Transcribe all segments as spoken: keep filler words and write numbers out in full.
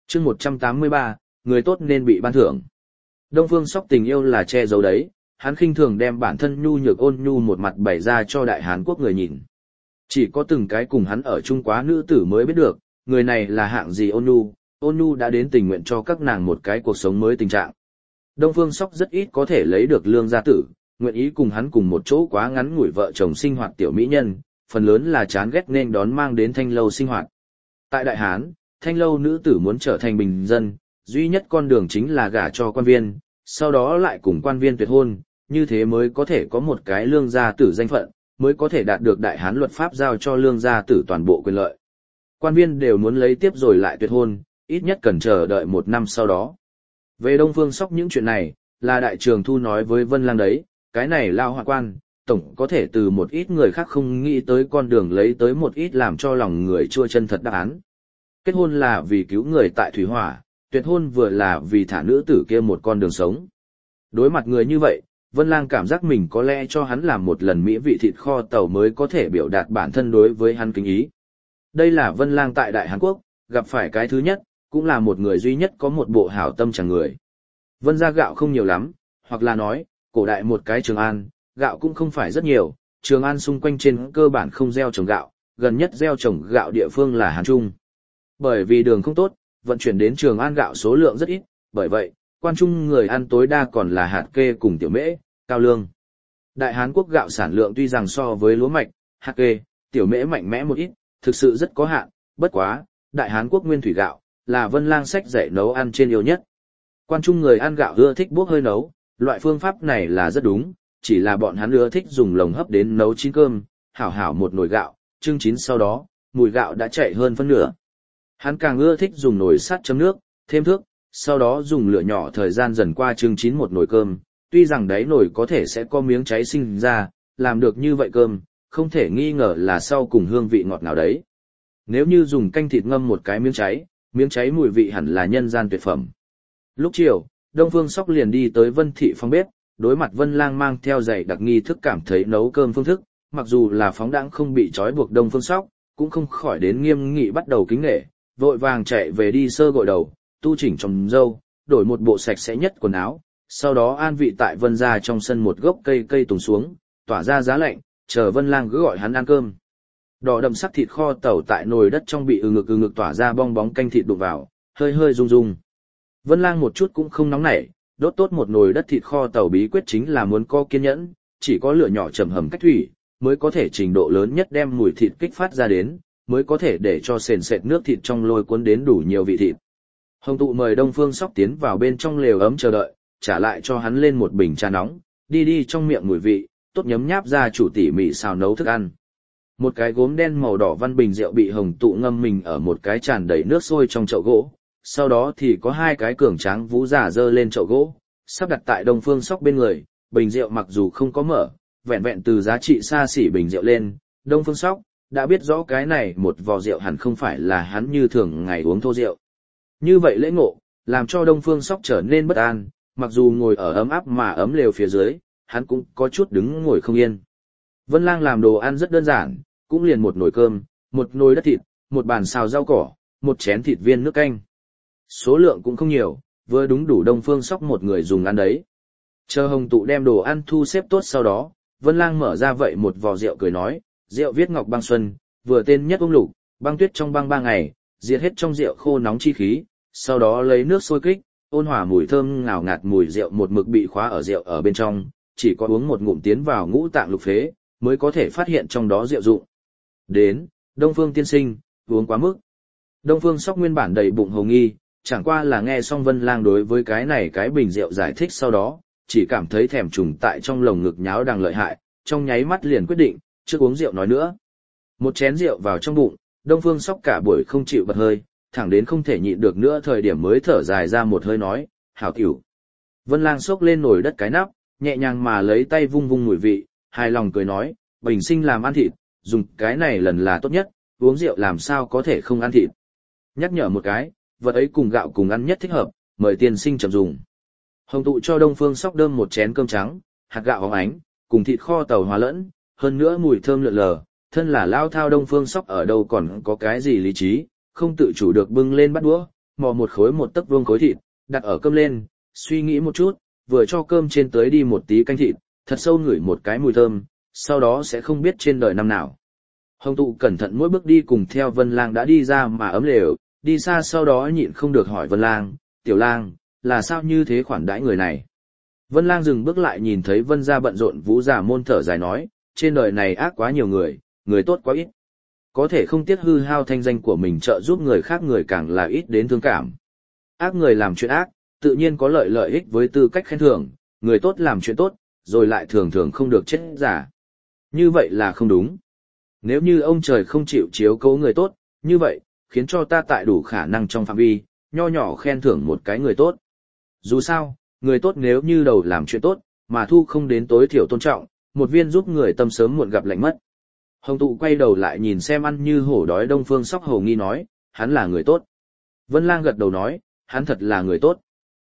chương một trăm tám mươi ba, người tốt nên bị ban thưởng. Đông Phương Sóc tình yêu là che giấu đấy, hắn khinh thường đem bản thân nhu nhược ôn nhu một mặt bày ra cho đại Hán Quốc người nhìn. Chỉ có từng cái cùng hắn ở chung quá nữ tử mới biết được, người này là hạng gì ôn nhu, ôn nhu đã đến tình nguyện cho các nàng một cái cuộc sống mới tình trạng. Đông Phương Sóc rất ít có thể lấy được lương gia tử, nguyện ý cùng hắn cùng một chỗ quá ngắn ngủi vợ chồng sinh hoạt tiểu mỹ nhân, phần lớn là chán ghét nên đón mang đến thanh lâu sinh hoạt. Tại Đại Hán, thanh lâu nữ tử muốn trở thành bình dân, duy nhất con đường chính là gả cho quan viên, sau đó lại cùng quan viên tuyệt hôn, như thế mới có thể có một cái lương gia tử danh phận, mới có thể đạt được Đại Hán luật pháp giao cho lương gia tử toàn bộ quyền lợi. Quan viên đều muốn lấy tiếp rồi lại tuyệt hôn, ít nhất cần chờ đợi một năm sau đó. Về Đông Phương Sóc những chuyện này, là Đại Trường Thu nói với Vân Lang đấy, cái này lao hoạn quan, tổng có thể từ một ít người khác không nghĩ tới con đường lấy tới một ít làm cho lòng người chua chân thật đáp án. Kết hôn là vì cứu người tại thủy hỏa, tuyệt hôn vừa là vì thả nữ tử kia một con đường sống. Đối mặt người như vậy, Vân Lang cảm giác mình có lẽ cho hắn làm một lần mỹ vị thịt kho tàu mới có thể biểu đạt bản thân đối với hắn kính ý. Đây là Vân Lang tại Đại Hán Quốc, gặp phải cái thứ nhất, cũng là một người duy nhất có một bộ hảo tâm chẳng người. Vân gia gạo không nhiều lắm, hoặc là nói, cổ đại một cái Trường An, gạo cũng không phải rất nhiều, Trường An xung quanh trên cơ bản không gieo trồng gạo, gần nhất gieo trồng gạo địa phương là Hán Trung. Bởi vì đường không tốt, vận chuyển đến Trường An gạo số lượng rất ít, bởi vậy, quan trung người ăn tối đa còn là hạt kê cùng tiểu mễ, cao lương. Đại Hán Quốc gạo sản lượng tuy rằng so với lúa mạch, hạt kê, tiểu mễ mạnh mẽ một ít, thực sự rất có hạn, bất quá, Đại Hán Quốc nguyên thủy gạo, là Vân Lang sách dạy nấu ăn trên yêu nhất. Quan trung người ăn gạo ưa thích bốc hơi nấu, loại phương pháp này là rất đúng, chỉ là bọn hắn ưa thích dùng lồng hấp đến nấu chín cơm, hảo hảo một nồi gạo, trưng chín sau đó, mùi gạo đã chạy hơn phân nửa. Hắn càng ưa thích dùng nồi sắt chấm nước, thêm thước, sau đó dùng lửa nhỏ thời gian dần qua trưng chín một nồi cơm, tuy rằng đáy nồi có thể sẽ có miếng cháy sinh ra, làm được như vậy cơm, không thể nghi ngờ là sau cùng hương vị ngọt nào đấy. Nếu như dùng canh thịt ngâm một cái miếng cháy, miếng cháy mùi vị hẳn là nhân gian tuyệt phẩm. Lúc chiều, Đông Phương Sóc liền đi tới Vân thị phòng bếp, đối mặt Vân Lang mang theo giày đặc nghi thức cảm thấy nấu cơm phương thức, mặc dù là phóng đãng không bị trói buộc Đông Phương Sóc, cũng không khỏi đến nghiêm nghị bắt đầu kính nể, vội vàng chạy về đi sơ gội đầu, tu chỉnh trồng râu, đổi một bộ sạch sẽ nhất quần áo, sau đó an vị tại Vân gia trong sân một gốc cây cây tùng xuống, tỏa ra giá lạnh, chờ Vân Lang cứ gọi hắn ăn cơm. Đỏ đậm sắc thịt kho tẩu tại nồi đất trong bị ừ ngực ừ ngực tỏa ra bong bóng canh thịt đụng vào, hơi hơi rung rung. Vân Lang một chút cũng không nóng nảy, đốt tốt một nồi đất thịt kho tàu bí quyết chính là muốn có kiên nhẫn, chỉ có lửa nhỏ chậm hầm cách thủy, mới có thể trình độ lớn nhất đem mùi thịt kích phát ra đến, mới có thể để cho sền sệt nước thịt trong lôi cuốn đến đủ nhiều vị thịt. Hồng Tụ mời Đông Phương Sóc tiến vào bên trong lều ấm chờ đợi, trả lại cho hắn lên một bình trà nóng, đi đi trong miệng mùi vị, tốt nhấm nháp ra chủ tỉ mỉ xào nấu thức ăn. Một cái gốm đen màu đỏ văn bình rượu bị Hồng Tụ ngâm mình ở một cái tràn đầy nước sôi trong chậu gỗ, sau đó thì có hai cái cường tráng vũ giả dơ lên chậu gỗ, sắp đặt tại Đông Phương Sóc bên người, bình rượu mặc dù không có mở, vẹn vẹn từ giá trị xa xỉ bình rượu lên, Đông Phương Sóc đã biết rõ cái này một vò rượu hẳn không phải là hắn như thường ngày uống thô rượu. Như vậy lễ ngộ, làm cho Đông Phương Sóc trở nên bất an, mặc dù ngồi ở ấm áp mà ấm lều phía dưới, hắn cũng có chút đứng ngồi không yên. Vân Lang làm đồ ăn rất đơn giản, cũng liền một nồi cơm, một nồi đất thịt, một bàn xào rau cỏ, một chén thịt viên nước canh. Số lượng cũng không nhiều, vừa đúng đủ Đông Phương Sóc một người dùng ăn đấy. Chờ Hồng Tụ đem đồ ăn thu xếp tốt sau đó, Vân Lang mở ra vậy một vò rượu cười nói, rượu viết ngọc băng xuân, vừa tên nhất ung lục, băng tuyết trong băng ba ngày, diệt hết trong rượu khô nóng chi khí, sau đó lấy nước sôi kích, ôn hòa mùi thơm ngào ngạt mùi rượu một mực bị khóa ở rượu ở bên trong, chỉ có uống một ngụm tiến vào ngũ tạng lục phế, mới có thể phát hiện trong đó rượu dụng. Đến, Đông Phương tiên sinh, uống quá mức. Đông Phương Sóc nguyên bản đầy bụng hồ nghi, chẳng qua là nghe xong Vân Lang đối với cái này cái bình rượu giải thích sau đó, chỉ cảm thấy thèm trùng tại trong lồng ngực nháo đang lợi hại, trong nháy mắt liền quyết định, trước uống rượu nói nữa. Một chén rượu vào trong bụng, Đông Phương Sóc cả buổi không chịu bật hơi, thẳng đến không thể nhịn được nữa thời điểm mới thở dài ra một hơi nói, hảo tiểu. Vân Lang xốc lên nồi đất cái nắp, nhẹ nhàng mà lấy tay vung vung mùi vị, hài lòng cười nói, bình sinh làm ăn thịt, dùng cái này lần là tốt nhất, uống rượu làm sao có thể không ăn thịt. Nhắc nhở một cái, vật ấy cùng gạo cùng ăn nhất thích hợp, mời tiên sinh chậm dùng. Hồng Tụ cho Đông Phương Sóc đơm một chén cơm trắng, hạt gạo óng ánh, cùng thịt kho tàu hòa lẫn, hơn nữa mùi thơm lượn lờ, thân là lao thao Đông Phương Sóc ở đâu còn có cái gì lý trí, không tự chủ được bưng lên bắt đũa, mò một khối một tấc vuông khối thịt, đặt ở cơm lên, suy nghĩ một chút, vừa cho cơm trên tới đi một tí canh thịt, thật sâu ngửi một cái mùi thơm, sau đó sẽ không biết trên đời năm nào. Hồng Tụ cẩn thận mỗi bước đi cùng theo Vân Lang đã đi ra mà ấm lều, đi xa sau đó nhịn không được hỏi Vân Lang, tiểu lang, là sao như thế khoản đãi người này. Vân Lang dừng bước lại nhìn thấy Vân gia bận rộn Vũ Giả Môn thở dài nói, trên đời này ác quá nhiều người, người tốt quá ít. Có thể không tiếc hư hao thanh danh của mình trợ giúp người khác người càng là ít đến thương cảm. Ác người làm chuyện ác, tự nhiên có lợi lợi ích với tư cách khen thưởng, người tốt làm chuyện tốt, rồi lại thường thường không được chết giả. Như vậy là không đúng. Nếu như ông trời không chịu chiếu cố người tốt, như vậy, khiến cho ta tại đủ khả năng trong phạm vi, nho nhỏ khen thưởng một cái người tốt. Dù sao, người tốt nếu như đầu làm chuyện tốt, mà thu không đến tối thiểu tôn trọng, một viên giúp người tâm sớm muộn gặp lạnh mất. Hồng Tụ quay đầu lại nhìn xem ăn như hổ đói Đông Phương Sóc hồ nghi nói, hắn là người tốt. Vân Lang gật đầu nói, hắn thật là người tốt.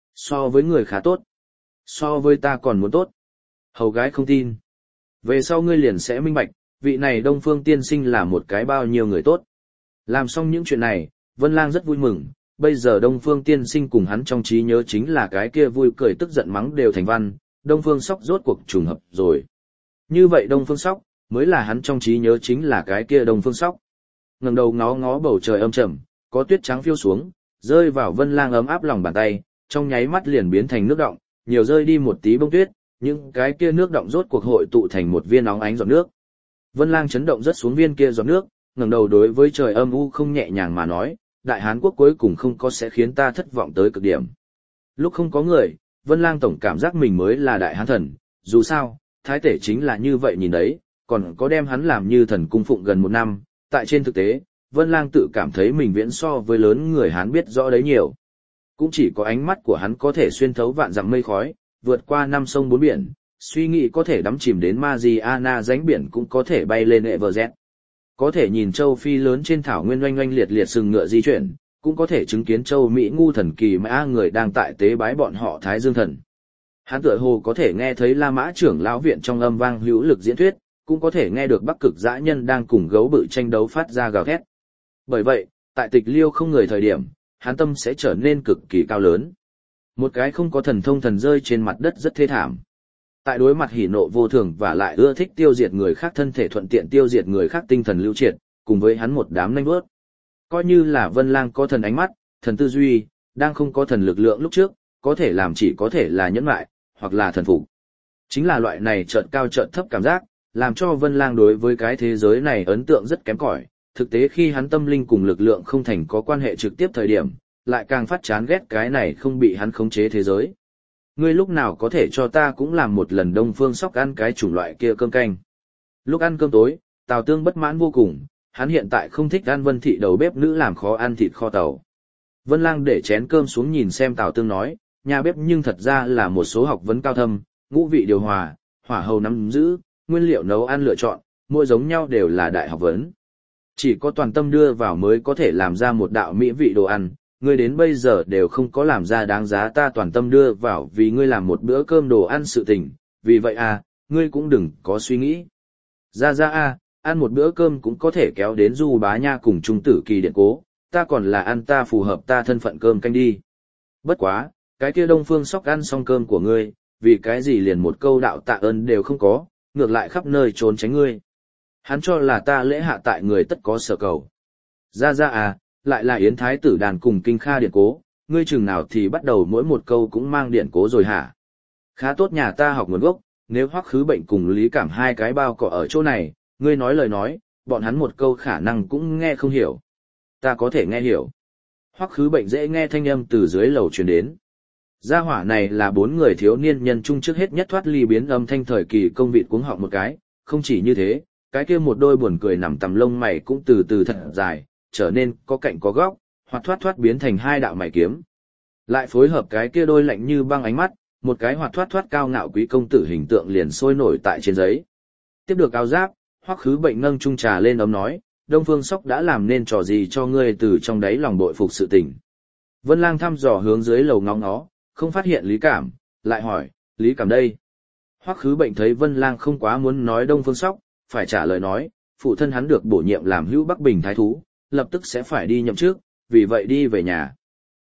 So với người khá tốt. So với ta còn muốn tốt. Hầu gái không tin. Về sau ngươi liền sẽ minh bạch, vị này Đông Phương tiên sinh là một cái bao nhiêu người tốt. Làm xong những chuyện này, Vân Lang rất vui mừng, bây giờ Đông Phương tiên sinh cùng hắn trong trí nhớ chính là cái kia vui cười tức giận mắng đều thành văn, Đông Phương Sóc rốt cuộc trùng hợp rồi. Như vậy Đông Phương Sóc, mới là hắn trong trí nhớ chính là cái kia Đông Phương Sóc. Ngẩng đầu ngó ngó bầu trời âm trầm, có tuyết trắng phiêu xuống, rơi vào Vân Lang ấm áp lòng bàn tay, trong nháy mắt liền biến thành nước động, nhiều rơi đi một tí bông tuyết, những cái kia nước động rốt cuộc hội tụ thành một viên óng ánh giọt nước. Vân Lang chấn động rất xuống viên kia giọt nước, ngẩng đầu đối với trời âm u không nhẹ nhàng mà nói, Đại Hán quốc cuối cùng không có sẽ khiến ta thất vọng tới cực điểm. Lúc không có người, Vân Lang tổng cảm giác mình mới là Đại Hán thần, dù sao, thái tể chính là như vậy nhìn đấy, còn có đem hắn làm như thần cung phụng gần một năm, tại trên thực tế, Vân Lang tự cảm thấy mình viễn so với lớn người Hán biết rõ đấy nhiều. Cũng chỉ có ánh mắt của hắn có thể xuyên thấu vạn dặm mây khói, vượt qua năm sông bốn biển, suy nghĩ có thể đắm chìm đến Mariana rãnh biển cũng có thể bay lên Everest. Có thể nhìn châu Phi lớn trên thảo nguyên oanh oanh liệt liệt sừng ngựa di chuyển, cũng có thể chứng kiến châu Mỹ ngu thần kỳ mã người đang tại tế bái bọn họ Thái Dương thần. Hắn tựa hồ có thể nghe thấy La Mã trưởng lão viện trong âm vang hữu lực diễn thuyết, cũng có thể nghe được Bắc Cực dã nhân đang cùng gấu bự tranh đấu phát ra gào thét. Bởi vậy, tại Tịch Liêu không người thời điểm, hắn tâm sẽ trở nên cực kỳ cao lớn. Một cái không có thần thông thần rơi trên mặt đất rất thê thảm. Tại đối mặt hỉ nộ vô thường và lại ưa thích tiêu diệt người khác thân thể thuận tiện tiêu diệt người khác tinh thần lưu triệt, cùng với hắn một đám nanh bước. Coi như là Vân Lang có thần ánh mắt, thần tư duy, đang không có thần lực lượng lúc trước, có thể làm chỉ có thể là nhẫn nại, hoặc là thần phục. Chính là loại này chợt cao chợt thấp cảm giác, làm cho Vân Lang đối với cái thế giới này ấn tượng rất kém cỏi. Thực tế khi hắn tâm linh cùng lực lượng không thành có quan hệ trực tiếp thời điểm, lại càng phát chán ghét cái này không bị hắn khống chế thế giới. Ngươi lúc nào có thể cho ta cũng làm một lần Đông Phương Sóc ăn cái chủng loại kia cơm canh. Lúc ăn cơm tối, Tào Tương bất mãn vô cùng, hắn hiện tại không thích ăn Vân thị đầu bếp nữ làm khó ăn thịt kho tàu. Vân Lang để chén cơm xuống nhìn xem Tào Tương nói, nhà bếp nhưng thật ra là một số học vấn cao thâm, ngũ vị điều hòa, hỏa hầu nắm giữ, nguyên liệu nấu ăn lựa chọn, mỗi giống nhau đều là đại học vấn. Chỉ có toàn tâm đưa vào mới có thể làm ra một đạo mỹ vị đồ ăn, ngươi đến bây giờ đều không có làm ra đáng giá ta toàn tâm đưa vào vì ngươi làm một bữa cơm đồ ăn sự tình, vì vậy à, ngươi cũng đừng có suy nghĩ. Ra ra à, ăn một bữa cơm cũng có thể kéo đến Du Bá Nha cùng Trung Tử Kỳ điện cố, ta còn là ăn ta phù hợp ta thân phận cơm canh đi. Bất quá, cái kia Đông Phương Sóc ăn xong cơm của ngươi, vì cái gì liền một câu đạo tạ ơn đều không có, ngược lại khắp nơi trốn tránh ngươi. Hắn cho là ta lễ hạ tại người tất có sở cầu. Ra ra à, lại là Yến Thái tử đàn cùng Kinh Kha điện cố, ngươi chừng nào thì bắt đầu mỗi một câu cũng mang điện cố rồi hả? Khá tốt nhà ta học nguồn gốc, nếu Hoắc Khứ Bệnh cùng Lý Cảm hai cái bao cỏ ở chỗ này, ngươi nói lời nói, bọn hắn một câu khả năng cũng nghe không hiểu. Ta có thể nghe hiểu. Hoắc Khứ Bệnh dễ nghe thanh âm từ dưới lầu truyền đến. Gia hỏa này là bốn người thiếu niên nhân trung trước hết nhất thoát ly biến âm thanh thời kỳ công vị cuống họng một cái, không chỉ như thế, cái kia một đôi buồn cười nằm tầm lông mày cũng từ từ thật dài, trở nên có cạnh có góc, hoặc thoát thoát biến thành hai đạo mày kiếm. Lại phối hợp cái kia đôi lạnh như băng ánh mắt, một cái hoạt thoát thoát cao ngạo quý công tử hình tượng liền sôi nổi tại trên giấy. Tiếp được áo giáp, Hoắc Khứ Bệnh nâng chung trà lên ấm nói, Đông Phương Sóc đã làm nên trò gì cho ngươi từ trong đáy lòng bội phục sự tình. Vân Lang thăm dò hướng dưới lầu ngóng ngó, không phát hiện Lý Cảm, lại hỏi, Lý Cảm đây. Hoắc Khứ Bệnh thấy Vân Lang không quá muốn nói Đông Phương Sóc, phải trả lời nói, phụ thân hắn được bổ nhiệm làm hữu Bắc Bình thái thú, lập tức sẽ phải đi nhậm chức, vì vậy đi về nhà.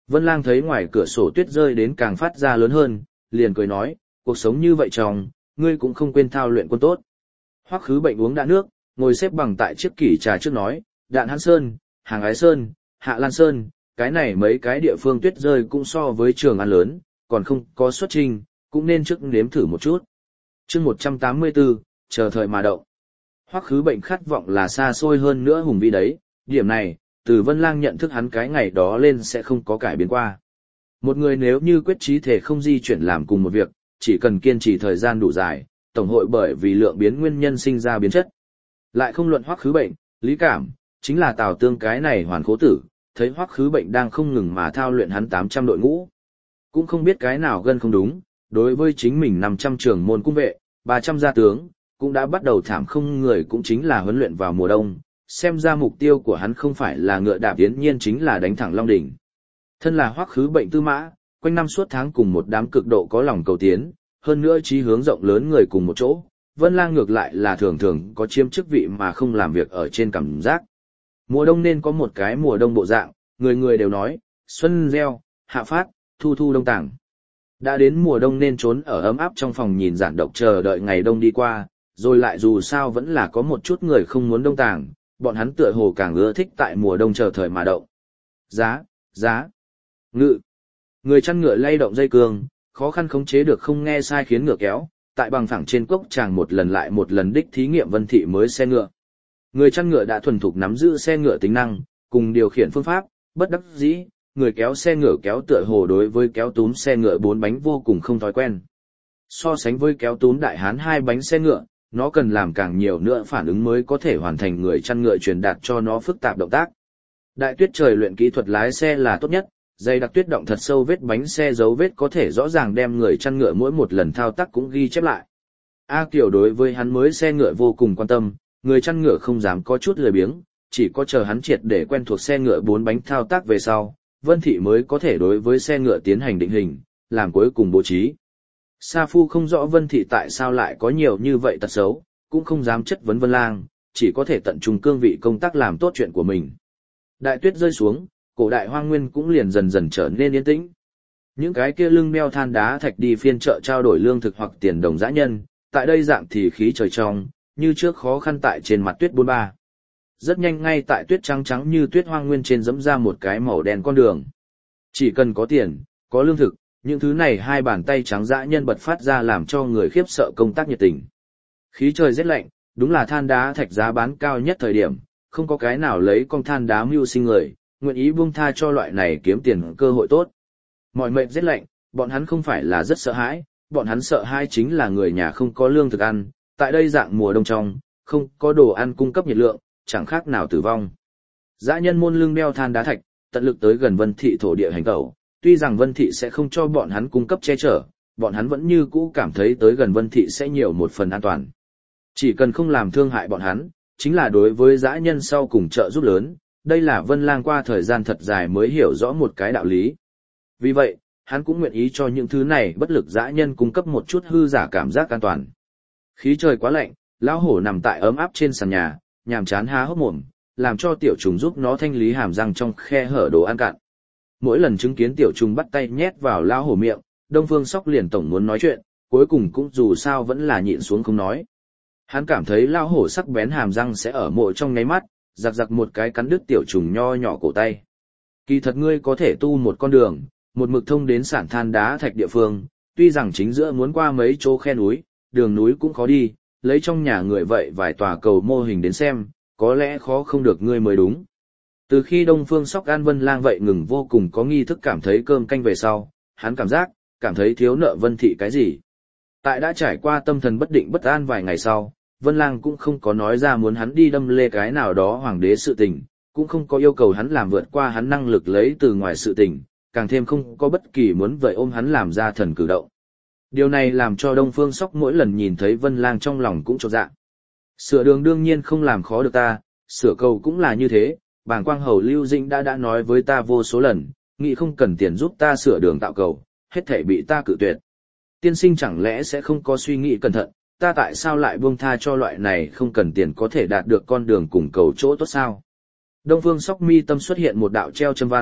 Vân Lang thấy ngoài cửa sổ tuyết rơi đến càng phát ra lớn hơn, liền cười nói, cuộc sống như vậy chồng, ngươi cũng không quên thao luyện quân tốt. Hoắc Khứ Bệnh uống đã nước, ngồi xếp bằng tại chiếc kỷ trà trước nói, Đạn Hán Sơn, Hàng Ái Sơn, Hạ Lan Sơn, cái này mấy cái địa phương tuyết rơi cũng so với Trường An lớn, còn không có xuất trình, cũng nên trước nếm thử một chút. Chương một trăm tám mươi tư, chờ thời mà động. Hoắc Khứ Bệnh khát vọng là xa xôi hơn nữa hùng vĩ đấy, điểm này, từ Vân Lang nhận thức hắn cái ngày đó lên sẽ không có cải biến qua. Một người nếu như quyết chí thể không di chuyển làm cùng một việc, chỉ cần kiên trì thời gian đủ dài, tổng hội bởi vì lượng biến nguyên nhân sinh ra biến chất. Lại không luận Hoắc Khứ Bệnh, Lý Cảm, chính là Tào Tương cái này hoàn khố tử, thấy Hoắc Khứ Bệnh đang không ngừng mà thao luyện hắn tám trăm đội ngũ. Cũng không biết cái nào gân không đúng, đối với chính mình năm trăm trưởng môn cung vệ, ba trăm gia tướng, cũng đã bắt đầu thảm không người cũng chính là huấn luyện vào mùa đông, xem ra mục tiêu của hắn không phải là ngựa đạp tiến nhiên chính là đánh thẳng Long Đỉnh. Thân là Hoắc Khứ Bệnh tư mã, quanh năm suốt tháng cùng một đám cực độ có lòng cầu tiến, hơn nữa chí hướng rộng lớn người cùng một chỗ, Vân Lang ngược lại là thường thường có chiếm chức vị mà không làm việc ở trên cảm giác. Mùa đông nên có một cái mùa đông bộ dạng, người người đều nói, xuân gieo, hạ phát, thu thu đông tàng. Đã đến mùa đông nên trốn ở ấm áp trong phòng nhìn giản độc chờ đợi ngày đông đi qua, rồi lại dù sao vẫn là có một chút người không muốn đông tàng, bọn hắn tựa hồ càng ưa thích tại mùa đông chờ thời mà động. Giá, giá, ngự. Người chăn ngựa lay động dây cương, khó khăn khống chế được không nghe sai khiến ngựa kéo, tại bằng phẳng trên cốc chàng một lần lại một lần đích thí nghiệm Vân Thị mới xe ngựa. Người chăn ngựa đã thuần thục nắm giữ xe ngựa tính năng, cùng điều khiển phương pháp, bất đắc dĩ, người kéo xe ngựa kéo tựa hồ đối với kéo túm xe ngựa bốn bánh vô cùng không thói quen. So sánh với kéo túm đại hán hai bánh xe ngựa, nó cần làm càng nhiều nữa phản ứng mới có thể hoàn thành người chăn ngựa truyền đạt cho nó phức tạp động tác. Đại tuyết trời luyện kỹ thuật lái xe là tốt nhất, dây đặc tuyết động thật sâu vết bánh xe dấu vết có thể rõ ràng đem người chăn ngựa mỗi một lần thao tác cũng ghi chép lại. A Kiều đối với hắn mới xe ngựa vô cùng quan tâm, người chăn ngựa không dám có chút lười biếng, chỉ có chờ hắn triệt để quen thuộc xe ngựa bốn bánh thao tác về sau, Vân Thị mới có thể đối với xe ngựa tiến hành định hình, làm cuối cùng bố trí. Sa Phu không rõ Vân Thị tại sao lại có nhiều như vậy tật xấu, cũng không dám chất vấn Vân Lang, chỉ có thể tận trung cương vị công tác làm tốt chuyện của mình. Đại tuyết rơi xuống, cổ đại hoang nguyên cũng liền dần dần trở nên yên tĩnh. Những cái kia lưng đeo than đá thạch đi phiên chợ trao đổi lương thực hoặc tiền đồng dã nhân, tại đây dạng thì khí trời trong, như trước khó khăn tại trên mặt tuyết bốn ba. Rất nhanh ngay tại tuyết trắng trắng như tuyết hoang nguyên trên dẫm ra một cái màu đen con đường. Chỉ cần có tiền, có lương thực, những thứ này hai bàn tay trắng dã nhân bật phát ra làm cho người khiếp sợ công tác nhiệt tình. Khí trời rét lạnh, đúng là than đá thạch giá bán cao nhất thời điểm, không có cái nào lấy con than đá mưu sinh người, nguyện ý buông tha cho loại này kiếm tiền cơ hội tốt. Mọi mệnh rét lạnh, bọn hắn không phải là rất sợ hãi, bọn hắn sợ hãi chính là người nhà không có lương thực ăn, tại đây dạng mùa đông trong, không có đồ ăn cung cấp nhiệt lượng, chẳng khác nào tử vong. Dã nhân môn lưng đeo than đá thạch, tận lực tới gần Vân Thị thổ địa hành tẩu, tuy rằng Vân Thị sẽ không cho bọn hắn cung cấp che chở, bọn hắn vẫn như cũ cảm thấy tới gần Vân Thị sẽ nhiều một phần an toàn. Chỉ cần không làm thương hại bọn hắn, chính là đối với dã nhân sau cùng trợ giúp lớn, đây là Vân Lang qua thời gian thật dài mới hiểu rõ một cái đạo lý. Vì vậy, hắn cũng nguyện ý cho những thứ này bất lực dã nhân cung cấp một chút hư giả cảm giác an toàn. Khí trời quá lạnh, lão hổ nằm tại ấm áp trên sàn nhà, nhàm chán há hốc mồm, làm cho tiểu trùng giúp nó thanh lý hàm răng trong khe hở đồ ăn cạn. Mỗi lần chứng kiến tiểu trùng bắt tay nhét vào lão hổ miệng, Đông Phương Sóc liền tổng muốn nói chuyện, cuối cùng cũng dù sao vẫn là nhịn xuống không nói. Hắn cảm thấy lão hổ sắc bén hàm răng sẽ ở mộ trong nháy mắt, giặc giặc một cái cắn đứt tiểu trùng nho nhỏ cổ tay. Kỳ thật ngươi có thể tu một con đường, một mực thông đến sản than đá thạch địa phương, tuy rằng chính giữa muốn qua mấy chỗ khe núi, đường núi cũng khó đi, lấy trong nhà người vậy vài tòa cầu mô hình đến xem, có lẽ khó không được ngươi mới đúng. Từ khi Đông Phương Sóc An Vân Lang vậy ngừng vô cùng có nghi thức cảm thấy cơm canh về sau, hắn cảm giác, cảm thấy thiếu nợ Vân Thị cái gì. Tại đã trải qua tâm thần bất định bất an vài ngày sau, Vân Lang cũng không có nói ra muốn hắn đi đâm lê cái nào đó hoàng đế sự tình, cũng không có yêu cầu hắn làm vượt qua hắn năng lực lấy từ ngoài sự tình, càng thêm không có bất kỳ muốn vậy ôm hắn làm ra thần cử động. Điều này làm cho Đông Phương Sóc mỗi lần nhìn thấy Vân Lang trong lòng cũng chột dạ. Sửa đường đương nhiên không làm khó được ta, sửa cầu cũng là như thế, Bàng Quang Hầu Lưu Dĩnh đã đã nói với ta vô số lần, nghĩ không cần tiền giúp ta sửa đường tạo cầu, hết thảy bị ta cự tuyệt. Tiên sinh chẳng lẽ sẽ không có suy nghĩ cẩn thận, ta tại sao lại buông tha cho loại này không cần tiền có thể đạt được con đường cùng cầu chỗ tốt sao? Đông Phương Sóc mi tâm xuất hiện một đạo treo châm văn,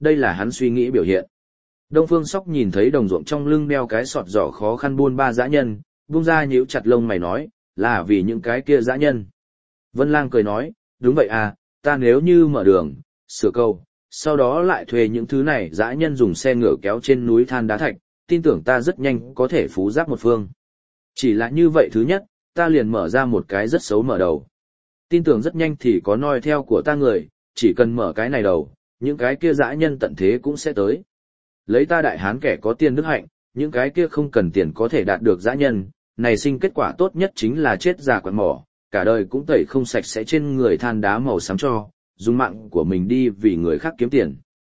đây là hắn suy nghĩ biểu hiện. Đông Phương Sóc nhìn thấy đồng ruộng trong lưng đeo cái sọt giỏ khó khăn buôn ba dã nhân, buông ra nhíu chặt lông mày nói, là vì những cái kia dã nhân. Vân Lang cười nói, đúng vậy à, ta nếu như mở đường, sửa cầu, sau đó lại thuê những thứ này dã nhân dùng xe ngựa kéo trên núi than đá thạch, tin tưởng ta rất nhanh có thể phú giáp một phương. Chỉ là như vậy thứ nhất, ta liền mở ra một cái rất xấu mở đầu. Tin tưởng rất nhanh thì có noi theo của ta người, chỉ cần mở cái này đầu, những cái kia dã nhân tận thế cũng sẽ tới. Lấy ta đại hán kẻ có tiền đức hạnh, những cái kia không cần tiền có thể đạt được dã nhân, này sinh kết quả tốt nhất chính là chết già quạt mỏ, cả đời cũng tẩy không sạch sẽ trên người than đá màu xám cho, dùng mạng của mình đi vì người khác kiếm tiền.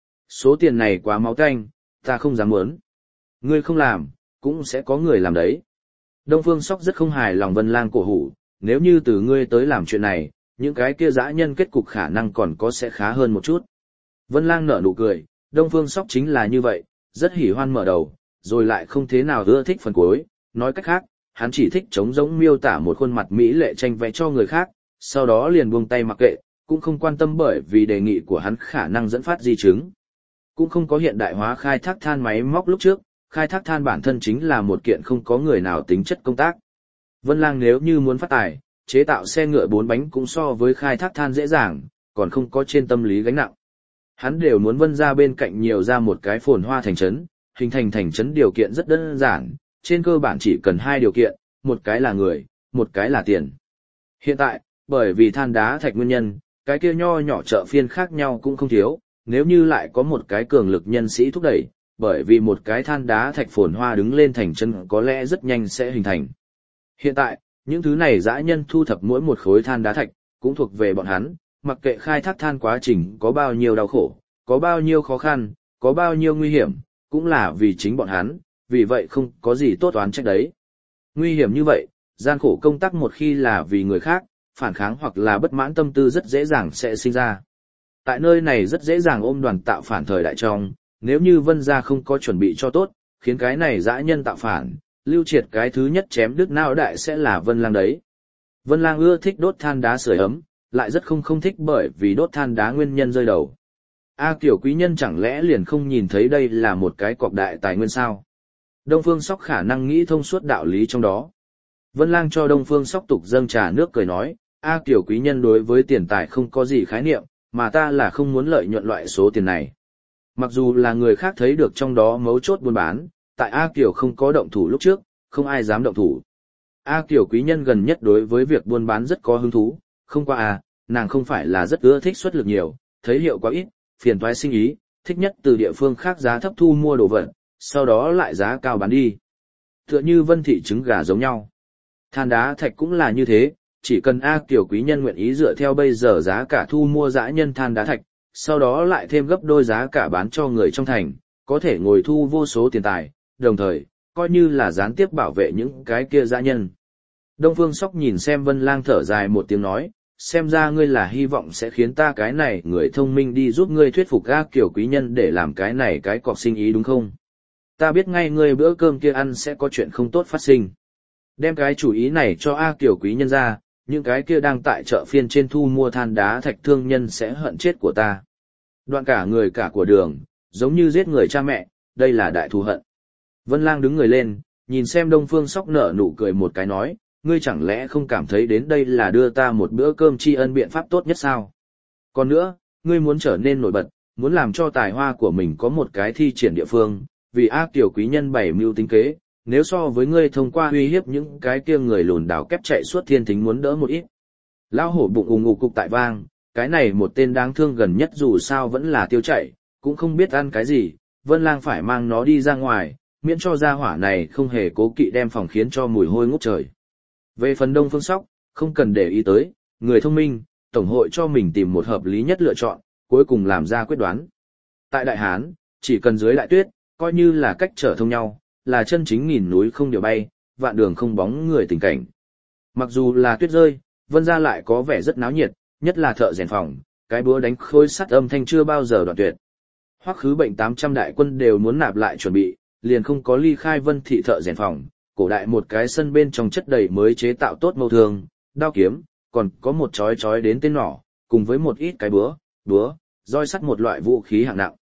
Số tiền này quá máu tanh, ta không dám muốn. Ngươi không làm, cũng sẽ có người làm đấy. Đông Phương Sóc rất không hài lòng Vân Lang cổ hủ, nếu như từ ngươi tới làm chuyện này, những cái kia dã nhân kết cục khả năng còn có sẽ khá hơn một chút. Vân Lang nở nụ cười, Đông Phương Sóc chính là như vậy, rất hỉ hoan mở đầu, rồi lại không thế nào ưa thích phần cuối, nói cách khác, hắn chỉ thích trống rỗng miêu tả một khuôn mặt mỹ lệ tranh vẽ cho người khác, sau đó liền buông tay mặc kệ, cũng không quan tâm bởi vì đề nghị của hắn khả năng dẫn phát di chứng. Cũng không có hiện đại hóa khai thác than máy móc lúc trước, khai thác than bản thân chính là một kiện không có người nào tính chất công tác. Vân Lang nếu như muốn phát tài, chế tạo xe ngựa bốn bánh cũng so với khai thác than dễ dàng, còn không có trên tâm lý gánh nặng. Hắn đều muốn Vân ra bên cạnh nhiều ra một cái phồn hoa thành trấn, hình thành thành trấn điều kiện rất đơn giản, trên cơ bản chỉ cần hai điều kiện, một cái là người, một cái là tiền. Hiện tại, bởi vì than đá thạch nguyên nhân, cái kia nho nhỏ chợ phiên khác nhau cũng không thiếu, nếu như lại có một cái cường lực nhân sĩ thúc đẩy, bởi vì một cái than đá thạch phồn hoa đứng lên thành trấn có lẽ rất nhanh sẽ hình thành. Hiện tại, những thứ này dã nhân thu thập mỗi một khối than đá thạch, cũng thuộc về bọn hắn, mặc kệ khai thác than quá trình có bao nhiêu đau khổ, có bao nhiêu khó khăn, có bao nhiêu nguy hiểm, cũng là vì chính bọn hắn, vì vậy không có gì tốt oán trách đấy. Nguy hiểm như vậy, gian khổ công tác một khi là vì người khác, phản kháng hoặc là bất mãn tâm tư rất dễ dàng sẽ sinh ra. Tại nơi này rất dễ dàng ôm đoàn tạo phản thời đại trong, nếu như Vân gia không có chuẩn bị cho tốt, khiến cái này dã nhân tạo phản, Lưu Triệt cái thứ nhất chém đứt não đại sẽ là Vân Lang đấy. Vân Lang ưa thích đốt than đá sưởi ấm, lại rất không không thích bởi vì đốt than đá nguyên nhân rơi đầu. A Kiều quý nhân chẳng lẽ liền không nhìn thấy đây là một cái cọc đại tài nguyên sao? Đông Phương Sóc khả năng nghĩ thông suốt đạo lý trong đó. Vân Lang cho Đông Phương Sóc tục dâng trà nước cười nói, A Kiều quý nhân đối với tiền tài không có gì khái niệm, mà ta là không muốn lợi nhuận loại số tiền này. Mặc dù là người khác thấy được trong đó mấu chốt buôn bán, tại A Kiều không có động thủ lúc trước, không ai dám động thủ. A Kiều quý nhân gần nhất đối với việc buôn bán rất có hứng thú, không qua à, nàng không phải là rất ưa thích xuất lực nhiều, thấy hiệu quá ít, phiền toái sinh ý, thích nhất từ địa phương khác giá thấp thu mua đồ vật, sau đó lại giá cao bán đi. Tựa như Vân thị trứng gà giống nhau. Than đá thạch cũng là như thế, chỉ cần A Kiều quý nhân nguyện ý dựa theo bây giờ giá cả thu mua dã nhân than đá thạch, sau đó lại thêm gấp đôi giá cả bán cho người trong thành, có thể ngồi thu vô số tiền tài, đồng thời, coi như là gián tiếp bảo vệ những cái kia dã nhân. Đông Phương Sóc nhìn xem Vân Lang thở dài một tiếng nói, xem ra ngươi là hy vọng sẽ khiến ta cái này người thông minh đi giúp ngươi thuyết phục A Kiều quý nhân để làm cái này cái cọc sinh ý đúng không? Ta biết ngay ngươi bữa cơm kia ăn sẽ có chuyện không tốt phát sinh. Đem cái chủ ý này cho A Kiều quý nhân ra, những cái kia đang tại chợ phiên trên thu mua than đá thạch thương nhân sẽ hận chết của ta. Đoạn cả người cả của đường, giống như giết người cha mẹ, đây là đại thù hận. Vân Lang đứng người lên, nhìn xem Đông Phương Sóc nở nụ cười một cái nói, ngươi chẳng lẽ không cảm thấy đến đây là đưa ta một bữa cơm tri ân biện pháp tốt nhất sao? Còn nữa, ngươi muốn trở nên nổi bật, muốn làm cho tài hoa của mình có một cái thi triển địa phương, vì A Kiều quý nhân bảy mưu tính kế, nếu so với ngươi thông qua uy hiếp những cái kia người lùn đảo kép chạy suốt thiên thính muốn đỡ một ít. Lão hổ bụng ù ngục cục tại vang, cái này một tên đáng thương gần nhất dù sao vẫn là tiêu chạy, cũng không biết ăn cái gì, Vân Lang phải mang nó đi ra ngoài, miễn cho gia hỏa này không hề cố kỵ đem phòng khiến cho mùi hôi ngút trời. Về phần Đông Phương Sóc, không cần để ý tới, người thông minh, Tổng hội cho mình tìm một hợp lý nhất lựa chọn, cuối cùng làm ra quyết đoán. Tại Đại Hán, chỉ cần dưới đại tuyết, coi như là cách trở thông nhau, là chân chính nghìn núi không điều bay, vạn đường không bóng người tình cảnh. Mặc dù là tuyết rơi, Vân gia lại có vẻ rất náo nhiệt, nhất là thợ rèn phòng, cái búa đánh khôi sắt âm thanh chưa bao giờ đoạn tuyệt. Hoắc khứ bệnh tám trăm đại quân đều muốn nạp lại chuẩn bị, liền không có ly khai Vân thị thợ rèn phòng, cổ đại một cái sân bên trong chất đầy mới chế tạo tốt mâu thương, đao kiếm, còn có một chói chói đến tên nỏ, cùng với một ít cái búa, búa, roi sắt một loại vũ khí hạng nặng.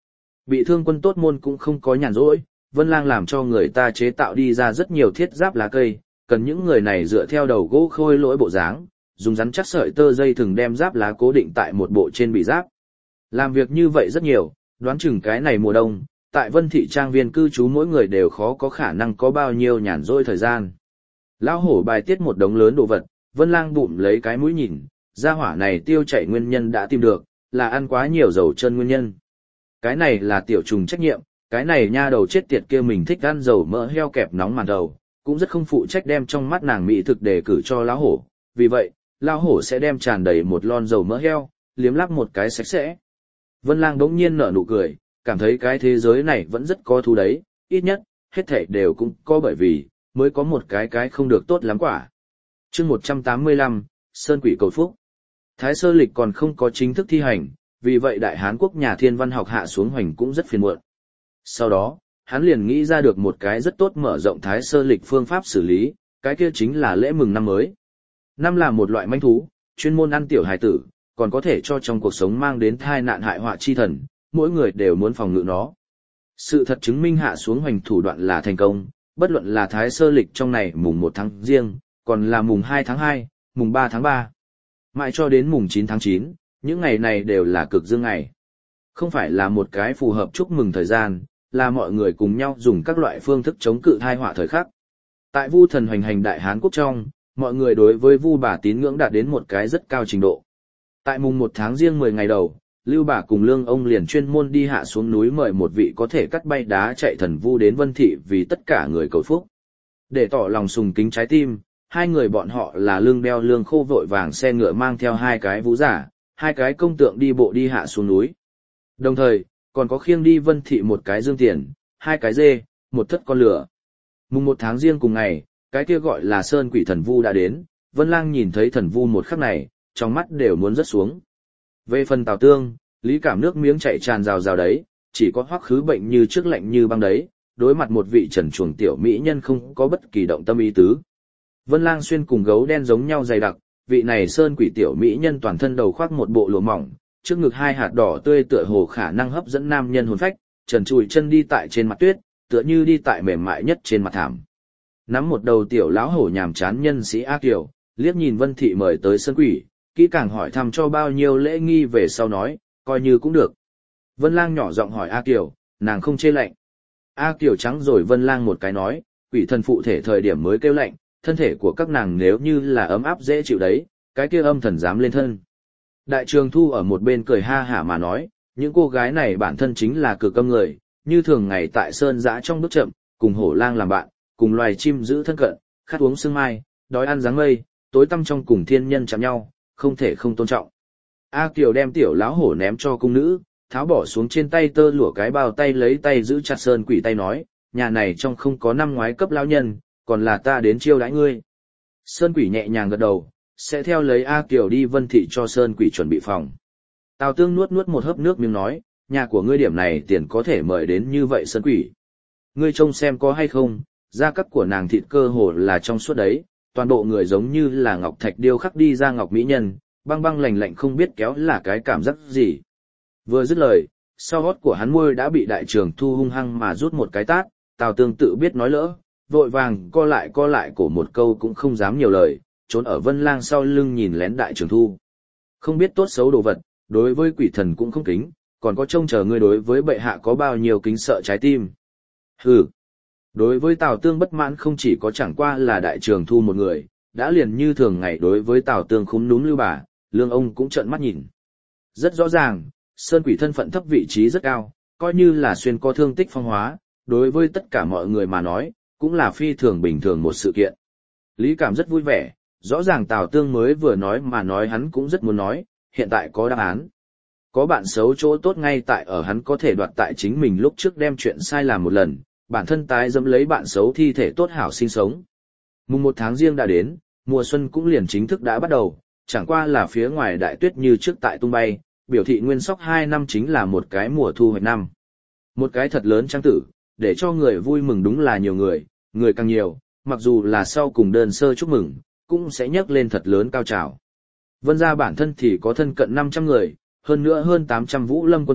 Bị thương quân tốt môn cũng không có nhàn rỗi, Vân Lang làm cho người ta chế tạo đi ra rất nhiều thiết giáp lá cây, cần những người này dựa theo đầu gỗ khôi lỗi bộ dáng, dùng rắn chắc sợi tơ dây thừng đem giáp lá cố định tại một bộ trên bị giáp. Làm việc như vậy rất nhiều, đoán chừng cái này mùa đông, tại Vân Thị trang viên cư trú mỗi người đều khó có khả năng có bao nhiêu nhàn rỗi thời gian. Lão hổ bài tiết một đống lớn đồ vật, Vân Lang bụm lấy cái mũi nhìn, gia hỏa này tiêu chảy nguyên nhân đã tìm được, là ăn quá nhiều dầu chân nguyên nhân. Cái này là tiểu trùng trách nhiệm, cái này nha đầu chết tiệt kia mình thích ăn dầu mỡ heo kẹp nóng màn đầu, cũng rất không phụ trách đem trong mắt nàng mỹ thực đề cử cho lão hổ, vì vậy, lão hổ sẽ đem tràn đầy một lon dầu mỡ heo, liếm lắp một cái sạch sẽ. Vân Lang đống nhiên nở nụ cười, cảm thấy cái thế giới này vẫn rất có thú đấy, ít nhất, hết thảy đều cũng có bởi vì, mới có một cái cái không được tốt lắm quả. Chương một trăm tám mươi lăm, Sơn Quỷ cầu phúc. Thái sơ lịch còn không có chính thức thi hành, vì vậy Đại Hán quốc nhà thiên văn học hạ xuống hoành cũng rất phiền muộn. Sau đó, hắn liền nghĩ ra được một cái rất tốt mở rộng thái sơ lịch phương pháp xử lý, cái kia chính là lễ mừng năm mới. Năm là một loại manh thú, chuyên môn ăn tiểu hài tử, còn có thể cho trong cuộc sống mang đến tai nạn hại họa chi thần, mỗi người đều muốn phòng ngự nó. Sự thật chứng minh hạ xuống hoành thủ đoạn là thành công, bất luận là thái sơ lịch trong này mùng một tháng riêng, còn là mùng hai tháng hai, mùng ba tháng ba. Mãi cho đến mùng chín tháng chín, những ngày này đều là cực dương ngày. Không phải là một cái phù hợp chúc mừng thời gian, là mọi người cùng nhau dùng các loại phương thức chống cự thai họa thời khắc. Tại Vu Thần hoành hành Đại Hán quốc trong, mọi người đối với Vu bà tín ngưỡng đạt đến một cái rất cao trình độ. Tại mùng một tháng riêng mười ngày đầu, Lưu bà cùng Lương ông liền chuyên môn đi hạ xuống núi mời một vị có thể cắt bay đá chạy thần Vu đến Vân Thị vì tất cả người cầu phúc. Để tỏ lòng sùng kính trái tim, hai người bọn họ là lương đeo lương khô vội vàng xe ngựa mang theo hai cái vũ giả, hai cái công tượng đi bộ đi hạ xuống núi. Đồng thời, còn có khiêng đi Vân Thị một cái dương tiền, hai cái dê, một thất con lửa. Mùng một tháng riêng cùng ngày, cái kia gọi là Sơn Quỷ thần Vu đã đến, Vân Lang nhìn thấy thần Vu một khắc này, trong mắt đều muốn rớt xuống. Về phần Tào Tương, Lý Cảm nước miếng chảy tràn rào rào đấy, chỉ có Hoắc Khứ bệnh như trước lạnh như băng đấy, đối mặt một vị trần chuồng tiểu mỹ nhân không có bất kỳ động tâm ý tứ. Vân Lang xuyên cùng gấu đen giống nhau dày đặc, vị này Sơn Quỷ tiểu mỹ nhân toàn thân đầu khoác một bộ lụa mỏng, trước ngực hai hạt đỏ tươi tựa hồ khả năng hấp dẫn nam nhân hồn phách, trần trụi chân đi tại trên mặt tuyết, tựa như đi tại mềm mại nhất trên mặt thảm. Nắm một đầu tiểu lão hổ nhàm chán nhân sĩ A Kiều, liếc nhìn Vân Thị mời tới Sơn Quỷ, kỹ càng hỏi thăm cho bao nhiêu lễ nghi về sau nói, coi như cũng được. Vân Lang nhỏ giọng hỏi A Kiều, nàng không chê lạnh. A Kiều trắng rồi Vân Lang một cái nói, quỷ thần phụ thể thời điểm mới kêu lạnh, thân thể của các nàng nếu như là ấm áp dễ chịu đấy, cái kia âm thần dám lên thân. Đại Trường Thu ở một bên cười ha hả mà nói, những cô gái này bản thân chính là cực âm người, như thường ngày tại sơn dã trong bước chậm, cùng hổ lang làm bạn, cùng loài chim giữ thân cận, khát uống sương mai, đói ăn dáng mây, tối tăm trong cùng thiên nhân chạm nhau, không thể không tôn trọng. A Kiều đem tiểu lão hổ ném cho cung nữ, tháo bỏ xuống trên tay tơ lụa cái bao tay lấy tay giữ chặt Sơn Quỷ tay nói, nhà này trong không có năm ngoái cấp lão nhân, còn là ta đến chiêu đãi ngươi. Sơn Quỷ nhẹ nhàng gật đầu, sẽ theo lấy A Kiều đi Vân Thị cho Sơn Quỷ chuẩn bị phòng. Tào Tương nuốt nuốt một hớp nước miếng nói, nhà của ngươi điểm này tiền có thể mời đến như vậy Sơn Quỷ. Ngươi trông xem có hay không, gia cấp của nàng thịt cơ hồ là trong suốt đấy, toàn bộ người giống như là ngọc thạch điêu khắc đi ra ngọc mỹ nhân, băng băng lạnh lạnh không biết kéo là cái cảm giác gì. Vừa dứt lời, sau hót của hắn môi đã bị Đại Trường Thu hung hăng mà rút một cái tát, Tào Tương tự biết nói lỡ, vội vàng co lại co lại cổ một câu cũng không dám nhiều lời, trốn ở Vân Lang sau lưng nhìn lén Đại Trường Thu. Không biết tốt xấu đồ vật, đối với quỷ thần cũng không kính, còn có trông chờ ngươi đối với bệ hạ có bao nhiêu kính sợ trái tim. Hừ. Đối với Tào Tương bất mãn không chỉ có chẳng qua là Đại Trường Thu một người, đã liền như thường ngày đối với Tào Tương khúm núm Lưu bà, Lương ông cũng trợn mắt nhìn. Rất rõ ràng, Sơn Quỷ thân phận thấp vị trí rất cao, coi như là xuyên có thương tích phong hóa, đối với tất cả mọi người mà nói, cũng là phi thường bình thường một sự kiện. Lý Cảm rất vui vẻ, rõ ràng Tào Tương mới vừa nói mà nói hắn cũng rất muốn nói, hiện tại có đáp án. Có bạn xấu chỗ tốt ngay tại ở hắn có thể đoạt tại chính mình lúc trước đem chuyện sai làm một lần, bản thân tái dẫm lấy bạn xấu thi thể tốt hảo sinh sống. Mùng một tháng riêng đã đến, mùa xuân cũng liền chính thức đã bắt đầu, chẳng qua là phía ngoài đại tuyết như trước tại tung bay, biểu thị nguyên sóc hai năm chính là một cái mùa thu hoạch năm. Một cái thật lớn trang tử, để cho người vui mừng đúng là nhiều người, người càng nhiều, mặc dù là sau cùng đơn sơ chúc mừng, cũng sẽ nhấc lên thật lớn cao trào. Vân gia bản thân thì có thân cận năm trăm người, hơn nữa hơn tám trăm vũ lâm quân tốt,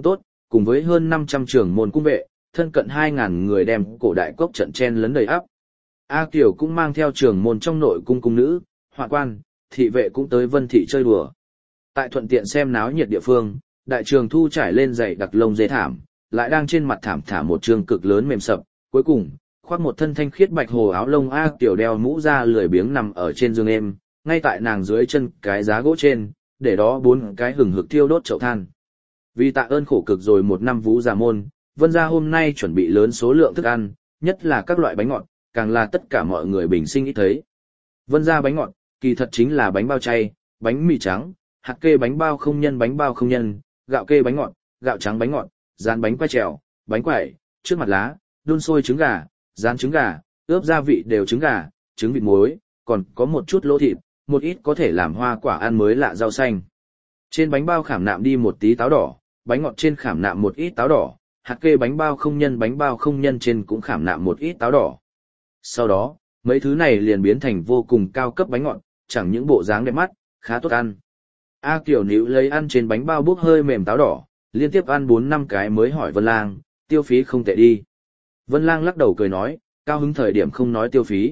cùng với hơn năm trăm trưởng môn cung vệ, thân cận hai ngàn người đem cổ đại cốc trận chen lấn đầy ắp. A Kiều cũng mang theo trưởng môn trong nội cung cung nữ, hoạn quan, thị vệ cũng tới Vân Thị chơi đùa. Tại thuận tiện xem náo nhiệt địa phương, đại trường thu trải lên dày đặc lông dê thảm, lại đang trên mặt thảm thả một trường cực lớn mềm sập, cuối cùng, khoác một thân thanh khiết bạch hồ áo lông A Kiều đeo mũ ra lười biếng nằm ở trên giường êm, ngay tại nàng dưới chân cái giá gỗ trên, để đó bốn cái hừng hực thiêu đốt chậu than. Vì tạ ơn khổ cực rồi một năm Vũ Già môn, Vân gia hôm nay chuẩn bị lớn số lượng thức ăn, nhất là các loại bánh ngọt, càng là tất cả mọi người bình sinh ít thấy. Vân gia bánh ngọt, kỳ thật chính là bánh bao chay, bánh mì trắng, hạt kê bánh bao không nhân bánh bao không nhân, gạo kê bánh ngọt, gạo trắng bánh ngọt, rán bánh quay trèo, bánh quẩy, trước mặt lá, đun sôi trứng gà, rán trứng gà, ướp gia vị đều trứng gà, trứng vịt muối, còn có một chút lỗ thịt, một ít có thể làm hoa quả ăn mới lạ rau xanh. Trên bánh bao khảm nạm đi một tí táo đỏ, bánh ngọt trên khảm nạm một ít táo đỏ, hạt kê bánh bao không nhân bánh bao không nhân trên cũng khảm nạm một ít táo đỏ. Sau đó, mấy thứ này liền biến thành vô cùng cao cấp bánh ngọt, chẳng những bộ dáng đẹp mắt, khá tốt ăn. A Kiều níu lấy ăn trên bánh bao bốc hơi mềm táo đỏ, liên tiếp ăn bốn năm cái mới hỏi Vân Lang, tiêu phí không tệ đi. Vân Lang lắc đầu cười nói, cao hứng thời điểm không nói tiêu phí.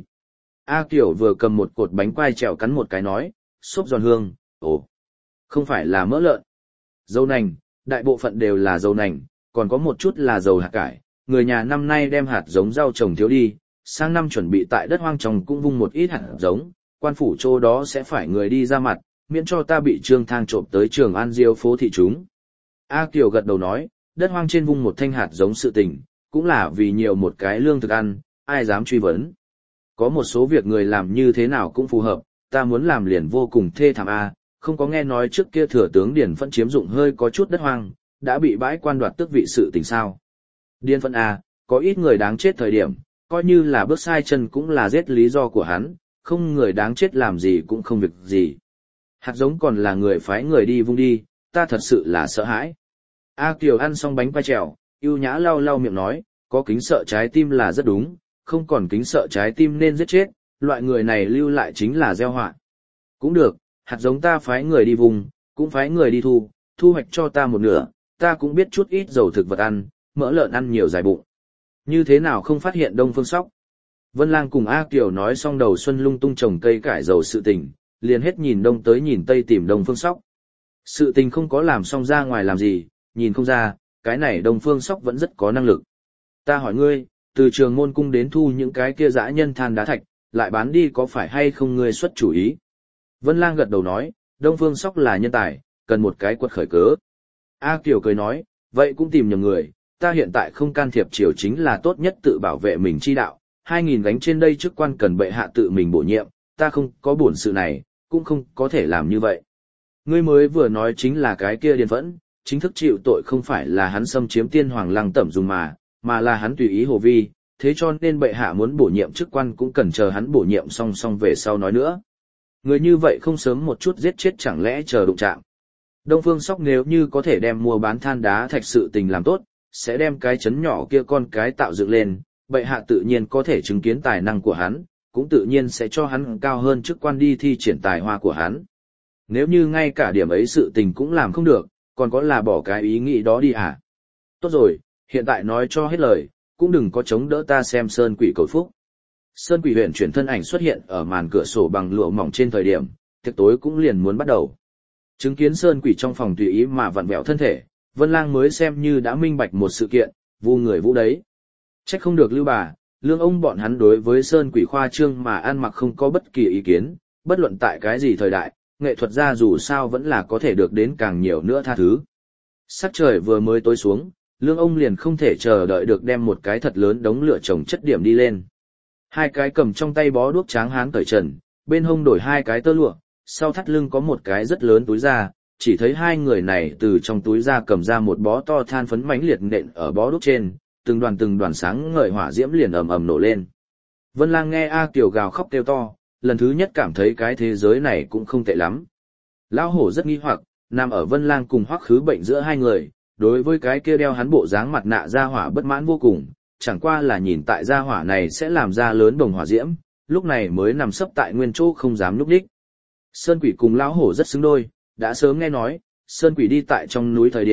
A Kiều vừa cầm một cột bánh quai trèo cắn một cái nói, xốp giòn hương, ồ, không phải là mỡ lợn. Dầu nành, đại bộ phận đều là dầu nành, còn có một chút là dầu hạt cải. Người nhà năm nay đem hạt giống rau trồng thiếu đi, sang năm chuẩn bị tại đất hoang trồng cũng vung một ít hạt giống, quan phủ chỗ đó sẽ phải người đi ra mặt, miễn cho ta bị Trương Thang trộm tới Trường An Diêu phố thị chúng. A Kiều gật đầu nói, đất hoang trên vung một thanh hạt giống sự tình, cũng là vì nhiều một cái lương thực ăn, ai dám truy vấn. Có một số việc người làm như thế nào cũng phù hợp, ta muốn làm liền vô cùng thê thảm a, không có nghe nói trước kia thừa tướng Điền Phẫn chiếm dụng hơi có chút đất hoang, đã bị bãi quan đoạt tước vị sự tình sao. Điền Phẫn a, có ít người đáng chết thời điểm, coi như là bước sai chân cũng là giết lý do của hắn, không người đáng chết làm gì cũng không việc gì. Hạt giống còn là người phái người đi vung đi, ta thật sự là sợ hãi. A Kiều ăn xong bánh quai trèo, ưu nhã lau lau miệng nói, có kính sợ trái tim là rất đúng, không còn kính sợ trái tim nên giết chết, loại người này lưu lại chính là gieo họa. Cũng được, hạt giống ta phái người đi vùng, cũng phái người đi thu, thu hoạch cho ta một nửa, ta cũng biết chút ít dầu thực vật ăn, mỡ lợn ăn nhiều dài bụng. Như thế nào không phát hiện Đông Phương Sóc? Vân Lang cùng A Kiều nói xong đầu xuân lung tung trồng cây cải dầu sự tình, liền hết nhìn đông tới nhìn tây tìm Đông Phương Sóc. Sự tình không có làm xong ra ngoài làm gì, nhìn không ra, cái này Đông Phương Sóc vẫn rất có năng lực. Ta hỏi ngươi, từ Trường Môn cung đến thu những cái kia dã nhân than đá thạch, lại bán đi có phải hay không ngươi xuất chủ ý? Vân Lang gật đầu nói, Đông Phương Sóc là nhân tài, cần một cái quật khởi cớ. A Kiều cười nói, vậy cũng tìm nhầm người, ta hiện tại không can thiệp triều chính là tốt nhất tự bảo vệ mình chi đạo, hai nghìn gánh trên đây chức quan cần bệ hạ tự mình bổ nhiệm, ta không có bổn sự này, cũng không có thể làm như vậy. Ngươi mới vừa nói chính là cái kia Điền Phẫn, chính thức chịu tội không phải là hắn xâm chiếm tiên hoàng lăng tẩm dùng mà, mà là hắn tùy ý hồ vi, thế cho nên bệ hạ muốn bổ nhiệm chức quan cũng cần chờ hắn bổ nhiệm xong xong về sau nói nữa. Người như vậy không sớm một chút giết chết chẳng lẽ chờ đụng chạm. Đông Phương Sóc nếu như có thể đem mua bán than đá thạch sự tình làm tốt, sẽ đem cái chấn nhỏ kia con cái tạo dựng lên, bệ hạ tự nhiên có thể chứng kiến tài năng của hắn, cũng tự nhiên sẽ cho hắn cao hơn chức quan đi thi triển tài hoa của hắn. Nếu như ngay cả điểm ấy sự tình cũng làm không được, còn có là bỏ cái ý nghĩ đó đi à? Tốt rồi, hiện tại nói cho hết lời, cũng đừng có chống đỡ ta xem Sơn Quỷ cầu phúc. Sơn Quỷ huyền chuyển thân ảnh xuất hiện ở màn cửa sổ bằng lụa mỏng trên thời điểm, tiệc tối cũng liền muốn bắt đầu. Chứng kiến Sơn Quỷ trong phòng tùy ý mà vặn vẹo thân thể, Vân Lang mới xem như đã minh bạch một sự kiện, vu người vũ đấy. Trách không được Lưu bà, Lương ông bọn hắn đối với Sơn Quỷ khoa trương mà ăn mặc không có bất kỳ ý kiến, bất luận tại cái gì thời đại, nghệ thuật gia dù sao vẫn là có thể được đến càng nhiều nữa tha thứ. Sắc trời vừa mới tối xuống, Lương ông liền không thể chờ đợi được đem một cái thật lớn đống lửa trồng chất điểm đi lên. Hai cái cầm trong tay bó đuốc tráng hán cởi trần, bên hông đổi hai cái tơ lụa, sau thắt lưng có một cái rất lớn túi da, chỉ thấy hai người này từ trong túi da cầm ra một bó to than phấn mãnh liệt nện ở bó đuốc trên, từng đoàn từng đoàn sáng ngời hỏa diễm liền ầm ầm nổ lên. Vân Lang nghe A Kiều gào khóc kêu to, lần thứ nhất cảm thấy cái thế giới này cũng không tệ lắm. Lão hổ rất nghi hoặc, nằm ở Vân Lang cùng Hoắc Khứ Bệnh giữa hai người, đối với cái kia đeo hắn bộ dáng mặt nạ gia hỏa bất mãn vô cùng, chẳng qua là nhìn tại gia hỏa này sẽ làm ra lớn đồng hỏa diễm, lúc này mới nằm sấp tại nguyên chỗ không dám nhúc nhích. Sơn Quỷ cùng lão hổ rất xứng đôi, đã sớm nghe nói, Sơn Quỷ đi tại trong núi thời điểm,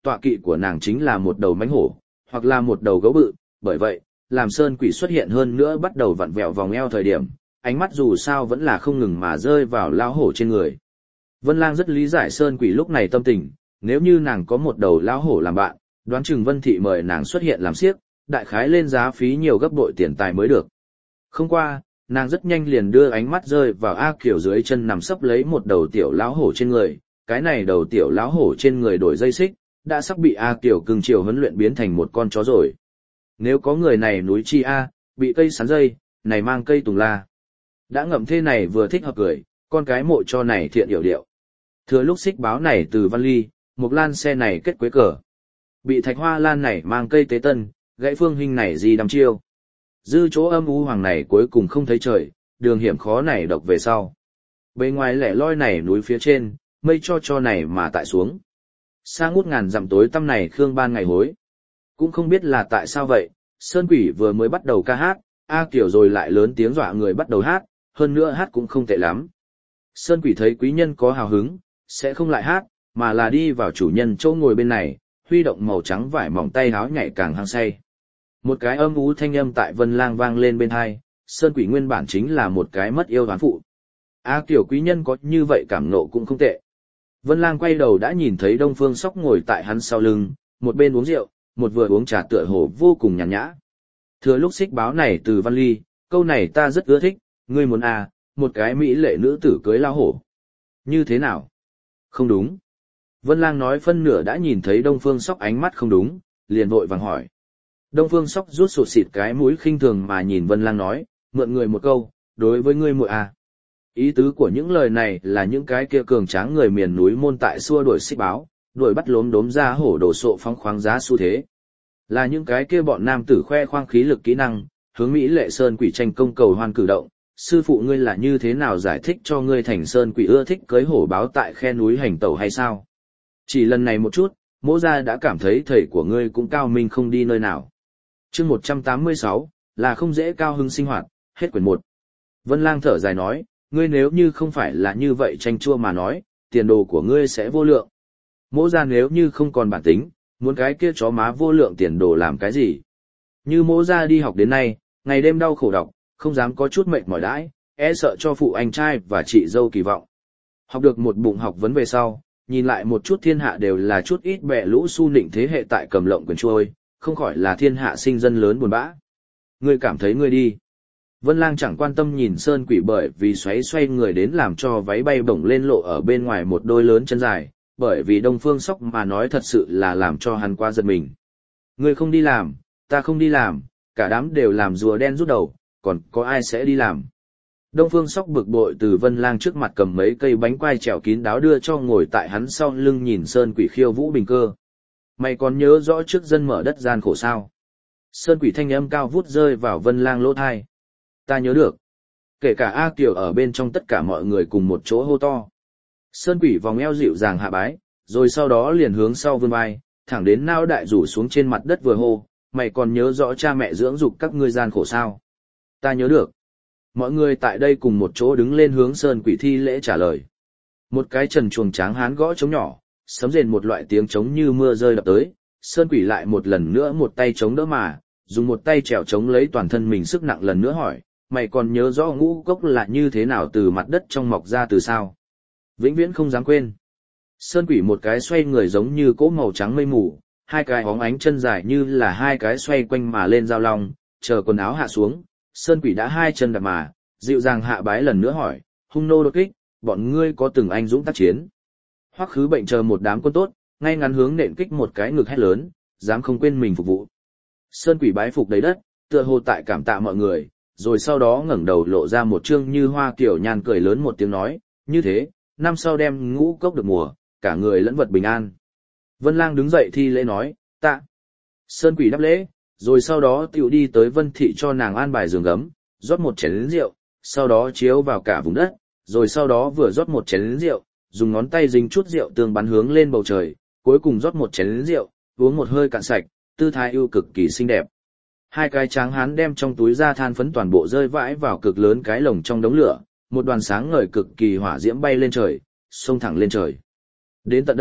tọa kỵ của nàng chính là một đầu mãnh hổ, hoặc là một đầu gấu bự, bởi vậy, làm sơn quỷ xuất hiện hơn nữa bắt đầu vặn vẹo vòng eo thời điểm, ánh mắt dù sao vẫn là không ngừng mà rơi vào lão hổ trên người. Vân Lang rất lý giải sơn quỷ lúc này tâm tình, nếu như nàng có một đầu lão hổ làm bạn, đoán chừng Vân Thị mời nàng xuất hiện làm siếc, đại khái lên giá phí nhiều gấp bội tiền tài mới được. Không qua, nàng rất nhanh liền đưa ánh mắt rơi vào A Kiều dưới chân nằm sấp lấy một đầu tiểu lão hổ trên người, cái này đầu tiểu lão hổ trên người đổi dây xích, đã sắp bị A Kiều cưng chiều huấn luyện biến thành một con chó rồi. Nếu có người này núi chi A, bị cây sắn dây, này mang cây tùng la. Đã ngậm thế này vừa thích hợp cười, con cái mộ cho này thiện điệu điệu. Thừa lúc xích báo này từ Văn Ly, một lan xe này kết quế cờ. Bị thạch hoa lan này mang cây tế tân, gãy phương hình này gì đăm chiêu. Dư chỗ âm u hoàng này cuối cùng không thấy trời, đường hiểm khó này độc về sau. Bề ngoài lẻ loi này núi phía trên, mây cho cho này mà tại xuống. Xa ngút ngàn dặm tối tăm này khương ban ngày hối. Cũng không biết là tại sao vậy, sơn quỷ vừa mới bắt đầu ca hát, A Kiều rồi lại lớn tiếng dọa người bắt đầu hát, hơn nữa hát cũng không tệ lắm. Sơn quỷ thấy quý nhân có hào hứng, sẽ không lại hát, mà là đi vào chủ nhân chỗ ngồi bên này, huy động màu trắng vải mỏng tay háo nhảy càng hăng say. Một cái âm ú thanh âm tại Vân Lang vang lên bên hai, sơn quỷ nguyên bản chính là một cái mất yêu đoán phụ. A Kiều quý nhân có như vậy cảm nộ cũng không tệ. Vân Lang quay đầu đã nhìn thấy Đông Phương Sóc ngồi tại hắn sau lưng, một bên uống rượu, một vừa uống trà tựa hồ vô cùng nhàn nhã. Thừa lúc xích báo này từ Văn Ly, câu này ta rất ưa thích, ngươi muốn à, một cái mỹ lệ nữ tử cưới lao hổ. Như thế nào? Không đúng. Vân Lang nói phân nửa đã nhìn thấy Đông Phương Sóc ánh mắt không đúng, liền vội vàng hỏi. Đông Phương Sóc rút sụt xịt cái mũi khinh thường mà nhìn Vân Lang nói, mượn người một câu, đối với ngươi muội à. Ý tứ của những lời này là những cái kia cường tráng người miền núi môn tại xua đuổi xích báo, đuổi bắt lốm đốm ra hổ đồ sộ phóng khoáng giá xu thế. Là những cái kia bọn nam tử khoe khoang khí lực kỹ năng, hướng Mỹ lệ sơn quỷ tranh công cầu hoan cử động, sư phụ ngươi là như thế nào giải thích cho ngươi thành sơn quỷ ưa thích cưới hổ báo tại khe núi hành tẩu hay sao? Chỉ lần này một chút, Mỗ gia đã cảm thấy thầy của ngươi cũng cao minh không đi nơi nào. Chương một trăm tám mươi sáu, là không dễ cao hứng sinh hoạt, hết quyển một. Vân Lang thở dài nói, ngươi nếu như không phải là như vậy tranh chua mà nói, tiền đồ của ngươi sẽ vô lượng. Mỗ gia nếu như không còn bản tính, muốn cái kia chó má vô lượng tiền đồ làm cái gì? Như Mỗ gia đi học đến nay, ngày đêm đau khổ đọc, không dám có chút mệt mỏi đãi, e sợ cho phụ anh trai và chị dâu kỳ vọng. Học được một bụng học vấn về sau, nhìn lại một chút thiên hạ đều là chút ít bẹ lũ su nịnh thế hệ tại cầm lộng quyền trôi, không khỏi là thiên hạ sinh dân lớn buồn bã. Ngươi cảm thấy ngươi đi. Vân Lang chẳng quan tâm nhìn sơn quỷ bởi vì xoáy xoay người đến làm cho váy bay bổng lên lộ ở bên ngoài một đôi lớn chân dài, bởi vì Đông Phương Sóc mà nói thật sự là làm cho hắn quá giật mình. Ngươi không đi làm, ta không đi làm, cả đám đều làm rùa đen rút đầu, còn có ai sẽ đi làm. Đông Phương Sóc bực bội từ Vân Lang trước mặt cầm mấy cây bánh quai trèo kín đáo đưa cho ngồi tại hắn sau lưng nhìn sơn quỷ khiêu vũ bình cơ. Mày còn nhớ rõ trước dân mở đất gian khổ sao? Sơn quỷ thanh âm cao vút rơi vào Vân Lang lỗ thai. Ta nhớ được. Kể cả A Kiều ở bên trong tất cả mọi người cùng một chỗ hô to. Sơn quỷ vòng eo dịu dàng hạ bái, rồi sau đó liền hướng sau vươn vai, thẳng đến nao đại rủ xuống trên mặt đất vừa hô, mày còn nhớ rõ cha mẹ dưỡng dục các ngươi gian khổ sao? Ta nhớ được. Mọi người tại đây cùng một chỗ đứng lên hướng sơn quỷ thi lễ trả lời. Một cái trần chuồng tráng hán gõ trống nhỏ, sấm rền một loại tiếng trống như mưa rơi đập tới, sơn quỷ lại một lần nữa một tay trống đỡ mà, dùng một tay trèo trống lấy toàn thân mình sức nặng lần nữa hỏi, mày còn nhớ rõ ngũ cốc là như thế nào từ mặt đất trong mọc ra từ sao? Vĩnh viễn không dám quên. Sơn quỷ một cái xoay người giống như cỗ màu trắng mây mù, hai cái óng ánh chân dài như là hai cái xoay quanh mà lên giao long, chờ quần áo hạ xuống, sơn quỷ đã hai chân đạp mà, dịu dàng hạ bái lần nữa hỏi, hung nô đột kích, bọn ngươi có từng anh dũng tác chiến? Hoắc khứ bệnh chờ một đám quân tốt, ngay ngắn hướng nện kích một cái ngực hét lớn, dám không quên mình phục vụ. Sơn quỷ bái phục đầy đất, tựa hồ tại cảm tạ mọi người, rồi sau đó ngẩng đầu lộ ra một trương như hoa kiểu nhàn cười lớn một tiếng nói, như thế, năm sau đem ngũ cốc được mùa, cả người lẫn vật bình an. Vân Lang đứng dậy thi lễ nói, tạ. Sơn quỷ đáp lễ, rồi sau đó tiểu đi tới Vân Thị cho nàng an bài giường gấm, rót một chén rượu, sau đó chiếu vào cả vùng đất, rồi sau đó vừa rót một chén rượu, dùng ngón tay dính chút rượu tương bắn hướng lên bầu trời, cuối cùng rót một chén rượu, uống một hơi cạn sạch, tư thái ưu cực kỳ xinh đẹp. Hai cái tráng hán đem trong túi ra than phấn toàn bộ rơi vãi vào cực lớn cái lồng trong đống lửa, một đoàn sáng ngời cực kỳ hỏa diễm bay lên trời, xông thẳng lên trời. Đến tận đây,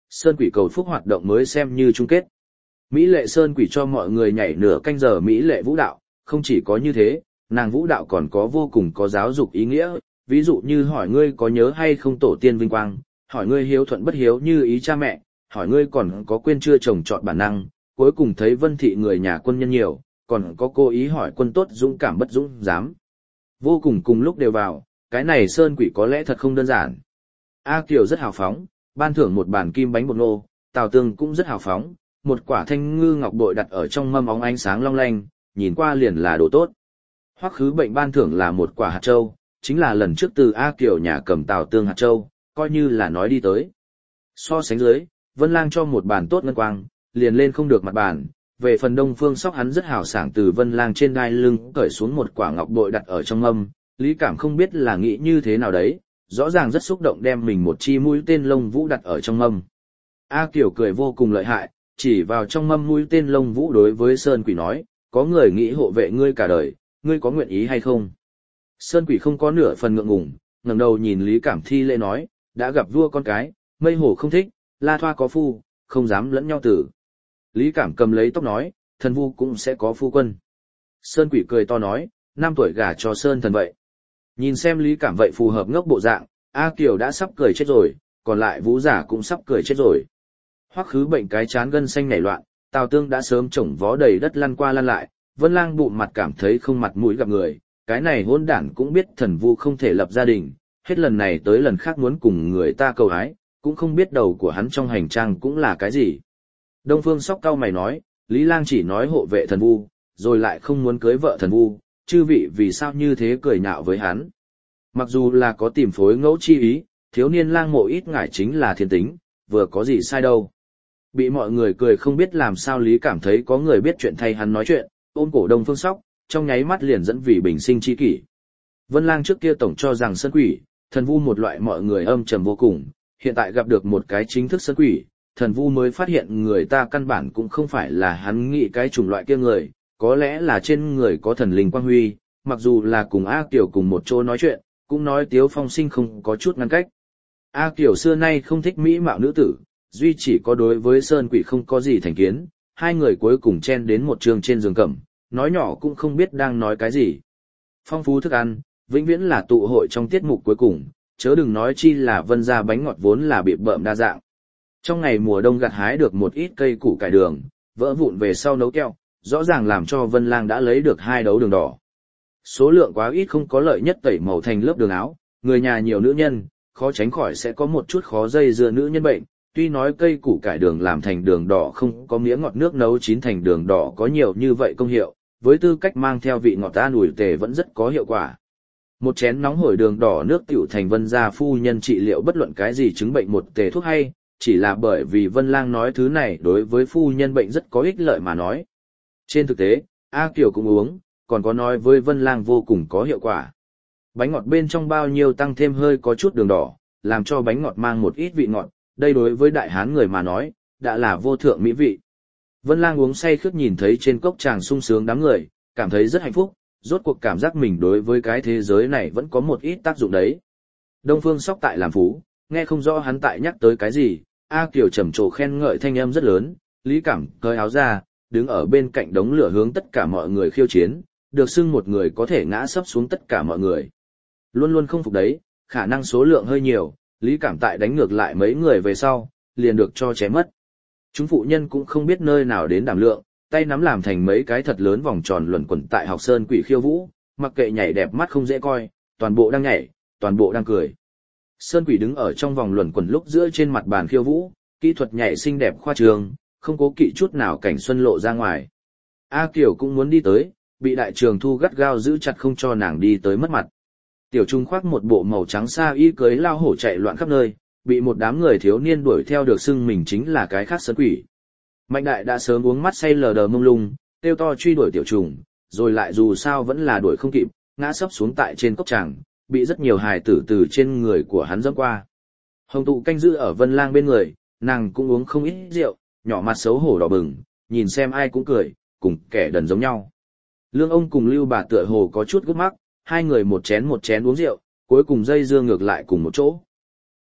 Sơn Quỷ cầu phúc hoạt động mới xem như chung kết. Mỹ Lệ Sơn Quỷ cho mọi người nhảy nửa canh giờ Mỹ Lệ vũ đạo, không chỉ có như thế, nàng vũ đạo còn có vô cùng có giáo dục ý nghĩa, ví dụ như hỏi ngươi có nhớ hay không tổ tiên vinh quang, hỏi ngươi hiếu thuận bất hiếu như ý cha mẹ, hỏi ngươi còn có quên chưa trồng trọt bản năng, cuối cùng thấy Vân Thị người nhà quân nhân nhiều, còn có cố ý hỏi quân tốt dũng cảm bất dũng dám. Vô cùng cùng lúc đều vào, cái này Sơn Quỷ có lẽ thật không đơn giản. A Kiều rất hào phóng, ban thưởng một bàn kim bánh bột ngô, Tào Tương cũng rất hào phóng, một quả thanh ngư ngọc bội đặt ở trong mâm óng ánh sáng long lanh, nhìn qua liền là đồ tốt. Hoắc Khứ Bệnh ban thưởng là một quả hạt châu, chính là lần trước từ A Kiều nhà cầm Tào Tương hạt châu, coi như là nói đi tới. So sánh dưới, Vân Lang cho một bàn tốt ngân quang, liền lên không được mặt bàn. Về phần Đông Phương Sóc hắn rất hào sảng từ Vân Lang trên đai lưng cởi xuống một quả ngọc bội đặt ở trong mâm, Lý Cảm không biết là nghĩ như thế nào đấy, rõ ràng rất xúc động đem mình một chi mũi tên lông vũ đặt ở trong mâm. A Kiều cười vô cùng lợi hại, chỉ vào trong mâm mũi tên lông vũ đối với Sơn Quỷ nói, có người nghĩ hộ vệ ngươi cả đời, ngươi có nguyện ý hay không? Sơn Quỷ không có nửa phần ngượng ngùng, ngẩng đầu nhìn Lý Cảm thi lễ nói, đã gặp vua con cái, mây hổ không thích, la thoa có phu, không dám lẫn nhau tử. Lý Cảm cầm lấy tóc nói, thần vu cũng sẽ có phu quân. Sơn Quỷ cười to nói, năm tuổi gả cho Sơn thần vậy. Nhìn xem Lý Cảm vậy phù hợp ngốc bộ dạng, A Kiều đã sắp cười chết rồi, còn lại Vũ Giả cũng sắp cười chết rồi. Hoắc Khứ Bệnh cái chán gân xanh nảy loạn, Tào Tương đã sớm chổng vó đầy đất lăn qua lăn lại, Vân Lang bụng mặt cảm thấy không mặt mũi gặp người, cái này hỗn đản cũng biết thần vu không thể lập gia đình, hết lần này tới lần khác muốn cùng người ta cầu hái, cũng không biết đầu của hắn trong hành trang cũng là cái gì. Đông Phương Sóc cau mày nói, Lý Lang chỉ nói hộ vệ thần vu, rồi lại không muốn cưới vợ thần vu, chư vị vì sao như thế cười nhạo với hắn. Mặc dù là có tìm phối ngẫu chi ý, thiếu niên lang mộ ít ngại chính là thiên tính, vừa có gì sai đâu. Bị mọi người cười không biết làm sao Lý cảm thấy có người biết chuyện thay hắn nói chuyện, ôm cổ Đông Phương Sóc, trong nháy mắt liền dẫn vì bình sinh chi kỷ. Vân Lang trước kia tổng cho rằng sơn quỷ, thần vu một loại mọi người âm trầm vô cùng, hiện tại gặp được một cái chính thức sơn quỷ, thần vu mới phát hiện người ta căn bản cũng không phải là hắn nghĩ cái chủng loại kia người, có lẽ là trên người có thần linh quang huy, mặc dù là cùng A Kiều cùng một chỗ nói chuyện, cũng nói Tiếu Phong Sinh không có chút ngăn cách. A Kiều xưa nay không thích mỹ mạo nữ tử, duy chỉ có đối với sơn quỷ không có gì thành kiến, hai người cuối cùng chen đến một trường trên giường cẩm, nói nhỏ cũng không biết đang nói cái gì. Phong phú thức ăn, vĩnh viễn là tụ hội trong tiết mục cuối cùng, chớ đừng nói chi là Vân gia bánh ngọt vốn là bị bợm đa dạng. Trong ngày mùa đông gặt hái được một ít cây củ cải đường, vỡ vụn về sau nấu keo, rõ ràng làm cho Vân Lang đã lấy được hai đấu đường đỏ. Số lượng quá ít không có lợi nhất tẩy màu thành lớp đường áo, người nhà nhiều nữ nhân, khó tránh khỏi sẽ có một chút khó dây dưa nữ nhân bệnh, tuy nói cây củ cải đường làm thành đường đỏ không có miếng ngọt nước nấu chín thành đường đỏ có nhiều như vậy công hiệu, với tư cách mang theo vị ngọt an ủi tề vẫn rất có hiệu quả. Một chén nóng hổi đường đỏ nước tiểu thành Vân gia phu nhân trị liệu bất luận cái gì chứng bệnh một tề thuốc hay, chỉ là bởi vì Vân Lang nói thứ này đối với phu nhân bệnh rất có ích lợi mà nói. Trên thực tế, A Kiều cũng uống, còn có nói với Vân Lang vô cùng có hiệu quả. Bánh ngọt bên trong bao nhiêu tăng thêm hơi có chút đường đỏ, làm cho bánh ngọt mang một ít vị ngọt, đây đối với đại hán người mà nói, đã là vô thượng mỹ vị. Vân Lang uống say khướt nhìn thấy trên cốc tràng sung sướng đám người, cảm thấy rất hạnh phúc, rốt cuộc cảm giác mình đối với cái thế giới này vẫn có một ít tác dụng đấy. Đông Phương Sóc tại làm phú, nghe không rõ hắn tại nhắc tới cái gì, A Kiều trầm trồ khen ngợi thanh âm rất lớn, Lý Cảm cởi áo ra, đứng ở bên cạnh đống lửa hướng tất cả mọi người khiêu chiến, được xưng một người có thể ngã sấp xuống tất cả mọi người. Luôn luôn không phục đấy, khả năng số lượng hơi nhiều, Lý Cảm tại đánh ngược lại mấy người về sau, liền được cho chém mất. Chúng phụ nhân cũng không biết nơi nào đến đảm lượng, tay nắm làm thành mấy cái thật lớn vòng tròn luẩn quẩn tại học sơn quỷ khiêu vũ, mặc kệ nhảy đẹp mắt không dễ coi, toàn bộ đang nhảy, toàn bộ đang cười. Sơn quỷ đứng ở trong vòng luẩn quẩn lúc giữa trên mặt bàn khiêu vũ, kỹ thuật nhảy xinh đẹp khoa trương, không cố kỵ chút nào cảnh xuân lộ ra ngoài. A Kiều cũng muốn đi tới, bị đại trường thu gắt gao giữ chặt không cho nàng đi tới mất mặt. Tiểu Trung khoác một bộ màu trắng sa y cưới lao hổ chạy loạn khắp nơi, bị một đám người thiếu niên đuổi theo được xưng mình chính là cái khác sơn quỷ. Mạnh đại đã sớm uống mắt say lờ đờ mông lung, kêu to truy đuổi Tiểu Trùng, rồi lại dù sao vẫn là đuổi không kịp, ngã sấp xuống tại trên cốc tràng, bị rất nhiều hài tử từ trên người của hắn dẫm qua. Hồng Tụ canh giữ ở Vân Lang bên người, nàng cũng uống không ít rượu, nhỏ mặt xấu hổ đỏ bừng, nhìn xem ai cũng cười, cùng kẻ đần giống nhau. Lương ông cùng Lưu bà tựa hồ có chút gút mắc, hai người một chén một chén uống rượu, cuối cùng dây dưa ngược lại cùng một chỗ.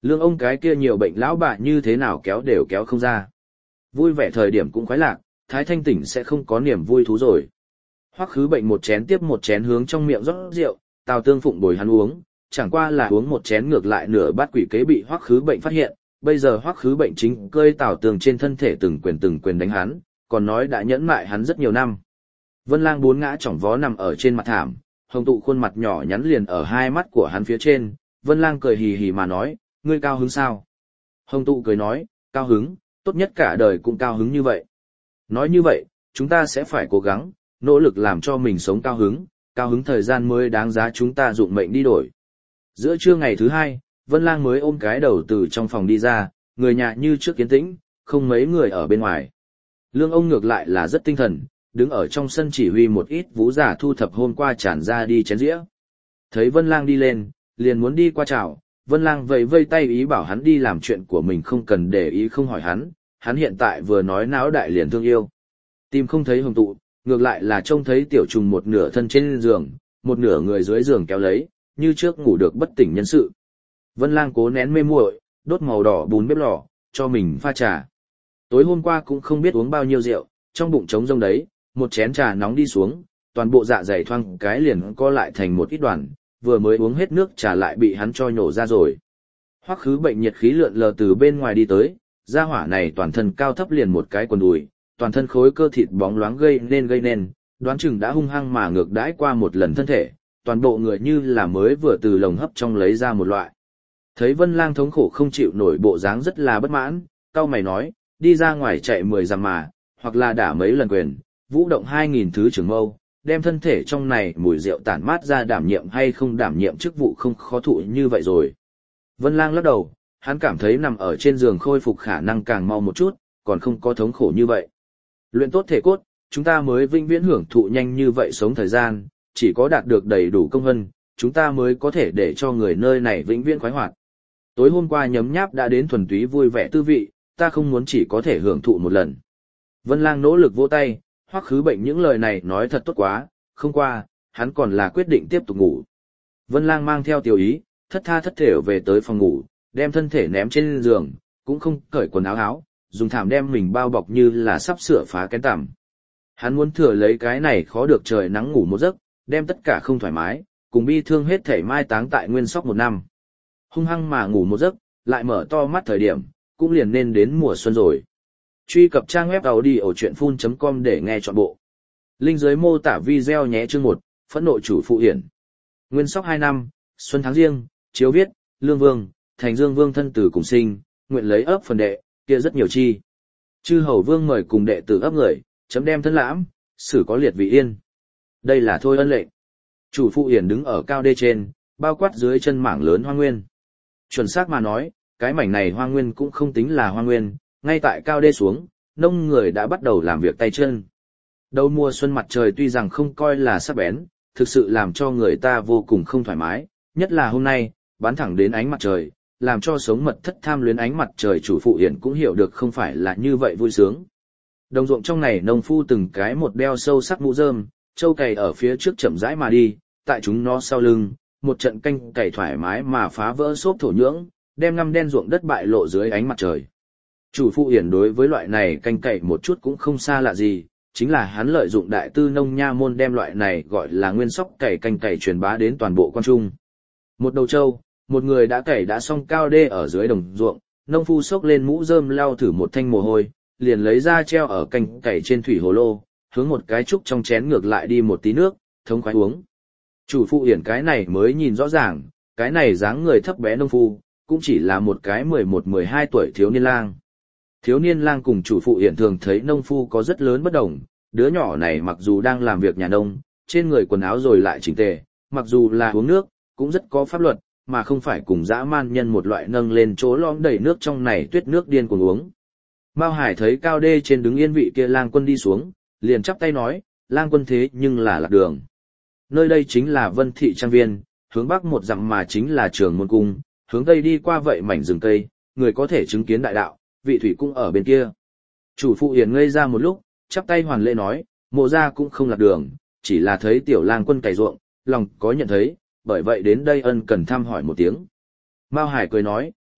Lương ông cái kia nhiều bệnh lão bà như thế nào kéo đều kéo không ra. Vui vẻ thời điểm cũng khoái lạc, Thái Thanh tỉnh sẽ không có niềm vui thú rồi. Hoắc Khứ Bệnh một chén tiếp một chén hướng trong miệng rót rượu, Tào Tương Phụng bồi hắn uống, chẳng qua là uống một chén ngược lại nửa bát quỷ kế bị Hoắc Khứ Bệnh phát hiện, bây giờ Hoắc Khứ Bệnh chính cơi Tào Tương trên thân thể từng quyền từng quyền đánh hắn, còn nói đã nhẫn mại hắn rất nhiều năm. Vân Lang bốn ngã chỏng vó nằm ở trên mặt thảm, Hồng Tụ khuôn mặt nhỏ nhắn liền ở hai mắt của hắn phía trên, Vân Lang cười hì hì mà nói, ngươi cao hứng sao? Hồng Tụ cười nói, cao hứng, tốt nhất cả đời cũng cao hứng như vậy. Nói như vậy, chúng ta sẽ phải cố gắng, nỗ lực làm cho mình sống cao hứng, cao hứng thời gian mới đáng giá chúng ta dụng mệnh đi đổi. Giữa trưa ngày thứ hai, Vân Lang mới ôm cái đầu từ trong phòng đi ra, người nhà như trước kiến tĩnh, không mấy người ở bên ngoài. Lương ông ngược lại là rất tinh thần, đứng ở trong sân chỉ huy một ít vũ giả thu thập hôm qua tràn ra đi chén dĩa. Thấy Vân Lang đi lên, liền muốn đi qua chào, Vân Lang vẫy vây tay ý bảo hắn đi làm chuyện của mình không cần để ý không hỏi hắn, hắn hiện tại vừa nói náo đại liền thương yêu. Tìm không thấy Hồng Tụ, ngược lại là trông thấy tiểu trùng một nửa thân trên giường, một nửa người dưới giường kéo lấy, như trước ngủ được bất tỉnh nhân sự. Vân Lang cố nén mê muội, đốt màu đỏ bún bếp lò, cho mình pha trà. Tối hôm qua cũng không biết uống bao nhiêu rượu, trong bụng trống rông đấy, một chén trà nóng đi xuống, toàn bộ dạ dày thoang cái liền co lại thành một ít đoàn, vừa mới uống hết nước trà lại bị hắn cho nhổ ra rồi. Hoắc Khứ Bệnh nhiệt khí lượn lờ từ bên ngoài đi tới, gia hỏa này toàn thân cao thấp liền một cái quần đùi, toàn thân khối cơ thịt bóng loáng gây nên gây nên, đoán chừng đã hung hăng mà ngược đãi qua một lần thân thể, toàn bộ người như là mới vừa từ lồng hấp trong lấy ra một loại. Thấy Vân Lang thống khổ không chịu nổi bộ dáng rất là bất mãn, cau mày nói, đi ra ngoài chạy mười dặm mà, hoặc là đả mấy lần quyền, vũ động hai nghìn thứ trường mâu, đem thân thể trong này mùi rượu tản mát ra đảm nhiệm hay không đảm nhiệm chức vụ không khó thụ như vậy rồi. Vân Lang lắc đầu, hắn cảm thấy nằm ở trên giường khôi phục khả năng càng mau một chút, còn không có thống khổ như vậy. Luyện tốt thể cốt, chúng ta mới vĩnh viễn hưởng thụ nhanh như vậy sống thời gian, chỉ có đạt được đầy đủ công vân, chúng ta mới có thể để cho người nơi này vĩnh viễn khoái hoạt. Tối hôm qua nhấm nháp đã đến thuần túy vui vẻ tư vị, ta không muốn chỉ có thể hưởng thụ một lần. Vân Lang nỗ lực vỗ tay, Hoắc Khứ Bệnh những lời này nói thật tốt quá, không qua, hắn còn là quyết định tiếp tục ngủ. Vân Lang mang theo tiểu ý, thất tha thất thểu về tới phòng ngủ, đem thân thể ném trên giường, cũng không cởi quần áo áo, dùng thảm đem mình bao bọc như là sắp sửa phá kén tằm. Hắn muốn thừa lấy cái này khó được trời nắng ngủ một giấc, đem tất cả không thoải mái, cùng bi thương hết thảy mai táng tại Nguyên Sóc một năm. Hung hăng mà ngủ một giấc, lại mở to mắt thời điểm, cũng liền nên đến mùa xuân rồi. Truy cập trang web audiochuyenphun chấm com để nghe trọn bộ. Link dưới mô tả video nhé. Chương một, phẫn nộ chủ phụ hiển. Nguyên Sóc hai năm, xuân tháng riêng, chiếu viết, Lương Vương, Thành Dương Vương thân tử cùng sinh, nguyện lấy ấp phần đệ, kia rất nhiều chi. Chư hầu vương mời cùng đệ tử ấp người, chấm đem thân lãm, xử có liệt vị yên. Đây là thôi ân lệnh. Chủ phụ hiển đứng ở cao đê trên, bao quát dưới chân mảng lớn hoang nguyên. Chuẩn xác mà nói, cái mảnh này hoang nguyên cũng không tính là hoang nguyên, ngay tại cao đê xuống, nông người đã bắt đầu làm việc tay chân. Đầu mùa xuân mặt trời tuy rằng không coi là sắc bén, thực sự làm cho người ta vô cùng không thoải mái, nhất là hôm nay, bắn thẳng đến ánh mặt trời, làm cho sống mật thất tham luyến ánh mặt trời chủ phụ hiển cũng hiểu được không phải là như vậy vui sướng. Đồng ruộng trong này nông phu từng cái một đeo sâu sắc mũ rơm, châu cày ở phía trước chậm rãi mà đi, tại chúng nó sau lưng, một trận canh cày thoải mái mà phá vỡ xốp thổ nhưỡng, đem ngăm đen ruộng đất bại lộ dưới ánh mặt trời. Chủ phụ hiển đối với loại này canh cày một chút cũng không xa lạ gì, chính là hắn lợi dụng đại tư nông nha môn đem loại này gọi là nguyên sóc cày canh cày truyền bá đến toàn bộ quan trung. Một đầu trâu, một người đã cày đã xong cao đê ở dưới đồng ruộng, nông phu xốc lên mũ rơm lau thử một thanh mồ hôi, liền lấy ra treo ở canh cày trên thủy hồ lô, hướng một cái trúc trong chén ngược lại đi một tí nước, thống khoái uống. Chủ phụ hiển cái này mới nhìn rõ ràng, cái này dáng người thấp bé nông phu, cũng chỉ là một cái mười một mười hai tuổi thiếu niên lang. Thiếu niên lang cùng chủ phụ hiển thường thấy nông phu có rất lớn bất đồng, đứa nhỏ này mặc dù đang làm việc nhà nông, trên người quần áo rồi lại chỉnh tề, mặc dù là uống nước, cũng rất có pháp luật, mà không phải cùng dã man nhân một loại nâng lên chỗ lõm đầy nước trong này tuyết nước điên cuồng uống. Mao Hải thấy cao đê trên đứng yên vị kia lang quân đi xuống, liền chắp tay nói, lang quân thế nhưng là lạc đường. Nơi đây chính là Vân Thị Trang Viên, hướng bắc một dặm mà chính là Trường Môn Cung, hướng tây đi qua vậy mảnh rừng cây, người có thể chứng kiến đại đạo, vị thủy cũng ở bên kia. Chủ phụ hiển ngây ra một lúc, chắp tay hoàn lễ nói, mộ gia cũng không lạc đường, chỉ là thấy tiểu lang quân cày ruộng, lòng có nhận thấy, bởi vậy đến đây ân cần thăm hỏi một tiếng. Mao Hải cười nói,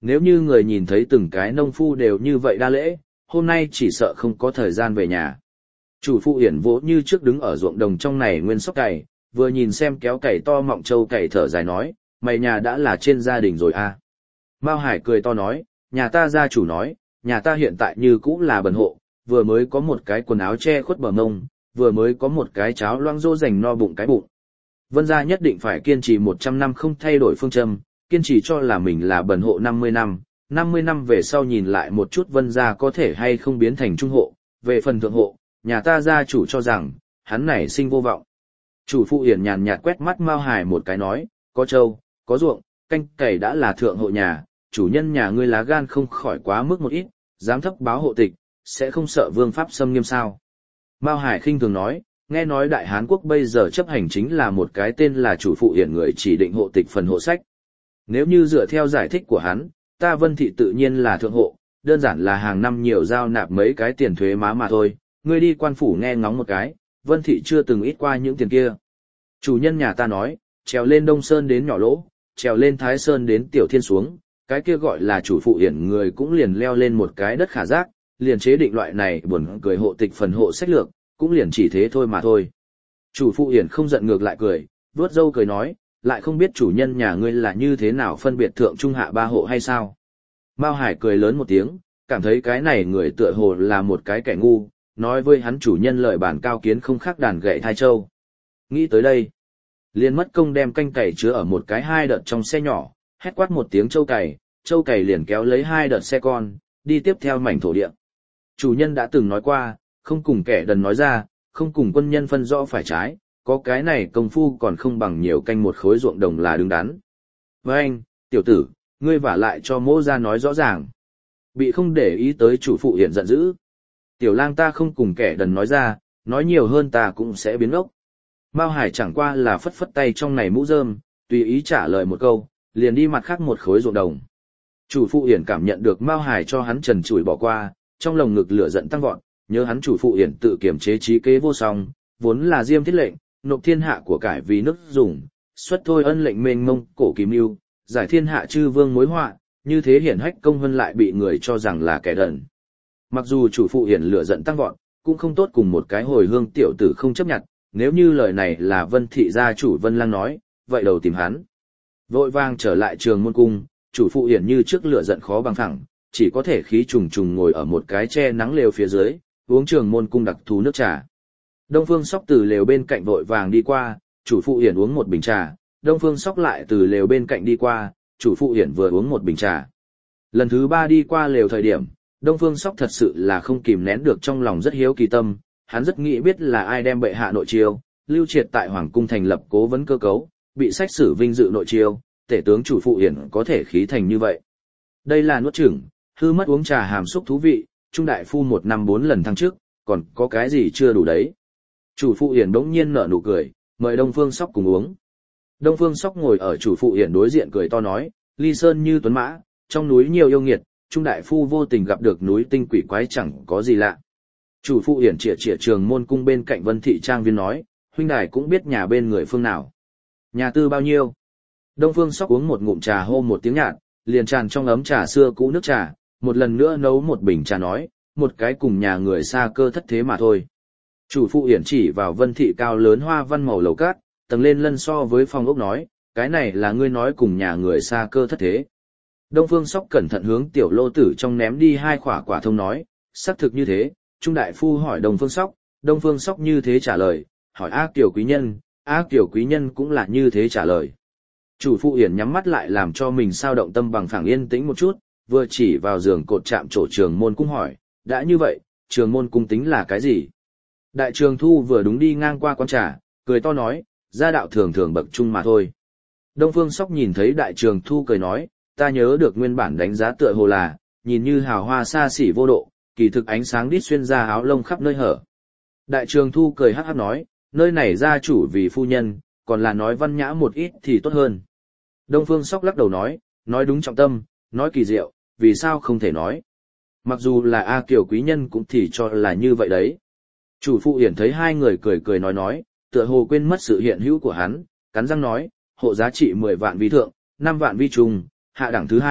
Nếu như người nhìn thấy từng cái nông phu đều như vậy đa lễ, hôm nay chỉ sợ không có thời gian về nhà. Chủ phụ hiển vỗ như trước đứng ở ruộng đồng trong này nguyên sóc cày, vừa nhìn xem kéo cày to mọng trâu cày thở dài nói, mày nhà đã là trên gia đình rồi à. Mao Hải cười to nói, nhà ta gia chủ nói, nhà ta hiện tại như cũ là bần hộ, vừa mới có một cái quần áo che khuất bờ mông, vừa mới có một cái cháo loang dô dành no bụng cái bụng. Vân gia nhất định phải kiên trì một trăm năm không thay đổi phương châm, kiên trì cho là mình là bần hộ năm mươi năm, năm mươi năm về sau nhìn lại một chút Vân gia có thể hay không biến thành trung hộ, về phần thượng hộ, nhà ta gia chủ cho rằng, hắn này sinh vô vọng. Chủ phụ hiển nhàn nhạt quét mắt Mao Hải một cái nói, có trâu, có ruộng, canh cày đã là thượng hộ nhà, chủ nhân nhà ngươi lá gan không khỏi quá mức một ít, dám thấp báo hộ tịch, sẽ không sợ vương pháp xâm nghiêm sao. Mao Hải khinh thường nói, nghe nói Đại Hán Quốc bây giờ chấp hành chính là một cái tên là chủ phụ hiển người chỉ định hộ tịch phần hộ sách. Nếu như dựa theo giải thích của hắn, ta Vân Thị tự nhiên là thượng hộ, đơn giản là hàng năm nhiều giao nạp mấy cái tiền thuế má mà thôi, ngươi đi quan phủ nghe ngóng một cái, Vân Thị chưa từng ít qua những tiền kia. Chủ nhân nhà ta nói, trèo lên Đông Sơn đến Nhỏ Lỗ, trèo lên Thái Sơn đến Tiểu Thiên xuống, cái kia gọi là chủ phụ hiển người cũng liền leo lên một cái đất khả giác, liền chế định loại này buồn cười hộ tịch phần hộ sách lược, cũng liền chỉ thế thôi mà thôi. Chủ phụ hiển không giận ngược lại cười, vuốt râu cười nói, lại không biết chủ nhân nhà ngươi là như thế nào phân biệt thượng trung hạ ba hộ hay sao. Mao Hải cười lớn một tiếng, cảm thấy cái này người tựa hồ là một cái kẻ ngu, nói với hắn chủ nhân lời bản cao kiến không khác đàn gậy thai châu. Nghĩ tới đây, liền mất công đem canh cày chứa ở một cái hai đợt trong xe nhỏ, hét quát một tiếng châu cày, châu cày liền kéo lấy hai đợt xe con, đi tiếp theo mảnh thổ địa. Chủ nhân đã từng nói qua, không cùng kẻ đần nói ra, không cùng quân nhân phân rõ phải trái, có cái này công phu còn không bằng nhiều canh một khối ruộng đồng là đứng đắn. Với anh, tiểu tử, ngươi vả lại cho mỗ ra nói rõ ràng. Bị không để ý tới chủ phụ hiển giận dữ. Tiểu lang ta không cùng kẻ đần nói ra, nói nhiều hơn ta cũng sẽ biến ốc. Mao Hải chẳng qua là phất phất tay trong này mũ rơm, tùy ý trả lời một câu, liền đi mặt khác một khối ruộng đồng. Chủ phụ hiển cảm nhận được Mao Hải cho hắn trần trụi bỏ qua, trong lồng ngực lửa giận tăng vọt, nhớ hắn chủ phụ hiển tự kiểm chế trí kế vô song, vốn là diêm thiết lệnh, nộp thiên hạ của cải vì nước dùng, xuất thôi ân lệnh mênh mông cổ kỳ mưu, giải thiên hạ chư vương mối họa, như thế hiển hách công hơn lại bị người cho rằng là kẻ đần. Mặc dù chủ phụ hiển lửa giận tăng vọt, cũng không tốt cùng một cái hồi hương tiểu tử không chấp nhận, nếu như lời này là Vân Thị gia chủ Vân Lang nói, vậy đầu tìm hắn. Vội vàng trở lại trường môn cung, chủ phụ hiển như trước lửa giận khó bằng phẳng, chỉ có thể khí trùng trùng ngồi ở một cái che nắng lều phía dưới, uống trường môn cung đặc thù nước trà. Đông Phương Sóc từ lều bên cạnh vội vàng đi qua, chủ phụ hiển uống một bình trà, Đông Phương Sóc lại từ lều bên cạnh đi qua, chủ phụ hiển vừa uống một bình trà. Lần thứ ba đi qua lều thời điểm, Đông Phương Sóc thật sự là không kìm nén được trong lòng rất hiếu kỳ tâm, hắn rất nghĩ biết là ai đem bệ hạ nội chiêu, lưu triệt tại Hoàng cung thành lập cố vấn cơ cấu, bị sách sử vinh dự nội chiêu, tể tướng chủ phụ hiển có thể khí thành như vậy. Đây là nuốt chửng, hư mất uống trà hàm xúc thú vị, trung đại phu một năm bốn lần thăng trước, còn có cái gì chưa đủ đấy. Chủ phụ hiển đống nhiên nở nụ cười, mời Đông Phương Sóc cùng uống. Đông Phương Sóc ngồi ở chủ phụ hiển đối diện cười to nói, ly sơn như tuấn mã, trong núi nhiều yêu nghiệt, trung đại phu vô tình gặp được núi tinh quỷ quái chẳng có gì lạ. Chủ phụ hiển chĩa chĩa trường môn cung bên cạnh Vân Thị trang viên nói, huynh đài cũng biết nhà bên người phương nào. Nhà tư bao nhiêu? Đông Phương Sóc uống một ngụm trà hô một tiếng nhạt, liền tràn trong ấm trà xưa cũ nước trà, một lần nữa nấu một bình trà nói, một cái cùng nhà người xa cơ thất thế mà thôi. Chủ phụ hiển chỉ vào Vân Thị cao lớn hoa văn màu lầu cát, tầng lên lân so với phong ốc nói, cái này là ngươi nói cùng nhà người xa cơ thất thế. Đông Phương Sóc cẩn thận hướng tiểu lô tử trong ném đi hai quả quả thông nói, xác thực như thế. Trung đại phu hỏi Đông Phương Sóc, Đông Phương Sóc như thế trả lời, hỏi Ác Kiều quý nhân, Ác Kiều quý nhân cũng là như thế trả lời. Chủ phụ hiển nhắm mắt lại làm cho mình sao động tâm bằng phẳng yên tĩnh một chút, vừa chỉ vào giường cột chạm trổ trường môn cung hỏi, đã như vậy, trường môn cung tính là cái gì? Đại trường thu vừa đúng đi ngang qua quán trà, cười to nói, gia đạo thường thường bậc trung mà thôi. Đông Phương Sóc nhìn thấy đại trường thu cười nói, ta nhớ được nguyên bản đánh giá tựa hồ là, nhìn như hào hoa xa xỉ vô độ, kỳ thực ánh sáng đít xuyên ra áo lông khắp nơi hở. Đại trường thu cười hắc hắc nói, nơi này gia chủ vì phu nhân, còn là nói văn nhã một ít thì tốt hơn. Đông Phương Sóc lắc đầu nói, nói đúng trọng tâm, nói kỳ diệu, vì sao không thể nói. Mặc dù là A Kiều quý nhân cũng thì cho là như vậy đấy. Chủ phụ hiển thấy hai người cười cười nói nói, tựa hồ quên mất sự hiện hữu của hắn, cắn răng nói, hộ giá trị mười vạn vi thượng, năm vạn vi trung, hạ đẳng thứ hai,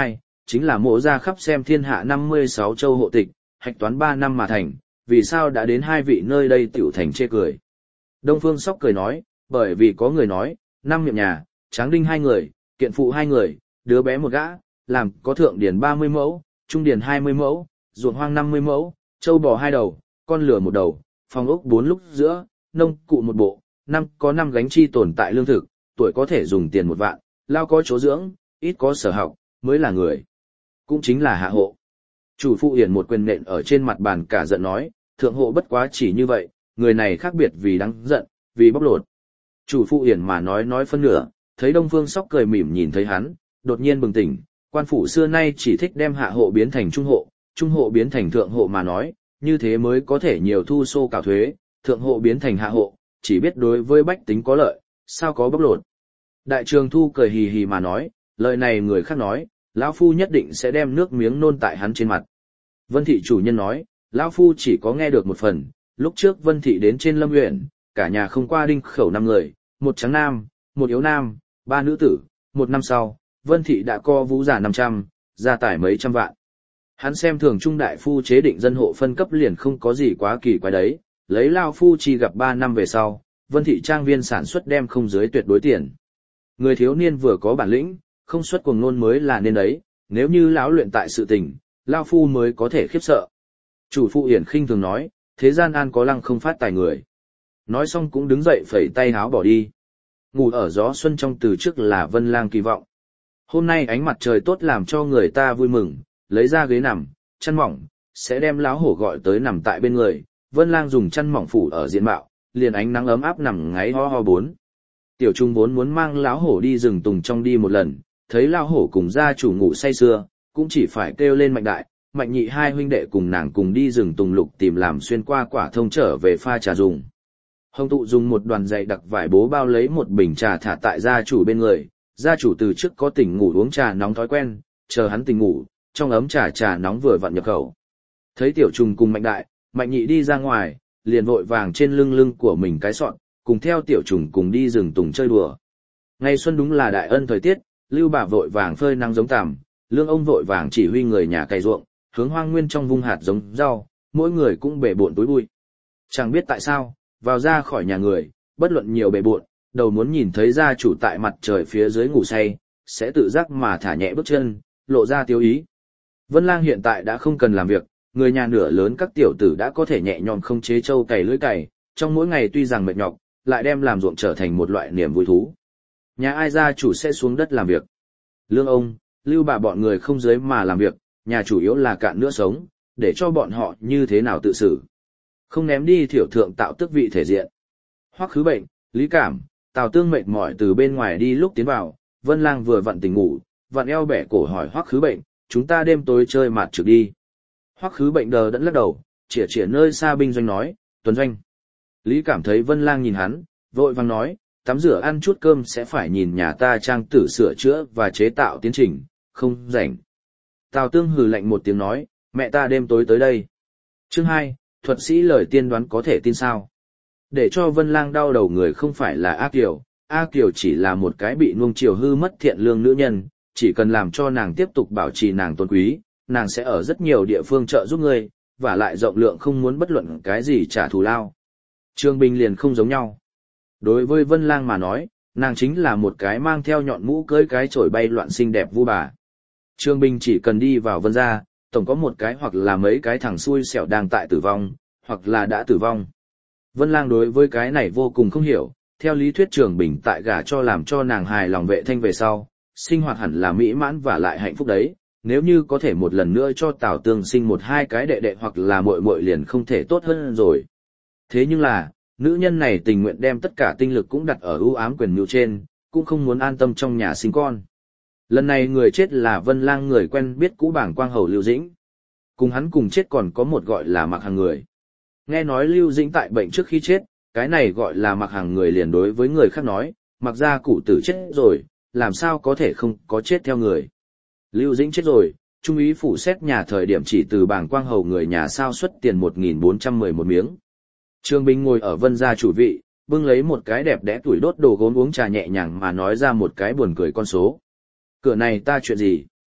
chính là mộ ra khắp xem thiên hạ năm mươi sáu châu hộ tịch, hạch toán ba năm mà thành, vì sao đã đến hai vị nơi đây tiểu thành chê cười. Đông Phương Sóc cười nói, bởi vì có người nói, năm miệng nhà, tráng đinh hai người, kiện phụ hai người, đứa bé một gã, làm có thượng điển ba mươi mẫu, trung điển hai mươi mẫu, ruộng hoang năm mươi mẫu, châu bò hai đầu, con lửa một đầu, phòng ốc bốn lúc giữa, nông cụ một bộ, năm có năm gánh chi tồn tại lương thực, tuổi có thể dùng tiền một vạn, lao có chỗ dưỡng, ít có sở học, mới là người. Cũng chính là hạ hộ. Chủ phụ hiển một quyền nện ở trên mặt bàn cả giận nói, thượng hộ bất quá chỉ như vậy, người này khác biệt vì đáng giận, vì bóc lột. Chủ phụ hiển mà nói nói phân nửa, thấy Đông Phương Sóc cười mỉm nhìn thấy hắn, đột nhiên bừng tỉnh, quan phủ xưa nay chỉ thích đem hạ hộ biến thành trung hộ, trung hộ biến thành thượng hộ mà nói, như thế mới có thể nhiều thu xô cào thuế, thượng hộ biến thành hạ hộ, chỉ biết đối với bách tính có lợi, sao có bóc lột. Đại trường thu cười hì hì mà nói, lời này người khác nói, lão phu nhất định sẽ đem nước miếng nôn tại hắn trên mặt. Vân thị chủ nhân nói, lão phu chỉ có nghe được một phần, lúc trước Vân thị đến trên Lâm huyện, cả nhà không qua đinh khẩu năm người, một trắng nam, một yếu nam, ba nữ tử, một năm sau, Vân thị đã co vũ giả năm trăm, gia tài mấy trăm vạn. Hắn xem thường trung đại phu chế định dân hộ phân cấp liền không có gì quá kỳ quái đấy, lấy lao phu chỉ gặp ba năm về sau, Vân thị trang viên sản xuất đem không dưới tuyệt đối tiền. Người thiếu niên vừa có bản lĩnh, không xuất cuồng nôn mới là nên đấy, nếu như lão luyện tại sự tình, lao phu mới có thể khiếp sợ. Chủ phụ hiển khinh thường nói, thế gian an có lăng không phát tài người. Nói xong cũng đứng dậy phẩy tay háo bỏ đi. Ngủ ở gió xuân trong từ trước là Vân Lang kỳ vọng. Hôm nay ánh mặt trời tốt làm cho người ta vui mừng, lấy ra ghế nằm, chăn mỏng, sẽ đem lão hổ gọi tới nằm tại bên người. Vân Lang dùng chăn mỏng phủ ở diện mạo, liền ánh nắng ấm áp nằm ngáy ho ho bốn. Tiểu Trung vốn muốn mang lão hổ đi rừng tùng trong đi một lần, thấy lão hổ cùng gia chủ ngủ say sưa, cũng chỉ phải kêu lên Mạnh đại, Mạnh nhị hai huynh đệ cùng nàng cùng đi rừng tùng lục tìm làm xuyên qua quả thông trở về pha trà dùng. Hồng tụ dùng một đoàn dày đặc vải bố bao lấy một bình trà thả tại gia chủ bên người, gia chủ từ trước có tỉnh ngủ uống trà nóng thói quen, chờ hắn tỉnh ngủ, trong ấm trà trà nóng vừa vặn nhập khẩu. Thấy Tiểu Trùng cùng Mạnh đại, Mạnh nhị đi ra ngoài, liền vội vàng trên lưng lưng của mình cái sọn, cùng theo Tiểu Trùng cùng đi rừng tùng chơi đùa. Ngày xuân đúng là đại ân thời tiết, Lưu bà vội vàng phơi nắng giống tằm, Lương ông vội vàng chỉ huy người nhà cày ruộng, hướng hoang nguyên trong vung hạt giống rau, mỗi người cũng bể bộn túi bụi. Chẳng biết tại sao, vào ra khỏi nhà người, bất luận nhiều bể bộn, đầu muốn nhìn thấy gia chủ tại mặt trời phía dưới ngủ say, sẽ tự giác mà thả nhẹ bước chân, lộ ra tiêu ý. Vân Lang hiện tại đã không cần làm việc, người nhà nửa lớn các tiểu tử đã có thể nhẹ nhõm không chế trâu cày lưỡi cày, trong mỗi ngày tuy rằng mệt nhọc, lại đem làm ruộng trở thành một loại niềm vui thú. Nhà ai gia chủ sẽ xuống đất làm việc. Lương ông, Lưu bà bọn người không dưới mà làm việc, nhà chủ yếu là cạn nữa sống, để cho bọn họ như thế nào tự xử. Không ném đi thiểu thượng tạo tước vị thể diện. Hoắc Khứ Bệnh, Lý Cảm, Tào Tương mệt mỏi từ bên ngoài đi lúc tiến vào, Vân Lang vừa vặn tỉnh ngủ, vặn eo bẻ cổ hỏi Hoắc Khứ Bệnh, chúng ta đêm tối chơi mạt trực đi. Hoắc Khứ Bệnh đờ đẫn lắc đầu, chĩa chĩa nơi xa binh doanh nói, tuần doanh. Lý Cảm thấy Vân Lang nhìn hắn, vội vàng nói, tắm rửa ăn chút cơm sẽ phải nhìn nhà ta trang tử sửa chữa và chế tạo tiến trình, không rảnh. Tào Tương hừ lạnh một tiếng nói, mẹ ta đêm tối tới đây. Chương hai, thuật sĩ lời tiên đoán có thể tin sao? Để cho Vân Lang đau đầu người không phải là A Kiều, A Kiều chỉ là một cái bị nuông chiều hư mất thiện lương nữ nhân, chỉ cần làm cho nàng tiếp tục bảo trì nàng tôn quý, nàng sẽ ở rất nhiều địa phương trợ giúp ngươi, và lại rộng lượng không muốn bất luận cái gì trả thù lao. Trương Bình liền không giống nhau. Đối với Vân Lang mà nói, nàng chính là một cái mang theo nhọn mũ cưỡi cái chổi bay loạn xinh đẹp vu bà. Trương Bình chỉ cần đi vào Vân gia, tổng có một cái hoặc là mấy cái thằng xui xẻo đang tại tử vong, hoặc là đã tử vong. Vân Lang đối với cái này vô cùng không hiểu, theo lý thuyết Trường Bình tại gả cho làm cho nàng hài lòng Vệ Thanh về sau, sinh hoạt hẳn là mỹ mãn và lại hạnh phúc đấy, nếu như có thể một lần nữa cho Tào Tương sinh một hai cái đệ đệ hoặc là muội muội liền không thể tốt hơn rồi. Thế nhưng là, nữ nhân này tình nguyện đem tất cả tinh lực cũng đặt ở ưu ám quyền mưu trên, cũng không muốn an tâm trong nhà sinh con. Lần này người chết là Vân Lang người quen biết cũ bảng Quang Hầu Lưu Dĩnh. Cùng hắn cùng chết còn có một gọi là Mặc Hàng người. Nghe nói Lưu Dĩnh tại bệnh trước khi chết, cái này gọi là Mặc Hàng người liền đối với người khác nói, mặc ra cụ tử chết rồi, làm sao có thể không có chết theo người. Lưu Dĩnh chết rồi, Trung úy phủ xét nhà thời điểm chỉ từ bảng Quang Hầu người nhà sao xuất tiền một nghìn bốn trăm mười một miếng. Trương Bình ngồi ở Vân gia chủ vị, bưng lấy một cái đẹp đẽ tuổi đốt đồ gốm uống trà nhẹ nhàng mà nói ra một cái buồn cười con số. Cửa này ta chuyện gì?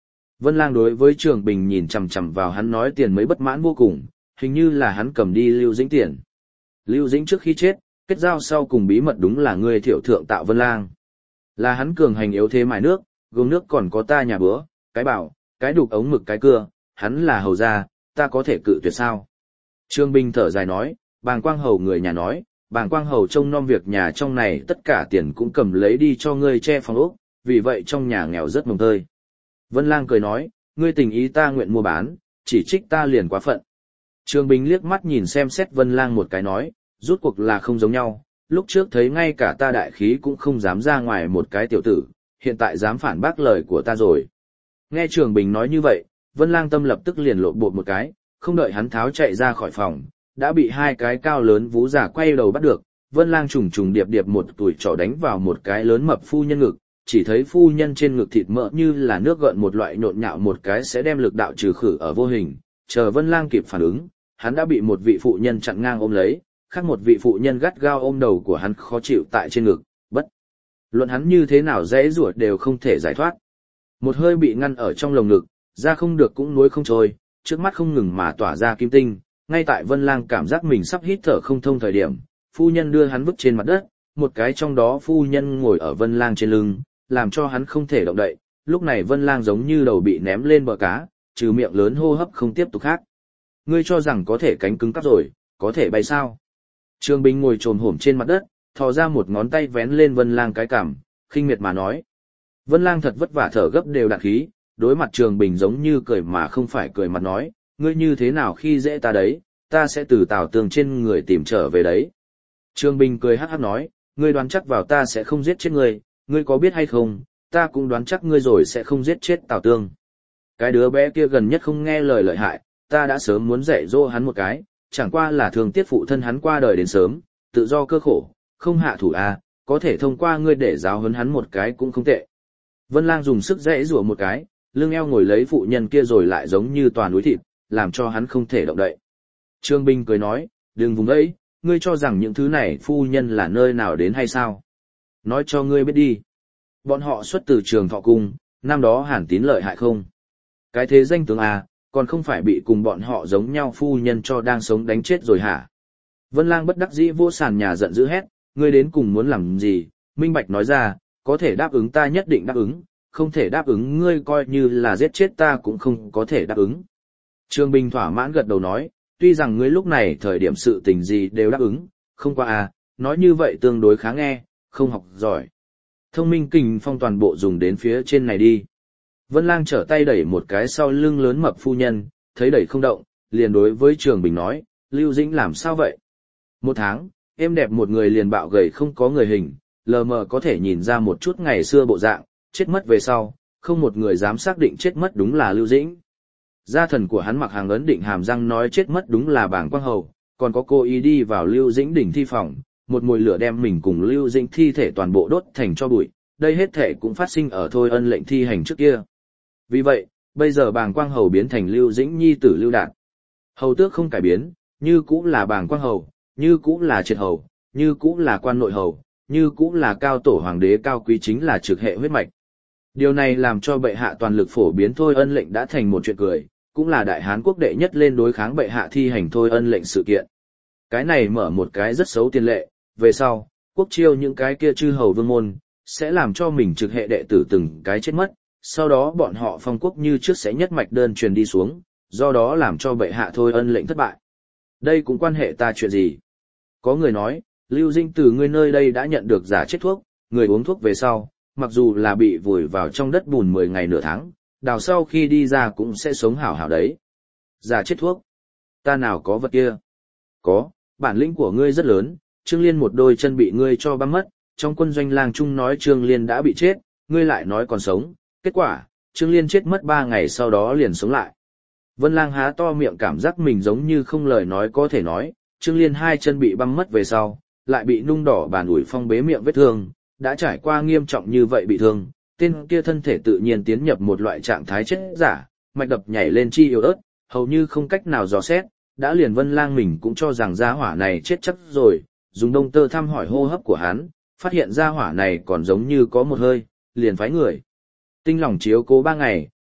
Vân Lang đối với Trường Bình nhìn chằm chằm vào hắn nói tiền mới bất mãn vô cùng, hình như là hắn cầm đi Lưu Dĩnh tiền. Lưu Dĩnh trước khi chết, kết giao sau cùng bí mật đúng là ngươi thiểu thượng tạo Vân Lang. Là hắn cường hành yếu thế mài nước, gồm nước còn có ta nhà bữa, cái bảo, cái đục ống mực cái cưa, hắn là hầu gia, ta có thể cự tuyệt sao? Trương Bình thở dài nói, Bàng Quang Hầu người nhà nói, Bàng Quang Hầu trông nom việc nhà trong này tất cả tiền cũng cầm lấy đi cho ngươi che phòng ốc, vì vậy trong nhà nghèo rất mồng tơi. Vân Lang cười nói, ngươi tình ý ta nguyện mua bán, chỉ trích ta liền quá phận. Trương Bình liếc mắt nhìn xem xét Vân Lang một cái nói, rút cuộc là không giống nhau, lúc trước thấy ngay cả ta đại khí cũng không dám ra ngoài một cái tiểu tử, hiện tại dám phản bác lời của ta rồi. Nghe Trường Bình nói như vậy, Vân Lang tâm lập tức liền lộn bột một cái, không đợi hắn tháo chạy ra khỏi phòng, đã bị hai cái cao lớn vú giả quay đầu bắt được. Vân Lang trùng trùng điệp điệp một tuổi trỏ đánh vào một cái lớn mập phu nhân ngực, chỉ thấy phu nhân trên ngực thịt mỡ như là nước gợn một loại nhộn nhạo một cái sẽ đem lực đạo trừ khử ở vô hình. Chờ Vân Lang kịp phản ứng, hắn đã bị một vị phụ nhân chặn ngang ôm lấy, khác một vị phụ nhân gắt gao ôm đầu của hắn khó chịu tại trên ngực, bất luận hắn như thế nào dễ rủa đều không thể giải thoát. Một hơi bị ngăn ở trong lồng ngực, ra không được cũng nuối không trôi, trước mắt không ngừng mà tỏa ra kim tinh, ngay tại Vân Lang cảm giác mình sắp hít thở không thông thời điểm, phu nhân đưa hắn vứt trên mặt đất, một cái trong đó phu nhân ngồi ở Vân Lang trên lưng, làm cho hắn không thể động đậy, lúc này Vân Lang giống như đầu bị ném lên bờ cá, trừ miệng lớn hô hấp không tiếp tục khác. Ngươi cho rằng có thể cánh cứng cắp rồi, có thể bay sao? Trương Bình ngồi trồm hổm trên mặt đất, thò ra một ngón tay vén lên Vân Lang cái cằm, khinh miệt mà nói. Vân Lang thật vất vả thở gấp đều đạn khí, đối mặt Trường Bình giống như cười mà không phải cười mặt nói, ngươi như thế nào khi dễ ta đấy, ta sẽ từ Tào Tường trên người tìm trở về đấy. Trường Bình cười hắc hắc nói, ngươi đoán chắc vào ta sẽ không giết chết ngươi, ngươi có biết hay không, ta cũng đoán chắc ngươi rồi sẽ không giết chết Tào Tường. Cái đứa bé kia gần nhất không nghe lời lợi hại, ta đã sớm muốn dạy dỗ hắn một cái, chẳng qua là thường tiết phụ thân hắn qua đời đến sớm, tự do cơ khổ, không hạ thủ à, có thể thông qua ngươi để giáo huấn hắn một cái cũng không tệ. Vân Lang dùng sức dãy rủa một cái, lưng eo ngồi lấy phụ nhân kia rồi lại giống như toàn núi thịt, làm cho hắn không thể động đậy. Trương Bình cười nói, đừng vùng ấy, ngươi cho rằng những thứ này phu nhân là nơi nào đến hay sao? Nói cho ngươi biết đi. Bọn họ xuất từ Trường Thọ Cung, năm đó Hàn Tín lợi hại không? Cái thế danh tướng à, còn không phải bị cùng bọn họ giống nhau phu nhân cho đang sống đánh chết rồi hả? Vân Lang bất đắc dĩ vô sàn nhà giận dữ hét, ngươi đến cùng muốn làm gì? Minh bạch nói ra, có thể đáp ứng ta nhất định đáp ứng, không thể đáp ứng ngươi coi như là giết chết ta cũng không có thể đáp ứng. Trương Bình thỏa mãn gật đầu nói, tuy rằng ngươi lúc này thời điểm sự tình gì đều đáp ứng, không qua à, nói như vậy tương đối khá nghe, không học giỏi. Thông minh kình phong toàn bộ dùng đến phía trên này đi. Vân Lang trở tay đẩy một cái sau lưng lớn mập phu nhân, thấy đẩy không động, liền đối với Trường Bình nói, Lưu Dĩnh làm sao vậy? Một tháng, em đẹp một người liền bạo gầy không có người hình, lờ mờ có thể nhìn ra một chút ngày xưa bộ dạng, chết mất về sau, không một người dám xác định chết mất đúng là Lưu Dĩnh. Gia thần của hắn mặc hàng ấn định hàm răng nói chết mất đúng là Bàng Quang Hầu, còn có cô ý đi vào Lưu Dĩnh đỉnh thi phòng, một mùi lửa đem mình cùng Lưu Dĩnh thi thể toàn bộ đốt thành cho bụi, đây hết thể cũng phát sinh ở Thôi Ân lệnh thi hành trước kia. Vì vậy, bây giờ Bàng Quang Hầu biến thành Lưu Dĩnh nhi tử Lưu Đạt. Hầu tước không cải biến, như cũ là Bàng Quang Hầu, như cũ là Triệt Hầu, như cũ là quan nội hầu, như cũ là cao tổ hoàng đế cao quý chính là trực hệ huyết mạch. Điều này làm cho bệ hạ toàn lực phổ biến Thôi Ân lệnh đã thành một chuyện cười, cũng là đại Hán quốc đệ nhất lên đối kháng bệ hạ thi hành Thôi Ân lệnh sự kiện. Cái này mở một cái rất xấu tiền lệ, về sau, quốc chiêu những cái kia chư hầu vương môn, sẽ làm cho mình trực hệ đệ tử từng cái chết mất, sau đó bọn họ phong quốc như trước sẽ nhất mạch đơn truyền đi xuống, do đó làm cho bệ hạ Thôi Ân lệnh thất bại. Đây cũng quan hệ ta chuyện gì? Có người nói, Lưu Dĩnh từ ngươi nơi đây đã nhận được giả chết thuốc, người uống thuốc về sau, mặc dù là bị vùi vào trong đất bùn mười ngày nửa tháng, đào sau khi đi ra cũng sẽ sống hảo hảo đấy. Giả chết thuốc? Ta nào có vật kia? Có, bản lĩnh của ngươi rất lớn, Trương Liên một đôi chân bị ngươi cho băm mất, trong quân doanh lang trung nói Trương Liên đã bị chết, ngươi lại nói còn sống, kết quả, Trương Liên chết mất ba ngày sau đó liền sống lại. Vân Lang há to miệng cảm giác mình giống như không lời nói có thể nói, Trương Liên hai chân bị băm mất về sau, lại bị nung đỏ bàn ủi phong bế miệng vết thương, đã trải qua nghiêm trọng như vậy bị thương, tên kia thân thể tự nhiên tiến nhập một loại trạng thái chết giả, mạch đập nhảy lên chi yếu ớt, hầu như không cách nào dò xét, đã liền Vân Lang mình cũng cho rằng gia hỏa này chết chắc rồi, dùng đông tơ thăm hỏi hô hấp của hắn, phát hiện gia hỏa này còn giống như có một hơi, liền phái người tinh lòng chiếu cố ba ngày,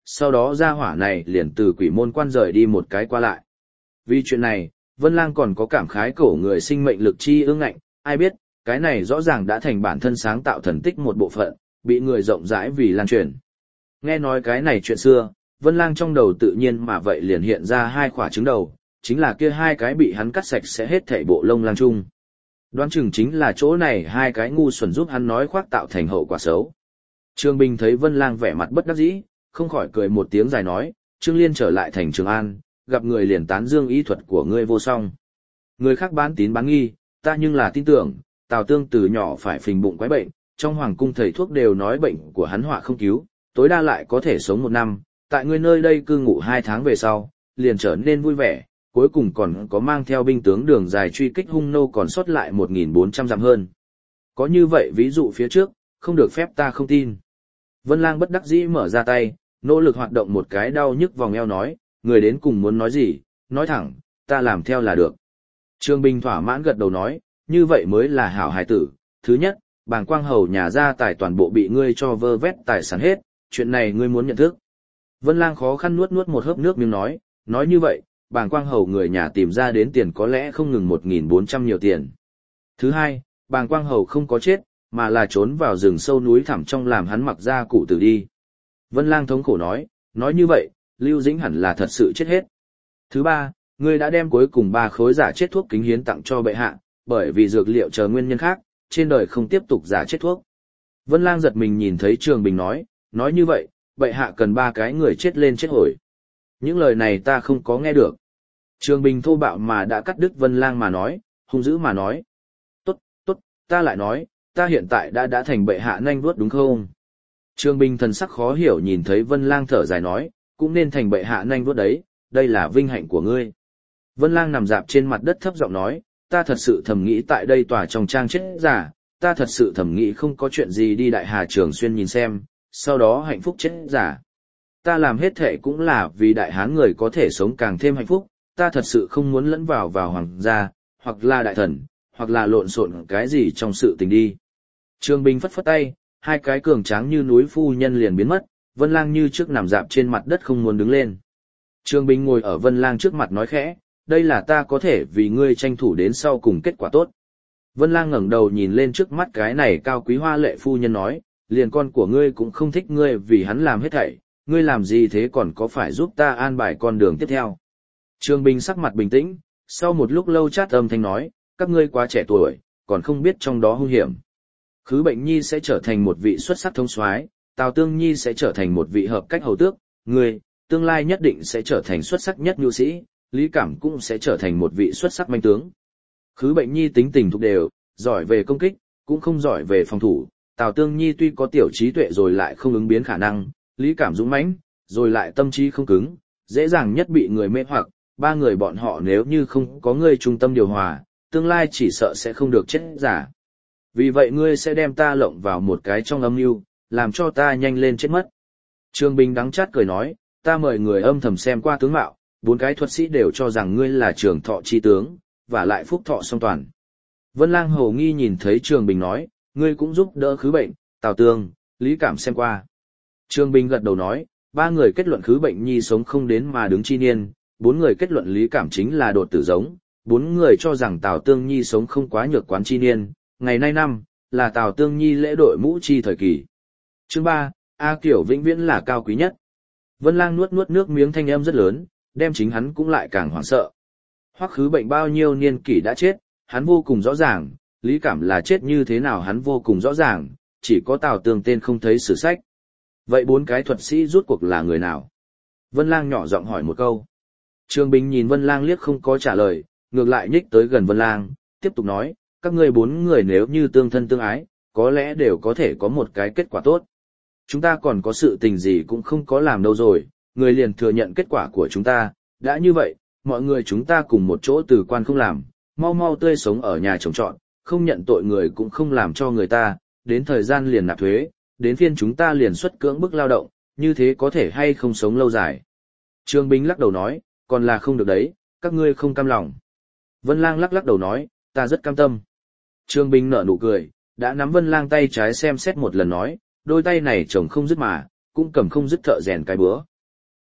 sau đó gia hỏa này liền từ quỷ môn quan rời đi một cái qua lại. Vì chuyện này, Vân Lang còn có cảm khái cổ người sinh mệnh lực chi ương ngạnh, ai biết, cái này rõ ràng đã thành bản thân sáng tạo thần tích một bộ phận, bị người rộng rãi vì lan truyền. Nghe nói cái này chuyện xưa, Vân Lang trong đầu tự nhiên mà vậy liền hiện ra hai quả trứng đầu, chính là kia hai cái bị hắn cắt sạch sẽ hết thảy bộ lông lang chung. Đoán chừng chính là chỗ này hai cái ngu xuẩn giúp hắn nói khoác tạo thành hậu quả xấu. Trương Bình thấy Vân Lang vẻ mặt bất đắc dĩ, không khỏi cười một tiếng dài nói, Trương Liên trở lại thành Trường An, gặp người liền tán dương ý thuật của ngươi vô song. Người khác bán tín bán nghi, ta nhưng là tin tưởng, Tào Tương từ nhỏ phải phình bụng quái bệnh, trong hoàng cung thầy thuốc đều nói bệnh của hắn họa không cứu, tối đa lại có thể sống một năm, tại ngươi nơi đây cư ngụ hai tháng về sau, liền trở nên vui vẻ, cuối cùng còn có mang theo binh tướng đường dài truy kích hung nô còn sót lại một nghìn bốn trăm dặm hơn. Có như vậy ví dụ phía trước, không được phép ta không tin. Vân Lang bất đắc dĩ mở ra tay, nỗ lực hoạt động một cái đau nhức vòng eo nói, người đến cùng muốn nói gì, nói thẳng, ta làm theo là được. Trương Bình thỏa mãn gật đầu nói, như vậy mới là hảo hài tử. Thứ nhất, Bàng Quang Hầu nhà gia tài toàn bộ bị ngươi cho vơ vét tài sản hết, chuyện này ngươi muốn nhận thức. Vân Lang khó khăn nuốt nuốt một hớp nước miếng nói, nói như vậy, Bàng Quang Hầu người nhà tìm ra đến tiền có lẽ không ngừng một nghìn bốn trăm nhiều tiền. Thứ hai, Bàng Quang Hầu không có chết, mà là trốn vào rừng sâu núi thẳm trong làm hắn mặc ra cụ tử đi. Vân Lang thống khổ nói, nói như vậy, Lưu Dĩnh hẳn là thật sự chết hết. Thứ ba, ngươi đã đem cuối cùng ba khối giả chết thuốc kính hiến tặng cho bệ hạ, bởi vì dược liệu chờ nguyên nhân khác, trên đời không tiếp tục giả chết thuốc. Vân Lang giật mình nhìn thấy Trường Bình nói, nói như vậy, bệ hạ cần ba cái người chết lên chết hồi. Những lời này ta không có nghe được. Trường Bình thô bạo mà đã cắt đứt Vân Lang mà nói, hung dữ mà nói. Tốt, tốt, ta lại nói, ta hiện tại đã đã thành bệ hạ nhanh vuốt đúng không? Trường Bình thần sắc khó hiểu nhìn thấy Vân Lang thở dài nói, cũng nên thành bệ hạ nhanh vuốt đấy, đây là vinh hạnh của ngươi. Vân Lang nằm dạp trên mặt đất thấp giọng nói, ta thật sự thầm nghĩ tại đây tòa trong trang chết giả, ta thật sự thầm nghĩ không có chuyện gì đi Đại Hà Trường Xuyên nhìn xem, sau đó hạnh phúc chết giả. Ta làm hết thệ cũng là vì đại hán người có thể sống càng thêm hạnh phúc, ta thật sự không muốn lẫn vào vào hoàng gia, hoặc là đại thần, hoặc là lộn xộn cái gì trong sự tình đi. Trường Bình phất phất tay, hai cái cường tráng như núi phu nhân liền biến mất, Vân Lang như trước nằm dạp trên mặt đất không muốn đứng lên. Trường Bình ngồi ở Vân Lang trước mặt nói khẽ, đây là ta có thể vì ngươi tranh thủ đến sau cùng kết quả tốt. Vân Lang ngẩng đầu nhìn lên trước mắt cái này cao quý hoa lệ phu nhân nói, liền con của ngươi cũng không thích ngươi vì hắn làm hết thảy, ngươi làm gì thế còn có phải giúp ta an bài con đường tiếp theo. Trường Bình sắc mặt bình tĩnh, sau một lúc lâu chát âm thanh nói, các ngươi quá trẻ tuổi, còn không biết trong đó hung hiểm. Khứ Bệnh Nhi sẽ trở thành một vị xuất sắc thông soái, Tào Tương Nhi sẽ trở thành một vị hợp cách hầu tước, ngươi, tương lai nhất định sẽ trở thành xuất sắc nhất nhu sĩ, Lý Cảm cũng sẽ trở thành một vị xuất sắc manh tướng. Khứ Bệnh Nhi tính tình thục đều, giỏi về công kích, cũng không giỏi về phòng thủ, Tào Tương Nhi tuy có tiểu trí tuệ rồi lại không ứng biến khả năng, Lý Cảm dũng mãnh, rồi lại tâm trí không cứng, dễ dàng nhất bị người mê hoặc, ba người bọn họ nếu như không có ngươi trung tâm điều hòa, tương lai chỉ sợ sẽ không được chết giả. Vì vậy ngươi sẽ đem ta lộng vào một cái trong âm mưu, làm cho ta nhanh lên chết mất. Trương Bình đắng chát cười nói, ta mời người âm thầm xem qua tướng mạo, bốn cái thuật sĩ đều cho rằng ngươi là trường thọ chi tướng, và lại phúc thọ song toàn. Vân Lang hầu nghi nhìn thấy Trường Bình nói, ngươi cũng giúp đỡ Khứ Bệnh, Tào Tương, Lý Cảm xem qua. Trương Bình gật đầu nói, ba người kết luận Khứ Bệnh Nhi sống không đến mà đứng chi niên, bốn người kết luận Lý Cảm chính là đột tử giống, bốn người cho rằng Tào Tương Nhi sống không quá nhược quán chi niên, ngày nay năm, là Tào Tương Nhi lễ đội mũ chi thời kỳ. Chương ba, A Kiểu vĩnh viễn là cao quý nhất. Vân Lang nuốt nuốt nước miếng thanh âm rất lớn, đem chính hắn cũng lại càng hoảng sợ. Hoắc Khứ Bệnh bao nhiêu niên kỷ đã chết, hắn vô cùng rõ ràng, Lý Cảm là chết như thế nào hắn vô cùng rõ ràng, chỉ có Tào Tương tên không thấy sử sách. Vậy bốn cái thuật sĩ rút cuộc là người nào? Vân Lang nhỏ giọng hỏi một câu. Trương Bình nhìn Vân Lang liếc không có trả lời, ngược lại nhích tới gần Vân Lang, tiếp tục nói, các ngươi bốn người nếu như tương thân tương ái, có lẽ đều có thể có một cái kết quả tốt. Chúng ta còn có sự tình gì cũng không có làm đâu rồi, người liền thừa nhận kết quả của chúng ta, đã như vậy, mọi người chúng ta cùng một chỗ từ quan không làm, mau mau tươi sống ở nhà trồng trọt, không nhận tội người cũng không làm cho người ta, đến thời gian liền nạp thuế, đến phiên chúng ta liền xuất cưỡng bức lao động, như thế có thể hay không sống lâu dài. Trương Bình lắc đầu nói, còn là không được đấy, các ngươi không cam lòng. Vân Lang lắc lắc đầu nói, ta rất cam tâm. Trương Bình nở nụ cười, đã nắm Vân Lang tay trái xem xét một lần nói, đôi tay này chồng không dứt mà, cũng cầm không dứt thợ rèn cái bữa,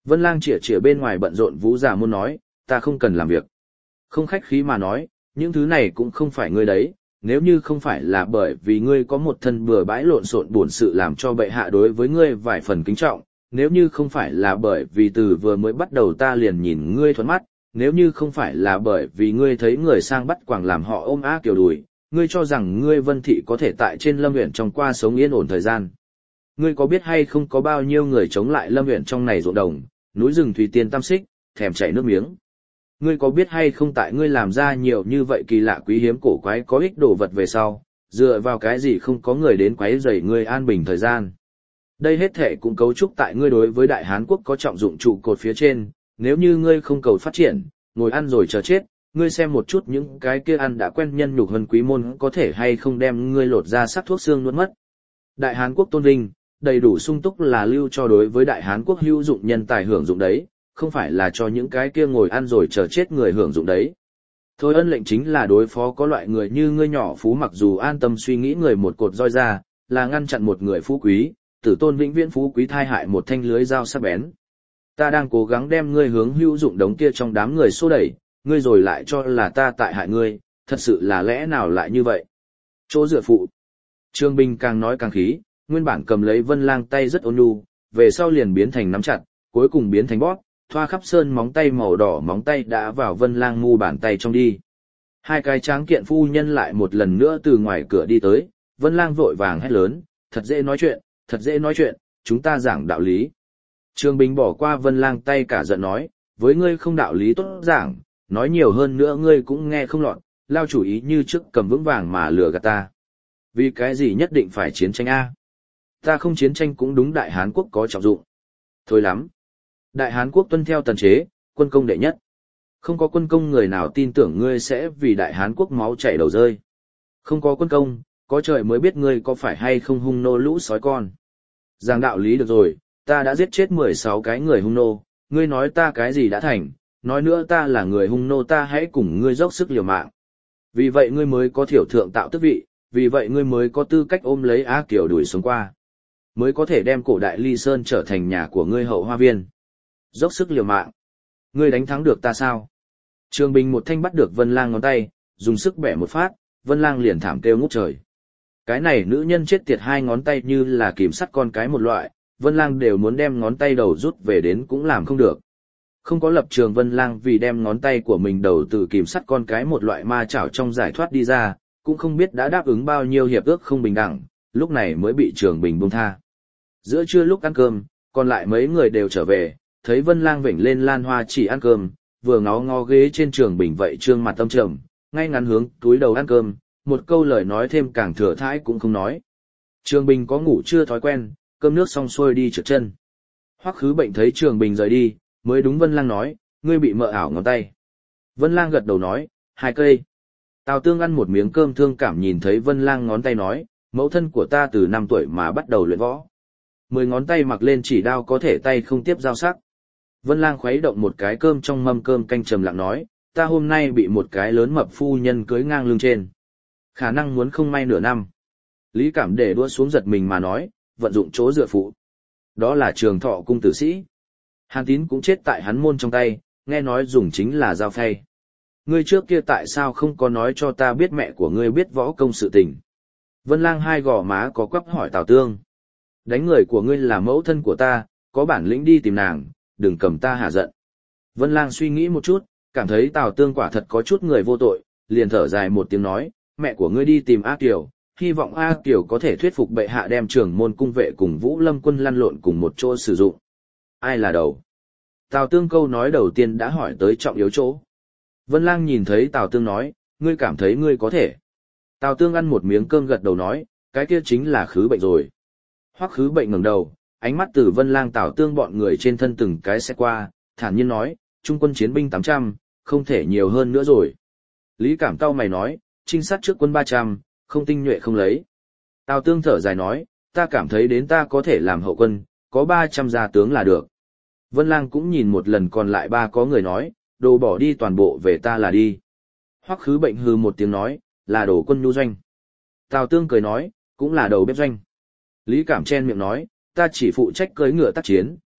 Vân Lang chĩa chĩa bên ngoài bận rộn Vũ Giả Môn nói, ta không cần làm việc. Không khách khí mà nói, những thứ này cũng không phải ngươi đấy, nếu như không phải là bởi vì ngươi có một thân bừa bãi lộn xộn buồn sự làm cho bệ hạ đối với ngươi vài phần kính trọng, nếu như không phải là bởi vì từ vừa mới bắt đầu ta liền nhìn ngươi thuận mắt, nếu như không phải là bởi vì ngươi thấy người sang bắt quàng làm họ ôm á kiểu đùi, ngươi cho rằng ngươi Vân Thị có thể tại trên Lâm Uyển trong qua sống yên ổn thời gian. Ngươi có biết hay không có bao nhiêu người chống lại Lâm Uyển trong này ruộng đồng, núi rừng thủy tiên tam xích, thèm chảy nước miếng. Ngươi có biết hay không tại ngươi làm ra nhiều như vậy kỳ lạ quý hiếm cổ quái có ích đồ vật về sau, dựa vào cái gì không có người đến quấy rầy ngươi an bình thời gian. Đây hết thể cũng cấu trúc tại ngươi đối với Đại Hán quốc có trọng dụng trụ cột phía trên, nếu như ngươi không cầu phát triển, ngồi ăn rồi chờ chết, ngươi xem một chút những cái kia ăn đã quen nhân nhục hơn quý môn có thể hay không đem ngươi lột ra sắc thuốc xương nuốt mất. Đại Hán quốc tôn vinh, đầy đủ sung túc là lưu cho đối với Đại Hán quốc hữu dụng nhân tài hưởng dụng đấy, không phải là cho những cái kia ngồi ăn rồi chờ chết người hưởng dụng đấy. Thôi ân lệnh chính là đối phó có loại người như ngươi nhỏ phú mặc dù an tâm suy nghĩ người một cột roi ra, là ngăn chặn một người phú quý, tử tôn vĩnh viễn phú quý thai hại một thanh lưới dao sắc bén. Ta đang cố gắng đem ngươi hướng hữu dụng đống kia trong đám người xô đẩy, ngươi rồi lại cho là ta tại hại ngươi, thật sự là lẽ nào lại như vậy? Chỗ dựa phụ. Trương Bình càng nói càng khí, nguyên bản cầm lấy Vân Lang tay rất ôn nhu, về sau liền biến thành nắm chặt, cuối cùng biến thành bóp, thoa khắp sơn móng tay màu đỏ móng tay đã vào Vân Lang mu bàn tay trong đi. Hai cái tráng kiện phu nhân lại một lần nữa từ ngoài cửa đi tới, Vân Lang vội vàng hét lớn, thật dễ nói chuyện, thật dễ nói chuyện, chúng ta giảng đạo lý. Trương Bình bỏ qua Vân Lang tay cả giận nói, với ngươi không đạo lý tốt giảng, nói nhiều hơn nữa ngươi cũng nghe không lọt, lao chủ ý như trước cầm vững vàng mà lừa gạt ta. Vì cái gì nhất định phải chiến tranh a? Ta không chiến tranh cũng đúng Đại Hán quốc có trọng dụng. Thôi lắm. Đại Hán quốc tuân theo tần chế, quân công đệ nhất. Không có quân công người nào tin tưởng ngươi sẽ vì Đại Hán quốc máu chảy đầu rơi. Không có quân công, có trời mới biết ngươi có phải hay không hung nô lũ sói con. Giảng đạo lý được rồi, ta đã giết chết mười sáu cái người hung nô, ngươi nói ta cái gì đã thành, nói nữa ta là người hung nô ta hãy cùng ngươi dốc sức liều mạng. Vì vậy ngươi mới có thiểu thượng tạo tước vị, vì vậy ngươi mới có tư cách ôm lấy Á Kiều đuổi xuống qua. Mới có thể đem cổ đại Ly Sơn trở thành nhà của ngươi hậu hoa viên. Dốc sức liều mạng. Ngươi đánh thắng được ta sao? Trương Bình một thanh bắt được Vân Lang ngón tay, dùng sức bẻ một phát, Vân Lang liền thảm kêu ngút trời. Cái này nữ nhân chết tiệt hai ngón tay như là kìm sắt con cái một loại, Vân Lang đều muốn đem ngón tay đầu rút về đến cũng làm không được. Không có lập trường Vân Lang vì đem ngón tay của mình đầu từ kìm sắt con cái một loại ma chảo trong giải thoát đi ra, cũng không biết đã đáp ứng bao nhiêu hiệp ước không bình đẳng, lúc này mới bị Trường Bình buông tha. Giữa trưa lúc ăn cơm, còn lại mấy người đều trở về, thấy Vân Lang vểnh lên lan hoa chỉ ăn cơm, vừa ngó ngó ghế trên Trường Bình vậy trương mặt tâm trầm, ngay ngắn hướng túi đầu ăn cơm, một câu lời nói thêm càng thừa thãi cũng không nói. Trường Bình có ngủ chưa thói quen, cơm nước xong xuôi đi trượt chân. Hoắc Khứ Bệnh thấy Trường Bình rời đi, mới đúng Vân Lang nói, ngươi bị mợ ảo ngón tay. Vân Lang gật đầu nói, hai cây. Tào Tương ăn một miếng cơm thương cảm nhìn thấy Vân Lang ngón tay nói, mẫu thân của ta từ năm tuổi mà bắt đầu luyện võ. Mười ngón tay mặc lên chỉ đao có thể tay không tiếp dao sắc. Vân Lang khuấy động một cái cơm trong mâm cơm canh trầm lặng nói, ta hôm nay bị một cái lớn mập phu nhân cưới ngang lưng trên. Khả năng muốn không may nửa năm. Lý Cảm để đua xuống giật mình mà nói, vận dụng chỗ dựa phụ. Đó là Trường Thọ cung tử sĩ. Hàn Tín cũng chết tại hắn môn trong tay, nghe nói dùng chính là dao phay. Ngươi trước kia tại sao không có nói cho ta biết mẹ của ngươi biết võ công sự tình? Vân Lang hai gò má có quắp hỏi Tào Tương. Đánh người của ngươi là mẫu thân của ta, có bản lĩnh đi tìm nàng, đừng cầm ta hạ giận. Vân Lang suy nghĩ một chút, cảm thấy Tào Tương quả thật có chút người vô tội, liền thở dài một tiếng nói, mẹ của ngươi đi tìm A Kiều, hy vọng A Kiều có thể thuyết phục bệ hạ đem Trưởng môn cung vệ cùng Vũ Lâm quân lăn lộn cùng một chỗ sử dụng. Ai là đầu? Tào Tương câu nói đầu tiên đã hỏi tới trọng yếu chỗ. Vân Lang nhìn thấy Tào Tương nói, ngươi cảm thấy ngươi có thể. Tào Tương ăn một miếng cơm gật đầu nói, cái kia chính là Khứ Bệnh rồi. Hoắc Khứ Bệnh ngẩng đầu, ánh mắt từ Vân Lang Tào Tương bọn người trên thân từng cái xét qua, thản nhiên nói, trung quân chiến binh tám trăm, không thể nhiều hơn nữa rồi. Lý Cảm cau mày nói, trinh sát trước quân ba trăm, không tinh nhuệ không lấy. Tào Tương thở dài nói, ta cảm thấy đến ta có thể làm hậu quân, có ba trăm gia tướng là được. Vân Lang cũng nhìn một lần còn lại ba có người nói, đồ bỏ đi toàn bộ về ta là đi. Hoắc Khứ Bệnh hừ một tiếng nói, là đồ quân nhu doanh. Tào Tương cười nói, cũng là đầu bếp doanh. Lý Cảm chen miệng nói, ta chỉ phụ trách cưỡi ngựa tác chiến,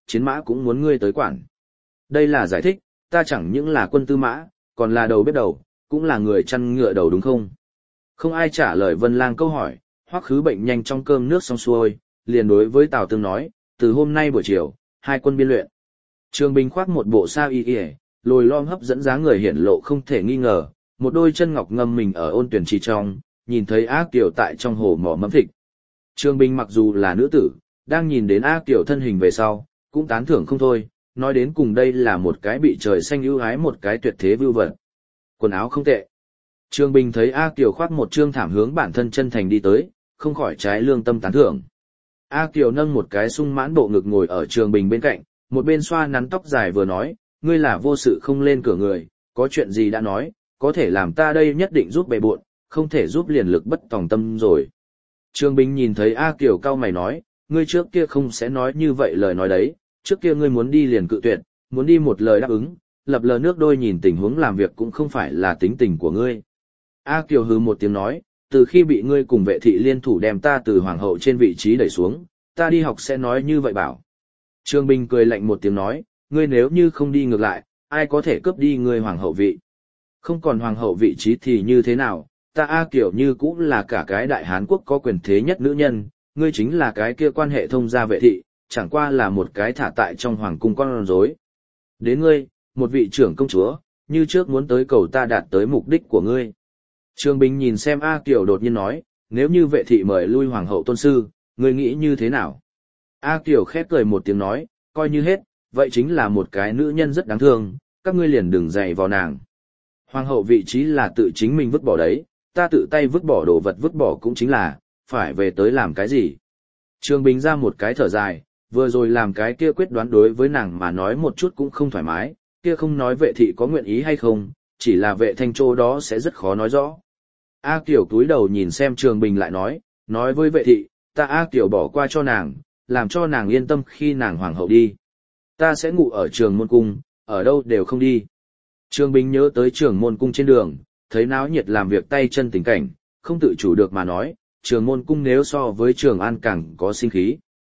chiến mã cũng muốn ngươi tới quản. Đây là giải thích, ta chẳng những là quân tư mã, còn là đầu bếp đầu, cũng là người chăn ngựa đầu đúng không? Không ai trả lời Vân Lang câu hỏi, Hoắc Khứ Bệnh nhanh trong cơm nước xong xuôi, liền đối với Tào Tương nói, từ hôm nay buổi chiều, hai quân biên luyện. Trường Bình khoác một bộ sa y y, lồi lom hấp dẫn dáng người hiển lộ không thể nghi ngờ, một đôi chân ngọc ngâm mình ở ôn tuyển trì trong, nhìn thấy A Kiều tại trong hồ mỏ mẫm thịt. Trường Bình mặc dù là nữ tử, đang nhìn đến A Kiều thân hình về sau, cũng tán thưởng không thôi, nói đến cùng đây là một cái bị trời xanh ưu ái một cái tuyệt thế vưu vật. Quần áo không tệ. Trường Bình thấy A Kiều khoác một trương thảm hướng bản thân chân thành đi tới, không khỏi trái lương tâm tán thưởng. A Kiều nâng một cái sung mãn bộ ngực ngồi ở Trường Bình bên cạnh, một bên xoa nắn tóc dài vừa nói, ngươi là vô sự không lên cửa người, có chuyện gì đã nói, có thể làm ta đây nhất định giúp bề bộn, không thể giúp liền lực bất tòng tâm rồi. Trường Bình nhìn thấy A Kiều cau mày nói, ngươi trước kia không sẽ nói như vậy lời nói đấy, trước kia ngươi muốn đi liền cự tuyệt, muốn đi một lời đáp ứng, lập lờ nước đôi nhìn tình huống làm việc cũng không phải là tính tình của ngươi. A Kiều hừ một tiếng nói, từ khi bị ngươi cùng vệ thị liên thủ đem ta từ hoàng hậu trên vị trí đẩy xuống, ta đi học sẽ nói như vậy bảo. Trường Bình cười lạnh một tiếng nói, ngươi nếu như không đi ngược lại, ai có thể cướp đi ngươi hoàng hậu vị. Không còn hoàng hậu vị trí thì như thế nào, ta A Kiều như cũng là cả cái đại Hán quốc có quyền thế nhất nữ nhân, ngươi chính là cái kia quan hệ thông gia vệ thị, chẳng qua là một cái thả tại trong hoàng cung con rối. Đến ngươi, một vị trưởng công chúa, như trước muốn tới cầu ta đạt tới mục đích của ngươi. Trường Bình nhìn xem A Kiều đột nhiên nói, nếu như vệ thị mời lui hoàng hậu tôn sư, ngươi nghĩ như thế nào? A Kiều khép cười một tiếng nói, coi như hết, vậy chính là một cái nữ nhân rất đáng thương, các ngươi liền đừng dày vào nàng. Hoàng hậu vị trí là tự chính mình vứt bỏ đấy, ta tự tay vứt bỏ đồ vật vứt bỏ cũng chính là, phải về tới làm cái gì? Trường Bình ra một cái thở dài, vừa rồi làm cái kia quyết đoán đối với nàng mà nói một chút cũng không thoải mái, kia không nói vệ thị có nguyện ý hay không, chỉ là vệ thanh châu đó sẽ rất khó nói rõ. A Kiều túi đầu nhìn xem Trường Bình lại nói, nói với vệ thị, ta A Kiều bỏ qua cho nàng, làm cho nàng yên tâm khi nàng hoàng hậu đi. Ta sẽ ngủ ở Trường Môn Cung, ở đâu đều không đi. Trường Bình nhớ tới Trường Môn Cung trên đường, thấy náo nhiệt làm việc tay chân tình cảnh, không tự chủ được mà nói, Trường Môn Cung nếu so với Trường An càng có sinh khí.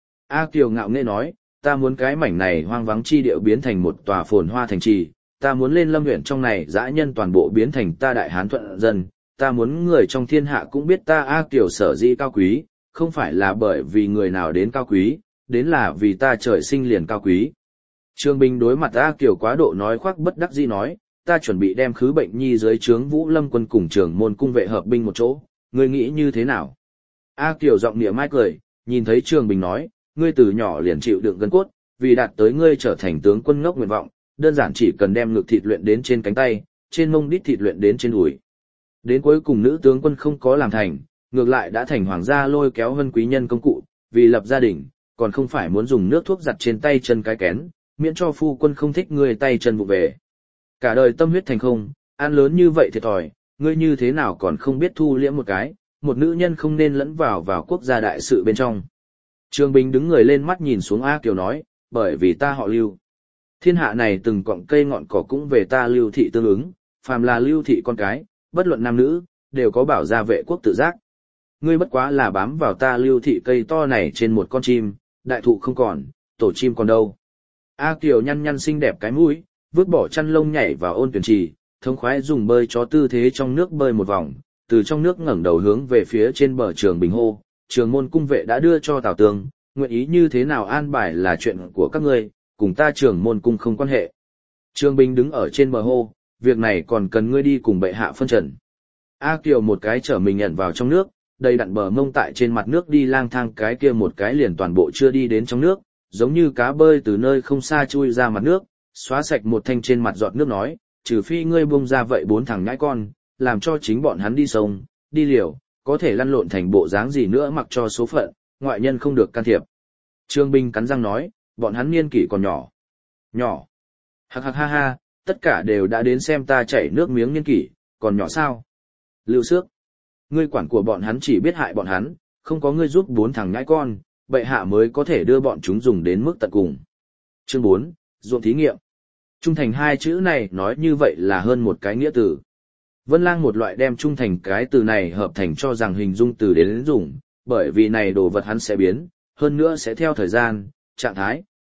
A Kiều ngạo nghễ nói, ta muốn cái mảnh này hoang vắng chi địa biến thành một tòa phồn hoa thành trì, ta muốn lên lâm huyện trong này dã nhân toàn bộ biến thành ta đại hán thuận dân, ta muốn người trong thiên hạ cũng biết ta A Kiều sở dĩ cao quý, không phải là bởi vì người nào đến cao quý, đến là vì ta trời sinh liền cao quý. Trường Bình đối mặt A Kiều quá độ nói khoác bất đắc dĩ nói, ta chuẩn bị đem Khứ Bệnh Nhi dưới trướng Vũ Lâm quân cùng Trường Môn Cung vệ hợp binh một chỗ, ngươi nghĩ như thế nào? A Kiều giọng nịa mai cười, nhìn thấy Trường Bình nói, ngươi từ nhỏ liền chịu đựng gân cốt, vì đạt tới ngươi trở thành tướng quân ngốc nguyện vọng, đơn giản chỉ cần đem ngực thịt luyện đến trên cánh tay, trên mông đít thịt luyện đến trên đùi. Đến cuối cùng nữ tướng quân không có làm thành, ngược lại đã thành hoàng gia lôi kéo hân quý nhân công cụ, vì lập gia đình, còn không phải muốn dùng nước thuốc giặt trên tay chân cái kén, miễn cho phu quân không thích ngươi tay chân vụ về. Cả đời tâm huyết thành không, ăn lớn như vậy thiệt thòi, ngươi như thế nào còn không biết thu liễm một cái, một nữ nhân không nên lẫn vào vào quốc gia đại sự bên trong. Trường Bình đứng người lên mắt nhìn xuống A Kiều nói, bởi vì ta họ Lưu. Thiên hạ này từng cọng cây ngọn cỏ cũng về ta Lưu thị tương ứng, phàm là Lưu thị con cái, bất luận nam nữ, đều có bảo gia vệ quốc tự giác. Ngươi bất quá là bám vào ta Lưu thị cây to này trên một con chim, đại thụ không còn, tổ chim còn đâu. A Kiều nhăn nhăn xinh đẹp cái mũi, vứt bỏ chăn lông nhảy vào ôn tuyển trì, thống khoái dùng bơi chó tư thế trong nước bơi một vòng, từ trong nước ngẩng đầu hướng về phía trên bờ Trường Bình hô, Trường Môn Cung vệ đã đưa cho Tào Tương, nguyện ý như thế nào an bài là chuyện của các ngươi, cùng ta Trường Môn Cung không quan hệ. Trường Bình đứng ở trên bờ hô, việc này còn cần ngươi đi cùng bệ hạ phân trần. A Kiều một cái trở mình nhận vào trong nước, đầy đặn bờ mông tại trên mặt nước đi lang thang cái kia một cái liền toàn bộ chưa đi đến trong nước, giống như cá bơi từ nơi không xa chui ra mặt nước, xóa sạch một thanh trên mặt giọt nước nói, trừ phi ngươi buông ra vậy bốn thằng nhãi con, làm cho chính bọn hắn đi sông, đi liều, có thể lăn lộn thành bộ dáng gì nữa mặc cho số phận, ngoại nhân không được can thiệp. Trương Bình cắn răng nói, bọn hắn niên kỷ còn nhỏ. Nhỏ. Hạc hạc ha ha, tất cả đều đã đến xem ta chảy nước miếng niên kỷ, còn nhỏ sao? Lưu Xước. Ngươi quản của bọn hắn chỉ biết hại bọn hắn, không có ngươi giúp bốn thằng nhãi con, bệ hạ mới có thể đưa bọn chúng dùng đến mức tận cùng. Chương bốn, ruộng thí nghiệm. Trung thành hai chữ này nói như vậy là hơn một cái nghĩa từ. Vân Lang một loại đem trung thành cái từ này hợp thành cho rằng hình dung từ đến dùng, bởi vì này đồ vật hắn sẽ biến, hơn nữa sẽ theo thời gian, trạng thái,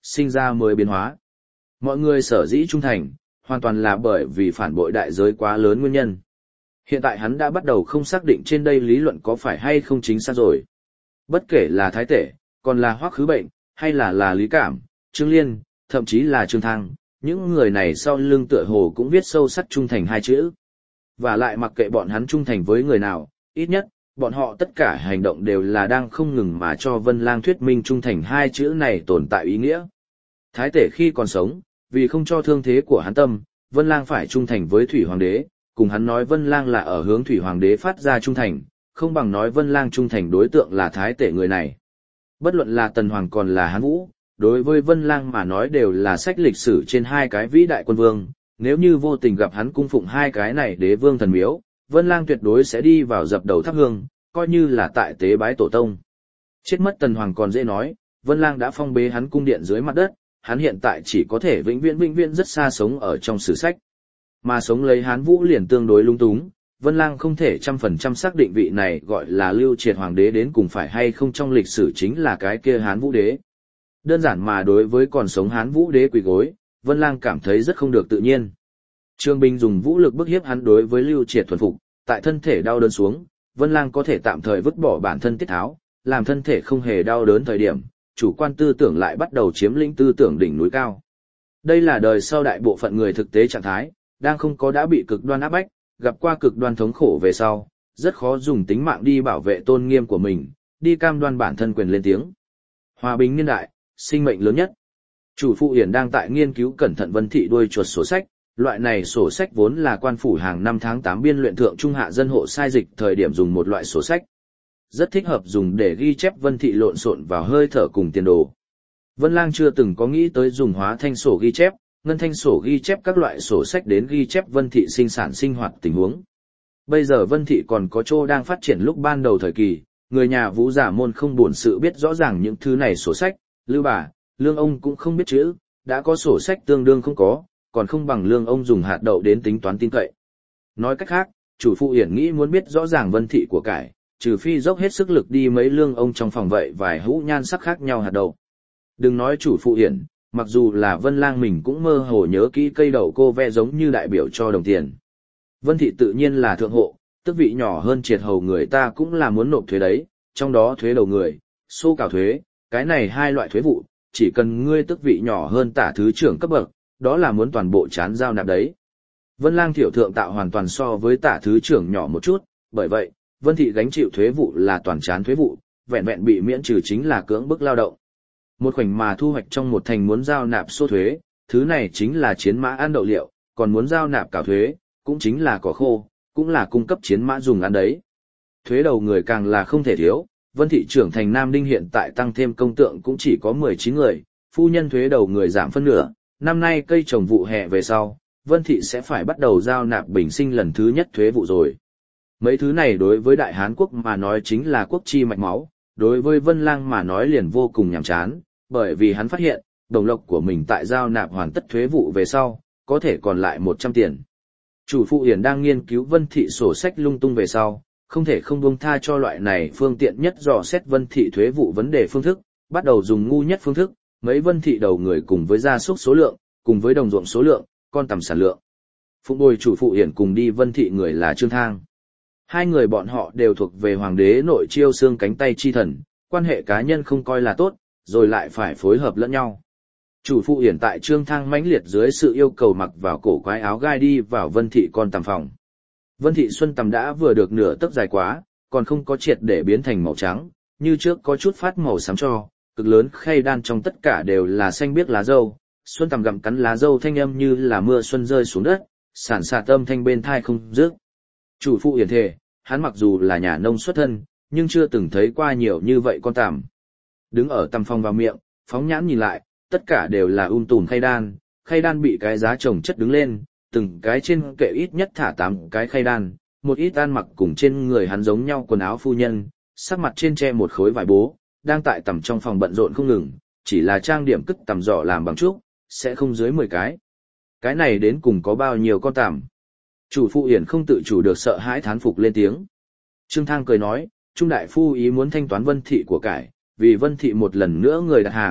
sinh ra mới biến hóa. Mọi người sở dĩ trung thành, hoàn toàn là bởi vì phản bội đại giới quá lớn nguyên nhân. Hiện tại hắn đã bắt đầu không xác định trên đây lý luận có phải hay không chính xác rồi. Bất kể là Thái Tể, còn là Hoắc Khứ Bệnh, hay là là Lý Cảm, Trương Liên, thậm chí là Trương Thăng, những người này sau lưng tựa hồ cũng viết sâu sắc trung thành hai chữ. Và lại mặc kệ bọn hắn trung thành với người nào, ít nhất, bọn họ tất cả hành động đều là đang không ngừng mà cho Vân Lang thuyết minh trung thành hai chữ này tồn tại ý nghĩa. Thái Tể khi còn sống, vì không cho thương thế của hắn tâm, Vân Lang phải trung thành với Thủy Hoàng đế, cùng hắn nói Vân Lang là ở hướng Thủy Hoàng đế phát ra trung thành, không bằng nói Vân Lang trung thành đối tượng là Thái Tể người này. Bất luận là Tần Hoàng còn là Hán Vũ, đối với Vân Lang mà nói đều là sách lịch sử trên hai cái vĩ đại quân vương, nếu như vô tình gặp hắn cung phụng hai cái này đế vương thần miếu, Vân Lang tuyệt đối sẽ đi vào dập đầu thắp hương, coi như là tại tế bái tổ tông. Chết mất Tần Hoàng còn dễ nói, Vân Lang đã phong bế hắn cung điện dưới mặt đất, hắn hiện tại chỉ có thể vĩnh viễn vĩnh viễn rất xa sống ở trong sử sách. Mà sống lấy Hán Vũ liền tương đối lung túng, Vân Lang không thể trăm phần trăm xác định vị này gọi là Lưu Triệt Hoàng đế đến cùng phải hay không trong lịch sử chính là cái kia Hán Vũ đế. Đơn giản mà đối với còn sống Hán Vũ đế quỳ gối, Vân Lang cảm thấy rất không được tự nhiên. Trương Bình dùng vũ lực bức hiếp hắn đối với Lưu Triệt thuần phục, tại thân thể đau đớn xuống, Vân Lang có thể tạm thời vứt bỏ bản thân tiết tháo, làm thân thể không hề đau đớn thời điểm, chủ quan tư tưởng lại bắt đầu chiếm lĩnh tư tưởng đỉnh núi cao. Đây là đời sau đại bộ phận người thực tế trạng thái, đang không có đã bị cực đoan áp bách, gặp qua cực đoan thống khổ về sau, rất khó dùng tính mạng đi bảo vệ tôn nghiêm của mình, đi cam đoan bản thân quyền lên tiếng. Hòa bình niên đại, sinh mệnh lớn nhất. Chủ phụ Hiển đang tại nghiên cứu cẩn thận Vân Thị đuôi chuột sổ sách, loại này sổ sách vốn là quan phủ hàng năm tháng tám biên luyện thượng trung hạ dân hộ sai dịch thời điểm dùng một loại sổ sách. Rất thích hợp dùng để ghi chép Vân Thị lộn xộn vào hơi thở cùng tiền đồ. Vân Lang chưa từng có nghĩ tới dùng hóa thanh sổ ghi chép, ngân thanh sổ ghi chép các loại sổ sách đến ghi chép Vân Thị sinh sản sinh hoạt tình huống. Bây giờ Vân Thị còn có chỗ đang phát triển lúc ban đầu thời kỳ, người nhà Vũ giả môn không buồn sự biết rõ ràng những thứ này sổ sách, Lưu bà, Lương ông cũng không biết chữ, đã có sổ sách tương đương không có, còn không bằng Lương ông dùng hạt đậu đến tính toán tin cậy. Nói cách khác, chủ phụ Hiển nghĩ muốn biết rõ ràng Vân Thị của cải, trừ phi dốc hết sức lực đi mấy Lương ông trong phòng vậy vài hũ nhan sắc khác nhau hạt đậu. Đừng nói chủ phụ Hiển, mặc dù là Vân Lang mình cũng mơ hồ nhớ kỹ cây đậu cô ve giống như đại biểu cho đồng tiền. Vân Thị tự nhiên là thượng hộ, tước vị nhỏ hơn triệt hầu người ta cũng là muốn nộp thuế đấy, trong đó thuế đầu người, xô cào thuế, cái này hai loại thuế vụ, chỉ cần ngươi tước vị nhỏ hơn tả thứ trưởng cấp bậc, đó là muốn toàn bộ chán giao nạp đấy. Vân Lang thiểu thượng tạo hoàn toàn so với tả thứ trưởng nhỏ một chút, bởi vậy, Vân Thị gánh chịu thuế vụ là toàn chán thuế vụ, vẹn vẹn bị miễn trừ chính là cưỡng bức lao động. Một khoảnh mà thu hoạch trong một thành muốn giao nạp số thuế, thứ này chính là chiến mã ăn đậu liệu, còn muốn giao nạp cảo thuế, cũng chính là cỏ khô, cũng là cung cấp chiến mã dùng ăn đấy. Thuế đầu người càng là không thể thiếu, Vân Thị trưởng thành Nam Đinh hiện tại tăng thêm công tượng cũng chỉ có mười chín người, phu nhân thuế đầu người giảm phân nửa, năm nay cây trồng vụ hè về sau, Vân Thị sẽ phải bắt đầu giao nạp bình sinh lần thứ nhất thuế vụ rồi. Mấy thứ này đối với Đại Hán quốc mà nói chính là quốc chi mạch máu, đối với Vân Lang mà nói liền vô cùng nhàm chán, bởi vì hắn phát hiện, đồng lộc của mình tại giao nạp hoàn tất thuế vụ về sau, có thể còn lại một trăm tiền. Chủ phụ Hiển đang nghiên cứu Vân Thị sổ sách lung tung về sau, không thể không buông tha cho loại này phương tiện nhất dò xét Vân Thị thuế vụ vấn đề phương thức, bắt đầu dùng ngu nhất phương thức, mấy Vân Thị đầu người cùng với gia súc số lượng, cùng với đồng ruộng số lượng, con tầm sản lượng. Phụng bồi chủ phụ Hiển cùng đi Vân Thị người là Trương Thang. Hai người bọn họ đều thuộc về hoàng đế nội chiêu xương cánh tay chi thần, quan hệ cá nhân không coi là tốt, rồi lại phải phối hợp lẫn nhau. Chủ phụ Hiển tại Trương Thang mãnh liệt dưới sự yêu cầu mặc vào cổ quái áo gai đi vào Vân Thị con tầm phòng. Vân Thị xuân tầm đã vừa được nửa tấc dài quá, còn không có triệt để biến thành màu trắng, như trước có chút phát màu xám cho, cực lớn khay đan trong tất cả đều là xanh biếc lá dâu, xuân tầm gặm cắn lá dâu thanh âm như là mưa xuân rơi xuống đất, sản sạt âm thanh bên thai không dứt. Chủ phụ Hiển thề, hắn mặc dù là nhà nông xuất thân, nhưng chưa từng thấy qua nhiều như vậy con tằm. Đứng ở tầm phòng vào miệng, phóng nhãn nhìn lại, tất cả đều là um tùm khay đan, khay đan bị cái giá chồng chất đứng lên, từng cái trên kệ ít nhất thả tám cái khay đan, một ít ăn mặc cùng trên người hắn giống nhau quần áo phu nhân, sắc mặt trên che một khối vải bố, đang tại tầm trong phòng bận rộn không ngừng, chỉ là trang điểm cất tầm giỏ làm bằng trúc, sẽ không dưới mười cái. Cái này đến cùng có bao nhiêu con tằm? Chủ phụ Hiển không tự chủ được sợ hãi thán phục lên tiếng. Trương Thang cười nói, Trung đại phu ý muốn thanh toán Vân Thị của cải, vì Vân Thị một lần nữa người đặt hàng,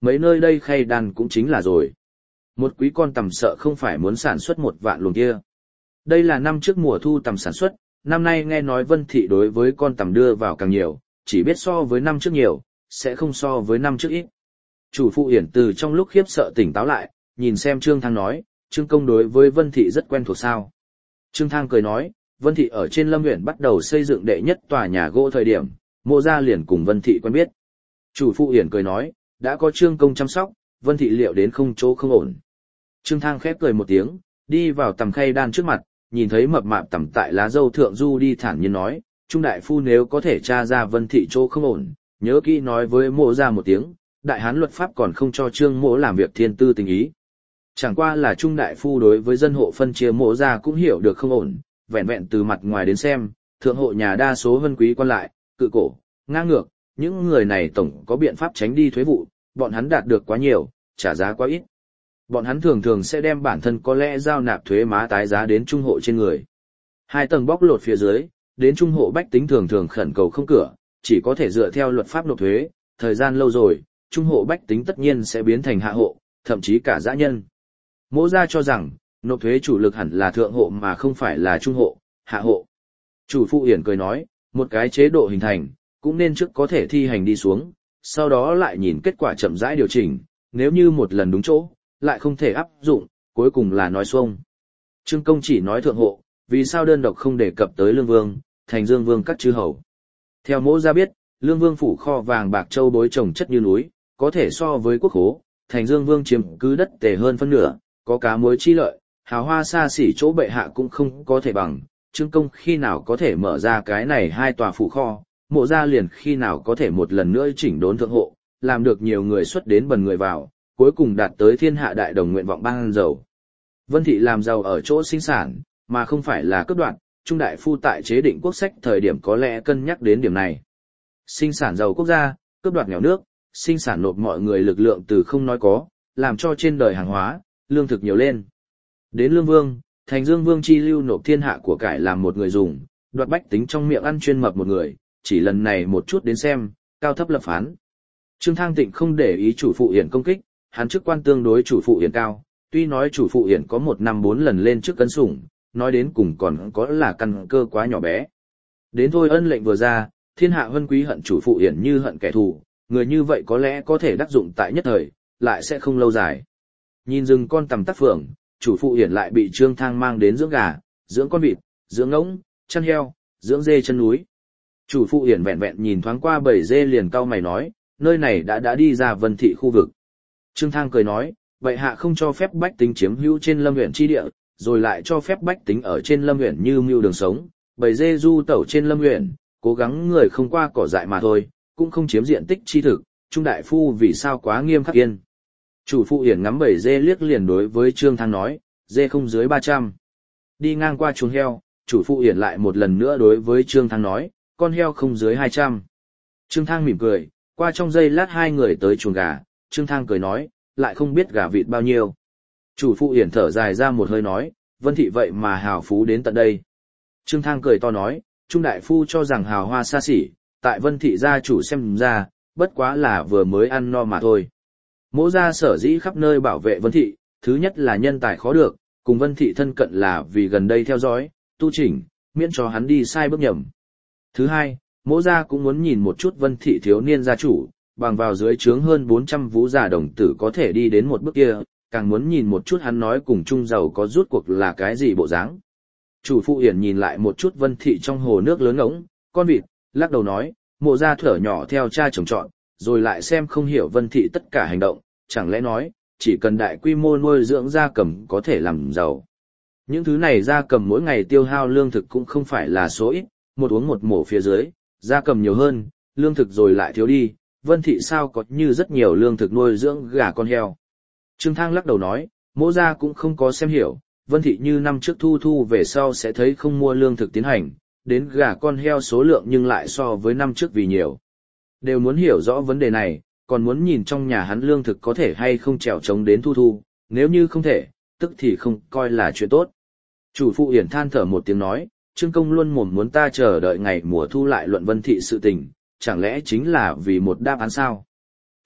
mấy nơi đây khay đan cũng chính là rồi. Một quý con tằm sợ không phải muốn sản xuất một vạn luồng kia. Đây là năm trước mùa thu tằm sản xuất, năm nay nghe nói Vân Thị đối với con tằm đưa vào càng nhiều, chỉ biết so với năm trước nhiều, sẽ không so với năm trước ít. Chủ phụ Hiển từ trong lúc khiếp sợ tỉnh táo lại, nhìn xem Trương Thang nói, Trương công đối với Vân Thị rất quen thuộc sao. Trương Thang cười nói, Vân Thị ở trên Lâm huyện bắt đầu xây dựng đệ nhất tòa nhà gỗ thời điểm, Mộ gia liền cùng Vân Thị quen biết. Chủ phụ Hiển cười nói, đã có Trương công chăm sóc, Vân Thị liệu đến không chỗ không ổn. Trương Thang khép cười một tiếng, đi vào tầm khay đan trước mặt, nhìn thấy mập mạp tầm tại lá dâu thượng du đi thản nhiên nói, Trung đại phu nếu có thể tra ra Vân Thị chỗ không ổn, nhớ kỹ nói với Mộ gia một tiếng, đại hán luật pháp còn không cho Trương Mỗ làm việc thiên tư tình ý. Chẳng qua là Trung đại phu đối với dân hộ phân chia Mộ gia cũng hiểu được không ổn, vẹn vẹn từ mặt ngoài đến xem, thượng hộ nhà đa số vân quý quan lại, cự cổ, ngang ngược, những người này tổng có biện pháp tránh đi thuế vụ, bọn hắn đạt được quá nhiều, trả giá quá ít. Bọn hắn thường thường sẽ đem bản thân có lẽ giao nạp thuế má tái giá đến trung hộ trên người. Hai tầng bóc lột phía dưới, đến trung hộ bách tính thường thường khẩn cầu không cửa, chỉ có thể dựa theo luật pháp nộp thuế, thời gian lâu rồi, trung hộ bách tính tất nhiên sẽ biến thành hạ hộ, thậm chí cả dã nhân. Mỗ gia cho rằng, nộp thuế chủ lực hẳn là thượng hộ mà không phải là trung hộ, hạ hộ. Chủ phụ Hiển cười nói, một cái chế độ hình thành, cũng nên trước có thể thi hành đi xuống, sau đó lại nhìn kết quả chậm rãi điều chỉnh, nếu như một lần đúng chỗ, lại không thể áp dụng, cuối cùng là nói xuông. Trương công chỉ nói thượng hộ, vì sao đơn độc không đề cập tới Lương Vương, Thành Dương Vương các chư hầu. Theo Mỗ gia biết, Lương Vương phủ kho vàng bạc châu bối trồng chất như núi, có thể so với quốc khố, Thành Dương Vương chiếm cứ đất tề hơn phân nửa, có cá muối chi lợi, hào hoa xa xỉ chỗ bệ hạ cũng không có thể bằng. Trương công khi nào có thể mở ra cái này hai tòa phủ kho, Mộ gia liền khi nào có thể một lần nữa chỉnh đốn thượng hộ, làm được nhiều người xuất đến bần người vào, cuối cùng đạt tới thiên hạ đại đồng nguyện vọng ban giàu. Vân Thị làm giàu ở chỗ sinh sản, mà không phải là cướp đoạt, Trung đại phu tại chế định quốc sách thời điểm có lẽ cân nhắc đến điểm này. Sinh sản giàu quốc gia, cướp đoạt nghèo nước, sinh sản nộp mọi người lực lượng từ không nói có, làm cho trên đời hàng hóa, lương thực nhiều lên. Đến Lương Vương, Thành Dương Vương chi lưu nộp thiên hạ của cải làm một người dùng, đoạt bách tính trong miệng ăn chuyên mập một người, chỉ lần này một chút đến xem, cao thấp lập phán. Trương Thang Tịnh không để ý chủ phụ Hiển công kích, hắn chức quan tương đối chủ phụ Hiển cao, tuy nói chủ phụ Hiển có một năm bốn lần lên chức cấn sủng, nói đến cùng còn có là căn cơ quá nhỏ bé. Đến thôi ân lệnh vừa ra, thiên hạ vân quý hận chủ phụ Hiển như hận kẻ thù, người như vậy có lẽ có thể đắc dụng tại nhất thời, lại sẽ không lâu dài. Nhìn rừng con tầm tắc phượng, chủ phụ Hiển lại bị Trương Thang mang đến dưỡng gà, dưỡng con vịt, dưỡng ngỗng, chăn heo, dưỡng dê chân núi. Chủ phụ Hiển vẹn vẹn nhìn thoáng qua bầy dê liền cau mày nói, nơi này đã đã đi ra Vân Thị khu vực. Trương Thang cười nói, vậy hạ không cho phép bách tính chiếm hữu trên Lâm huyện chi địa, rồi lại cho phép bách tính ở trên Lâm huyện như mưu đường sống, bầy dê du tẩu trên Lâm huyện, cố gắng người không qua cỏ dại mà thôi, cũng không chiếm diện tích chi thực, Trung đại phu vì sao quá nghiêm khắc yên. Chủ phụ Hiển ngắm bầy dê liếc liền đối với Trương Thang nói, dê không dưới ba trăm. Đi ngang qua chuồng heo, chủ phụ Hiển lại một lần nữa đối với Trương Thang nói, con heo không dưới hai trăm. Trương Thang mỉm cười, qua trong giây lát hai người tới chuồng gà, Trương Thang cười nói, lại không biết gà vịt bao nhiêu. Chủ phụ Hiển thở dài ra một hơi nói, Vân Thị vậy mà hào phú đến tận đây. Trương Thang cười to nói, Trung đại phu cho rằng hào hoa xa xỉ, tại Vân Thị gia chủ xem ra, bất quá là vừa mới ăn no mà thôi. Mỗ gia sở dĩ khắp nơi bảo vệ Vân Thị, thứ nhất là nhân tài khó được, cùng Vân Thị thân cận là vì gần đây theo dõi, tu chỉnh, miễn cho hắn đi sai bước nhầm. Thứ hai, Mỗ gia cũng muốn nhìn một chút Vân Thị thiếu niên gia chủ, bằng vào dưới trướng hơn bốn trăm vũ giả đồng tử có thể đi đến một bước kia, càng muốn nhìn một chút hắn nói cùng Trung giàu có rút cuộc là cái gì bộ dáng. Chủ phụ Hiển nhìn lại một chút Vân Thị trong hồ nước lớn ngỗng, con vịt, lắc đầu nói, Mộ gia thở nhỏ theo cha trồng trọt, rồi lại xem không hiểu Vân Thị tất cả hành động, chẳng lẽ nói, chỉ cần đại quy mô nuôi dưỡng gia cầm có thể làm giàu. Những thứ này gia cầm mỗi ngày tiêu hao lương thực cũng không phải là số ít, một uống một mổ phía dưới, gia cầm nhiều hơn, lương thực rồi lại thiếu đi, Vân Thị sao có như rất nhiều lương thực nuôi dưỡng gà con heo. Trương Thang lắc đầu nói, Mỗ gia cũng không có xem hiểu, Vân Thị như năm trước thu thu về sau sẽ thấy không mua lương thực tiến hành, đến gà con heo số lượng nhưng lại so với năm trước vì nhiều. Đều muốn hiểu rõ vấn đề này, còn muốn nhìn trong nhà hắn lương thực có thể hay không trèo trống đến thu thu, nếu như không thể, tức thì không coi là chuyện tốt. Chủ phụ Hiển than thở một tiếng nói, Trương công luôn mồm muốn ta chờ đợi ngày mùa thu lại luận Vân Thị sự tình, chẳng lẽ chính là vì một đáp án sao?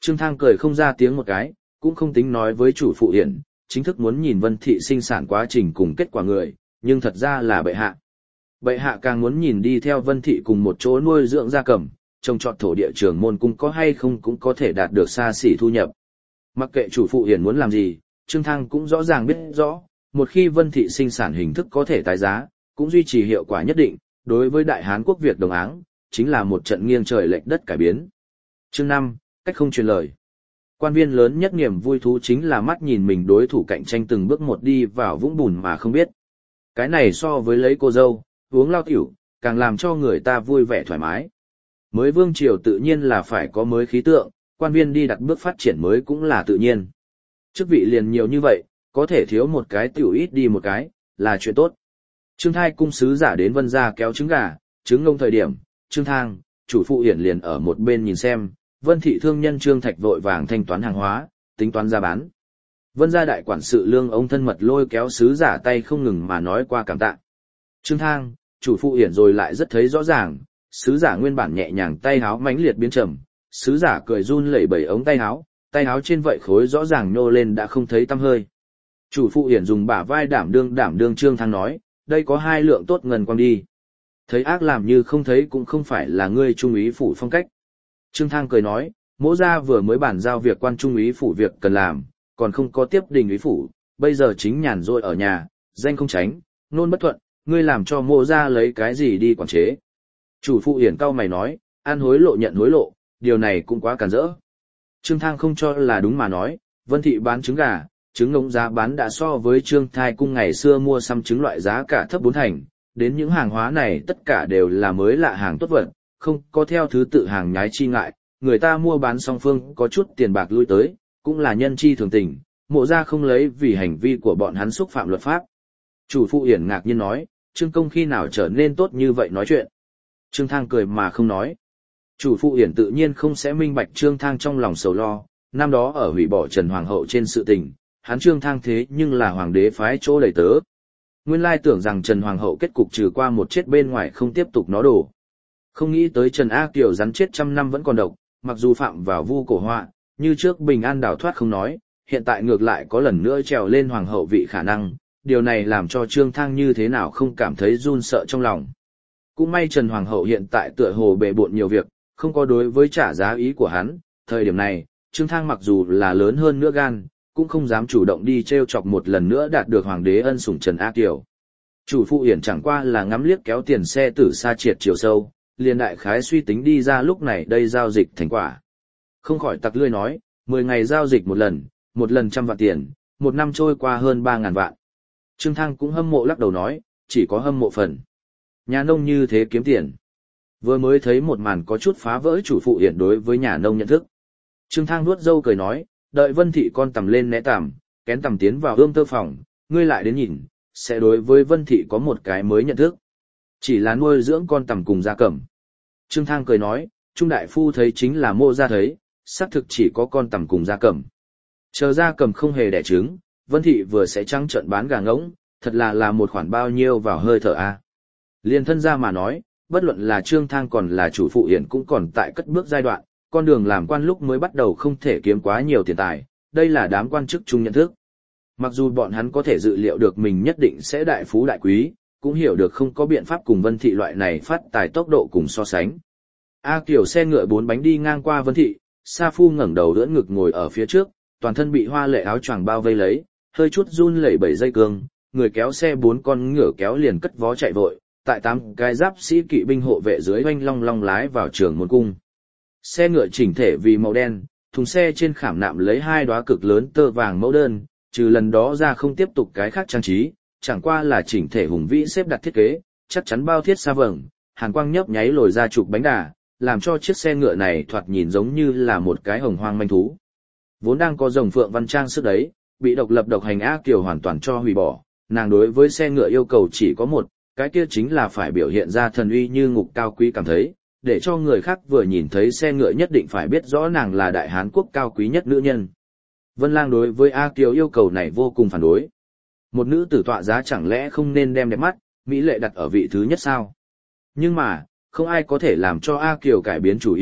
Trương Thang cười không ra tiếng một cái, cũng không tính nói với chủ phụ hiển, chính thức muốn nhìn Vân Thị sinh sản quá trình cùng kết quả người, nhưng thật ra là bệ hạ. Bệ hạ càng muốn nhìn đi theo Vân Thị cùng một chỗ nuôi dưỡng gia cầm, trông trọt thổ địa trường môn cung có hay không cũng có thể đạt được xa xỉ thu nhập. Mặc kệ chủ phụ hiển muốn làm gì, Trương Thang cũng rõ ràng biết rõ, một khi Vân Thị sinh sản hình thức có thể tái giá, cũng duy trì hiệu quả nhất định, đối với Đại Hán quốc Việt đồng áng, chính là một trận nghiêng trời lệch đất cải biến. Chương năm, cách không truyền lời. Quan viên lớn nhất niềm vui thú chính là mắt nhìn mình đối thủ cạnh tranh từng bước một đi vào vũng bùn mà không biết. Cái này so với lấy cô dâu, uống lao tiểu, càng làm cho người ta vui vẻ thoải mái. Mới vương triều tự nhiên là phải có mới khí tượng, quan viên đi đặt bước phát triển mới cũng là tự nhiên. Chức vị liền nhiều như vậy, có thể thiếu một cái tiểu ít đi một cái, là chuyện tốt. Trương Thai cung sứ giả đến Vân gia kéo trứng gà, trứng ngông thời điểm, Trương Thang, chủ phụ hiển liền ở một bên nhìn xem, Vân Thị thương nhân Trương Thạch vội vàng thanh toán hàng hóa, tính toán ra bán. Vân gia đại quản sự Lương ông thân mật lôi kéo sứ giả tay không ngừng mà nói qua cảm tạ. Trương Thang, chủ phụ hiển rồi lại rất thấy rõ ràng, sứ giả nguyên bản nhẹ nhàng tay háo mãnh liệt biến trầm, sứ giả cười run lẩy bẩy ống tay háo, tay háo trên vậy khối rõ ràng nhô lên đã không thấy tăm hơi. Chủ phụ hiển dùng bả vai đảm đương đảm đương Trương Thang nói, đây có hai lượng tốt ngân quang đi. Thấy ác làm như không thấy cũng không phải là ngươi trung úy phủ phong cách. Trương Thang cười nói, mỗ gia vừa mới bàn giao việc quan trung úy phủ việc cần làm, còn không có tiếp đình úy phủ, bây giờ chính nhàn rỗi ở nhà, danh không tránh, nôn bất thuận, ngươi làm cho mỗ gia lấy cái gì đi quản chế. Chủ phụ hiển cau mày nói, ăn hối lộ nhận hối lộ, điều này cũng quá cản rỡ. Trương Thang không cho là đúng mà nói, Vân Thị bán trứng gà, trứng ngỗng giá bán đã so với Trương Thai cung ngày xưa mua xăm trứng loại giá cả thấp bốn thành, đến những hàng hóa này tất cả đều là mới lạ hàng tốt vật, không có theo thứ tự hàng nhái chi ngại, người ta mua bán song phương có chút tiền bạc lui tới, cũng là nhân chi thường tình, mộ gia không lấy vì hành vi của bọn hắn xúc phạm luật pháp. Chủ phụ hiển ngạc nhiên nói, Trương công khi nào trở nên tốt như vậy nói chuyện. Trương Thang cười mà không nói. Chủ phụ hiển tự nhiên không sẽ minh bạch Trương Thang trong lòng sầu lo, năm đó ở hủy bỏ Trần Hoàng hậu trên sự tình, hắn Trương Thang thế nhưng là hoàng đế phái chỗ đầy tớ. Nguyên lai tưởng rằng Trần Hoàng hậu kết cục trừ qua một chết bên ngoài không tiếp tục nó đổ. Không nghĩ tới Trần A Kiều rắn chết trăm năm vẫn còn độc, mặc dù phạm vào vu cổ họa, như trước bình an đào thoát không nói, hiện tại ngược lại có lần nữa trèo lên hoàng hậu vị khả năng, điều này làm cho Trương Thang như thế nào không cảm thấy run sợ trong lòng. Cũng may Trần Hoàng hậu hiện tại tựa hồ bề bộn nhiều việc, không có đối với trả giá ý của hắn, thời điểm này, Trương Thang mặc dù là lớn hơn nữa gan, cũng không dám chủ động đi treo chọc một lần nữa đạt được hoàng đế ân sủng Trần A Kiều. Chủ phụ hiển chẳng qua là ngắm liếc kéo tiền xe tử xa triệt chiều sâu, liền đại khái suy tính đi ra lúc này đây giao dịch thành quả. Không khỏi tặc lươi nói, mười ngày giao dịch một lần, một lần trăm vạn tiền, một năm trôi qua hơn ba ngàn vạn. Trương Thang cũng hâm mộ lắc đầu nói, chỉ có hâm mộ phần. Nhà nông như thế kiếm tiền. Vừa mới thấy một màn có chút phá vỡ chủ phụ hiển đối với nhà nông nhận thức. Trương Thang nuốt dâu cười nói, đợi Vân Thị con tầm lên né tằm, kén tầm tiến vào ươm tơ phòng, ngươi lại đến nhìn, sẽ đối với Vân Thị có một cái mới nhận thức. Chỉ là nuôi dưỡng con tầm cùng gia cầm. Trương Thang cười nói, Trung đại phu thấy chính là mô gia thấy, xác thực chỉ có con tầm cùng gia cầm. Chờ gia cầm không hề đẻ trứng, Vân Thị vừa sẽ trắng trợn bán gà ngỗng, thật là là một khoản bao nhiêu vào hơi thở a. Liên thân gia mà nói, bất luận là Trương Thang còn là chủ phụ hiển cũng còn tại cất bước giai đoạn, con đường làm quan lúc mới bắt đầu không thể kiếm quá nhiều tiền tài, đây là đám quan chức chung nhận thức. Mặc dù bọn hắn có thể dự liệu được mình nhất định sẽ đại phú đại quý, cũng hiểu được không có biện pháp cùng Vân Thị loại này phát tài tốc độ cùng so sánh. A Kiều xe ngựa bốn bánh đi ngang qua Vân Thị, Sa Phu ngẩng đầu đỡ ngực ngồi ở phía trước, toàn thân bị hoa lệ áo choàng bao vây lấy, hơi chút run lẩy bẩy dây cương, người kéo xe bốn con ngựa kéo liền cất vó chạy vội, tại tám cái giáp sĩ kỵ binh hộ vệ dưới oanh long long lái vào trường môn cung. Xe ngựa chỉnh thể vì màu đen, thùng xe trên khảm nạm lấy hai đóa cực lớn tơ vàng mẫu đơn, trừ lần đó ra không tiếp tục cái khác trang trí, chẳng qua là chỉnh thể hùng vĩ xếp đặt thiết kế, chắc chắn bao thiết xa vầng, hàn quang nhấp nháy lồi ra chụp bánh đà, làm cho chiếc xe ngựa này thoạt nhìn giống như là một cái hồng hoang manh thú. Vốn đang có rồng phượng văn trang sức đấy, bị độc lập độc hành A Kiều hoàn toàn cho hủy bỏ, nàng đối với xe ngựa yêu cầu chỉ có một, cái kia chính là phải biểu hiện ra thần uy như ngục cao quý cảm thấy, để cho người khác vừa nhìn thấy xe ngựa nhất định phải biết rõ nàng là đại Hán quốc cao quý nhất nữ nhân. Vân Lang đối với A Kiều yêu cầu này vô cùng phản đối. Một nữ tử tọa giá chẳng lẽ không nên đem đẹp mắt, mỹ lệ đặt ở vị thứ nhất sao? Nhưng mà, không ai có thể làm cho A Kiều cải biến chủ ý,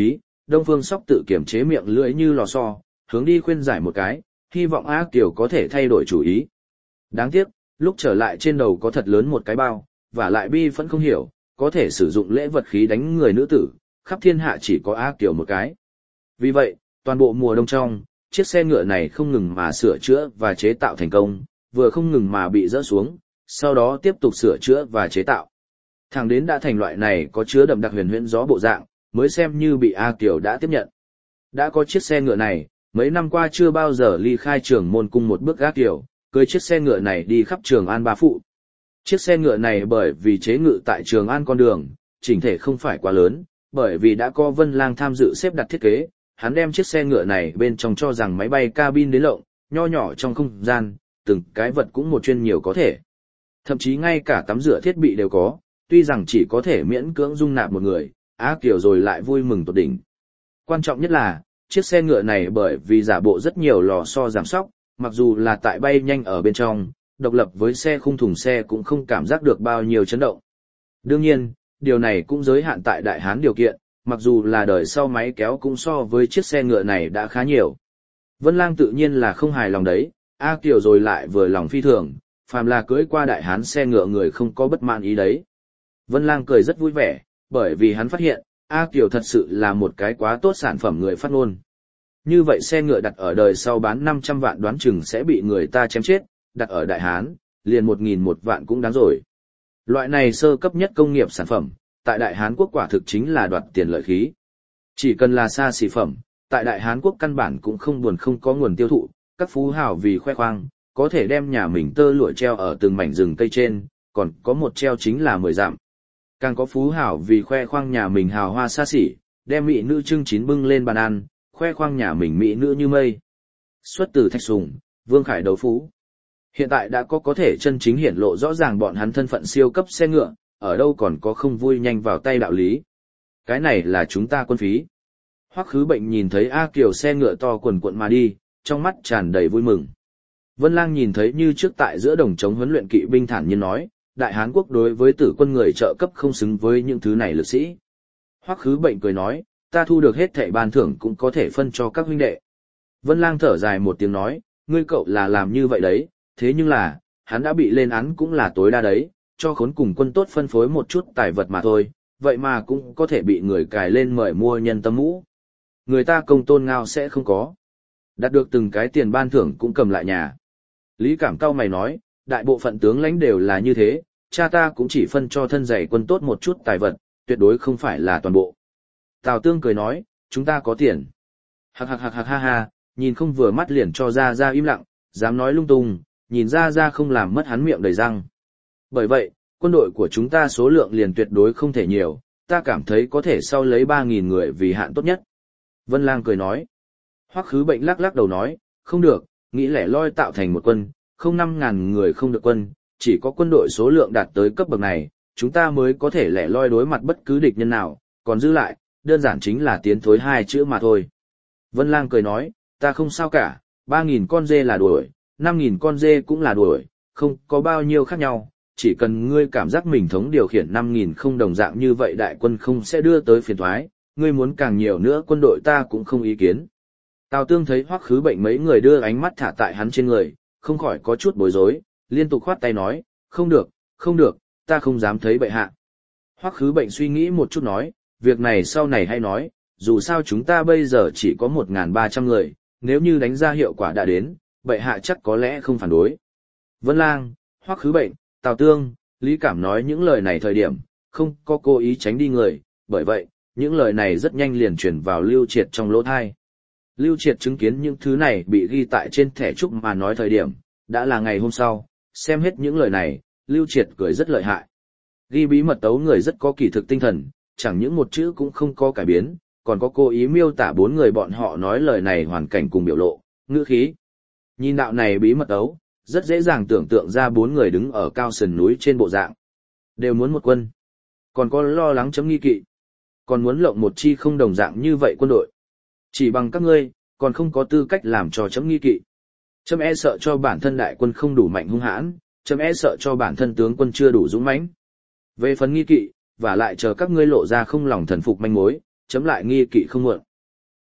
Đông Phương Sóc tự kiểm chế miệng lưỡi như lò xo, hướng đi khuyên giải một cái, hy vọng A Kiều có thể thay đổi chủ ý. Đáng tiếc, lúc trở lại trên đầu có thật lớn một cái bao, và lại bi vẫn không hiểu, có thể sử dụng lễ vật khí đánh người nữ tử, khắp thiên hạ chỉ có A Kiều một cái. Vì vậy, toàn bộ mùa đông trong, chiếc xe ngựa này không ngừng mà sửa chữa và chế tạo thành công, vừa không ngừng mà bị dỡ xuống, sau đó tiếp tục sửa chữa và chế tạo. Thẳng đến đã thành loại này có chứa đậm đặc huyền huyễn gió bộ dạng, mới xem như bị A Kiều đã tiếp nhận. Đã có chiếc xe ngựa này, mấy năm qua chưa bao giờ ly khai Trường Môn Cung một bước. A Kiều cưỡi chiếc xe ngựa này đi khắp Trường An ba phụ. Chiếc xe ngựa này bởi vì chế ngự tại Trường An con đường, chỉnh thể không phải quá lớn, bởi vì đã có Vân Lang tham dự xếp đặt thiết kế, hắn đem chiếc xe ngựa này bên trong cho rằng máy bay cabin đến lộng, nho nhỏ trong không gian, từng cái vật cũng một chuyên nhiều có thể. Thậm chí ngay cả tắm rửa thiết bị đều có, tuy rằng chỉ có thể miễn cưỡng dung nạp một người, Á Kiều rồi lại vui mừng tột đỉnh. Quan trọng nhất là, chiếc xe ngựa này bởi vì giả bộ rất nhiều lò xo giảm sóc, mặc dù là tại bay nhanh ở bên trong, độc lập với xe khung thùng xe cũng không cảm giác được bao nhiêu chấn động. Đương nhiên, điều này cũng giới hạn tại Đại Hán điều kiện, mặc dù là đời sau máy kéo cũng so với chiếc xe ngựa này đã khá nhiều. Vân Lang tự nhiên là không hài lòng đấy, A Kiều rồi lại vừa lòng phi thường, phàm là cưỡi qua Đại Hán xe ngựa người không có bất mãn ý đấy. Vân Lang cười rất vui vẻ, bởi vì hắn phát hiện, A Kiều thật sự là một cái quá tốt sản phẩm người phát ngôn. Như vậy xe ngựa đặt ở đời sau bán năm trăm vạn đoán chừng sẽ bị người ta chém chết, đặt ở Đại Hán, liền một nghìn một vạn cũng đáng rồi. Loại này sơ cấp nhất công nghiệp sản phẩm, tại Đại Hán quốc quả thực chính là đoạt tiền lợi khí. Chỉ cần là xa xỉ phẩm, tại Đại Hán quốc căn bản cũng không buồn không có nguồn tiêu thụ, các phú hào vì khoe khoang, có thể đem nhà mình tơ lụa treo ở từng mảnh rừng cây trên, còn có một treo chính là mười dặm. Càng có phú hào vì khoe khoang nhà mình hào hoa xa xỉ, đem mỹ nữ trưng chín bưng lên bàn ăn, khoe khoang nhà mình mỹ nữ như mây. Xuất từ Thạch Sùng, Vương Khải đấu phú. Hiện tại đã có có thể chân chính hiển lộ rõ ràng bọn hắn thân phận siêu cấp xe ngựa, ở đâu còn có không vui nhanh vào tay đạo lý. Cái này là chúng ta quân phí. Hoắc Khứ Bệnh nhìn thấy A Kiều xe ngựa to quần quận mà đi, trong mắt tràn đầy vui mừng. Vân Lang nhìn thấy như trước tại giữa đồng trống huấn luyện kỵ binh thản nhiên nói, Đại Hán quốc đối với tử quân người trợ cấp không xứng với những thứ này lực sĩ. Hoắc Khứ Bệnh cười nói, ta thu được hết thảy ban thưởng cũng có thể phân cho các huynh đệ. Vân Lang thở dài một tiếng nói, ngươi cậu là làm như vậy đấy, thế nhưng là, hắn đã bị lên án cũng là tối đa đấy, cho khốn cùng quân tốt phân phối một chút tài vật mà thôi, vậy mà cũng có thể bị người cài lên mời mua nhân tâm mũ. Người ta công tôn ngao sẽ không có. Đạt được từng cái tiền ban thưởng cũng cầm lại nhà. Lý Cảm cao mày nói, đại bộ phận tướng lãnh đều là như thế, cha ta cũng chỉ phân cho thân dày quân tốt một chút tài vật, tuyệt đối không phải là toàn bộ. Tào Tương cười nói, chúng ta có tiền. Hạc hạc hạc hạc ha ha, nhìn không vừa mắt liền cho ra ra im lặng, dám nói lung tung, nhìn ra ra không làm mất hắn miệng đầy răng. Bởi vậy, quân đội của chúng ta số lượng liền tuyệt đối không thể nhiều, ta cảm thấy có thể sau lấy ba nghìn người vì hạn tốt nhất. Vân Lang cười nói. Hoắc Khứ Bệnh lắc lắc đầu nói, không được, nghĩ lẻ loi tạo thành một quân, không năm ngàn người không được quân, chỉ có quân đội số lượng đạt tới cấp bậc này, chúng ta mới có thể lẻ loi đối mặt bất cứ địch nhân nào, còn giữ lại, đơn giản chính là tiến thối hai chữ mà thôi. Vân Lang cười nói, ta không sao cả, ba nghìn con dê là đuổi, năm nghìn con dê cũng là đuổi, không có bao nhiêu khác nhau, chỉ cần ngươi cảm giác mình thống điều khiển năm nghìn không đồng dạng như vậy đại quân không sẽ đưa tới phiền toái, ngươi muốn càng nhiều nữa quân đội ta cũng không ý kiến. Tào Tương thấy Hoắc Khứ Bệnh mấy người đưa ánh mắt thả tại hắn trên người, không khỏi có chút bối rối, liên tục khoát tay nói, không được, không được, ta không dám thấy bệ hạ. Hoắc Khứ Bệnh suy nghĩ một chút nói, việc này sau này hay nói, dù sao chúng ta bây giờ chỉ có một nghìn ba trăm người, nếu như đánh ra hiệu quả đã đến, bệ hạ chắc có lẽ không phản đối. Vân Lang, Hoắc Khứ Bệnh, Tào Tương, Lý Cảm nói những lời này thời điểm, không có cố ý tránh đi người, bởi vậy, những lời này rất nhanh liền truyền vào Lưu Triệt trong lỗ tai. Lưu Triệt chứng kiến những thứ này bị ghi tại trên thẻ trúc mà nói thời điểm, đã là ngày hôm sau, xem hết những lời này, Lưu Triệt cười rất lợi hại. Ghi bí mật tấu người rất có kỳ thực tinh thần, chẳng những một chữ cũng không có cải biến, còn có cố ý miêu tả bốn người bọn họ nói lời này hoàn cảnh cùng biểu lộ, ngữ khí. Nhìn đạo này bí mật tấu, rất dễ dàng tưởng tượng ra bốn người đứng ở cao sườn núi trên bộ dạng. Đều muốn một quân. Còn có lo lắng chấm nghi kỵ. Còn muốn lộng một chi không đồng dạng như vậy quân đội. Chỉ bằng các ngươi, còn không có tư cách làm cho chấm nghi kỵ. Chấm e sợ cho bản thân đại quân không đủ mạnh hung hãn, chấm e sợ cho bản thân tướng quân chưa đủ dũng mãnh. Về phần nghi kỵ, và lại chờ các ngươi lộ ra không lòng thần phục manh mối, chấm lại nghi kỵ không muộn,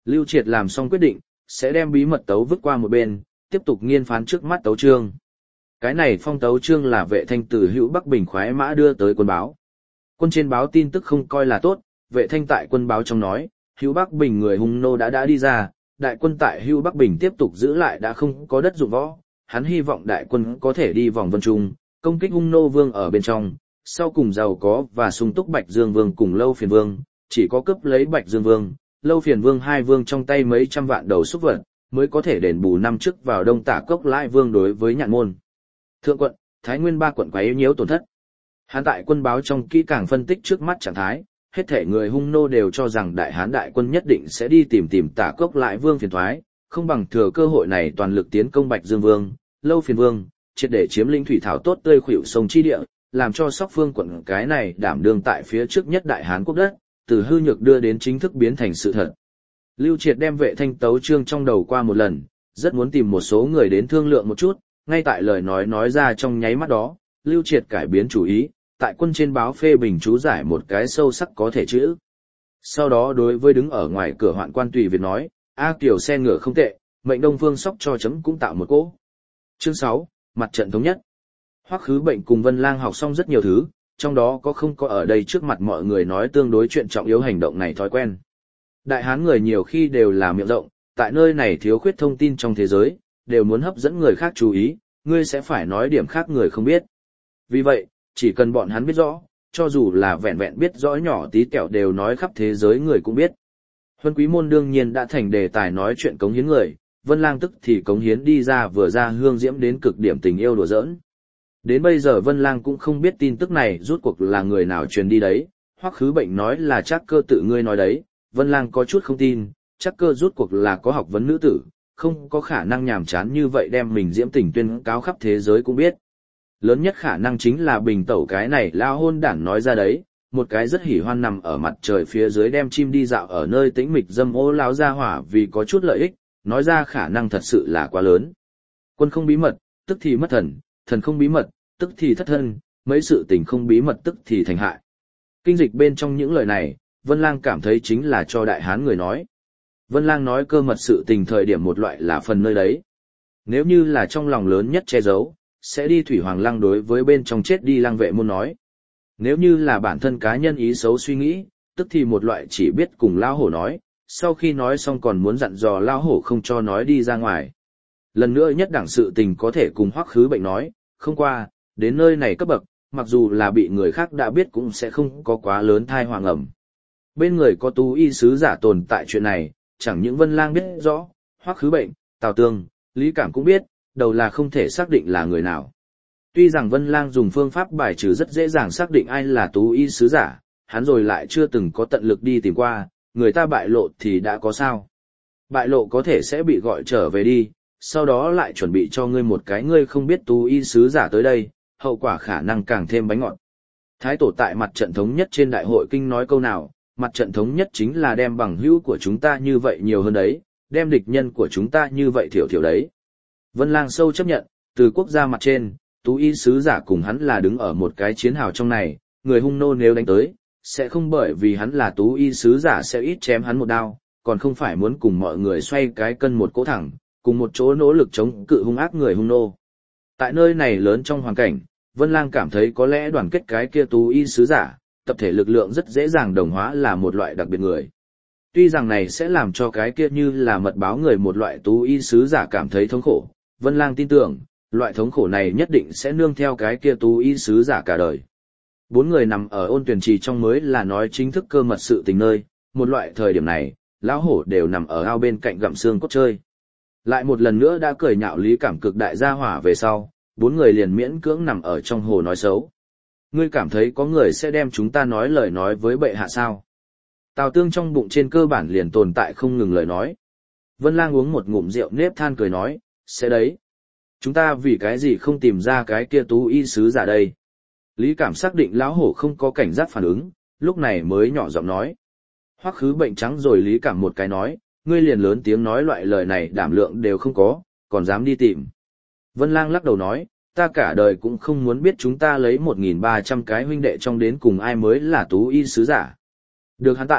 Lưu Triệt làm xong quyết định, sẽ đem bí mật tấu vứt qua một bên, tiếp tục nghiên phán trước mắt tấu chương. Cái này phong tấu chương là Vệ Thanh từ Hữu Bắc Bình khoái mã đưa tới quân báo. Quân trên báo tin tức không coi là tốt, Vệ Thanh tại quân báo trong nói, Hữu Bắc Bình người hung nô đã đã đi ra, đại quân tại Hữu Bắc Bình tiếp tục giữ lại đã không có đất dụng võ, hắn hy vọng đại quân có thể đi vòng Vân Trung, công kích hung nô vương ở bên trong, sau cùng giàu có và sung túc Bạch Dương Vương cùng Lâu Phiền Vương, chỉ có cướp lấy Bạch Dương Vương, Lâu Phiền Vương hai vương trong tay mấy trăm vạn đầu súc vật, mới có thể đền bù năm trước vào Đông Tả Cốc Lãi Vương đối với Nhạn Môn. Thượng quận, Thái Nguyên ba quận quấy nhiễu tổn thất. Hán tại quân báo trong kỹ càng phân tích trước mắt trạng thái, hết thể người hung nô đều cho rằng đại hán đại quân nhất định sẽ đi tìm tìm Tả Cốc Lãi Vương phiền thoái, không bằng thừa cơ hội này toàn lực tiến công Bạch Dương Vương, Lâu Phiền Vương, triệt để chiếm lĩnh thủy thảo tốt tươi khuỷu sông chi địa, làm cho Sóc Phương quận cái này đảm đương tại phía trước nhất đại hán quốc đất, từ hư nhược đưa đến chính thức biến thành sự thật. Lưu Triệt đem Vệ Thanh tấu chương trong đầu qua một lần, rất muốn tìm một số người đến thương lượng một chút, ngay tại lời nói nói ra trong nháy mắt đó, Lưu Triệt cải biến chủ ý, tại quân trên báo phê bình chú giải một cái sâu sắc có thể chữ. Sau đó đối với đứng ở ngoài cửa hoạn quan tùy việc nói, A Kiều xe ngựa không tệ, mệnh Đông Phương Sóc cho chấm cũng tạo một cỗ. Chương sáu, mặt trận thống nhất. Hoắc Khứ Bệnh cùng Vân Lang học xong rất nhiều thứ, trong đó có không có ở đây trước mặt mọi người nói tương đối chuyện trọng yếu hành động này thói quen. Đại hán người nhiều khi đều là miệng rộng, tại nơi này thiếu khuyết thông tin trong thế giới, đều muốn hấp dẫn người khác chú ý, ngươi sẽ phải nói điểm khác người không biết. Vì vậy, chỉ cần bọn hắn biết rõ, cho dù là vẹn vẹn biết rõ nhỏ tí tẹo đều nói khắp thế giới người cũng biết. Huân Quý Môn đương nhiên đã thành đề tài nói chuyện cống hiến người, Vân Lang tức thì cống hiến đi ra vừa ra hương diễm đến cực điểm tình yêu đùa giỡn. Đến bây giờ Vân Lang cũng không biết tin tức này rút cuộc là người nào truyền đi đấy, Hoắc Khứ Bệnh nói là chắc cơ tự ngươi nói đấy, Vân Lang có chút không tin, chắc cơ rút cuộc là có học vấn nữ tử, không có khả năng nhàm chán như vậy đem mình diễm tình tuyên cáo khắp thế giới cũng biết. Lớn nhất khả năng chính là Bình Tẩu cái này lao hôn đản nói ra đấy, một cái rất hỉ hoan nằm ở mặt trời phía dưới đem chim đi dạo ở nơi tĩnh mịch dâm ô lao ra hỏa vì có chút lợi ích, nói ra khả năng thật sự là quá lớn. Quân không bí mật, tức thì mất thần, thần không bí mật, tức thì thất thân, mấy sự tình không bí mật tức thì thành hại. Kinh dịch bên trong những lời này, Vân Lang cảm thấy chính là cho đại hán người nói. Vân Lang nói cơ mật sự tình thời điểm một loại là phần nơi đấy. Nếu như là trong lòng lớn nhất che giấu, sẽ đi Thủy Hoàng Lăng đối với bên trong chết đi Lăng Vệ Môn nói. Nếu như là bản thân cá nhân ý xấu suy nghĩ, tức thì một loại chỉ biết cùng Lao Hổ nói, sau khi nói xong còn muốn dặn dò Lao Hổ không cho nói đi ra ngoài. Lần nữa nhất đẳng sự tình có thể cùng Hoắc Khứ Bệnh nói, không qua, đến nơi này cấp bậc, mặc dù là bị người khác đã biết cũng sẽ không có quá lớn thai hoàng ẩm. Bên người có tú y sứ giả tồn tại chuyện này, chẳng những Vân Lang biết rõ, Hoắc Khứ Bệnh, Tào Tương, Lý Cảm cũng biết, đầu là không thể xác định là người nào. Tuy rằng Vân Lang dùng phương pháp bài trừ rất dễ dàng xác định ai là tú y sứ giả, hắn rồi lại chưa từng có tận lực đi tìm qua, người ta bại lộ thì đã có sao. Bại lộ có thể sẽ bị gọi trở về đi, sau đó lại chuẩn bị cho ngươi một cái ngươi không biết tú y sứ giả tới đây, hậu quả khả năng càng thêm bánh ngọt. Thái tổ tại mặt trận thống nhất trên đại hội kinh nói câu nào, mặt trận thống nhất chính là đem bằng hữu của chúng ta như vậy nhiều hơn đấy, đem địch nhân của chúng ta như vậy thiểu thiểu đấy. Vân Lang sâu chấp nhận, từ quốc gia mặt trên, tú y sứ giả cùng hắn là đứng ở một cái chiến hào trong này, người hung nô nếu đánh tới, sẽ không bởi vì hắn là tú y sứ giả sẽ ít chém hắn một đao, còn không phải muốn cùng mọi người xoay cái cân một cỗ thẳng, cùng một chỗ nỗ lực chống cự hung ác người hung nô. Tại nơi này lớn trong hoàn cảnh, Vân Lang cảm thấy có lẽ đoàn kết cái kia tú y sứ giả, tập thể lực lượng rất dễ dàng đồng hóa là một loại đặc biệt người. Tuy rằng này sẽ làm cho cái kia như là mật báo người một loại tú y sứ giả cảm thấy thống khổ, Vân Lang tin tưởng, loại thống khổ này nhất định sẽ nương theo cái kia tú y sứ giả cả đời. Bốn người nằm ở Ôn Tuyển Trì trong mới là nói chính thức cơ mật sự tình nơi, một loại thời điểm này, lão hổ đều nằm ở ao bên cạnh gặm xương cốt chơi. Lại một lần nữa đã cười nhạo Lý Cảm cực đại gia hỏa về sau, bốn người liền miễn cưỡng nằm ở trong hồ nói xấu. Ngươi cảm thấy có người sẽ đem chúng ta nói lời nói với bệ hạ sao? Tào Tương trong bụng trên cơ bản liền tồn tại không ngừng lời nói. Vân Lang uống một ngụm rượu nếp than cười nói, sẽ đấy. Chúng ta vì cái gì không tìm ra cái kia tú y sứ giả đây? Lý Cảm xác định lão hổ không có cảnh giác phản ứng, lúc này mới nhỏ giọng nói. Hoắc Khứ Bệnh trắng rồi Lý Cảm một cái nói, ngươi liền lớn tiếng nói loại lời này đảm lượng đều không có, còn dám đi tìm. Vân Lang lắc đầu nói, ta cả đời cũng không muốn biết chúng ta lấy một nghìn ba trăm cái huynh đệ trong đến cùng ai mới là tú y sứ giả. Được hắn tại,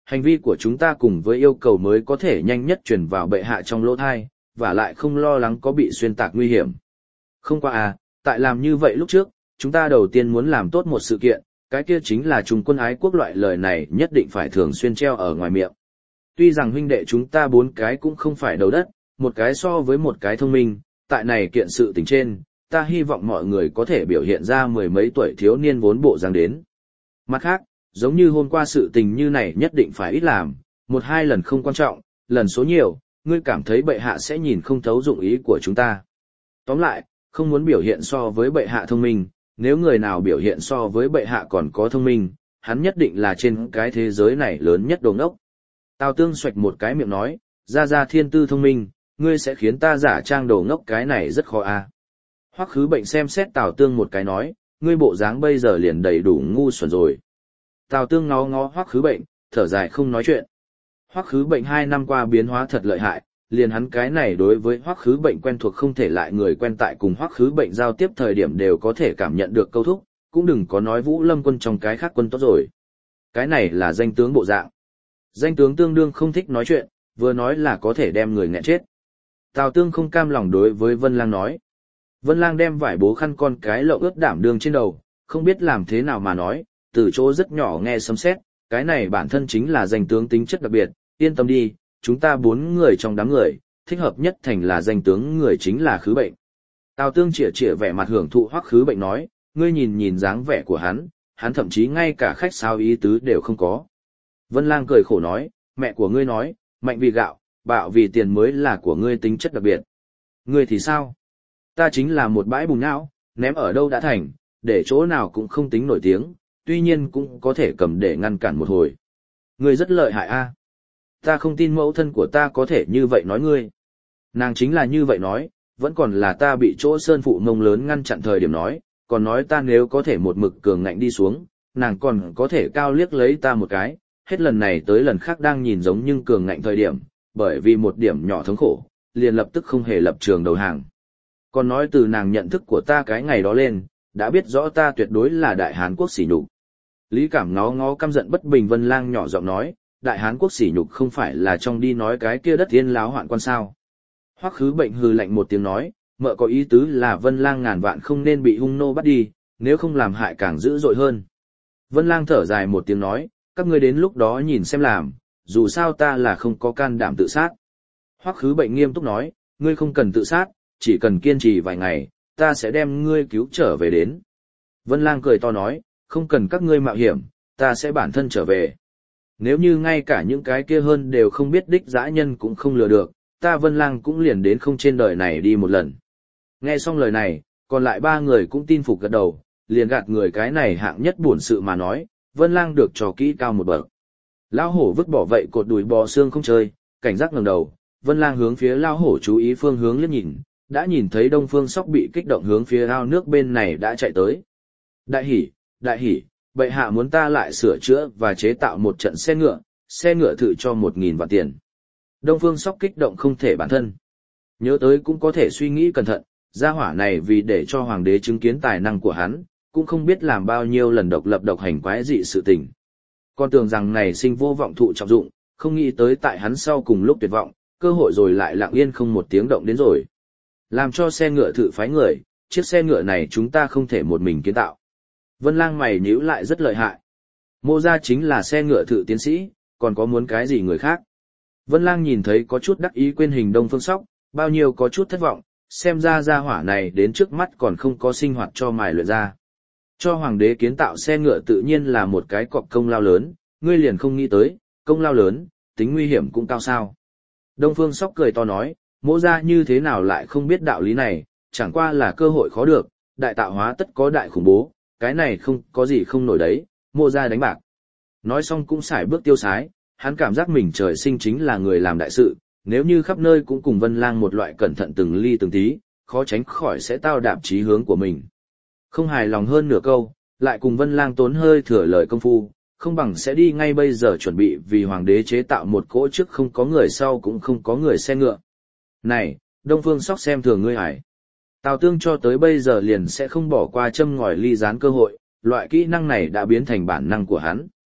Hành vi của chúng ta cùng với yêu cầu mới có thể nhanh nhất truyền vào bệ hạ trong lỗ thai, và lại không lo lắng có bị xuyên tạc nguy hiểm. Không qua à, tại làm như vậy lúc trước, chúng ta đầu tiên muốn làm tốt một sự kiện, cái kia chính là trung quân ái quốc loại lời này nhất định phải thường xuyên treo ở ngoài miệng. Tuy rằng huynh đệ chúng ta bốn cái cũng không phải đầu đất, một cái so với một cái thông minh, tại này kiện sự tình trên, ta hy vọng mọi người có thể biểu hiện ra mười mấy tuổi thiếu niên vốn bộ dáng đến. Mặt khác, giống như hôm qua sự tình như này nhất định phải ít làm, một hai lần không quan trọng, lần số nhiều, ngươi cảm thấy bệ hạ sẽ nhìn không thấu dụng ý của chúng ta. Tóm lại, không muốn biểu hiện so với bệ hạ thông minh, nếu người nào biểu hiện so với bệ hạ còn có thông minh, hắn nhất định là trên cái thế giới này lớn nhất đồ ngốc. Tào Tương xoạch một cái miệng nói, ra ra thiên tư thông minh, ngươi sẽ khiến ta giả trang đồ ngốc cái này rất khó a. Hoắc Khứ Bệnh xem xét Tào Tương một cái nói, ngươi bộ dáng bây giờ liền đầy đủ ngu xuẩn rồi. Tào Tương ngó ngó Hoắc Khứ Bệnh, thở dài không nói chuyện. Hoắc Khứ Bệnh hai năm qua biến hóa thật lợi hại, liền hắn cái này đối với Hoắc Khứ Bệnh quen thuộc không thể lại người quen tại cùng Hoắc Khứ Bệnh giao tiếp thời điểm đều có thể cảm nhận được câu thúc, cũng đừng có nói Vũ Lâm quân trong cái khác quân tốt rồi. Cái này là danh tướng bộ dạng. Danh tướng tương đương không thích nói chuyện, vừa nói là có thể đem người nghẹn chết. Tào Tương không cam lòng đối với Vân Lang nói. Vân Lang đem vải bố khăn con cái lậu ướt đảm đường trên đầu, không biết làm thế nào mà nói, từ chỗ rất nhỏ nghe sấm sét, cái này bản thân chính là danh tướng tính chất đặc biệt, yên tâm đi, chúng ta bốn người trong đám người, thích hợp nhất thành là danh tướng người chính là Khứ Bệnh. Tào Tương chĩa chĩa vẻ mặt hưởng thụ Hoắc Khứ Bệnh nói, ngươi nhìn nhìn dáng vẻ của hắn, hắn thậm chí ngay cả khách sáo ý tứ đều không có. Vân Lang cười khổ nói, mẹ của ngươi nói, mạnh vì gạo, bạo vì tiền mới là của ngươi tính chất đặc biệt. Ngươi thì sao? Ta chính là một bãi bùn nhão, ném ở đâu đã thành, để chỗ nào cũng không tính nổi tiếng, tuy nhiên cũng có thể cầm để ngăn cản một hồi. Ngươi rất lợi hại a. Ta không tin mẫu thân của ta có thể như vậy nói ngươi. Nàng chính là như vậy nói, vẫn còn là ta bị chỗ sơn phụ mông lớn ngăn chặn thời điểm nói, còn nói ta nếu có thể một mực cường ngạnh đi xuống, nàng còn có thể cao liếc lấy ta một cái, hết lần này tới lần khác đang nhìn giống nhưng cường ngạnh thời điểm, bởi vì một điểm nhỏ thống khổ, liền lập tức không hề lập trường đầu hàng. Còn nói từ nàng nhận thức của ta cái ngày đó lên, đã biết rõ ta tuyệt đối là đại Hán quốc sỉ nhục. Lý Cảm ngó ngó căm giận bất bình Vân Lang nhỏ giọng nói, đại Hán quốc sỉ nhục không phải là trong đi nói cái kia đất yên láo hoạn quan sao. Hoắc Khứ Bệnh hừ lạnh một tiếng nói, mợ có ý tứ là Vân Lang ngàn vạn không nên bị hung nô bắt đi, nếu không làm hại càng dữ dội hơn. Vân Lang thở dài một tiếng nói, các ngươi đến lúc đó nhìn xem làm, dù sao ta là không có can đảm tự sát. Hoắc Khứ Bệnh nghiêm túc nói, ngươi không cần tự sát, chỉ cần kiên trì vài ngày, ta sẽ đem ngươi cứu trở về đến. Vân Lang cười to nói, không cần các ngươi mạo hiểm, ta sẽ bản thân trở về. Nếu như ngay cả những cái kia hơn đều không biết đích dã nhân cũng không lừa được, ta Vân Lang cũng liền đến không trên đời này đi một lần. Nghe xong lời này, còn lại ba người cũng tin phục gật đầu, liền gạt người cái này hạng nhất buồn sự mà nói, Vân Lang được trò kỹ cao một bậc. Lão hổ vứt bỏ vậy cột đùi bò xương không chơi, cảnh giác ngẩng đầu, Vân Lang hướng phía lão hổ chú ý phương hướng liếc nhìn, đã nhìn thấy Đông Phương Sóc bị kích động hướng phía ao nước bên này đã chạy tới. Đại hỉ, đại hỉ, bệ hạ muốn ta lại sửa chữa và chế tạo một trận xe ngựa, xe ngựa thử cho một nghìn vạn tiền. Đông Phương Sóc kích động không thể bản thân. Nhớ tới cũng có thể suy nghĩ cẩn thận, gia hỏa này vì để cho hoàng đế chứng kiến tài năng của hắn, cũng không biết làm bao nhiêu lần độc lập độc hành quái dị sự tình. Con tưởng rằng này sinh vô vọng thụ trọng dụng, không nghĩ tới tại hắn sau cùng lúc tuyệt vọng, cơ hội rồi lại lặng yên không một tiếng động đến rồi. Làm cho xe ngựa thử phái người, chiếc xe ngựa này chúng ta không thể một mình kiến tạo. Vân Lang mày nhíu lại rất lợi hại. Mô gia chính là xe ngựa thử tiến sĩ, còn có muốn cái gì người khác. Vân Lang nhìn thấy có chút đắc ý quên hình Đông Phương Sóc, bao nhiêu có chút thất vọng, xem ra gia hỏa này đến trước mắt còn không có sinh hoạt cho mài luyện ra. Cho hoàng đế kiến tạo xe ngựa tự nhiên là một cái cọc công lao lớn, ngươi liền không nghĩ tới, công lao lớn, tính nguy hiểm cũng cao sao. Đông Phương Sóc cười to nói, mỗ gia như thế nào lại không biết đạo lý này, chẳng qua là cơ hội khó được, đại tạo hóa tất có đại khủng bố, cái này không có gì không nổi đấy, mô gia đánh bạc. Nói xong cũng xài bước tiêu sái, hắn cảm giác mình trời sinh chính là người làm đại sự, nếu như khắp nơi cũng cùng Vân Lang một loại cẩn thận từng ly từng tí, khó tránh khỏi sẽ tao đạp chí hướng của mình. Không hài lòng hơn nửa câu, lại cùng Vân Lang tốn hơi thừa lời công phu, không bằng sẽ đi ngay bây giờ chuẩn bị vì hoàng đế chế tạo một cỗ trước không có người sau cũng không có người xe ngựa. Này, Đông Phương Sóc xem thường ngươi hải. Tào Tương cho tới bây giờ liền sẽ không bỏ qua châm ngòi ly gián cơ hội, loại kỹ năng này đã biến thành bản năng của hắn.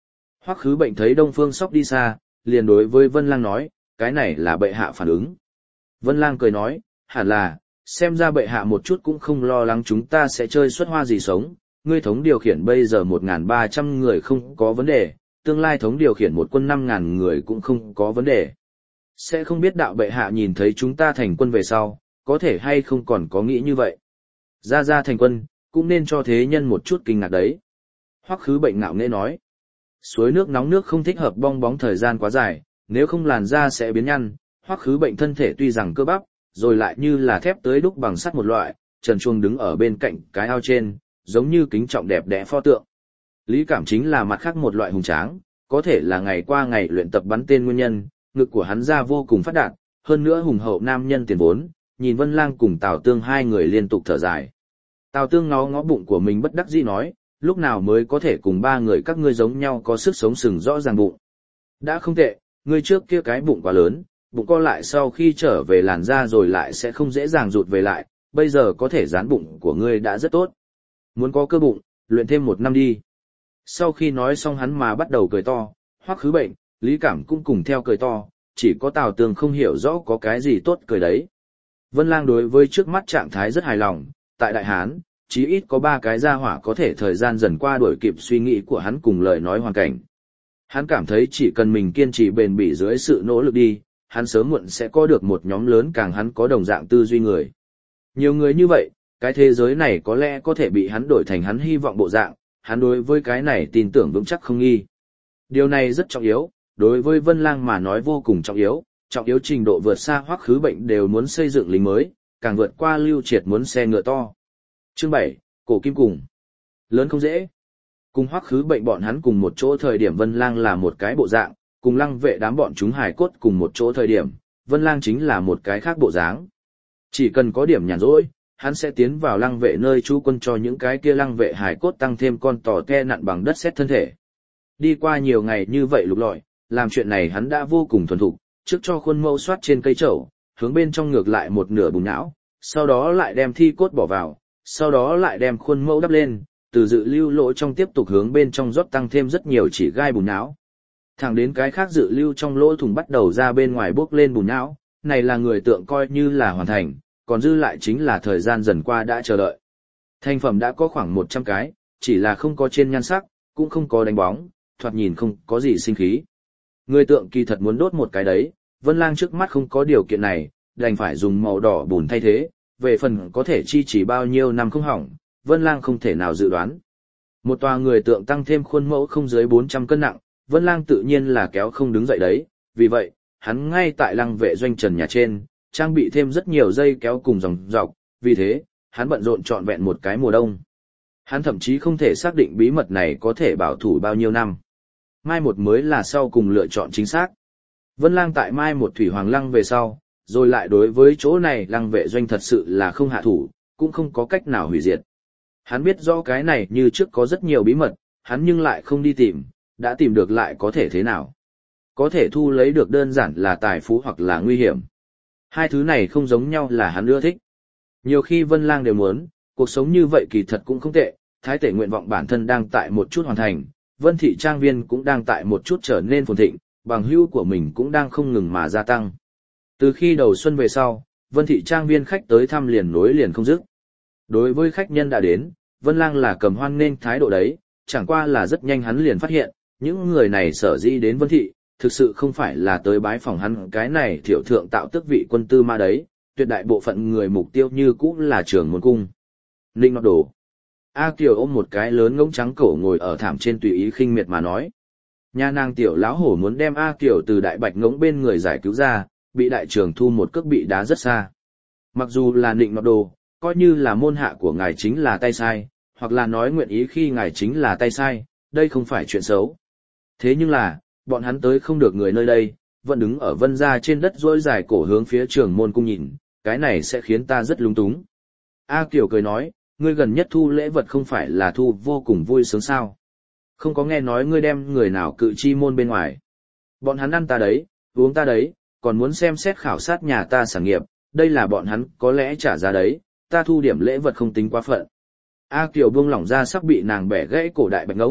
Hoắc Khứ Bệnh thấy Đông Phương Sóc đi xa, liền đối với Vân Lang nói, cái này là bệ hạ phản ứng. Vân Lang cười nói, hẳn là, xem ra bệ hạ một chút cũng không lo lắng chúng ta sẽ chơi xuất hoa gì sống, ngươi thống điều khiển bây giờ một nghìn ba trăm người không có vấn đề, tương lai thống điều khiển một quân năm nghìn người cũng không có vấn đề. Sẽ không biết đạo bệ hạ nhìn thấy chúng ta thành quân về sau, có thể hay không còn có nghĩ như vậy. Ra ra thành quân, cũng nên cho thế nhân một chút kinh ngạc đấy. Hoắc Khứ Bệnh ngạo nghễ nói, suối nước nóng nước không thích hợp bong bóng thời gian quá dài, nếu không làn da sẽ biến nhăn. Hoắc Khứ Bệnh thân thể tuy rằng cơ bắp, rồi lại như là thép tới đúc bằng sắt một loại, trần truồng đứng ở bên cạnh cái ao trên, giống như kính trọng đẹp đẽ pho tượng. Lý Cảm chính là mặt khác một loại hùng tráng, có thể là ngày qua ngày luyện tập bắn tên nguyên nhân, ngực của hắn ra vô cùng phát đạt, hơn nữa hùng hậu nam nhân tiền vốn, nhìn Vân Lang cùng Tào Tương hai người liên tục thở dài. Tào Tương ngó ngó bụng của mình bất đắc dĩ nói, lúc nào mới có thể cùng ba người các ngươi giống nhau có sức sống sừng rõ ràng bụng. Đã không tệ, ngươi trước kia cái bụng quá lớn, bụng co lại sau khi trở về làn da rồi lại sẽ không dễ dàng rụt về lại, bây giờ có thể dán bụng của ngươi đã rất tốt. Muốn có cơ bụng, luyện thêm một năm đi. Sau khi nói xong hắn mà bắt đầu cười to, Hoắc Khứ Bệnh, Lý Cảm cũng cùng theo cười to, chỉ có Tào Tương không hiểu rõ có cái gì tốt cười đấy. Vân Lang đối với trước mắt trạng thái rất hài lòng, tại Đại Hán, chí ít có ba cái gia hỏa có thể thời gian dần qua đuổi kịp suy nghĩ của hắn cùng lời nói hoàn cảnh. Hắn cảm thấy chỉ cần mình kiên trì bền bỉ dưới sự nỗ lực đi, hắn sớm muộn sẽ có được một nhóm lớn càng hắn có đồng dạng tư duy người. Nhiều người như vậy, cái thế giới này có lẽ có thể bị hắn đổi thành hắn hy vọng bộ dạng, hắn đối với cái này tin tưởng vững chắc không nghi. Điều này rất trọng yếu, đối với Vân Lang mà nói vô cùng trọng yếu, trọng yếu trình độ vượt xa Hoắc Khứ Bệnh đều muốn xây dựng lính mới, càng vượt qua Lưu Triệt muốn xe ngựa to. Chương bảy, Cổ Kim Cùng. Lớn không dễ. Cùng Hoắc Khứ Bệnh bọn hắn cùng một chỗ thời điểm Vân Lang là một cái bộ dạng, cùng Lăng Vệ đám bọn chúng hài cốt cùng một chỗ thời điểm, Vân Lang chính là một cái khác bộ dáng. Chỉ cần có điểm nhàn rỗi, hắn sẽ tiến vào Lăng Vệ nơi trú quân cho những cái kia Lăng Vệ hài cốt tăng thêm con tò te nặn bằng đất sét thân thể. Đi qua nhiều ngày như vậy lục lọi, làm chuyện này hắn đã vô cùng thuần thục, trước cho khuôn mẫu soát trên cây trầu, hướng bên trong ngược lại một nửa bùn não, sau đó lại đem thi cốt bỏ vào, sau đó lại đem khuôn mẫu đắp lên, từ dự lưu lỗ trong tiếp tục hướng bên trong rót tăng thêm rất nhiều chỉ gai bùn não. Thẳng đến cái khác dự lưu trong lỗ thủng bắt đầu ra bên ngoài bốc lên bùn não, này là người tượng coi như là hoàn thành, còn dư lại chính là thời gian dần qua đã chờ đợi. Thành phẩm đã có khoảng một trăm cái, chỉ là không có trên nhan sắc, cũng không có đánh bóng, thoạt nhìn không có gì sinh khí. Người tượng kỳ thật muốn đốt một cái đấy, Vân Lang trước mắt không có điều kiện này, đành phải dùng màu đỏ bùn thay thế, về phần có thể chi chỉ bao nhiêu năm không hỏng, Vân Lang không thể nào dự đoán. Một tòa người tượng tăng thêm khuôn mẫu không dưới bốn trăm cân nặng, Vân Lang tự nhiên là kéo không đứng dậy đấy, vì vậy, hắn ngay tại Lăng Vệ doanh trần nhà trên, trang bị thêm rất nhiều dây kéo cùng dòng dọc, vì thế, hắn bận rộn trọn vẹn một cái mùa đông. Hắn thậm chí không thể xác định bí mật này có thể bảo thủ bao nhiêu năm. Mai một mới là sau cùng lựa chọn chính xác. Vân Lang tại Mai một thủy hoàng lăng về sau, rồi lại đối với chỗ này Lăng Vệ doanh thật sự là không hạ thủ, cũng không có cách nào hủy diệt. Hắn biết rõ cái này như trước có rất nhiều bí mật, hắn nhưng lại không đi tìm, đã tìm được lại có thể thế nào. Có thể thu lấy được đơn giản là tài phú hoặc là nguy hiểm. Hai thứ này không giống nhau là hắn ưa thích. Nhiều khi Vân Lang đều muốn, cuộc sống như vậy kỳ thật cũng không tệ, thái tể nguyện vọng bản thân đang tại một chút hoàn thành, Vân Thị Trang Viên cũng đang tại một chút trở nên phồn thịnh, bằng hữu của mình cũng đang không ngừng mà gia tăng. Từ khi đầu xuân về sau, Vân Thị Trang Viên khách tới thăm liền nối liền không dứt. Đối với khách nhân đã đến, Vân Lang là cầm hoan nghênh thái độ đấy, chẳng qua là rất nhanh hắn liền phát hiện, những người này sở dĩ đến Vân Thị, thực sự không phải là tới bái phỏng hắn cái này thiểu thượng tạo tước vị quân tư ma đấy, tuyệt đại bộ phận người mục tiêu như cũ là Trường Môn Cung. Ninh Ngọc Đồ. A Kiều ôm một cái lớn ngỗng trắng cổ ngồi ở thảm trên tùy ý khinh miệt mà nói. Nhà nàng tiểu lão hổ muốn đem A Kiều từ đại bạch ngỗng bên người giải cứu ra, bị đại trưởng thu một cước bị đá rất xa. Mặc dù là Ninh Ngọc Đồ, coi như là môn hạ của ngài chính là tay sai, hoặc là nói nguyện ý khi ngài chính là tay sai, đây không phải chuyện xấu. Thế nhưng là, bọn hắn tới không được người nơi đây, vẫn đứng ở Vân gia trên đất rỗi dài cổ hướng phía Trường Môn Cung nhìn, cái này sẽ khiến ta rất lúng túng. A Kiều cười nói, ngươi gần nhất thu lễ vật không phải là thu vô cùng vui sướng sao. Không có nghe nói ngươi đem người nào cự chi môn bên ngoài. Bọn hắn ăn ta đấy, uống ta đấy, còn muốn xem xét khảo sát nhà ta sản nghiệp, đây là bọn hắn có lẽ trả ra đấy, ta thu điểm lễ vật không tính quá phận. A Kiều buông lỏng ra sắp bị nàng bẻ gãy cổ đại bạch ngỗng,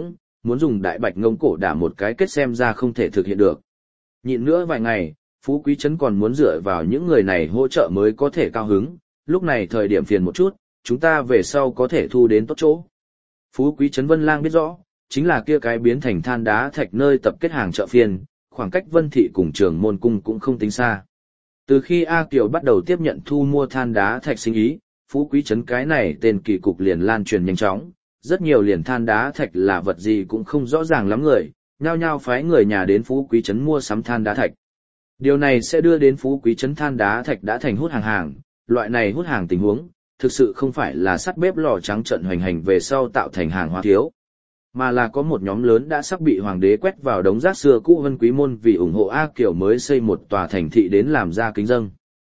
muốn dùng đại bạch ngông cổ đả một cái kết xem ra không thể thực hiện được. Nhịn nữa vài ngày, Phú Quý Trấn còn muốn dựa vào những người này hỗ trợ mới có thể cao hứng, lúc này thời điểm phiền một chút, chúng ta về sau có thể thu đến tốt chỗ. Phú Quý Trấn Vân Lang biết rõ, chính là kia cái biến thành than đá thạch nơi tập kết hàng chợ phiên, khoảng cách Vân Thị cùng Trường Môn Cung cũng không tính xa. Từ khi A Kiều bắt đầu tiếp nhận thu mua than đá thạch sinh ý, Phú Quý Trấn cái này tên kỳ cục liền lan truyền nhanh chóng, rất nhiều liền than đá thạch là vật gì cũng không rõ ràng lắm người, nhao nhao phái người nhà đến Phú Quý Trấn mua sắm than đá thạch. Điều này sẽ đưa đến Phú Quý Trấn than đá thạch đã thành hút hàng hàng, loại này hút hàng tình huống, thực sự không phải là sắt bếp lò trắng trận hoành hành về sau tạo thành hàng hóa thiếu, mà là có một nhóm lớn đã sắp bị hoàng đế quét vào đống rác xưa cũ Vân Quý Môn vì ủng hộ A Kiều mới xây một tòa thành thị đến làm ra kính dâng.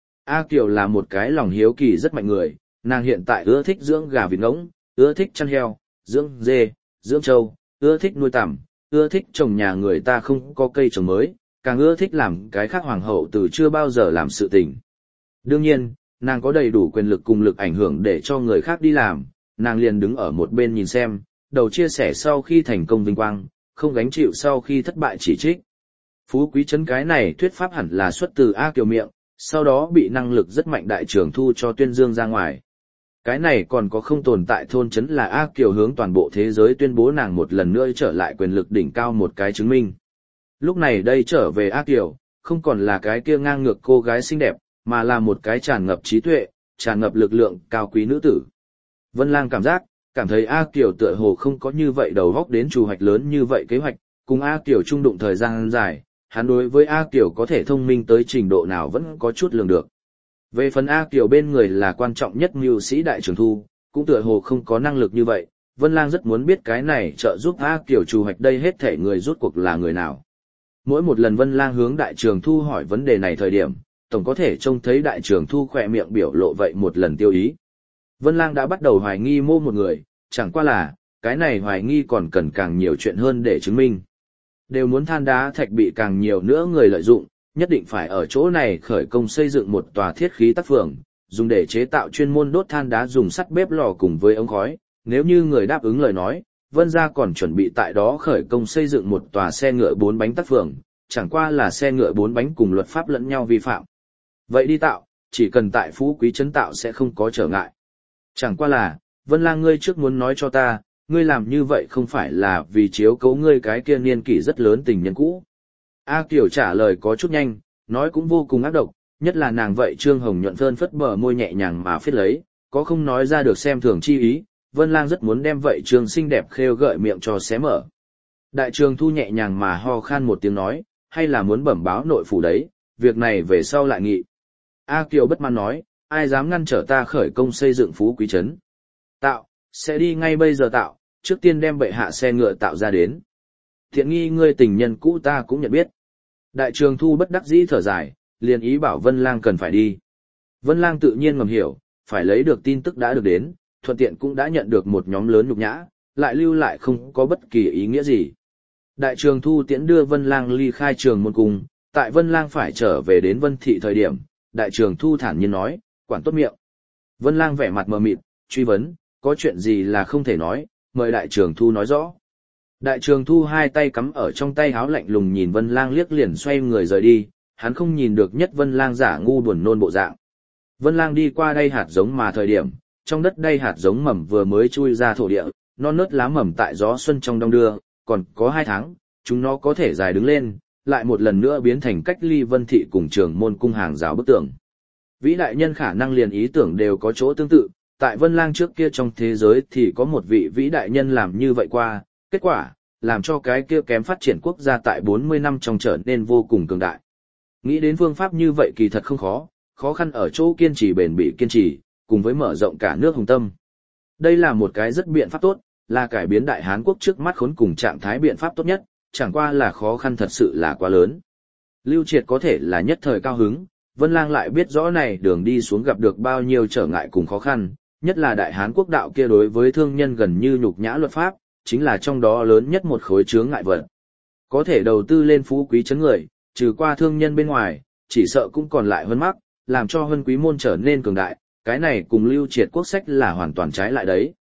A Kiều là một cái lòng hiếu kỳ rất mạnh người, nàng hiện tại ưa thích dưỡng gà vịt ngỗng, ưa thích chăn heo, dưỡng dê, dưỡng trâu, ưa thích nuôi tằm, ưa thích trồng nhà người ta không có cây trồng mới, càng ưa thích làm cái khác hoàng hậu từ chưa bao giờ làm sự tình. Đương nhiên, nàng có đầy đủ quyền lực cùng lực ảnh hưởng để cho người khác đi làm, nàng liền đứng ở một bên nhìn xem, đầu chia sẻ sau khi thành công vinh quang, không gánh chịu sau khi thất bại chỉ trích. Phú Quý Trấn cái này thuyết pháp hẳn là xuất từ A Kiều miệng, sau đó bị năng lực rất mạnh đại trưởng thu cho tuyên dương ra ngoài. Cái này còn có không tồn tại thôn trấn là A Kiều hướng toàn bộ thế giới tuyên bố nàng một lần nữa trở lại quyền lực đỉnh cao một cái chứng minh. Lúc này đây trở về A Kiều, không còn là cái kia ngang ngược cô gái xinh đẹp, mà là một cái tràn ngập trí tuệ, tràn ngập lực lượng cao quý nữ tử. Vân Lang cảm giác, cảm thấy A Kiều tựa hồ không có như vậy đầu góc đến chủ hoạch lớn như vậy kế hoạch, cùng A Kiều trung đụng thời gian dài, hắn đối với A Kiều có thể thông minh tới trình độ nào vẫn có chút lường được. Về phần A Kiều bên người là quan trọng nhất mưu sĩ đại trưởng thu, cũng tựa hồ không có năng lực như vậy, Vân Lang rất muốn biết cái này trợ giúp A Kiều chủ hoạch đây hết thể người rút cuộc là người nào. Mỗi một lần Vân Lang hướng đại trưởng thu hỏi vấn đề này thời điểm, tổng có thể trông thấy đại trưởng thu khỏe miệng biểu lộ vậy một lần tiêu ý. Vân Lang đã bắt đầu hoài nghi mô một người, chẳng qua là, cái này hoài nghi còn cần càng nhiều chuyện hơn để chứng minh. Đều muốn than đá thạch bị càng nhiều nữa người lợi dụng, nhất định phải ở chỗ này khởi công xây dựng một tòa thiết khí tác phường, dùng để chế tạo chuyên môn đốt than đá dùng sắt bếp lò cùng với ống khói. Nếu như người đáp ứng lời nói, Vân gia còn chuẩn bị tại đó khởi công xây dựng một tòa xe ngựa bốn bánh tác phường, chẳng qua là xe ngựa bốn bánh cùng luật pháp lẫn nhau vi phạm. Vậy đi tạo, chỉ cần tại Phú Quý Trấn tạo sẽ không có trở ngại. Chẳng qua là, Vân Lang ngươi trước muốn nói cho ta, ngươi làm như vậy không phải là vì chiếu cố ngươi cái kia niên kỷ rất lớn tình nhân cũ. A Kiều trả lời có chút nhanh, nói cũng vô cùng ác độc, nhất là nàng vậy Trương Hồng nhuận phơn phất bờ môi nhẹ nhàng mà phết lấy, có không nói ra được xem thường chi ý, Vân Lang rất muốn đem vậy Trương xinh đẹp khêu gợi miệng cho xé mở. Đại Trường Thu nhẹ nhàng mà ho khan một tiếng nói, hay là muốn bẩm báo nội phủ đấy, việc này về sau lại nghị. A Kiều bất mãn nói, ai dám ngăn trở ta khởi công xây dựng Phú Quý Trấn? Tạo, sẽ đi ngay bây giờ tạo, trước tiên đem bệ hạ xe ngựa tạo ra đến. Thiện nghi ngươi tình nhân cũ ta cũng nhận biết. Đại Trường Thu bất đắc dĩ thở dài, liền ý bảo Vân Lang cần phải đi. Vân Lang tự nhiên ngầm hiểu, phải lấy được tin tức đã được đến, thuận tiện cũng đã nhận được một nhóm lớn nhục nhã, lại lưu lại không có bất kỳ ý nghĩa gì. Đại Trường Thu tiễn đưa Vân Lang ly khai Trường Môn Cung, tại Vân Lang phải trở về đến Vân Thị thời điểm, Đại Trường Thu thản nhiên nói, quản tốt miệng. Vân Lang vẻ mặt mờ mịt, truy vấn, có chuyện gì là không thể nói, mời Đại Trường Thu nói rõ. Đại Trường Thu hai tay cắm ở trong tay háo lạnh lùng nhìn Vân Lang liếc liền xoay người rời đi, hắn không nhìn được nhất Vân Lang giả ngu buồn nôn bộ dạng. Vân Lang đi qua đây hạt giống mà thời điểm, trong đất đây hạt giống mầm vừa mới chui ra thổ địa, non nớt lá mầm tại gió xuân trong đông đưa, còn có hai tháng, chúng nó có thể dài đứng lên, lại một lần nữa biến thành cách ly Vân Thị cùng Trường Môn Cung hàng rào bức tường. Vĩ đại nhân khả năng liền ý tưởng đều có chỗ tương tự, tại Vân Lang trước kia trong thế giới thì có một vị vĩ đại nhân làm như vậy qua, kết quả, làm cho cái kia kém phát triển quốc gia tại bốn mươi năm trong trở nên vô cùng cường đại. Nghĩ đến phương pháp như vậy kỳ thật không khó, khó khăn ở chỗ kiên trì bền bỉ kiên trì, cùng với mở rộng cả nước hùng tâm. Đây là một cái rất biện pháp tốt, là cải biến Đại Hán quốc trước mắt khốn cùng trạng thái biện pháp tốt nhất, chẳng qua là khó khăn thật sự là quá lớn. Lưu Triệt có thể là nhất thời cao hứng, Vân Lang lại biết rõ này đường đi xuống gặp được bao nhiêu trở ngại cùng khó khăn, nhất là Đại Hán quốc đạo kia đối với thương nhân gần như nhục nhã luật pháp, chính là trong đó lớn nhất một khối chướng ngại vật. Có thể đầu tư lên Phú Quý Trấn người, trừ qua thương nhân bên ngoài, chỉ sợ cũng còn lại hơn mắc, làm cho Vân Quý môn trở nên cường đại, cái này cùng Lưu Triệt quốc sách là hoàn toàn trái lại đấy.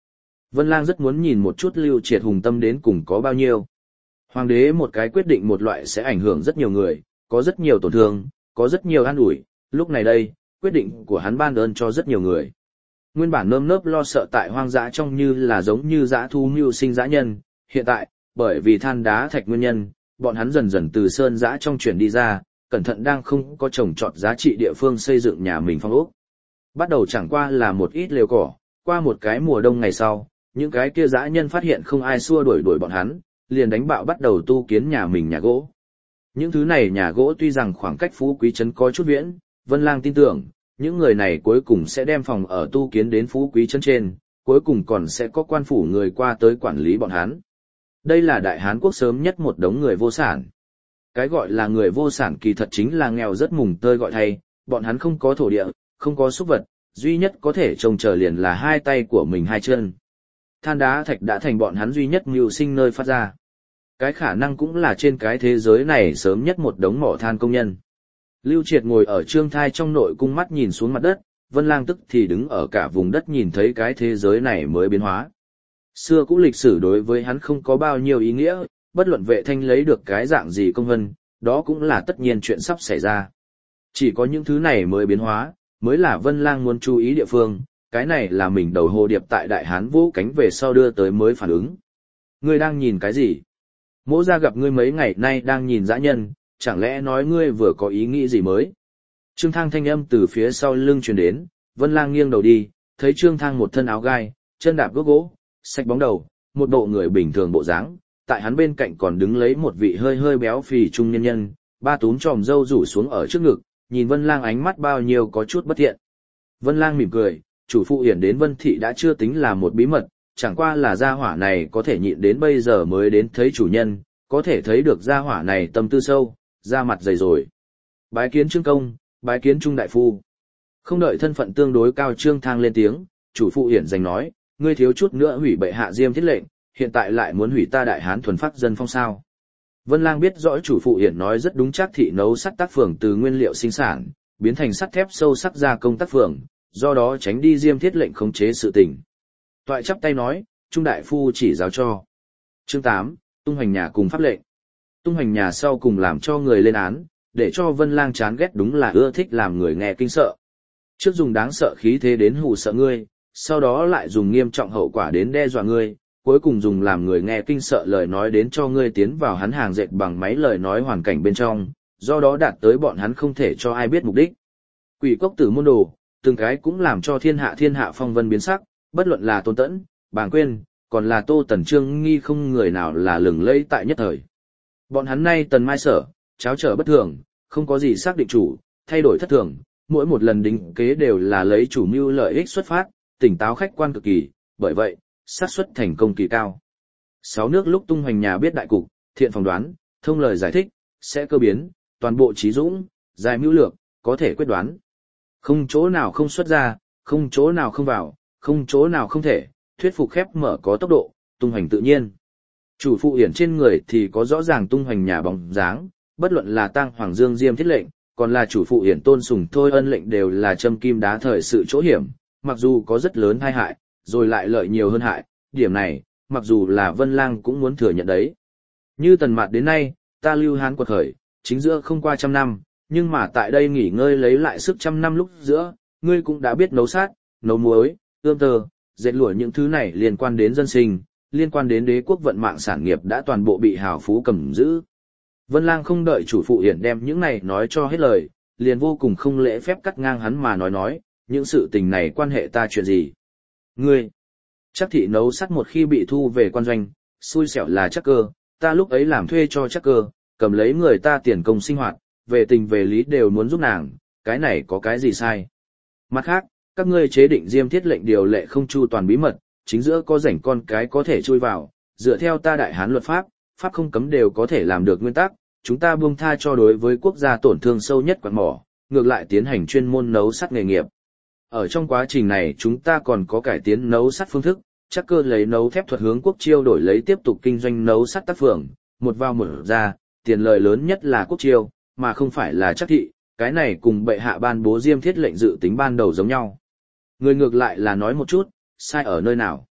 Vân Lang rất muốn nhìn một chút Lưu Triệt hùng tâm đến cùng có bao nhiêu. Hoàng đế một cái quyết định một loại sẽ ảnh hưởng rất nhiều người, có rất nhiều tổn thương, có rất nhiều an ủi, lúc này đây, quyết định của hắn ban ơn cho rất nhiều người. Nguyên bản nơm nớp lo sợ tại hoang dã trong như là giống như dã thu mưu sinh dã nhân, hiện tại, bởi vì than đá thạch nguyên nhân, bọn hắn dần dần từ sơn dã trong chuyển đi ra, cẩn thận đang không có trồng trọt giá trị địa phương xây dựng nhà mình phong ốc. Bắt đầu chẳng qua là một ít lều cỏ, qua một cái mùa đông ngày sau, những cái kia dã nhân phát hiện không ai xua đuổi đuổi bọn hắn, liền đánh bạo bắt đầu tu kiến nhà mình nhà gỗ. Những thứ này nhà gỗ tuy rằng khoảng cách Phú Quý Trấn có chút viễn, Vân Lang tin tưởng, những người này cuối cùng sẽ đem phòng ở tu kiến đến Phú Quý Trấn trên, cuối cùng còn sẽ có quan phủ người qua tới quản lý bọn hắn. Đây là Đại Hán Quốc sớm nhất một đống người vô sản. Cái gọi là người vô sản kỳ thật chính là nghèo rất mùng tơi gọi thay, bọn hắn không có thổ địa, không có súc vật, duy nhất có thể trông chờ liền là hai tay của mình hai chân. Than đá thạch đã thành bọn hắn duy nhất mưu sinh nơi phát ra. Cái khả năng cũng là trên cái thế giới này sớm nhất một đống mỏ than công nhân. Lưu Triệt ngồi ở trương thai trong nội cung mắt nhìn xuống mặt đất, Vân Lang tức thì đứng ở cả vùng đất nhìn thấy cái thế giới này mới biến hóa. Xưa cũ lịch sử đối với hắn không có bao nhiêu ý nghĩa, bất luận Vệ Thanh lấy được cái dạng gì công vân, đó cũng là tất nhiên chuyện sắp xảy ra. Chỉ có những thứ này mới biến hóa, mới là Vân Lang muốn chú ý địa phương, cái này là mình đầu hồ điệp tại Đại Hán vũ cánh về sau đưa tới mới phản ứng. Ngươi đang nhìn cái gì? Mỗ gia gặp ngươi mấy ngày nay đang nhìn dã nhân, chẳng lẽ nói ngươi vừa có ý nghĩ gì mới? Trương Thang thanh âm từ phía sau lưng truyền đến, Vân Lang nghiêng đầu đi, thấy Trương Thang một thân áo gai, chân đạp gốc gỗ, sạch bóng đầu, một bộ người bình thường bộ dáng, tại hắn bên cạnh còn đứng lấy một vị hơi hơi béo phì trung nhân nhân, ba túm tròm râu rủ xuống ở trước ngực, nhìn Vân Lang ánh mắt bao nhiêu có chút bất thiện. Vân Lang mỉm cười, chủ phụ hiển đến Vân Thị đã chưa tính là một bí mật, chẳng qua là gia hỏa này có thể nhịn đến bây giờ mới đến thấy chủ nhân, có thể thấy được gia hỏa này tâm tư sâu, da mặt dày rồi. Bái kiến Trương Công, bái kiến Trung Đại Phu. Không đợi thân phận tương đối cao Trương Thang lên tiếng, chủ phụ hiển giành nói, ngươi thiếu chút nữa hủy bệ hạ diêm thiết lệnh, hiện tại lại muốn hủy ta Đại Hán thuần phát dân phong sao. Vân Lang biết rõ chủ phụ hiển nói rất đúng, chắc thị nấu sắt tác phường từ nguyên liệu sinh sản, biến thành sắt thép sâu sắc gia công tác phường, do đó tránh đi diêm thiết lệnh khống chế sự tình. Toại chắp tay nói, Trung Đại Phu chỉ giáo cho. Chương tám, tung hoành nhà cùng pháp lệnh. Tung hoành nhà sau cùng làm cho người lên án, để cho Vân Lang chán ghét đúng là ưa thích làm người nghe kinh sợ. Trước dùng đáng sợ khí thế đến hù sợ ngươi, sau đó lại dùng nghiêm trọng hậu quả đến đe dọa ngươi, cuối cùng dùng làm người nghe kinh sợ lời nói đến cho ngươi tiến vào hắn hàng dệt bằng máy lời nói hoàn cảnh bên trong, do đó đạt tới bọn hắn không thể cho ai biết mục đích. Quỷ cốc tử môn đồ, từng cái cũng làm cho thiên hạ thiên hạ phong vân biến sắc, bất luận là Tôn Tẫn, Bàng Quyên, còn là Tô Tần Trương Nghi không người nào là lừng lẫy tại nhất thời. Bọn hắn nay tần mai sở, cháo trở bất thường, không có gì xác định chủ, thay đổi thất thường, mỗi một lần đính kế đều là lấy chủ mưu lợi ích xuất phát, tỉnh táo khách quan cực kỳ, bởi vậy, xác suất thành công kỳ cao. Sáu nước lúc tung hoành nhà biết đại cục, thiện phỏng đoán, thông lời giải thích, sẽ cơ biến, toàn bộ trí dũng, dài mưu lược, có thể quyết đoán. Không chỗ nào không xuất ra, không chỗ nào không vào, không chỗ nào không thể, thuyết phục khép mở có tốc độ, tung hoành tự nhiên. Chủ phụ hiển trên người thì có rõ ràng tung hoành nhà bóng dáng, bất luận là tang hoàng dương diêm thiết lệnh, còn là chủ phụ hiển tôn sùng thôi ân lệnh đều là châm kim đá thời sự chỗ hiểm, mặc dù có rất lớn tai hại, rồi lại lợi nhiều hơn hại, điểm này, mặc dù là Vân Lang cũng muốn thừa nhận đấy. Như tần mạt đến nay, ta Lưu Hán quật khởi, chính giữa không qua trăm năm, nhưng mà tại đây nghỉ ngơi lấy lại sức trăm năm lúc giữa, ngươi cũng đã biết nấu sát, nấu muối, ươm tơ, dệt lụa những thứ này liên quan đến dân sinh, liên quan đến đế quốc vận mạng sản nghiệp đã toàn bộ bị hào phú cầm giữ. Vân Lang không đợi chủ phụ hiển đem những này nói cho hết lời, liền vô cùng không lễ phép cắt ngang hắn mà nói nói, những sự tình này quan hệ ta chuyện gì. Ngươi, chắc thị nấu sắt một khi bị thu về quan doanh, xui xẻo là chắc cơ, ta lúc ấy làm thuê cho chắc cơ, cầm lấy người ta tiền công sinh hoạt, về tình về lý đều muốn giúp nàng, cái này có cái gì sai. Mặt khác, các ngươi chế định diêm thiết lệnh điều lệ không chu toàn bí mật, chính giữa có rảnh con cái có thể chui vào, dựa theo ta Đại Hán luật pháp, pháp không cấm đều có thể làm được nguyên tắc, chúng ta buông tha cho đối với quốc gia tổn thương sâu nhất quạt mỏ, ngược lại tiến hành chuyên môn nấu sắt nghề nghiệp. Ở trong quá trình này chúng ta còn có cải tiến nấu sắt phương thức, chắc cơ lấy nấu thép thuật hướng quốc chiêu đổi lấy tiếp tục kinh doanh nấu sắt tác phường, một vào một ra, tiền lời lớn nhất là quốc chiêu, mà không phải là chắc thị, cái này cùng bệ hạ ban bố diêm thiết lệnh dự tính ban đầu giống nhau. Người ngược lại là nói một chút, sai ở nơi nào.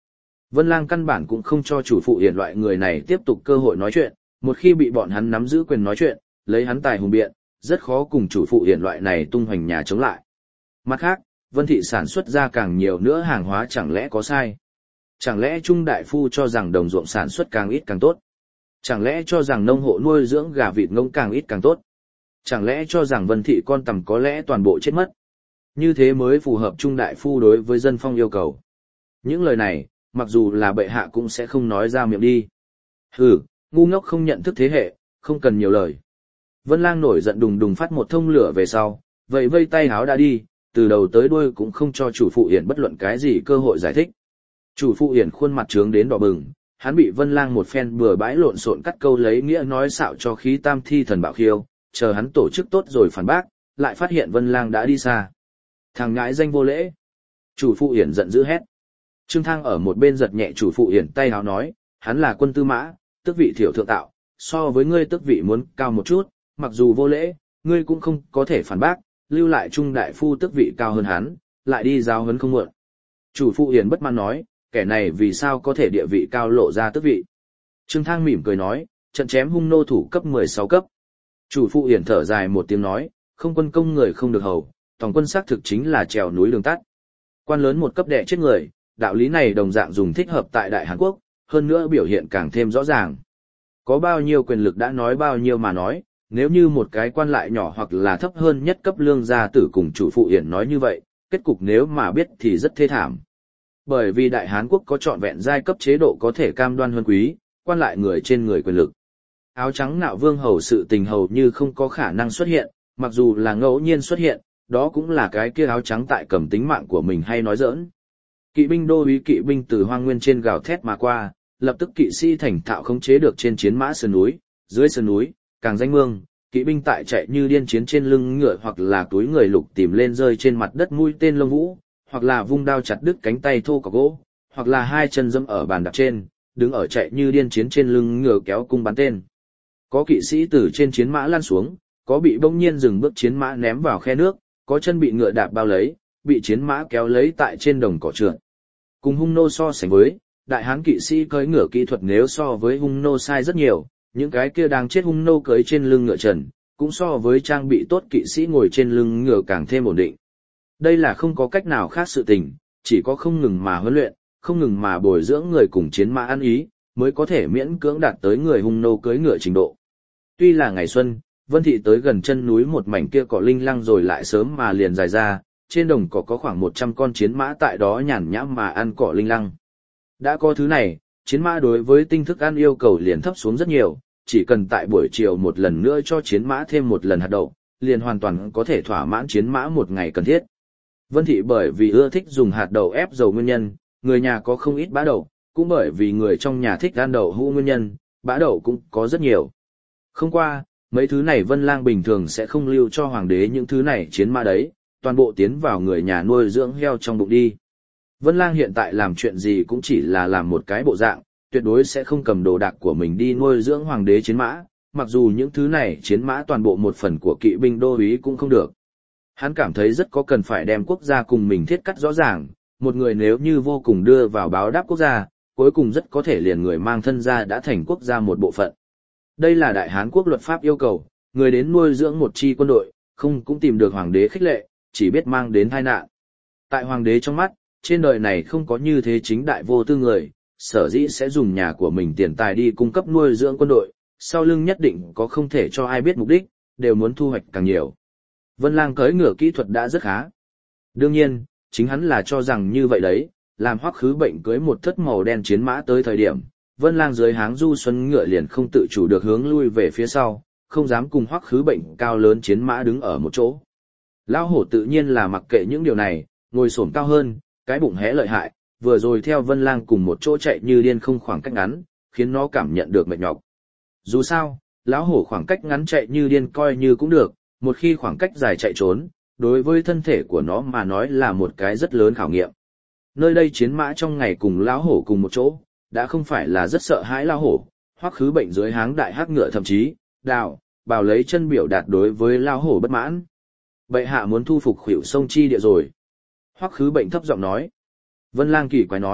Vân Lang căn bản cũng không cho chủ phụ hiển loại người này tiếp tục cơ hội nói chuyện, một khi bị bọn hắn nắm giữ quyền nói chuyện, lấy hắn tài hùng biện, rất khó cùng chủ phụ hiển loại này tung hoành nhà chống lại. Mặt khác, Vân Thị sản xuất ra càng nhiều nữa hàng hóa chẳng lẽ có sai? Chẳng lẽ Trung Đại Phu cho rằng đồng ruộng sản xuất càng ít càng tốt? Chẳng lẽ cho rằng nông hộ nuôi dưỡng gà vịt ngỗng càng ít càng tốt? Chẳng lẽ cho rằng Vân Thị con tầm có lẽ toàn bộ chết mất? Như thế mới phù hợp Trung Đại Phu đối với dân phong yêu cầu. Những lời này, mặc dù là bệ hạ cũng sẽ không nói ra miệng đi. Hừ, ngu ngốc không nhận thức thế hệ, không cần nhiều lời. Vân Lang nổi giận đùng đùng phát một thông lửa về sau, vậy vây tay háo đã đi, từ đầu tới đuôi cũng không cho chủ phụ hiển bất luận cái gì cơ hội giải thích. Chủ phụ hiển khuôn mặt trướng đến đỏ bừng, hắn bị Vân Lang một phen bừa bãi lộn xộn cắt câu lấy nghĩa nói xạo cho khí tam thi thần bạo khiêu, chờ hắn tổ chức tốt rồi phản bác, lại phát hiện Vân Lang đã đi xa. Thằng ngãi danh vô lễ. Chủ phụ hiển giận dữ hét. Trương Thang ở một bên giật nhẹ chủ phụ hiển tay háo nói, hắn là quân tư mã, tước vị thiểu thượng tạo, so với ngươi tước vị muốn cao một chút, mặc dù vô lễ, ngươi cũng không có thể phản bác, lưu lại Trung Đại Phu tước vị cao hơn hắn, lại đi giáo huấn không muộn. Chủ phụ hiển bất mãn nói, kẻ này vì sao có thể địa vị cao lộ ra tước vị. Trương Thang mỉm cười nói, trận chém hung nô thủ cấp mười sáu cấp. Chủ phụ hiển thở dài một tiếng nói, không quân công người không được hầu, toàn quân xác thực chính là trèo núi đường tắt. Quan lớn một cấp đệ chết người, đạo lý này đồng dạng dùng thích hợp tại Đại Hàn Quốc, hơn nữa biểu hiện càng thêm rõ ràng. Có bao nhiêu quyền lực đã nói bao nhiêu mà nói, nếu như một cái quan lại nhỏ hoặc là thấp hơn nhất cấp lương gia tử cùng chủ phụ hiển nói như vậy, kết cục nếu mà biết thì rất thê thảm. Bởi vì Đại Hán Quốc có trọn vẹn giai cấp chế độ có thể cam đoan huân quý, quan lại người trên người quyền lực. Áo trắng nạo vương hầu sự tình hầu như không có khả năng xuất hiện, mặc dù là ngẫu nhiên xuất hiện, đó cũng là cái kia áo trắng tại cầm tính mạng của mình hay nói giỡn. Kỵ binh đô úy kỵ binh từ hoang nguyên trên gào thét mà qua, lập tức kỵ sĩ thành thạo khống chế được trên chiến mã sườn núi, dưới sườn núi, càng danh mương, kỵ binh tại chạy như điên chiến trên lưng ngựa hoặc là túi người lục tìm lên rơi trên mặt đất mũi tên lông vũ, hoặc là vung đao chặt đứt cánh tay thô cọc gỗ, hoặc là hai chân dẫm ở bàn đạp trên, đứng ở chạy như điên chiến trên lưng ngựa kéo cung bắn tên. Có kỵ sĩ từ trên chiến mã lăn xuống, có bị bỗng nhiên dừng bước chiến mã ném vào khe nước, có chân bị ngựa đạp bao lấy, bị chiến mã kéo lấy tại trên đồng cỏ trượt. Cùng hung nô so sánh với, đại hán kỵ sĩ cưỡi ngựa kỹ thuật nếu so với hung nô sai rất nhiều, những cái kia đang chết hung nô cưỡi trên lưng ngựa trần, cũng so với trang bị tốt kỵ sĩ ngồi trên lưng ngựa càng thêm ổn định. Đây là không có cách nào khác sự tình, chỉ có không ngừng mà huấn luyện, không ngừng mà bồi dưỡng người cùng chiến mã ăn ý, mới có thể miễn cưỡng đạt tới người hung nô cưỡi ngựa trình độ. Tuy là ngày xuân, Vân Thị tới gần chân núi một mảnh kia cỏ linh lăng rồi lại sớm mà liền dài ra, trên đồng cỏ có khoảng một trăm con chiến mã tại đó nhàn nhã mà ăn cỏ linh lăng. Đã có thứ này, chiến mã đối với tinh thức ăn yêu cầu liền thấp xuống rất nhiều, chỉ cần tại buổi chiều một lần nữa cho chiến mã thêm một lần hạt đậu, liền hoàn toàn có thể thỏa mãn chiến mã một ngày cần thiết. Vân Thị bởi vì ưa thích dùng hạt đậu ép dầu nguyên nhân, người nhà có không ít bã đậu, cũng bởi vì người trong nhà thích ăn đậu hũ nguyên nhân, bã đậu cũng có rất nhiều. Không qua, mấy thứ này Vân Lang bình thường sẽ không lưu cho hoàng đế những thứ này chiến mã đấy, toàn bộ tiến vào người nhà nuôi dưỡng heo trong bụng đi. Vân Lang hiện tại làm chuyện gì cũng chỉ là làm một cái bộ dạng, tuyệt đối sẽ không cầm đồ đạc của mình đi nuôi dưỡng hoàng đế chiến mã, mặc dù những thứ này chiến mã toàn bộ một phần của kỵ binh đô úy cũng không được. Hắn cảm thấy rất có cần phải đem quốc gia cùng mình thiết cắt rõ ràng, một người nếu như vô cùng đưa vào báo đáp quốc gia, cuối cùng rất có thể liền người mang thân gia đã thành quốc gia một bộ phận. Đây là Đại Hán quốc luật pháp yêu cầu, người đến nuôi dưỡng một chi quân đội, không cũng tìm được hoàng đế khích lệ, chỉ biết mang đến tai nạn. Tại hoàng đế trong mắt, trên đời này không có như thế chính đại vô tư người, sở dĩ sẽ dùng nhà của mình tiền tài đi cung cấp nuôi dưỡng quân đội, sau lưng nhất định có không thể cho ai biết mục đích, đều muốn thu hoạch càng nhiều. Vân Lang cưỡi ngựa kỹ thuật đã rất khá. Đương nhiên, chính hắn là cho rằng như vậy đấy, làm Hoắc Khứ Bệnh cưỡi một thất màu đen chiến mã tới thời điểm, Vân Lang dưới háng du xuân ngựa liền không tự chủ được hướng lui về phía sau, không dám cùng Hoắc Khứ Bệnh cao lớn chiến mã đứng ở một chỗ. Lão hổ tự nhiên là mặc kệ những điều này, ngồi xổm cao hơn, cái bụng hé lợi hại, vừa rồi theo Vân Lang cùng một chỗ chạy như điên không khoảng cách ngắn, khiến nó cảm nhận được mệt nhọc. Dù sao, lão hổ khoảng cách ngắn chạy như điên coi như cũng được, một khi khoảng cách dài chạy trốn, đối với thân thể của nó mà nói là một cái rất lớn khảo nghiệm. Nơi đây chiến mã trong ngày cùng lão hổ cùng một chỗ, đã không phải là rất sợ hãi lão hổ, Hoắc Khứ Bệnh dưới háng đại hắc ngựa thậm chí, đào, bào lấy chân biểu đạt đối với lão hổ bất mãn. Bệ hạ muốn thu phục Khuỷu Sông chi địa rồi. Hoắc Khứ Bệnh thấp giọng nói. Vân Lang kỳ quái nói,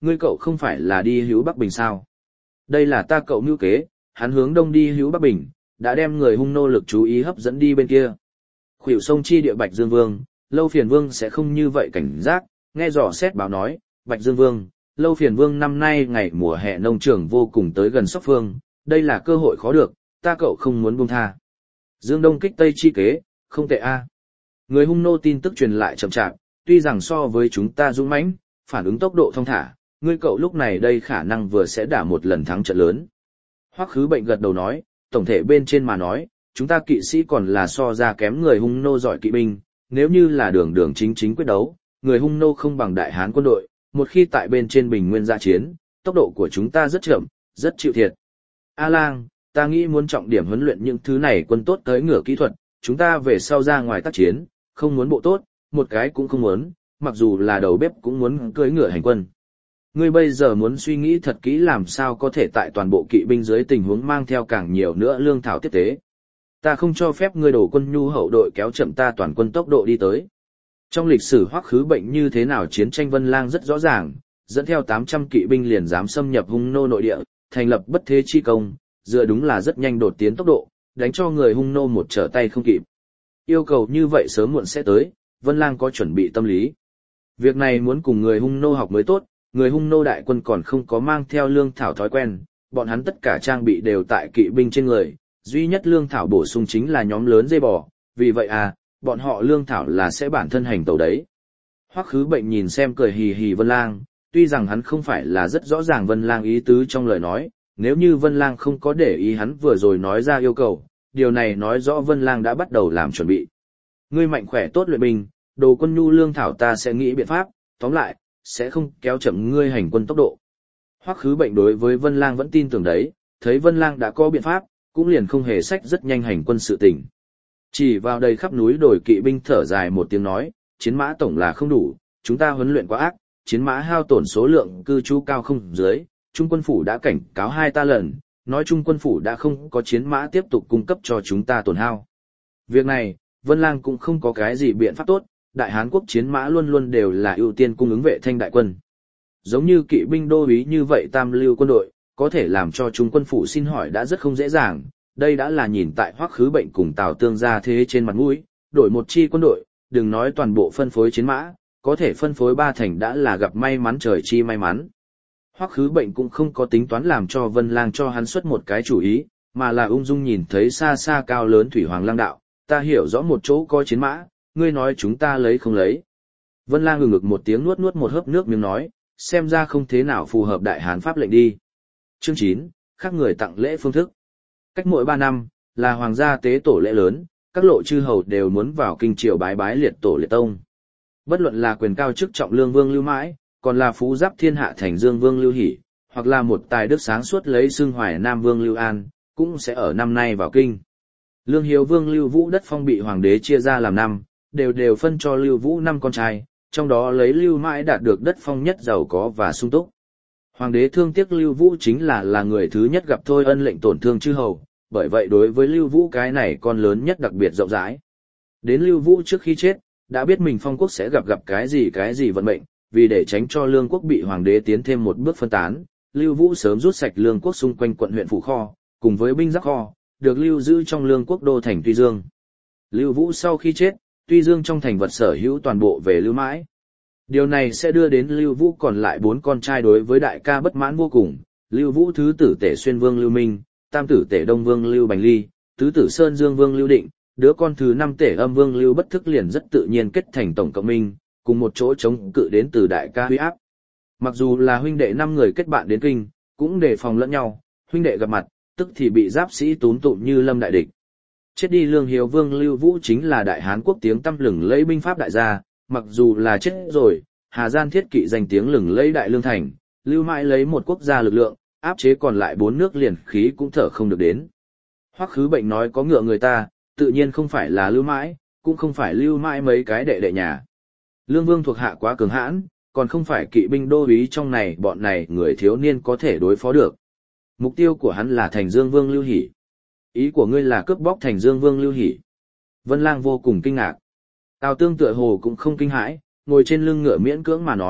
ngươi cậu không phải là đi hữu Bắc Bình sao? Đây là ta cậu mưu kế, hắn hướng đông đi hữu Bắc Bình, đã đem người hung nô lực chú ý hấp dẫn đi bên kia. Khuỷu sông chi địa Bạch Dương Vương, Lâu Phiền Vương sẽ không như vậy cảnh giác, nghe dò xét báo nói, Bạch Dương Vương, Lâu Phiền Vương năm nay ngày mùa hè nông trường vô cùng tới gần Sóc Phương, đây là cơ hội khó được, ta cậu không muốn buông tha. Dương Đông kích Tây chi kế, không tệ a. Người hung nô tin tức truyền lại chậm chạp, tuy rằng so với chúng ta dũng mãnh, phản ứng tốc độ thông thả, ngươi cậu lúc này đây khả năng vừa sẽ đả một lần thắng trận lớn. Hoắc Khứ Bệnh gật đầu nói, tổng thể bên trên mà nói, chúng ta kỵ sĩ còn là so ra kém người hung nô giỏi kỵ binh, nếu như là đường đường chính chính quyết đấu, người hung nô không bằng đại hán quân đội, một khi tại bên trên bình nguyên ra chiến, tốc độ của chúng ta rất chậm, rất chịu thiệt. A Lang, ta nghĩ muốn trọng điểm huấn luyện những thứ này quân tốt tới ngựa kỹ thuật, chúng ta về sau ra ngoài tác chiến, không muốn bộ tốt, một cái cũng không muốn, mặc dù là đầu bếp cũng muốn cưỡi ngựa hành quân. Ngươi bây giờ muốn suy nghĩ thật kỹ làm sao có thể tại toàn bộ kỵ binh dưới tình huống mang theo càng nhiều nữa lương thảo tiếp tế. Ta không cho phép ngươi đổ quân nhu hậu đội kéo chậm ta toàn quân tốc độ đi tới. Trong lịch sử Hoắc Khứ Bệnh như thế nào chiến tranh Vân Lang rất rõ ràng, dẫn theo tám trăm kỵ binh liền dám xâm nhập hung nô nội địa, thành lập bất thế chi công, dựa đúng là rất nhanh đột tiến tốc độ, đánh cho người hung nô một trở tay không kịp. Yêu cầu như vậy sớm muộn sẽ tới, Vân Lang có chuẩn bị tâm lý. Việc này muốn cùng người hung nô học mới tốt, người hung nô đại quân còn không có mang theo lương thảo thói quen, bọn hắn tất cả trang bị đều tại kỵ binh trên người, duy nhất lương thảo bổ sung chính là nhóm lớn dây bò, vì vậy à, bọn họ lương thảo là sẽ bản thân hành tàu đấy. Hoắc Khứ Bệnh nhìn xem cười hì hì Vân Lang, tuy rằng hắn không phải là rất rõ ràng Vân Lang ý tứ trong lời nói, nếu như Vân Lang không có để ý hắn vừa rồi nói ra yêu cầu, điều này nói rõ Vân Lang đã bắt đầu làm chuẩn bị. Ngươi mạnh khỏe tốt luyện binh, đồ quân nhu lương thảo ta sẽ nghĩ biện pháp, tóm lại, sẽ không kéo chậm ngươi hành quân tốc độ. Hoắc Khứ Bệnh đối với Vân Lang vẫn tin tưởng đấy, thấy Vân Lang đã có biện pháp, cũng liền không hề sách rất nhanh hành quân sự tình. Chỉ vào đầy khắp núi đồi kỵ binh thở dài một tiếng nói, chiến mã tổng là không đủ, chúng ta huấn luyện quá ác, chiến mã hao tổn số lượng cư trú cao không dưới, Trung quân phủ đã cảnh cáo hai ta lần, nói Trung quân phủ đã không có chiến mã tiếp tục cung cấp cho chúng ta tổn hao. Việc này, Vân Lang cũng không có cái gì biện pháp tốt, Đại Hán quốc chiến mã luôn luôn đều là ưu tiên cung ứng vệ thanh đại quân. Giống như kỵ binh đô úy như vậy tam lưu quân đội, có thể làm cho Trung quân phủ xin hỏi đã rất không dễ dàng, đây đã là nhìn tại Hoắc Khứ Bệnh cùng Tào Tương gia thế trên mặt mũi, đổi một chi quân đội, đừng nói toàn bộ phân phối chiến mã, có thể phân phối ba thành đã là gặp may mắn trời chi may mắn. Hoắc Khứ Bệnh cũng không có tính toán làm cho Vân Lang cho hắn xuất một cái chủ ý, mà là ung dung nhìn thấy xa xa cao lớn thủy hoàng lang đạo, ta hiểu rõ một chỗ có chiến mã, ngươi nói chúng ta lấy không lấy. Vân Lang ngừng ngực một tiếng nuốt nuốt một hớp nước miếng nói, xem ra không thế nào phù hợp đại hán pháp lệnh đi. Chương chín, khác người tặng lễ phương thức. Cách mỗi ba năm, là hoàng gia tế tổ lễ lớn, các lộ chư hầu đều muốn vào kinh triều bái bái liệt tổ liệt tông. Bất luận là quyền cao chức trọng lương vương Lưu Mãi, còn là phú giáp thiên hạ thành Dương vương Lưu Hỷ, hoặc là một tài đức sáng suốt lấy xưng Hoài Nam vương Lưu An, cũng sẽ ở năm nay vào kinh. Lương Hiếu vương Lưu Vũ đất phong bị hoàng đế chia ra làm năm, đều đều phân cho Lưu Vũ năm con trai, trong đó lấy Lưu Mãi đạt được đất phong nhất giàu có và sung túc. Hoàng đế thương tiếc Lưu Vũ chính là là người thứ nhất gặp thôi ân lệnh tổn thương chư hầu, bởi vậy đối với Lưu Vũ cái này con lớn nhất đặc biệt rộng rãi. Đến Lưu Vũ trước khi chết, đã biết mình phong quốc sẽ gặp gặp cái gì cái gì vận mệnh, vì để tránh cho lương quốc bị hoàng đế tiến thêm một bước phân tán, Lưu Vũ sớm rút sạch lương quốc xung quanh quận huyện phủ kho, cùng với binh giáp kho, được lưu giữ trong lương quốc đô thành Tuy Dương. Lưu Vũ sau khi chết, Tuy Dương trong thành vật sở hữu toàn bộ về Lưu Mãi. Điều này sẽ đưa đến Lưu Vũ còn lại bốn con trai đối với đại ca bất mãn vô cùng, Lưu Vũ thứ tử Tể Xuyên Vương Lưu Minh, tam tử Tể Đông Vương Lưu Bành Ly, tứ tử Sơn Dương Vương Lưu Định, đứa con thứ năm Tể Âm Vương Lưu Bất Thức liền rất tự nhiên kết thành tổng cộng minh, cùng một chỗ chống cự đến từ đại ca huy áp. Mặc dù là huynh đệ năm người kết bạn đến kinh, cũng đề phòng lẫn nhau, huynh đệ gặp mặt, tức thì bị giáp sĩ túm tụm như lâm đại địch. Chết đi Lương Hiếu Vương Lưu Vũ chính là đại Hán quốc tiếng tăm lừng lẫy binh pháp đại gia, mặc dù là chết rồi, Hà Gian thiết kỵ danh tiếng lừng lẫy đại lương thành, Lưu Mãi lấy một quốc gia lực lượng, áp chế còn lại bốn nước liền khí cũng thở không được đến. Hoắc Khứ Bệnh nói có ngựa người ta, tự nhiên không phải là Lưu Mãi, cũng không phải Lưu Mãi mấy cái đệ đệ nhà. Lương Vương thuộc hạ quá cường hãn, còn không phải kỵ binh đô úy trong này bọn này người thiếu niên có thể đối phó được. Mục tiêu của hắn là thành Dương Vương Lưu Hỷ. Ý của ngươi là cướp bóc thành Dương Vương Lưu Hỷ. Vân Lang vô cùng kinh ngạc. Tào Tương tựa hồ cũng không kinh hãi, ngồi trên lưng ngựa miễn cưỡng mà nói,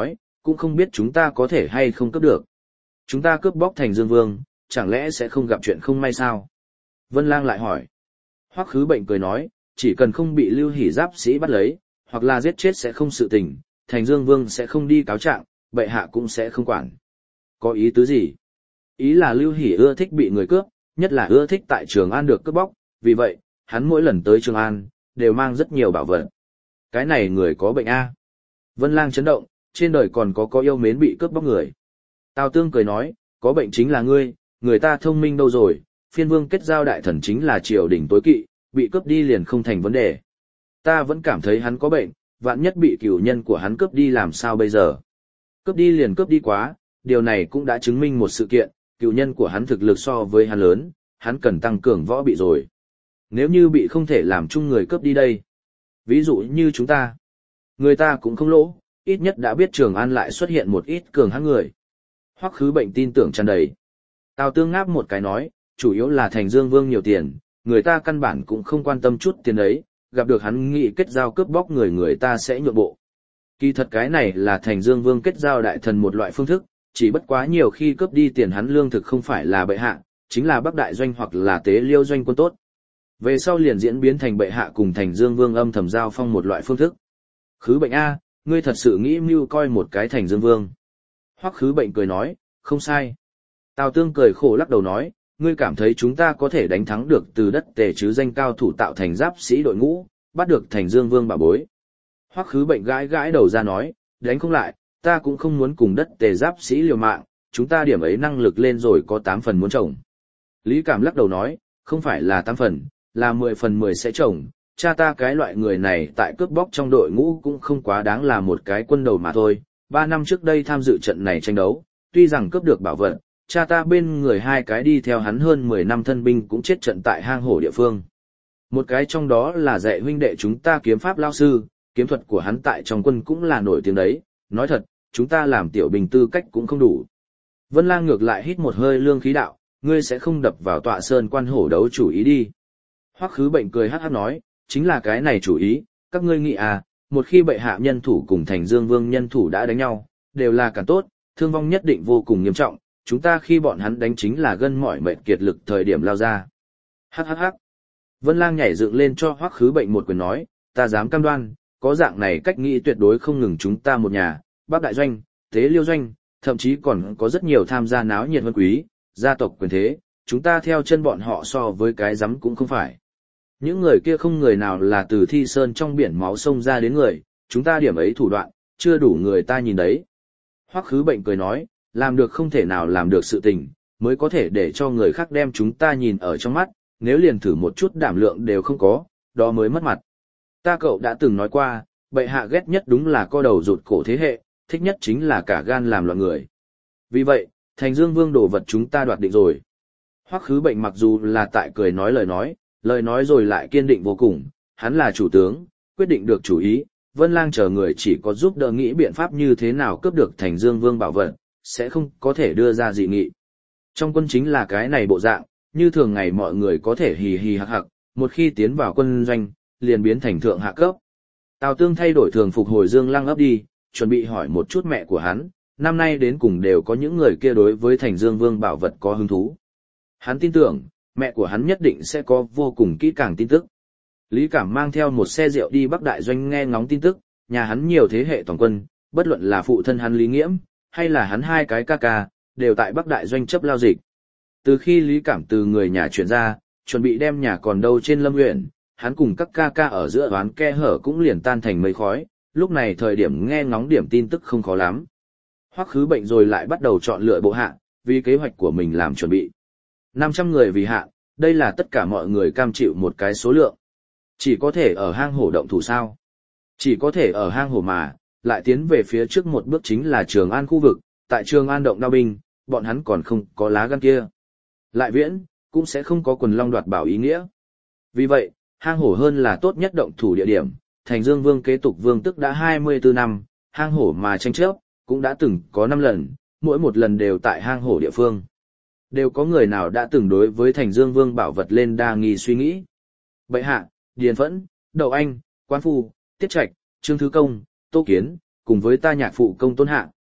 cũng không biết chúng ta có thể hay không cướp được. Chúng ta cướp bóc Thành Dương Vương, chẳng lẽ sẽ không gặp chuyện không may sao? Vân Lang lại hỏi. Hoắc Khứ Bệnh cười nói, chỉ cần không bị Lưu Hỷ giáp sĩ bắt lấy, hoặc là giết chết sẽ không sự tình, Thành Dương Vương sẽ không đi cáo trạng, bệ hạ cũng sẽ không quản. Có ý tứ gì? Ý là Lưu Hỷ ưa thích bị người cướp, nhất là ưa thích tại Trường An được cướp bóc, vì vậy, hắn mỗi lần tới Trường An, đều mang rất nhiều bảo vật. Cái này người có bệnh a. Vân Lang chấn động, trên đời còn có có yêu mến bị cướp bóc người. Tào Tương cười nói, có bệnh chính là ngươi, người ta thông minh đâu rồi, phiên vương kết giao đại thần chính là triều đình tối kỵ, bị cướp đi liền không thành vấn đề. Ta vẫn cảm thấy hắn có bệnh, vạn nhất bị cửu nhân của hắn cướp đi làm sao bây giờ. Cướp đi liền cướp đi quá, điều này cũng đã chứng minh một sự kiện, cửu nhân của hắn thực lực so với hắn lớn, hắn cần tăng cường võ bị rồi. Nếu như bị không thể làm chung người cướp đi đây. Ví dụ như chúng ta, người ta cũng không lỗ, ít nhất đã biết Trường An lại xuất hiện một ít cường hãn người. Hoắc Khứ Bệnh tin tưởng tràn đầy. Tào Tương ngáp một cái nói, chủ yếu là Thành Dương Vương nhiều tiền, người ta căn bản cũng không quan tâm chút tiền ấy, gặp được hắn nghị kết giao cướp bóc người người ta sẽ nhượng bộ. Kỳ thật cái này là Thành Dương Vương kết giao đại thần một loại phương thức, chỉ bất quá nhiều khi cướp đi tiền hắn lương thực không phải là bệ hạ, chính là Bắc Đại Doanh hoặc là Tế Liêu Doanh quân tốt. Về sau liền diễn biến thành bệ hạ cùng Thành Dương Vương âm thầm giao phong một loại phương thức. Khứ Bệnh A, ngươi thật sự nghĩ mưu coi một cái Thành Dương Vương. Hoắc Khứ Bệnh cười nói, không sai. Tào Tương cười khổ lắc đầu nói, ngươi cảm thấy chúng ta có thể đánh thắng được từ đất Tề chứ danh cao thủ tạo thành giáp sĩ đội ngũ, bắt được Thành Dương Vương bảo bối. Hoắc Khứ Bệnh gãi gãi đầu ra nói, đánh không lại, ta cũng không muốn cùng đất Tề giáp sĩ liều mạng, chúng ta điểm ấy năng lực lên rồi có tám phần muốn trồng. Lý Cảm lắc đầu nói, không phải là tám phần, là mười phần mười sẽ trồng, cha ta cái loại người này tại cướp bóc trong đội ngũ cũng không quá đáng là một cái quân đầu mà thôi. Ba năm trước đây tham dự trận này tranh đấu, tuy rằng cướp được bảo vật, cha ta bên người hai cái đi theo hắn hơn mười năm thân binh cũng chết trận tại hang hổ địa phương. Một cái trong đó là dạy huynh đệ chúng ta kiếm pháp lao sư, kiếm thuật của hắn tại trong quân cũng là nổi tiếng đấy, nói thật, chúng ta làm tiểu binh tư cách cũng không đủ. Vân Lang ngược lại hít một hơi lương khí đạo, ngươi sẽ không đập vào Tọa Sơn quan hổ đấu chủ ý đi. Hoắc Khứ Bệnh cười hắc hắc nói, chính là cái này chủ ý, các ngươi nghĩ à, một khi bệ hạ nhân thủ cùng Thành Dương Vương nhân thủ đã đánh nhau, đều là càng tốt, thương vong nhất định vô cùng nghiêm trọng, chúng ta khi bọn hắn đánh chính là gân mỏi mệt kiệt lực thời điểm lao ra. Hắc hắc hắc. Vân Lang nhảy dựng lên cho Hoắc Khứ Bệnh một quyền nói, ta dám cam đoan, có dạng này cách nghĩ tuyệt đối không ngừng chúng ta một nhà, Bắc Đại Doanh, Tế Liêu Doanh, thậm chí còn có rất nhiều tham gia náo nhiệt vân quý, gia tộc quyền thế, chúng ta theo chân bọn họ so với cái rắm cũng không phải. Những người kia không người nào là từ Thi Sơn trong biển máu sông ra đến người, chúng ta điểm ấy thủ đoạn, chưa đủ người ta nhìn đấy. Hoắc Khứ Bệnh cười nói, làm được không thể nào làm được sự tình, mới có thể để cho người khác đem chúng ta nhìn ở trong mắt, nếu liền thử một chút đảm lượng đều không có, đó mới mất mặt. Ta cậu đã từng nói qua, bệ hạ ghét nhất đúng là co đầu rụt cổ thế hệ, thích nhất chính là cả gan làm loạn người. Vì vậy, Thành Dương Vương đồ vật chúng ta đoạt định rồi. Hoắc Khứ Bệnh mặc dù là tại cười nói lời nói, lời nói rồi lại kiên định vô cùng, hắn là chủ tướng, quyết định được chủ ý, Vân Lang chờ người chỉ có giúp đỡ nghĩ biện pháp như thế nào cướp được Thành Dương Vương bảo vật, sẽ không có thể đưa ra dị nghị. Trong quân chính là cái này bộ dạng, như thường ngày mọi người có thể hì hì hắc hắc, một khi tiến vào quân doanh, liền biến thành thượng hạ cấp. Tào Tương thay đổi thường phục hồi Dương Lăng ấp đi, chuẩn bị hỏi một chút mẹ của hắn, năm nay đến cùng đều có những người kia đối với Thành Dương Vương bảo vật có hứng thú. Hắn tin tưởng, mẹ của hắn nhất định sẽ có vô cùng kỹ càng tin tức. Lý Cảm mang theo một xe rượu đi Bắc Đại Doanh nghe ngóng tin tức, nhà hắn nhiều thế hệ toàn quân, bất luận là phụ thân hắn Lý Nghiễm, hay là hắn hai cái ca ca, đều tại Bắc Đại Doanh chấp lao dịch. Từ khi Lý Cảm từ người nhà chuyển ra, chuẩn bị đem nhà còn đâu trên Lâm huyện, hắn cùng các ca ca ở giữa đoán ke hở cũng liền tan thành mây khói, lúc này thời điểm nghe ngóng điểm tin tức không khó lắm. Hoắc Khứ Bệnh rồi lại bắt đầu chọn lựa bộ hạ, vì kế hoạch của mình làm chuẩn bị. năm trăm người vì hạ, đây là tất cả mọi người cam chịu một cái số lượng. Chỉ có thể ở hang hổ động thủ sao? Chỉ có thể ở hang hổ mà, lại tiến về phía trước một bước chính là Trường An khu vực, tại Trường An động đao binh, bọn hắn còn không có lá gan kia. Lại viễn, cũng sẽ không có quần long đoạt bảo ý nghĩa. Vì vậy, hang hổ hơn là tốt nhất động thủ địa điểm, Thành Dương Vương kế tục vương tức đã hai mươi tư năm, hang hổ mà tranh chấp, cũng đã từng có năm lần, mỗi một lần đều tại hang hổ địa phương. Đều có người nào đã từng đối với Thành Dương Vương bảo vật lên đa nghi suy nghĩ. Bệ hạ, Điền Phẫn, Đậu Anh, Quan Phu, Tiết Trạch, Trương Thứ Công, Tô Kiến, cùng với ta nhạc phụ Công Tôn Hạ,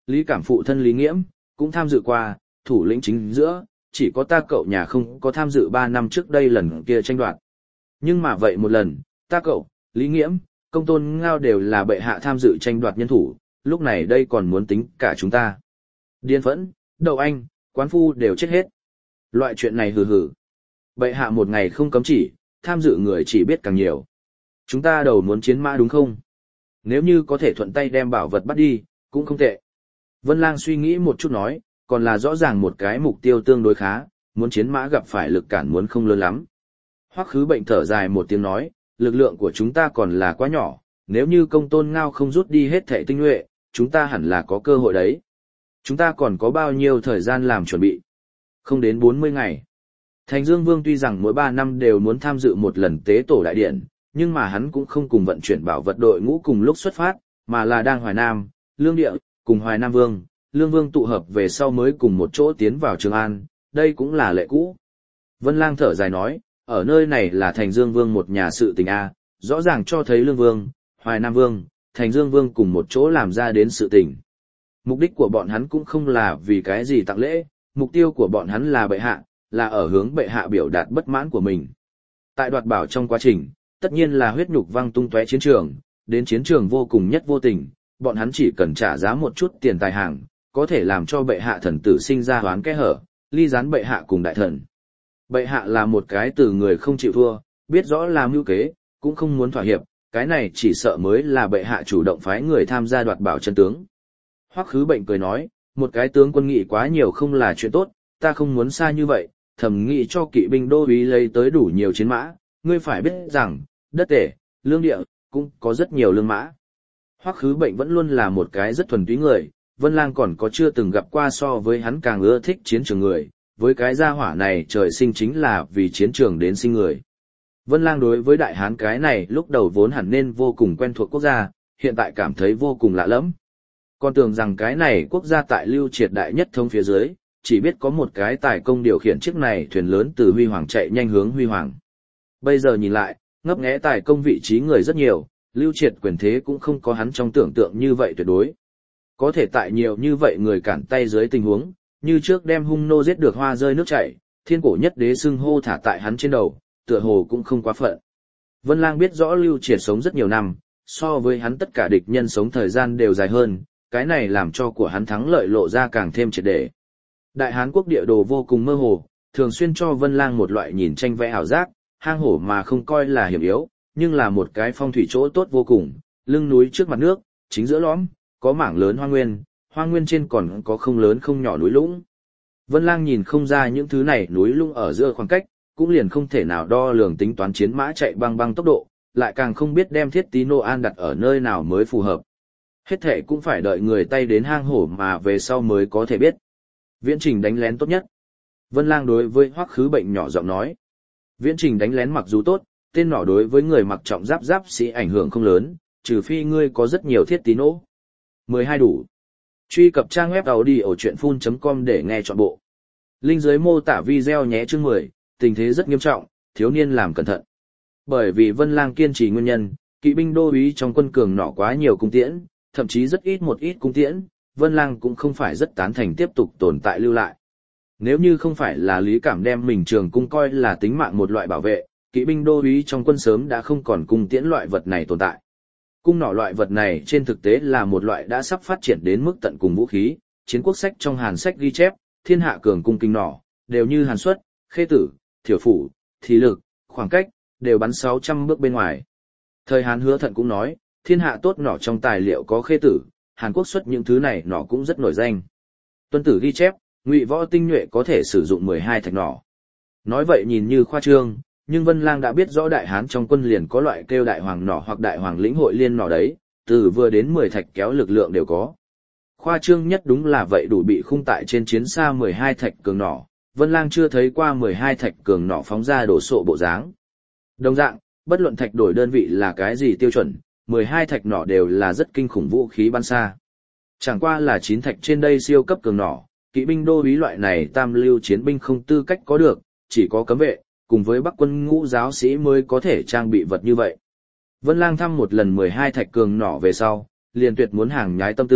Lý Cảm phụ thân Lý Nghiễm, cũng tham dự qua, thủ lĩnh chính giữa, chỉ có ta cậu nhà không có tham dự ba năm trước đây lần kia tranh đoạt. Nhưng mà vậy một lần, ta cậu, Lý Nghiễm, Công Tôn Ngao đều là bệ hạ tham dự tranh đoạt nhân thủ, lúc này đây còn muốn tính cả chúng ta. Điên Phẫn, Đậu Anh, Quán Phu đều chết hết. Loại chuyện này hừ hừ. Bệ hạ một ngày không cấm chỉ, tham dự người chỉ biết càng nhiều. Chúng ta đầu muốn chiến mã đúng không? Nếu như có thể thuận tay đem bảo vật bắt đi, cũng không tệ. Vân Lang suy nghĩ một chút nói, còn là rõ ràng một cái mục tiêu tương đối khá, muốn chiến mã gặp phải lực cản muốn không lớn lắm. Hoắc Khứ Bệnh thở dài một tiếng nói, lực lượng của chúng ta còn là quá nhỏ, nếu như Công Tôn Ngao không rút đi hết thệ tinh nhuệ, chúng ta hẳn là có cơ hội đấy. Chúng ta còn có bao nhiêu thời gian làm chuẩn bị? Không đến bốn mươi ngày. Thành Dương Vương tuy rằng mỗi ba năm đều muốn tham dự một lần tế tổ đại điện, nhưng mà hắn cũng không cùng vận chuyển bảo vật đội ngũ cùng lúc xuất phát, mà là đang Hoài Nam, Lương Địa, cùng Hoài Nam Vương, Lương Vương tụ hợp về sau mới cùng một chỗ tiến vào Trường An, đây cũng là lệ cũ. Vân Lang thở dài nói, ở nơi này là Thành Dương Vương một nhà sự tình A, rõ ràng cho thấy Lương Vương, Hoài Nam Vương, Thành Dương Vương cùng một chỗ làm ra đến sự tình. Mục đích của bọn hắn cũng không là vì cái gì tặng lễ, mục tiêu của bọn hắn là bệ hạ, là ở hướng bệ hạ biểu đạt bất mãn của mình. Tại đoạt bảo trong quá trình, tất nhiên là huyết nhục văng tung tóe chiến trường, đến chiến trường vô cùng nhất vô tình, bọn hắn chỉ cần trả giá một chút tiền tài hàng, có thể làm cho bệ hạ thần tử sinh ra hoán kẽ hở, ly gián bệ hạ cùng đại thần. Bệ hạ là một cái từ người không chịu thua, biết rõ làm mưu kế, cũng không muốn thỏa hiệp, cái này chỉ sợ mới là bệ hạ chủ động phái người tham gia đoạt bảo chân tướng. Hoắc Khứ Bệnh cười nói, một cái tướng quân nghị quá nhiều không là chuyện tốt, ta không muốn xa như vậy, thầm nghĩ cho kỵ binh đô úy lấy tới đủ nhiều chiến mã, ngươi phải biết rằng, đất tể, lương địa, cũng có rất nhiều lương mã. Hoắc Khứ Bệnh vẫn luôn là một cái rất thuần túy người, Vân Lang còn có chưa từng gặp qua so với hắn càng ưa thích chiến trường người, với cái gia hỏa này trời sinh chính là vì chiến trường đến sinh người. Vân Lang đối với Đại Hán cái này lúc đầu vốn hẳn nên vô cùng quen thuộc quốc gia, hiện tại cảm thấy vô cùng lạ lẫm. Còn tưởng rằng cái này quốc gia tại Lưu Triệt đại nhất thống phía dưới, chỉ biết có một cái tài công điều khiển chiếc này thuyền lớn từ Huy Hoàng chạy nhanh hướng Huy Hoàng. Bây giờ nhìn lại, ngấp nghé tài công vị trí người rất nhiều, Lưu Triệt quyền thế cũng không có hắn trong tưởng tượng như vậy tuyệt đối. Có thể tại nhiều như vậy người cản tay dưới tình huống, như trước đem hung nô giết được hoa rơi nước chảy, thiên cổ nhất đế xưng hô thả tại hắn trên đầu, tựa hồ cũng không quá phận. Vân Lang biết rõ Lưu Triệt sống rất nhiều năm, so với hắn tất cả địch nhân sống thời gian đều dài hơn, cái này làm cho của hắn thắng lợi lộ ra càng thêm triệt để. Đại Hán quốc địa đồ vô cùng mơ hồ, thường xuyên cho Vân Lang một loại nhìn tranh vẽ ảo giác, hang hổ mà không coi là hiểm yếu, nhưng là một cái phong thủy chỗ tốt vô cùng, lưng núi trước mặt nước, chính giữa lõm, có mảng lớn hoang nguyên, hoang nguyên trên còn có không lớn không nhỏ núi lũng. Vân Lang nhìn không ra những thứ này núi lũng ở giữa khoảng cách, cũng liền không thể nào đo lường tính toán chiến mã chạy băng băng tốc độ, lại càng không biết đem thiết tí nô an đặt ở nơi nào mới phù hợp. Hết thể cũng phải đợi người tay đến hang hổ mà về sau mới có thể biết. Viễn trình đánh lén tốt nhất. Vân Lang đối với Hoắc Khứ Bệnh nhỏ giọng nói. Viễn trình đánh lén mặc dù tốt, tên nỏ đối với người mặc trọng giáp giáp sĩ ảnh hưởng không lớn, trừ phi ngươi có rất nhiều thiết tí nỗ. mười hai đủ. Truy cập trang web audiochuyenphun chấm com để nghe trọn bộ. Link dưới mô tả video nhé. Chương mười, tình thế rất nghiêm trọng, thiếu niên làm cẩn thận. Bởi vì Vân Lang kiên trì nguyên nhân, kỵ binh đô úy trong quân cường nỏ quá nhiều cung tiễn, thậm chí rất ít một ít cung tiễn, Vân Lang cũng không phải rất tán thành tiếp tục tồn tại lưu lại. Nếu như không phải là Lý Cảm đem mình trường cung coi là tính mạng một loại bảo vệ, kỵ binh đô úy trong quân sớm đã không còn cung tiễn loại vật này tồn tại. Cung nỏ loại vật này trên thực tế là một loại đã sắp phát triển đến mức tận cùng vũ khí, chiến quốc sách trong Hàn sách ghi chép, thiên hạ cường cung kinh nỏ, đều như Hàn Xuất, Khê Tử, Thiểu Phủ, Thì Lực, khoảng cách, đều bắn sáu trăm bước bên ngoài. Thời Hán Hứa Thận cũng nói, thiên hạ tốt nỏ trong tài liệu có Khê Tử, Hàn Quốc xuất những thứ này nỏ cũng rất nổi danh. Tuân Tử ghi chép, Ngụy Võ tinh nhuệ có thể sử dụng mười hai thạch nỏ. Nói vậy nhìn như khoa trương, nhưng Vân Lang đã biết rõ Đại Hán trong quân liền có loại kêu đại hoàng nỏ hoặc đại hoàng lĩnh hội liên nỏ đấy, từ vừa đến mười thạch kéo lực lượng đều có. Khoa trương nhất đúng là vậy đủ bị khung tại trên chiến xa mười hai thạch cường nỏ, Vân Lang chưa thấy qua mười hai thạch cường nỏ phóng ra đổ sộ bộ dáng. Đồng dạng, bất luận thạch đổi đơn vị là cái gì tiêu chuẩn, mười hai thạch nỏ đều là rất kinh khủng vũ khí bắn xa. Chẳng qua là chín thạch trên đây siêu cấp cường nỏ, kỵ binh đô úy loại này tam lưu chiến binh không tư cách có được, chỉ có cấm vệ, cùng với Bắc quân ngũ giáo sĩ mới có thể trang bị vật như vậy. Vân Lang thăm một lần mười hai thạch cường nỏ về sau, liền tuyệt muốn hàng nhái tâm tư,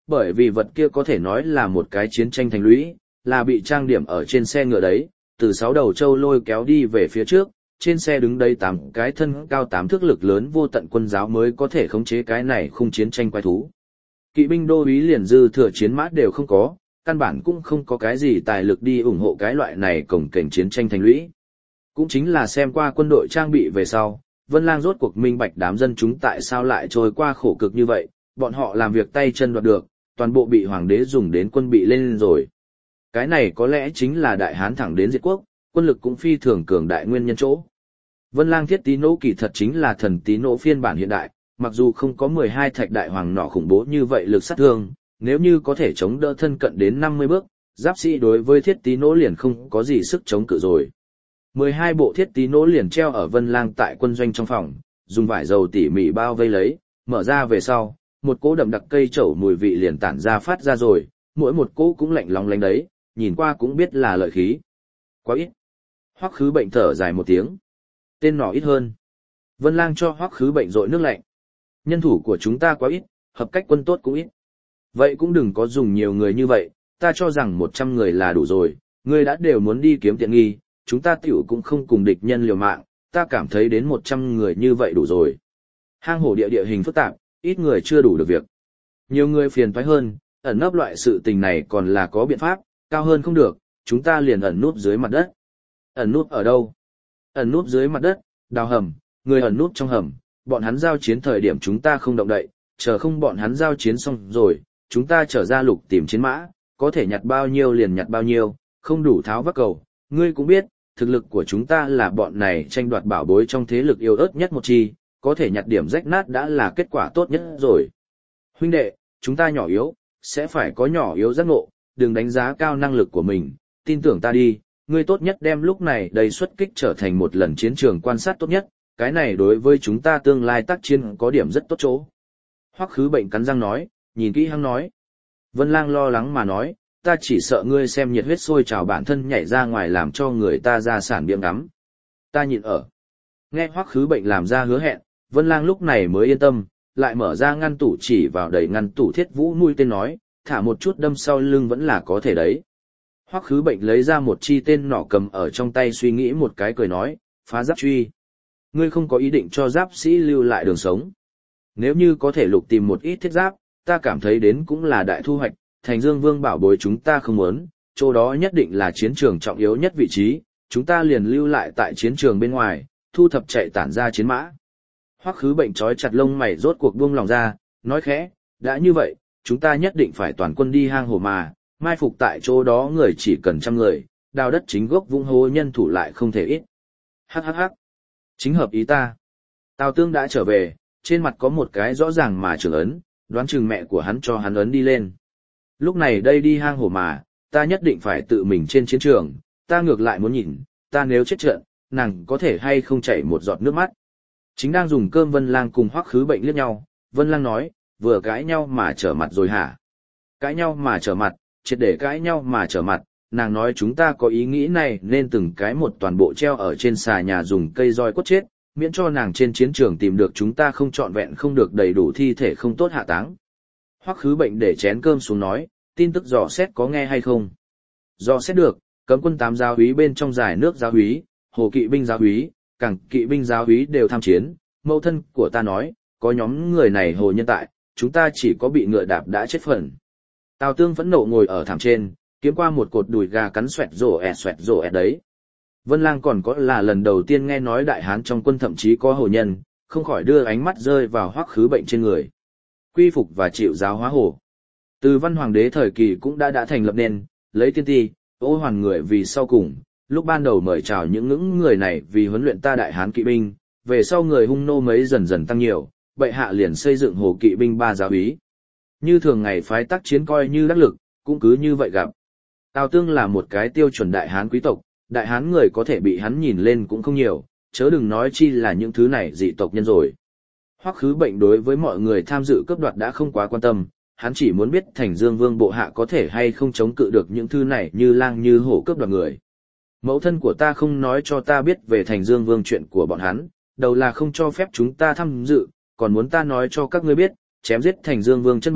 bởi vì vật kia có thể nói là một cái chiến tranh thành lũy, là bị trang điểm ở trên xe ngựa đấy, từ sáu đầu châu lôi kéo đi về phía trước, trên xe đứng đây tám cái thân cao tám thước lực lớn vô tận quân giáo mới có thể khống chế cái này khung chiến tranh quái thú. Kỵ binh đô úy liền dư thừa chiến mã đều không có, căn bản cũng không có cái gì tài lực đi ủng hộ cái loại này cổng kềnh chiến tranh thành lũy. Cũng chính là xem qua quân đội trang bị về sau, Vân Lang rốt cuộc minh bạch đám dân chúng tại sao lại trôi qua khổ cực như vậy, bọn họ làm việc tay chân đoạt được, toàn bộ bị hoàng đế dùng đến quân bị lên rồi. Cái này có lẽ chính là đại hán thẳng đến diệt quốc, quân lực cũng phi thường cường đại nguyên nhân chỗ. Vân Lang thiết tí nỗ kỳ thật chính là thần tí nỗ phiên bản hiện đại, mặc dù không có mười hai thạch đại hoàng nỏ khủng bố như vậy lực sát thương, nếu như có thể chống đỡ thân cận đến năm mươi bước, giáp sĩ đối với thiết tí nỗ liền không có gì sức chống cự rồi. mười hai bộ thiết tí nỗ liền treo ở Vân Lang tại quân doanh trong phòng, dùng vải dầu tỉ mỉ bao vây lấy, mở ra về sau, một cỗ đậm đặc cây trầu mùi vị liền tản ra phát ra rồi, mỗi một cỗ cũng lạnh lóng lánh đấy, nhìn qua cũng biết là lợi khí. Quá ít. Hoắc Khứ Bệnh thở dài một tiếng. Tên nỏ ít hơn. Vân Lang cho Hoắc Khứ Bệnh dội nước lạnh. Nhân thủ của chúng ta quá ít, hợp cách quân tốt cũng ít. Vậy cũng đừng có dùng nhiều người như vậy, ta cho rằng một trăm người là đủ rồi, ngươi đã đều muốn đi kiếm tiện nghi, chúng ta tiểu cũng không cùng địch nhân liều mạng, ta cảm thấy đến một trăm người như vậy đủ rồi. Hang hổ địa địa hình phức tạp, ít người chưa đủ được việc. Nhiều người phiền toái hơn, ẩn nấp loại sự tình này còn là có biện pháp, cao hơn không được, chúng ta liền ẩn núp dưới mặt đất. Ẩn núp ở đâu? Ẩn núp dưới mặt đất, đào hầm, người ẩn núp trong hầm, bọn hắn giao chiến thời điểm chúng ta không động đậy, chờ không bọn hắn giao chiến xong rồi, chúng ta trở ra lục tìm chiến mã, có thể nhặt bao nhiêu liền nhặt bao nhiêu, không đủ tháo vác cầu. Ngươi cũng biết, thực lực của chúng ta là bọn này tranh đoạt bảo bối trong thế lực yếu ớt nhất một chi, có thể nhặt điểm rách nát đã là kết quả tốt nhất rồi. Huynh đệ, chúng ta nhỏ yếu, sẽ phải có nhỏ yếu giác ngộ, đừng đánh giá cao năng lực của mình, tin tưởng ta đi, ngươi tốt nhất đem lúc này đầy xuất kích trở thành một lần chiến trường quan sát tốt nhất, cái này đối với chúng ta tương lai tác chiến có điểm rất tốt chỗ. Hoắc Khứ Bệnh cắn răng nói, nhìn kỹ hắn nói. Vân Lang lo lắng mà nói, ta chỉ sợ ngươi xem nhiệt huyết sôi trào bản thân nhảy ra ngoài làm cho người ta ra sản biếng ngắm. Ta nhịn ở. Nghe Hoắc Khứ Bệnh làm ra hứa hẹn, Vân Lang lúc này mới yên tâm, lại mở ra ngăn tủ chỉ vào đầy ngăn tủ thiết vũ nuôi tên nói, thả một chút đâm sau lưng vẫn là có thể đấy. Hoắc Khứ Bệnh lấy ra một chi tên nỏ cầm ở trong tay suy nghĩ một cái cười nói, phá giáp truy. Ngươi không có ý định cho giáp sĩ lưu lại đường sống. Nếu như có thể lục tìm một ít thiết giáp, ta cảm thấy đến cũng là đại thu hoạch, Thành Dương Vương bảo bối chúng ta không muốn, chỗ đó nhất định là chiến trường trọng yếu nhất vị trí, chúng ta liền lưu lại tại chiến trường bên ngoài, thu thập chạy tản ra chiến mã. Hoắc Khứ Bệnh trói chặt lông mày rốt cuộc buông lòng ra, nói khẽ, đã như vậy, chúng ta nhất định phải toàn quân đi hang hổ mà, mai phục tại chỗ đó người chỉ cần trăm người, đào đất chính gốc vung hố nhân thủ lại không thể ít. Hắc hắc hắc. Chính hợp ý ta. Tào Tương đã trở về, trên mặt có một cái rõ ràng mà trưởng ấn, đoán chừng mẹ của hắn cho hắn ấn đi lên. Lúc này đây đi hang hổ mà, ta nhất định phải tự mình trên chiến trường, ta ngược lại muốn nhìn, ta nếu chết trận, nàng có thể hay không chảy một giọt nước mắt. Chính đang dùng cơm Vân Lang cùng Hoắc Khứ Bệnh liếc nhau, Vân Lang nói, vừa cãi nhau mà trở mặt rồi hả? Cãi nhau mà trở mặt, triệt để cãi nhau mà trở mặt, nàng nói chúng ta có ý nghĩ này nên từng cái một toàn bộ treo ở trên xà nhà dùng cây roi quất chết, miễn cho nàng trên chiến trường tìm được chúng ta không trọn vẹn không được đầy đủ thi thể không tốt hạ táng. Hoắc Khứ Bệnh để chén cơm xuống nói, tin tức dò xét có nghe hay không? Dò xét được, cấm quân tám giáo úy bên trong giải nước giáo úy, hồ kỵ binh giáo úy, cảng kỵ binh giáo úy đều tham chiến, mẫu thân của ta nói, có nhóm người này hồ nhân tại, chúng ta chỉ có bị ngựa đạp đã chết phần. Tào Tương phẫn nộ ngồi ở thảm trên, kiếm qua một cột đùi gà cắn xoẹt rổ ẹt xoẹt rổ ẹt đấy. Vân Lang còn có là lần đầu tiên nghe nói đại hán trong quân thậm chí có hồ nhân, không khỏi đưa ánh mắt rơi vào Hoắc Khứ Bệnh trên người. Quy phục và chịu giáo hóa hồ. Từ Văn Hoàng đế thời kỳ cũng đã đã thành lập nên, lấy tiên ti, ô hoàn người vì sau cùng, lúc ban đầu mời chào những ngưỡng người này vì huấn luyện ta đại hán kỵ binh, về sau người hung nô mấy dần dần tăng nhiều, bệ hạ liền xây dựng hồ kỵ binh ba giáo úy. Như thường ngày phái tác chiến coi như đắc lực, cũng cứ như vậy gặp. Tào Tương là một cái tiêu chuẩn đại hán quý tộc, đại hán người có thể bị hắn nhìn lên cũng không nhiều, chớ đừng nói chi là những thứ này dị tộc nhân rồi. Hoắc Khứ Bệnh đối với mọi người tham dự cướp đoạt đã không quá quan tâm, hắn chỉ muốn biết Thành Dương Vương bộ hạ có thể hay không chống cự được những thứ này như lang như hổ cướp đoạt người. Mẫu thân của ta không nói cho ta biết về Thành Dương Vương chuyện của bọn hắn, đầu là không cho phép chúng ta tham dự, còn muốn ta nói cho các ngươi biết, chém giết Thành Dương Vương chân bảo,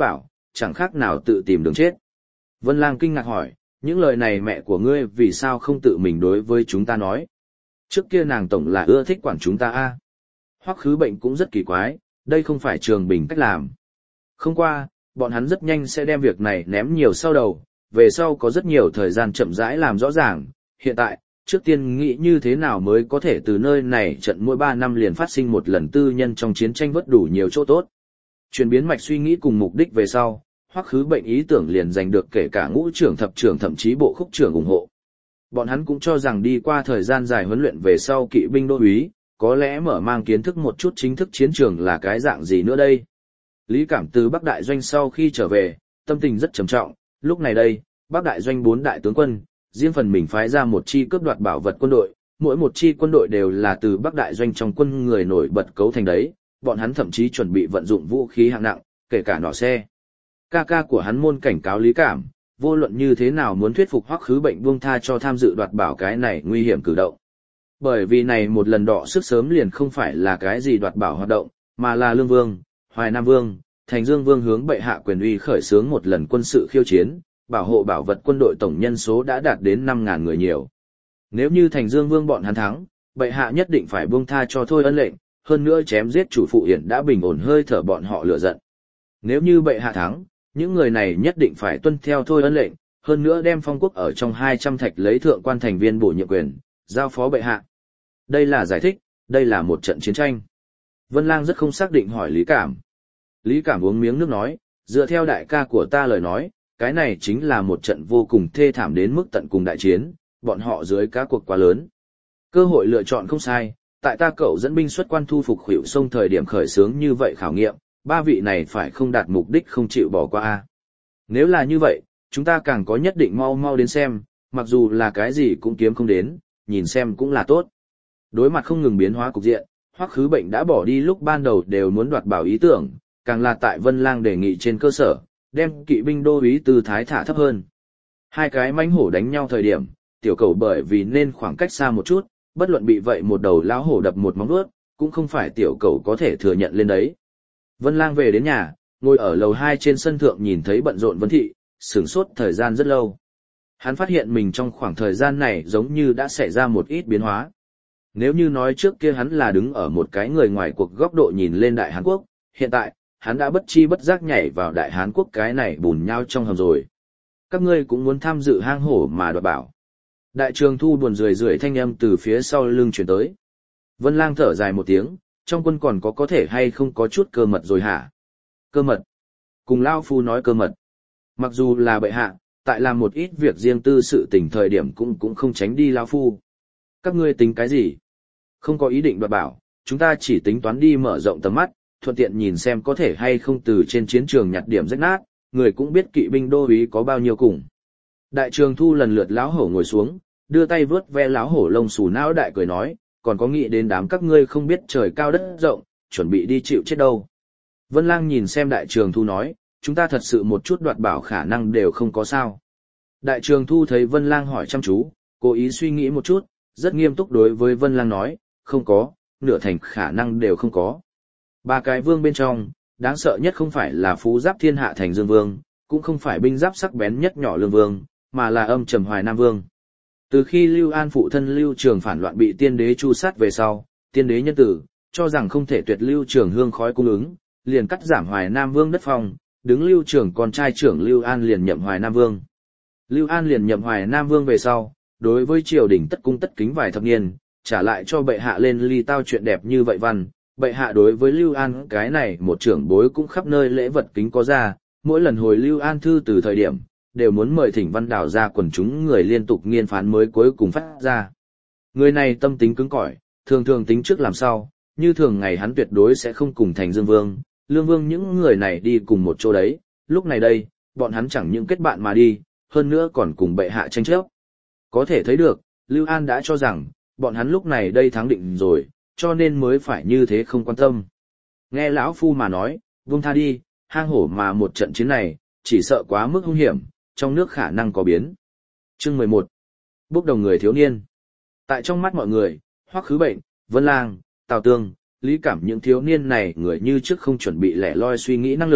chẳng khác nào tự tìm đường chết. Vân Lang kinh ngạc hỏi, những lời này mẹ của ngươi vì sao không tự mình đối với chúng ta nói? Trước kia nàng tổng là ưa thích quản chúng ta a. Hoắc Khứ Bệnh cũng rất kỳ quái, đây không phải Trường Bình cách làm. Không qua, bọn hắn rất nhanh sẽ đem việc này ném nhiều sau đầu, về sau có rất nhiều thời gian chậm rãi làm rõ ràng. Hiện tại, trước tiên nghĩ như thế nào mới có thể từ nơi này trận mỗi ba năm liền phát sinh một lần tư nhân trong chiến tranh vớt đủ nhiều chỗ tốt. Chuyển biến mạch suy nghĩ cùng mục đích về sau, Hoắc Khứ Bệnh ý tưởng liền giành được kể cả ngũ trưởng thập trưởng thậm chí bộ khúc trưởng ủng hộ. Bọn hắn cũng cho rằng đi qua thời gian dài huấn luyện về sau kỵ binh đô úy, có lẽ mở mang kiến thức một chút chính thức chiến trường là cái dạng gì nữa đây. Lý Cảm từ Bắc Đại Doanh sau khi trở về, tâm tình rất trầm trọng, lúc này đây, Bắc Đại Doanh bốn đại tướng quân, riêng phần mình phái ra một chi cướp đoạt bảo vật quân đội, mỗi một chi quân đội đều là từ Bắc Đại Doanh trong quân người nổi bật cấu thành đấy, bọn hắn thậm chí chuẩn bị vận dụng vũ khí hạng nặng, kể cả nỏ xe. Ca ca của hắn Môn cảnh cáo Lý Cảm, vô luận như thế nào muốn thuyết phục Hoắc Khứ Bệnh buông tha cho tham dự đoạt bảo cái này nguy hiểm cử động. Bởi vì này một lần đọ sức sớm liền không phải là cái gì đoạt bảo hoạt động, mà là Lương Vương, Hoài Nam Vương, Thành Dương Vương hướng bệ hạ quyền uy khởi xướng một lần quân sự khiêu chiến, bảo hộ bảo vật quân đội tổng nhân số đã đạt đến năm ngàn người nhiều. Nếu như Thành Dương Vương bọn hắn thắng, bệ hạ nhất định phải buông tha cho Thôi Ân lệnh, hơn nữa chém giết chủ phụ Hiển đã bình ổn hơi thở bọn họ lửa giận. Nếu như bệ hạ thắng, những người này nhất định phải tuân theo Thôi Ân lệnh, hơn nữa đem phong quốc ở trong hai trăm thạch lấy thượng quan thành viên bổ nhiệm quyền, giao phó bệ hạ. Đây là giải thích, đây là một trận chiến tranh. Vân Lang rất không xác định hỏi Lý Cảm. Lý Cảm uống miếng nước nói, dựa theo đại ca của ta lời nói, cái này chính là một trận vô cùng thê thảm đến mức tận cùng đại chiến, bọn họ dưới cá cuộc quá lớn. Cơ hội lựa chọn không sai, tại ta cậu dẫn binh xuất quan thu phục Khuỷu Sông thời điểm khởi xướng như vậy khảo nghiệm, ba vị này phải không đạt mục đích không chịu bỏ qua a. Nếu là như vậy, chúng ta càng có nhất định mau mau đến xem, mặc dù là cái gì cũng kiếm không đến, nhìn xem cũng là tốt. Đối mặt không ngừng biến hóa cục diện, Hoắc Khứ Bệnh đã bỏ đi lúc ban đầu đều muốn đoạt bảo ý tưởng, càng là tại Vân Lang đề nghị trên cơ sở, đem kỵ binh đô úy tư thái thả thấp hơn. Hai cái mãnh hổ đánh nhau thời điểm, tiểu cầu bởi vì nên khoảng cách xa một chút, bất luận bị vậy một đầu lão hổ đập một móng vuốt, cũng không phải tiểu cầu có thể thừa nhận lên đấy. Vân Lang về đến nhà, ngồi ở lầu hai trên sân thượng nhìn thấy bận rộn Vân Thị, sửng sốt thời gian rất lâu. Hắn phát hiện mình trong khoảng thời gian này giống như đã xảy ra một ít biến hóa. Nếu như nói trước kia hắn là đứng ở một cái người ngoài cuộc góc độ nhìn lên Đại Hán Quốc, hiện tại, hắn đã bất chi bất giác nhảy vào Đại Hán Quốc cái này bùn nhau trong hầm rồi. Các ngươi cũng muốn tham dự hang hổ mà đoạt bảo. Đại Trường Thu buồn rười rượi thanh âm từ phía sau lưng truyền tới. Vân Lang thở dài một tiếng, trong quân còn có có thể hay không có chút cơ mật rồi hả? Cơ mật? Cùng Lao Phu nói cơ mật. Mặc dù là bệ hạ, tại làm một ít việc riêng tư sự tình thời điểm cũng cũng không tránh đi Lao Phu. Các ngươi tính cái gì? Không có ý định đoạt bảo, chúng ta chỉ tính toán đi mở rộng tầm mắt, thuận tiện nhìn xem có thể hay không từ trên chiến trường nhặt điểm rách nát, người cũng biết kỵ binh đô úy có bao nhiêu cùng. Đại Trường Thu lần lượt lão hổ ngồi xuống, đưa tay vớt ve lão hổ lông xù não đại cười nói, còn có nghĩ đến đám các ngươi không biết trời cao đất rộng, chuẩn bị đi chịu chết đâu. Vân Lang nhìn xem Đại Trường Thu nói, chúng ta thật sự một chút đoạt bảo khả năng đều không có sao. Đại Trường Thu thấy Vân Lang hỏi chăm chú, cố ý suy nghĩ một chút, rất nghiêm túc đối với Vân Lang nói, không có, nửa thành khả năng đều không có. Ba cái vương bên trong, đáng sợ nhất không phải là phú giáp thiên hạ Thành Dương Vương, cũng không phải binh giáp sắc bén nhất nhỏ Lương Vương, mà là âm trầm Hoài Nam Vương. Từ khi Lưu An phụ thân Lưu Trường phản loạn bị tiên đế chu sát về sau, tiên đế nhân tử, cho rằng không thể tuyệt Lưu Trường hương khói cung ứng, liền cắt giảm Hoài Nam Vương đất phong, đứng Lưu Trường con trai trưởng Lưu An liền nhậm Hoài Nam Vương. Lưu An liền nhậm Hoài Nam Vương về sau, đối với triều đình tất cung tất kính vài thập niên, trả lại cho bệ hạ lên ly tao chuyện đẹp như vậy văn, bệ hạ đối với Lưu An cái này một trưởng bối cũng khắp nơi lễ vật kính có ra, mỗi lần hồi Lưu An thư từ thời điểm, đều muốn mời Thỉnh Văn Đào ra quần chúng người liên tục nghiên phán mới cuối cùng phát ra. Người này tâm tính cứng cỏi, thường thường tính trước làm sao, như thường ngày hắn tuyệt đối sẽ không cùng Thành Dương Vương, Lương Vương những người này đi cùng một chỗ đấy, lúc này đây, bọn hắn chẳng những kết bạn mà đi, hơn nữa còn cùng bệ hạ tranh chấp. Có thể thấy được, Lưu An đã cho rằng, bọn hắn lúc này đây thắng định rồi, cho nên mới phải như thế không quan tâm. Nghe lão phu mà nói, buông tha đi, hang hổ mà một trận chiến này, chỉ sợ quá mức hung hiểm, trong nước khả năng có biến. Chương mười một. Bốc đồng người thiếu niên. Tại trong mắt mọi người, Hoắc Khứ Bệnh, Vân Lang, Tào Tương, Lý Cảm những thiếu niên này người như trước không chuẩn bị lẻ loi suy nghĩ năng lực,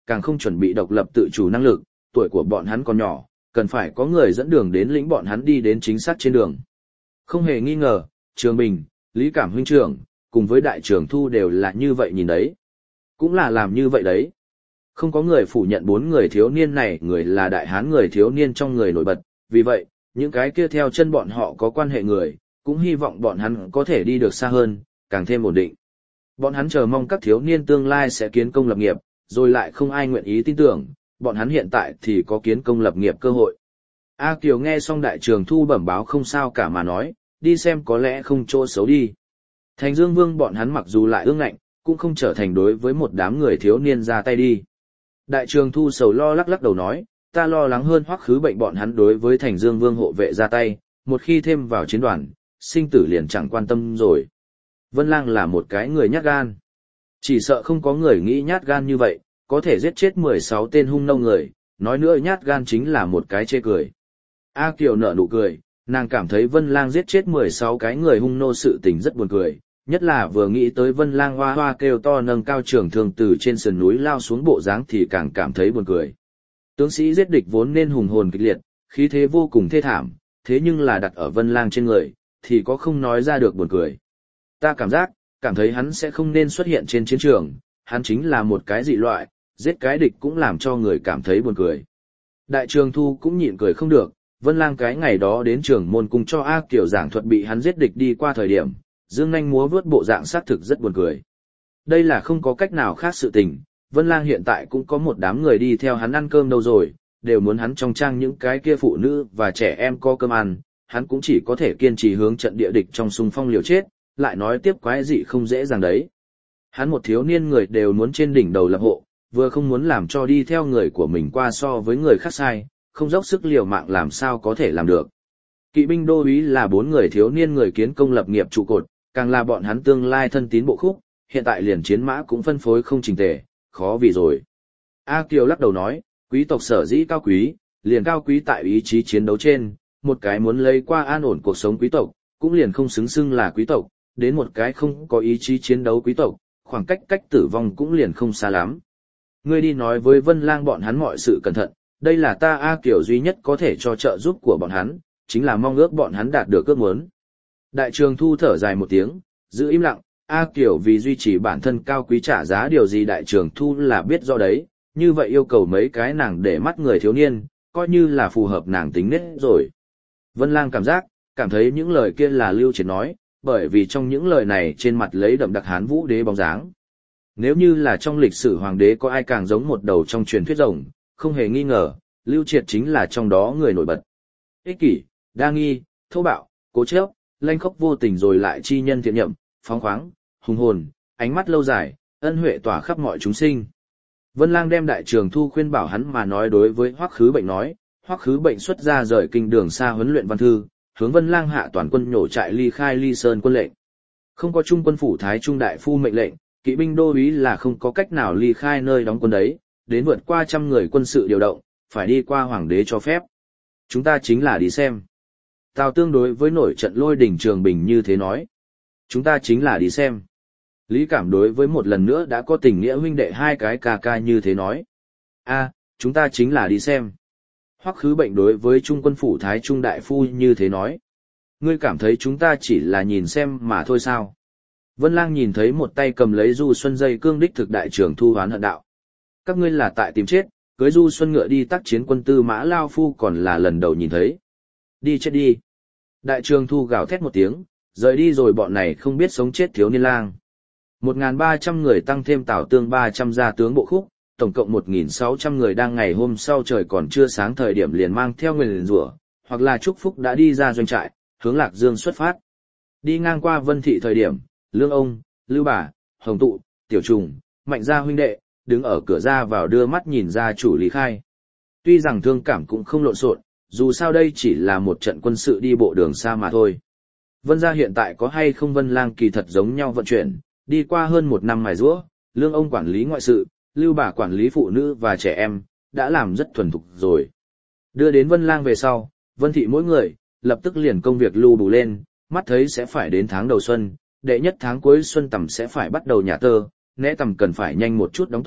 càng không chuẩn bị độc lập tự chủ năng lực, tuổi của bọn hắn còn nhỏ, cần phải có người dẫn đường đến lĩnh bọn hắn đi đến chính xác trên đường. Không hề nghi ngờ, Trường Bình, Lý Cảm huynh trưởng, cùng với Đại Trường Thu đều là như vậy nhìn đấy. Cũng là làm như vậy đấy. Không có người phủ nhận bốn người thiếu niên này người là đại hán người thiếu niên trong người nổi bật, vì vậy, những cái kia theo chân bọn họ có quan hệ người, cũng hy vọng bọn hắn có thể đi được xa hơn, càng thêm ổn định. Bọn hắn chờ mong các thiếu niên tương lai sẽ kiến công lập nghiệp, rồi lại không ai nguyện ý tin tưởng, bọn hắn hiện tại thì có kiến công lập nghiệp cơ hội. A Kiều nghe xong Đại Trường Thu bẩm báo không sao cả mà nói, đi xem có lẽ không chỗ xấu đi. Thành Dương Vương bọn hắn mặc dù lại ương ngạnh, cũng không trở thành đối với một đám người thiếu niên ra tay đi. Đại Trường Thu sầu lo lắc lắc đầu nói, ta lo lắng hơn Hoắc Khứ Bệnh bọn hắn đối với Thành Dương Vương hộ vệ ra tay, một khi thêm vào chiến đoàn, sinh tử liền chẳng quan tâm rồi. Vân Lang là một cái người nhát gan. Chỉ sợ không có người nghĩ nhát gan như vậy, có thể giết chết mười sáu tên hung nô người, nói nữa nhát gan chính là một cái chê cười. A Kiều nở nụ cười, nàng cảm thấy Vân Lang giết chết mười sáu cái người hung nô sự tình rất buồn cười, nhất là vừa nghĩ tới Vân Lang hoa hoa kêu to nâng cao trường thương từ trên sườn núi lao xuống bộ dáng thì càng cảm thấy buồn cười. Tướng sĩ giết địch vốn nên hùng hồn kịch liệt, khí thế vô cùng thê thảm, thế nhưng là đặt ở Vân Lang trên người, thì có không nói ra được buồn cười. Ta cảm giác, cảm thấy hắn sẽ không nên xuất hiện trên chiến trường, hắn chính là một cái dị loại, giết cái địch cũng làm cho người cảm thấy buồn cười. Đại Trường Thu cũng nhịn cười không được, Vân Lang cái ngày đó đến trường môn cùng cho A Kiều giảng thuật bị hắn giết địch đi qua thời điểm, dương nhanh múa vớt bộ dạng xác thực rất buồn cười. Đây là không có cách nào khác sự tình, Vân Lang hiện tại cũng có một đám người đi theo hắn ăn cơm đâu rồi, đều muốn hắn trong trang những cái kia phụ nữ và trẻ em có cơm ăn, hắn cũng chỉ có thể kiên trì hướng trận địa địch trong xung phong liều chết, lại nói tiếp quái dị không dễ dàng đấy. Hắn một thiếu niên người đều muốn trên đỉnh đầu lập hộ, vừa không muốn làm cho đi theo người của mình qua so với người khác sai, không dốc sức liều mạng làm sao có thể làm được. Kỵ binh đô úy là bốn người thiếu niên người kiến công lập nghiệp trụ cột, càng là bọn hắn tương lai thân tín bộ khúc, hiện tại liền chiến mã cũng phân phối không chỉnh tề, khó vì rồi. A Kiều lắc đầu nói, quý tộc sở dĩ cao quý, liền cao quý tại ý chí chiến đấu trên, một cái muốn lấy qua an ổn cuộc sống quý tộc, cũng liền không xứng xưng là quý tộc, đến một cái không có ý chí chiến đấu quý tộc, khoảng cách cách tử vong cũng liền không xa lắm. Ngươi đi nói với Vân Lang bọn hắn mọi sự cẩn thận, đây là ta A Kiều duy nhất có thể cho trợ giúp của bọn hắn, chính là mong ước bọn hắn đạt được ước muốn. Đại Trường Thu thở dài một tiếng, giữ im lặng, A Kiều vì duy trì bản thân cao quý trả giá điều gì Đại Trường Thu là biết do đấy, như vậy yêu cầu mấy cái nàng để mắt người thiếu niên, coi như là phù hợp nàng tính nết rồi. Vân Lang cảm giác, cảm thấy những lời kia là Lưu Triệt nói, bởi vì trong những lời này trên mặt lấy đậm đặc Hán Vũ đế bóng dáng. Nếu như là trong lịch sử hoàng đế có ai càng giống một đầu trong truyền thuyết rồng, không hề nghi ngờ, Lưu Triệt chính là trong đó người nổi bật. Ích kỷ, đa nghi, thô bạo, cố chấp, lanh khốc vô tình rồi lại chi nhân thiện nhậm, phóng khoáng, hùng hồn, ánh mắt lâu dài, ân huệ tỏa khắp mọi chúng sinh. Vân Lang đem Đại Trường Thu khuyên bảo hắn mà nói đối với Hoắc Khứ Bệnh nói, Hoắc Khứ Bệnh xuất ra rời kinh đường xa huấn luyện văn thư, hướng Vân Lang hạ toàn quân nhổ trại ly khai Ly Sơn quân lệnh. Không có trung quân phủ thái trung đại phu mệnh lệnh, kỵ binh đô úy là không có cách nào ly khai nơi đóng quân đấy, đến vượt qua trăm người quân sự điều động, phải đi qua hoàng đế cho phép. Chúng ta chính là đi xem. Tào Tương đối với nổi trận lôi đỉnh Trường Bình như thế nói. Chúng ta chính là đi xem. Lý Cảm đối với một lần nữa đã có tình nghĩa huynh đệ hai cái ca ca như thế nói. A, chúng ta chính là đi xem. Hoắc Khứ Bệnh đối với trung quân phủ thái trung đại phu như thế nói. Ngươi cảm thấy chúng ta chỉ là nhìn xem mà thôi sao? Vân Lang nhìn thấy một tay cầm lấy Du Xuân dây cương đích thực Đại Trường Thu hoán hận đạo. Các ngươi là tại tìm chết, cưới Du Xuân ngựa đi tác chiến quân tư mã lao phu còn là lần đầu nhìn thấy. Đi chết đi. Đại Trường Thu gào thét một tiếng, rời đi rồi bọn này không biết sống chết thiếu niên lang. một nghìn ba trăm người tăng thêm Tào Tương ba trăm gia tướng bộ khúc, tổng cộng một nghìn sáu trăm người đang ngày hôm sau trời còn chưa sáng thời điểm liền mang theo nguyền rủa, hoặc là chúc phúc đã đi ra doanh trại, hướng Lạc Dương xuất phát. Đi ngang qua Vân Thị thời điểm, Lương ông, Lưu Bà, Hồng Tụ, Tiểu Trùng, Mạnh gia huynh đệ, đứng ở cửa ra vào đưa mắt nhìn ra chủ lý khai. Tuy rằng thương cảm cũng không lộn xộn, dù sao đây chỉ là một trận quân sự đi bộ đường xa mà thôi. Vân gia hiện tại có hay không Vân Lang kỳ thật giống nhau vận chuyển, đi qua hơn một năm mài giũa, Lương ông quản lý ngoại sự, Lưu Bà quản lý phụ nữ và trẻ em, đã làm rất thuần thục rồi. Đưa đến Vân Lang về sau, Vân Thị mỗi người, lập tức liền công việc lưu đủ lên, mắt thấy sẽ phải đến tháng đầu xuân, đệ nhất tháng cuối xuân tầm sẽ phải bắt đầu nhà tơ, nẽ tầm cần phải nhanh một chút đóng tốt,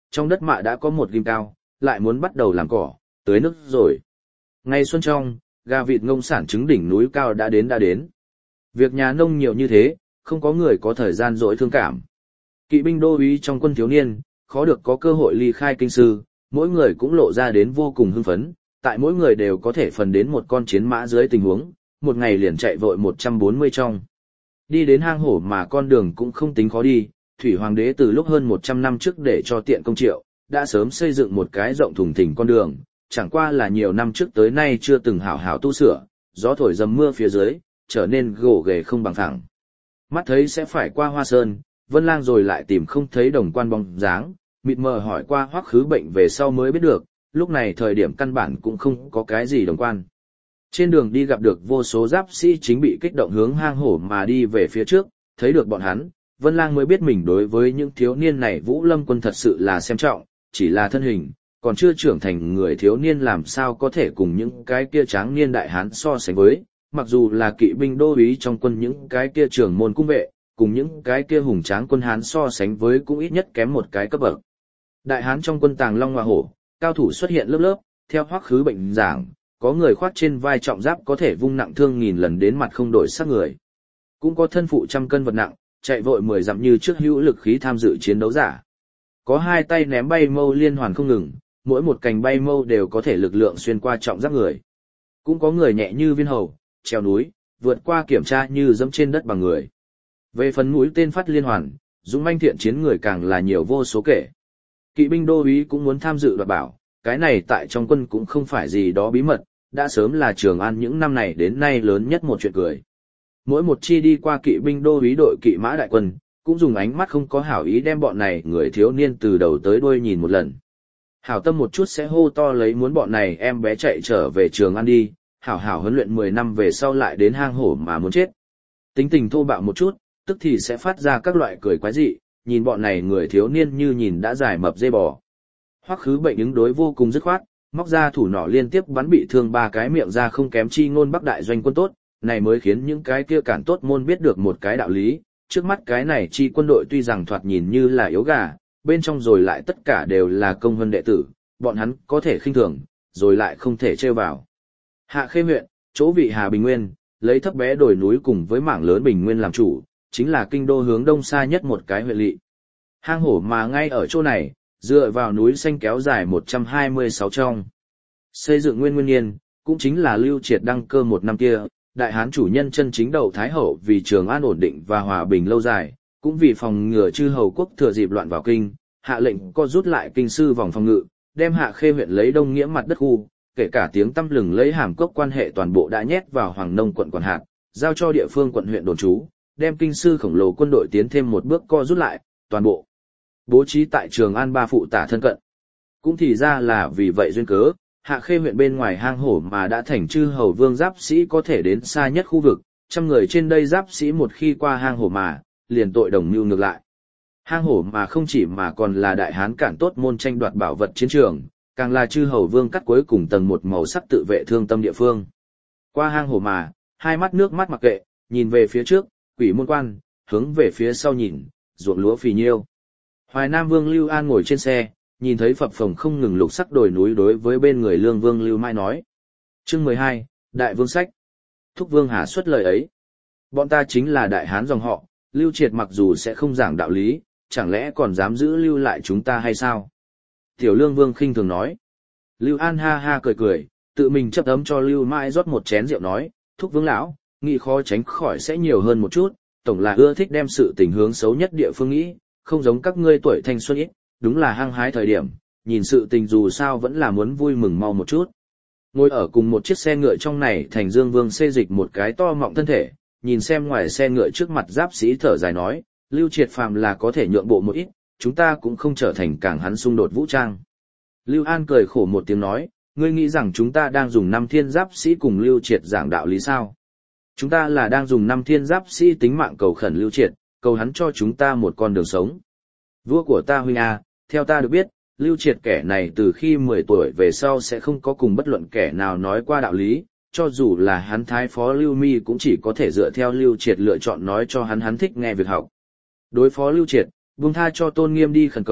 trong đất mạ đã có một ghim cao, lại muốn bắt đầu làm cỏ, tưới nước rồi. Ngày xuân trong, gà vịt ngông sản trứng đỉnh núi cao đã đến đã đến. Việc nhà nông nhiều như thế, không có người có thời gian dỗi thương cảm. Kỵ binh đô úy trong quân thiếu niên, khó được có cơ hội ly khai kinh sư, mỗi người cũng lộ ra đến vô cùng hưng phấn, tại mỗi người đều có thể phần đến một con chiến mã dưới tình huống, một ngày liền chạy vội một trăm bốn mươi trong. Đi đến hang hổ mà con đường cũng không tính khó đi, Thủy Hoàng đế từ lúc hơn một trăm năm trước để cho tiện công triệu, đã sớm xây dựng một cái rộng thùng thình con đường, chẳng qua là nhiều năm trước tới nay chưa từng hảo hảo tu sửa, gió thổi dầm mưa phía dưới, trở nên gồ ghề không bằng phẳng. Mắt thấy sẽ phải qua Hoa Sơn, Vân Lang rồi lại tìm không thấy đồng quan bóng dáng, mịt mờ hỏi qua Hoắc Khứ Bệnh về sau mới biết được, lúc này thời điểm căn bản cũng không có cái gì đồng quan. Trên đường đi gặp được vô số giáp sĩ chính bị kích động hướng hang hổ mà đi về phía trước, thấy được bọn hắn, Vân Lang mới biết mình đối với những thiếu niên này Vũ Lâm quân thật sự là xem trọng, chỉ là thân hình, còn chưa trưởng thành người thiếu niên làm sao có thể cùng những cái kia tráng niên đại hán so sánh với, mặc dù là kỵ binh đô úy trong quân những cái kia trưởng môn cung vệ, cùng những cái kia hùng tráng quân hán so sánh với cũng ít nhất kém một cái cấp bậc. Đại hán trong quân Tàng Long Hoa Hổ, cao thủ xuất hiện lớp lớp, theo Hoắc Khứ Bệnh giảng, có người khoác trên vai trọng giáp có thể vung nặng thương nghìn lần đến mặt không đổi sắc người. Cũng có thân phụ trăm cân vật nặng, chạy vội mười dặm như trước hữu lực khí tham dự chiến đấu giả. Có hai tay ném bay mâu liên hoàn không ngừng, mỗi một cành bay mâu đều có thể lực lượng xuyên qua trọng giáp người. Cũng có người nhẹ như viên hầu, trèo núi, vượt qua kiểm tra như dẫm trên đất bằng người. Về phần mũi tên phát liên hoàn, dũng manh thiện chiến người càng là nhiều vô số kể. Kỵ binh đô úy cũng muốn tham dự đoạt bảo, cái này tại trong quân cũng không phải gì đó bí mật, đã sớm là Trường An những năm này đến nay lớn nhất một chuyện cười. Mỗi một chi đi qua kỵ binh đô úy đội kỵ mã đại quân, cũng dùng ánh mắt không có hảo ý đem bọn này người thiếu niên từ đầu tới đuôi nhìn một lần. Hảo tâm một chút sẽ hô to lấy muốn bọn này em bé chạy trở về Trường An đi, hảo hảo huấn luyện mười năm về sau lại đến hang hổ mà muốn chết. Tính tình thô bạo một chút, tức thì sẽ phát ra các loại cười quái dị, nhìn bọn này người thiếu niên như nhìn đã giải mập dây bò. Hoắc Khứ Bệnh ứng đối vô cùng dứt khoát, móc ra thủ nỏ liên tiếp bắn bị thương ba cái miệng ra không kém chi ngôn Bắc đại doanh quân tốt, này mới khiến những cái kia cản tốt môn biết được một cái đạo lý, trước mắt cái này chi quân đội tuy rằng thoạt nhìn như là yếu gà, bên trong rồi lại tất cả đều là công vân đệ tử, bọn hắn có thể khinh thường, rồi lại không thể trêu vào. Hạ Khê huyện, chỗ vị Hà Bình Nguyên, lấy thấp bé đồi núi cùng với mảng lớn Bình Nguyên làm chủ, chính là kinh đô hướng đông xa nhất một cái huyện lỵ. Hang hổ mà ngay ở chỗ này, dựa vào núi xanh kéo dài một trăm hai mươi sáu trong. Xây dựng nguyên nguyên niên, cũng chính là Lưu Triệt đăng cơ một năm kia, đại hán chủ nhân chân chính đầu Thái Hậu vì Trường An ổn định và hòa bình lâu dài, cũng vì phòng ngừa chư hầu quốc thừa dịp loạn vào kinh, hạ lệnh co rút lại kinh sư vòng phòng ngự, đem Hạ Khê huyện lấy đông nghĩa mặt đất khu, kể cả tiếng tăm lừng lấy hàm cốc quan hệ toàn bộ đã nhét vào Hoàng Nông quận quản hạt, giao cho địa phương quận huyện đồn trú, đem kinh sư khổng lồ quân đội tiến thêm một bước co rút lại, toàn bộ bố trí tại Trường An ba phụ tả thân cận. Cũng thì ra là vì vậy duyên cớ, Hạ Khê huyện bên ngoài hang hổ mà đã thành chư hầu vương giáp sĩ có thể đến xa nhất khu vực, trăm người trên đây giáp sĩ một khi qua hang hổ mà, liền tội đồng mưu ngược lại. Hang hổ mà không chỉ mà còn là đại hán cản tốt môn tranh đoạt bảo vật chiến trường, càng là chư hầu vương cắt cuối cùng tầng một màu sắc tự vệ thương tâm địa phương. Qua hang hổ mà, hai mắt nước mắt mặc kệ, nhìn về phía trước, quỷ môn quan, hướng về phía sau nhìn, ruộng lúa phì nhiêu. Hoài Nam Vương Lưu An ngồi trên xe, nhìn thấy phập phồng không ngừng lục sắc đồi núi đối với bên người Lương Vương Lưu Mai nói. Chương mười hai, Đại Vương Sách. Thúc Vương Hà xuất lời ấy. Bọn ta chính là đại hán dòng họ, Lưu Triệt mặc dù sẽ không giảng đạo lý, chẳng lẽ còn dám giữ lưu lại chúng ta hay sao? Tiểu Lương Vương khinh thường nói. Lưu An ha ha cười cười, tự mình chấp ấm cho Lưu Mai rót một chén rượu nói, Thúc Vương lão, nghĩ khó tránh khỏi sẽ nhiều hơn một chút, tổng là ưa thích đem sự tình hướng xấu nhất địa phương nghĩ, không giống các ngươi tuổi thanh xuân ít, đúng là hăng hái thời điểm, nhìn sự tình dù sao vẫn là muốn vui mừng mau một chút. Ngồi ở cùng một chiếc xe ngựa trong này Thành Dương Vương xê dịch một cái to mọng thân thể, nhìn xem ngoài xe ngựa trước mặt giáp sĩ thở dài nói, Lưu Triệt phàm là có thể nhượng bộ một ít, chúng ta cũng không trở thành càng hắn xung đột vũ trang. Lưu An cười khổ một tiếng nói, ngươi nghĩ rằng chúng ta đang dùng năm thiên giáp sĩ cùng Lưu Triệt giảng đạo lý sao? Chúng ta là đang dùng năm thiên giáp sĩ tính mạng cầu khẩn Lưu Triệt, cầu hắn cho chúng ta một con đường sống. Vua của ta huynh a, theo ta được biết, Lưu Triệt kẻ này từ khi mười tuổi về sau sẽ không có cùng bất luận kẻ nào nói qua đạo lý, cho dù là hắn thái phó Lưu Mi cũng chỉ có thể dựa theo Lưu Triệt lựa chọn nói cho hắn hắn thích nghe việc học. Đối phó Lưu Triệt, buông tha cho tôn nghiêm đi khẩn cầu,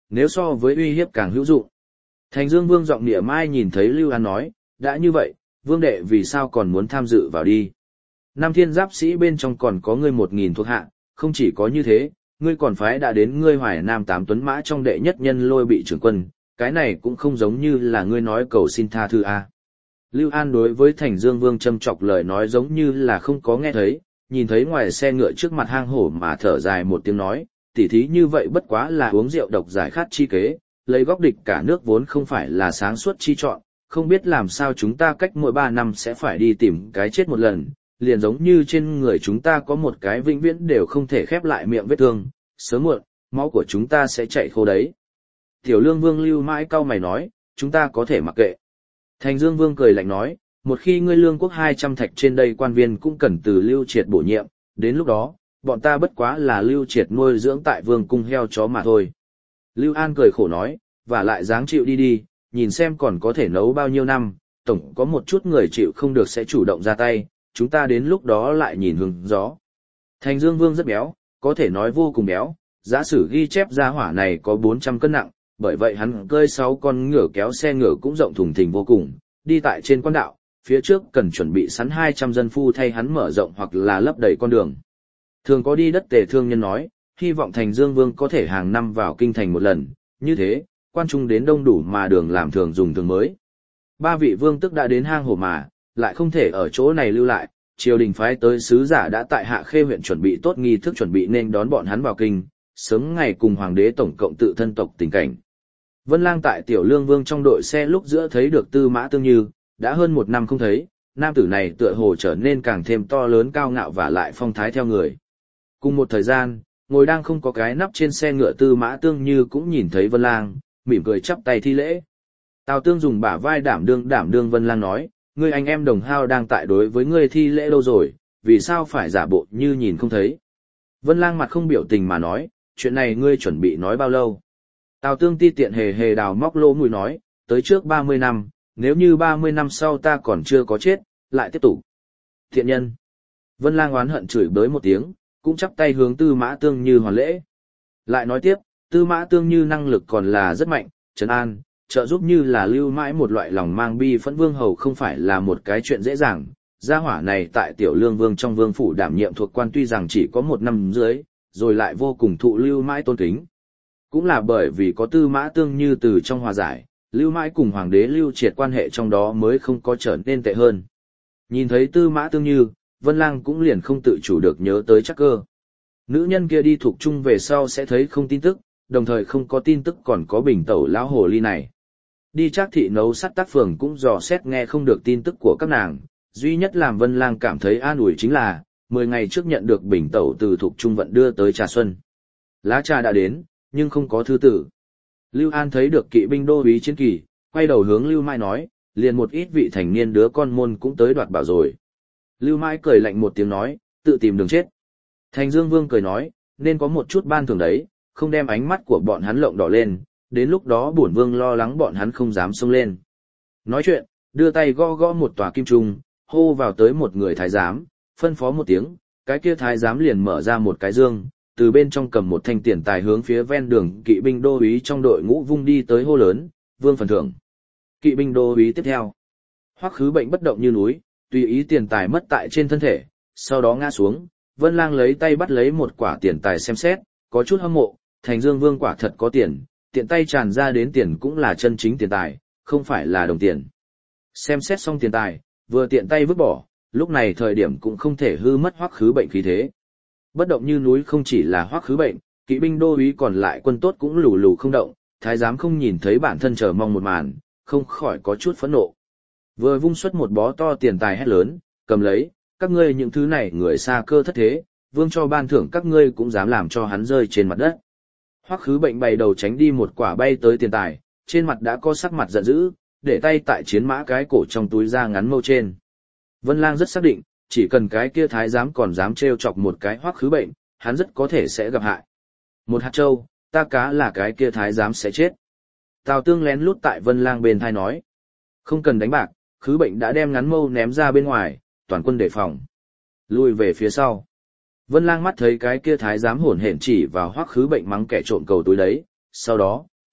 nếu so với uy hiếp càng hữu dụng. Thành Dương Vương giọng nịa mai nhìn thấy Lưu An nói, đã như vậy, Vương đệ vì sao còn muốn tham dự vào đi. Năm thiên giáp sĩ bên trong còn có ngươi một nghìn thuộc hạ, không chỉ có như thế, ngươi còn phái đã đến ngươi Hoài Nam tám tuấn mã trong đệ nhất nhân Lôi Bị trưởng quân, cái này cũng không giống như là ngươi nói cầu xin tha thứ a. Lưu An đối với Thành Dương Vương châm chọc lời nói giống như là không có nghe thấy, nhìn thấy ngoài xe ngựa trước mặt hang hổ mà thở dài một tiếng nói, tỉ thí như vậy bất quá là uống rượu độc giải khát chi kế, lấy góc địch cả nước vốn không phải là sáng suốt chi chọn, không biết làm sao chúng ta cách mỗi ba năm sẽ phải đi tìm cái chết một lần, liền giống như trên người chúng ta có một cái vĩnh viễn đều không thể khép lại miệng vết thương, sớm muộn, máu của chúng ta sẽ chạy khô đấy. Tiểu Lương Vương Lưu mãi cau mày nói, chúng ta có thể mặc kệ. Thành Dương Vương cười lạnh nói, một khi ngươi lương quốc hai trăm thạch trên đây quan viên cũng cần từ Lưu Triệt bổ nhiệm, đến lúc đó, bọn ta bất quá là Lưu Triệt nuôi dưỡng tại vương cung heo chó mà thôi. Lưu An cười khổ nói, và lại dáng chịu đi đi, nhìn xem còn có thể nấu bao nhiêu năm, tổng có một chút người chịu không được sẽ chủ động ra tay, chúng ta đến lúc đó lại nhìn hướng gió. Thành Dương Vương rất béo, có thể nói vô cùng béo, giả sử ghi chép ra hỏa này có bốn trăm cân nặng, bởi vậy hắn cơi sáu con ngựa kéo xe ngựa cũng rộng thùng thình vô cùng, đi tại trên quan đạo, phía trước cần chuẩn bị sẵn hai trăm dân phu thay hắn mở rộng hoặc là lấp đầy con đường. Thường có đi đất Tề thương nhân nói, hy vọng Thành Dương Vương có thể hàng năm vào kinh thành một lần, như thế, quan trung đến đông đủ mà đường làm thường dùng thường mới. Ba vị vương tức đã đến hang hổ mà, lại không thể ở chỗ này lưu lại, triều đình phái tới sứ giả đã tại Hạ Khê huyện chuẩn bị tốt nghi thức chuẩn bị nên đón bọn hắn vào kinh, sớm ngày cùng hoàng đế tổng cộng tự thân tộc tình cảnh. Vân Lang tại Tiểu Lương Vương trong đội xe lúc giữa thấy được Tư Mã Tương Như, đã hơn một năm không thấy, nam tử này tựa hồ trở nên càng thêm to lớn cao ngạo và lại phong thái theo người. Cùng một thời gian, ngồi đang không có cái nắp trên xe ngựa Tư Mã Tương Như cũng nhìn thấy Vân Lang, mỉm cười chắp tay thi lễ. Tào Tương dùng bả vai đảm đương đảm đương Vân Lang nói, ngươi anh em đồng hao đang tại đối với ngươi thi lễ đâu rồi, vì sao phải giả bộ như nhìn không thấy. Vân Lang mặt không biểu tình mà nói, chuyện này ngươi chuẩn bị nói bao lâu. Tào Tương ti tiện hề hề đào móc lỗ mũi nói, tới trước ba mươi năm, nếu như ba mươi năm sau ta còn chưa có chết, lại tiếp tục. Thiện nhân. Vân Lang oán hận chửi bới một tiếng, cũng chắp tay hướng Tư Mã Tương Như hoàn lễ. Lại nói tiếp, Tư Mã Tương Như năng lực còn là rất mạnh, trấn an, trợ giúp như là lưu mãi một loại lòng mang bi phẫn vương hầu không phải là một cái chuyện dễ dàng. Gia hỏa này tại Tiểu Lương Vương trong vương phủ đảm nhiệm thuộc quan tuy rằng chỉ có một năm dưới, rồi lại vô cùng thụ lưu mãi tôn kính. Cũng là bởi vì có Tư Mã Tương Như từ trong hòa giải, lưu mãi cùng hoàng đế Lưu Triệt quan hệ trong đó mới không có trở nên tệ hơn. Nhìn thấy Tư Mã Tương Như, Vân Lang cũng liền không tự chủ được nhớ tới Trác Cơ. Nữ nhân kia đi thuộc chung về sau sẽ thấy không tin tức, đồng thời không có tin tức còn có Bình Tẩu lão hồ ly này. Đi Trác thị nấu sắt tác phường cũng dò xét nghe không được tin tức của các nàng, duy nhất làm Vân Lang cảm thấy an ủi chính là, mười ngày trước nhận được Bình Tẩu từ thuộc trung vận đưa tới trà xuân. Lá trà đã đến, nhưng không có thư tử. Lưu An thấy được kỵ binh đô úy Chiến Kỳ, quay đầu hướng Lưu Mai nói, liền một ít vị thành niên đứa con môn cũng tới đoạt bảo rồi. Lưu Mai cười lạnh một tiếng nói, tự tìm đường chết. Thành Dương Vương cười nói, nên có một chút ban thưởng đấy, không đem ánh mắt của bọn hắn lộng đỏ lên, đến lúc đó bổn vương lo lắng bọn hắn không dám xông lên. Nói chuyện, đưa tay gõ gõ một tòa kim trung, hô vào tới một người thái giám, phân phó một tiếng, cái kia thái giám liền mở ra một cái dương, từ bên trong cầm một thanh tiền tài hướng phía ven đường kỵ binh đô úy trong đội ngũ vung đi tới hô lớn, vương phần thưởng. Kỵ binh đô úy tiếp theo. Hoắc Khứ Bệnh bất động như núi, tùy ý tiền tài mất tại trên thân thể, sau đó ngã xuống, Vân Lang lấy tay bắt lấy một quả tiền tài xem xét, có chút hâm mộ, Thành Dương Vương quả thật có tiền, tiện tay tràn ra đến tiền cũng là chân chính tiền tài, không phải là đồng tiền. Xem xét xong tiền tài, vừa tiện tay vứt bỏ, lúc này thời điểm cũng không thể hư mất Hoắc Khứ Bệnh khí thế. Bất động như núi không chỉ là Hoắc Khứ Bệnh, kỵ binh đô úy còn lại quân tốt cũng lù lù không động, thái giám không nhìn thấy bản thân chờ mong một màn, không khỏi có chút phẫn nộ. Vừa vung xuất một bó to tiền tài hét lớn, cầm lấy, các ngươi những thứ này người xa cơ thất thế, vương cho ban thưởng các ngươi cũng dám làm cho hắn rơi trên mặt đất. Hoắc Khứ Bệnh bày đầu tránh đi một quả bay tới tiền tài, trên mặt đã có sắc mặt giận dữ, để tay tại chiến mã cái cổ trong túi da ngắn mâu trên. Vân Lang rất xác định, chỉ cần cái kia thái giám còn dám trêu chọc một cái Hoắc Khứ Bệnh, hắn rất có thể sẽ gặp hại. Một hạt châu, ta cá là cái kia thái giám sẽ chết. Tào Tương lén lút tại Vân Lang bên thai nói. Không cần đánh bạc, Khứ Bệnh đã đem ngắn mâu ném ra bên ngoài, toàn quân đề phòng. Lui về phía sau. Vân Lang mắt thấy cái kia thái giám hổn hển chỉ vào Hoắc Khứ Bệnh mắng kẻ trộm cầu túi đấy, sau đó,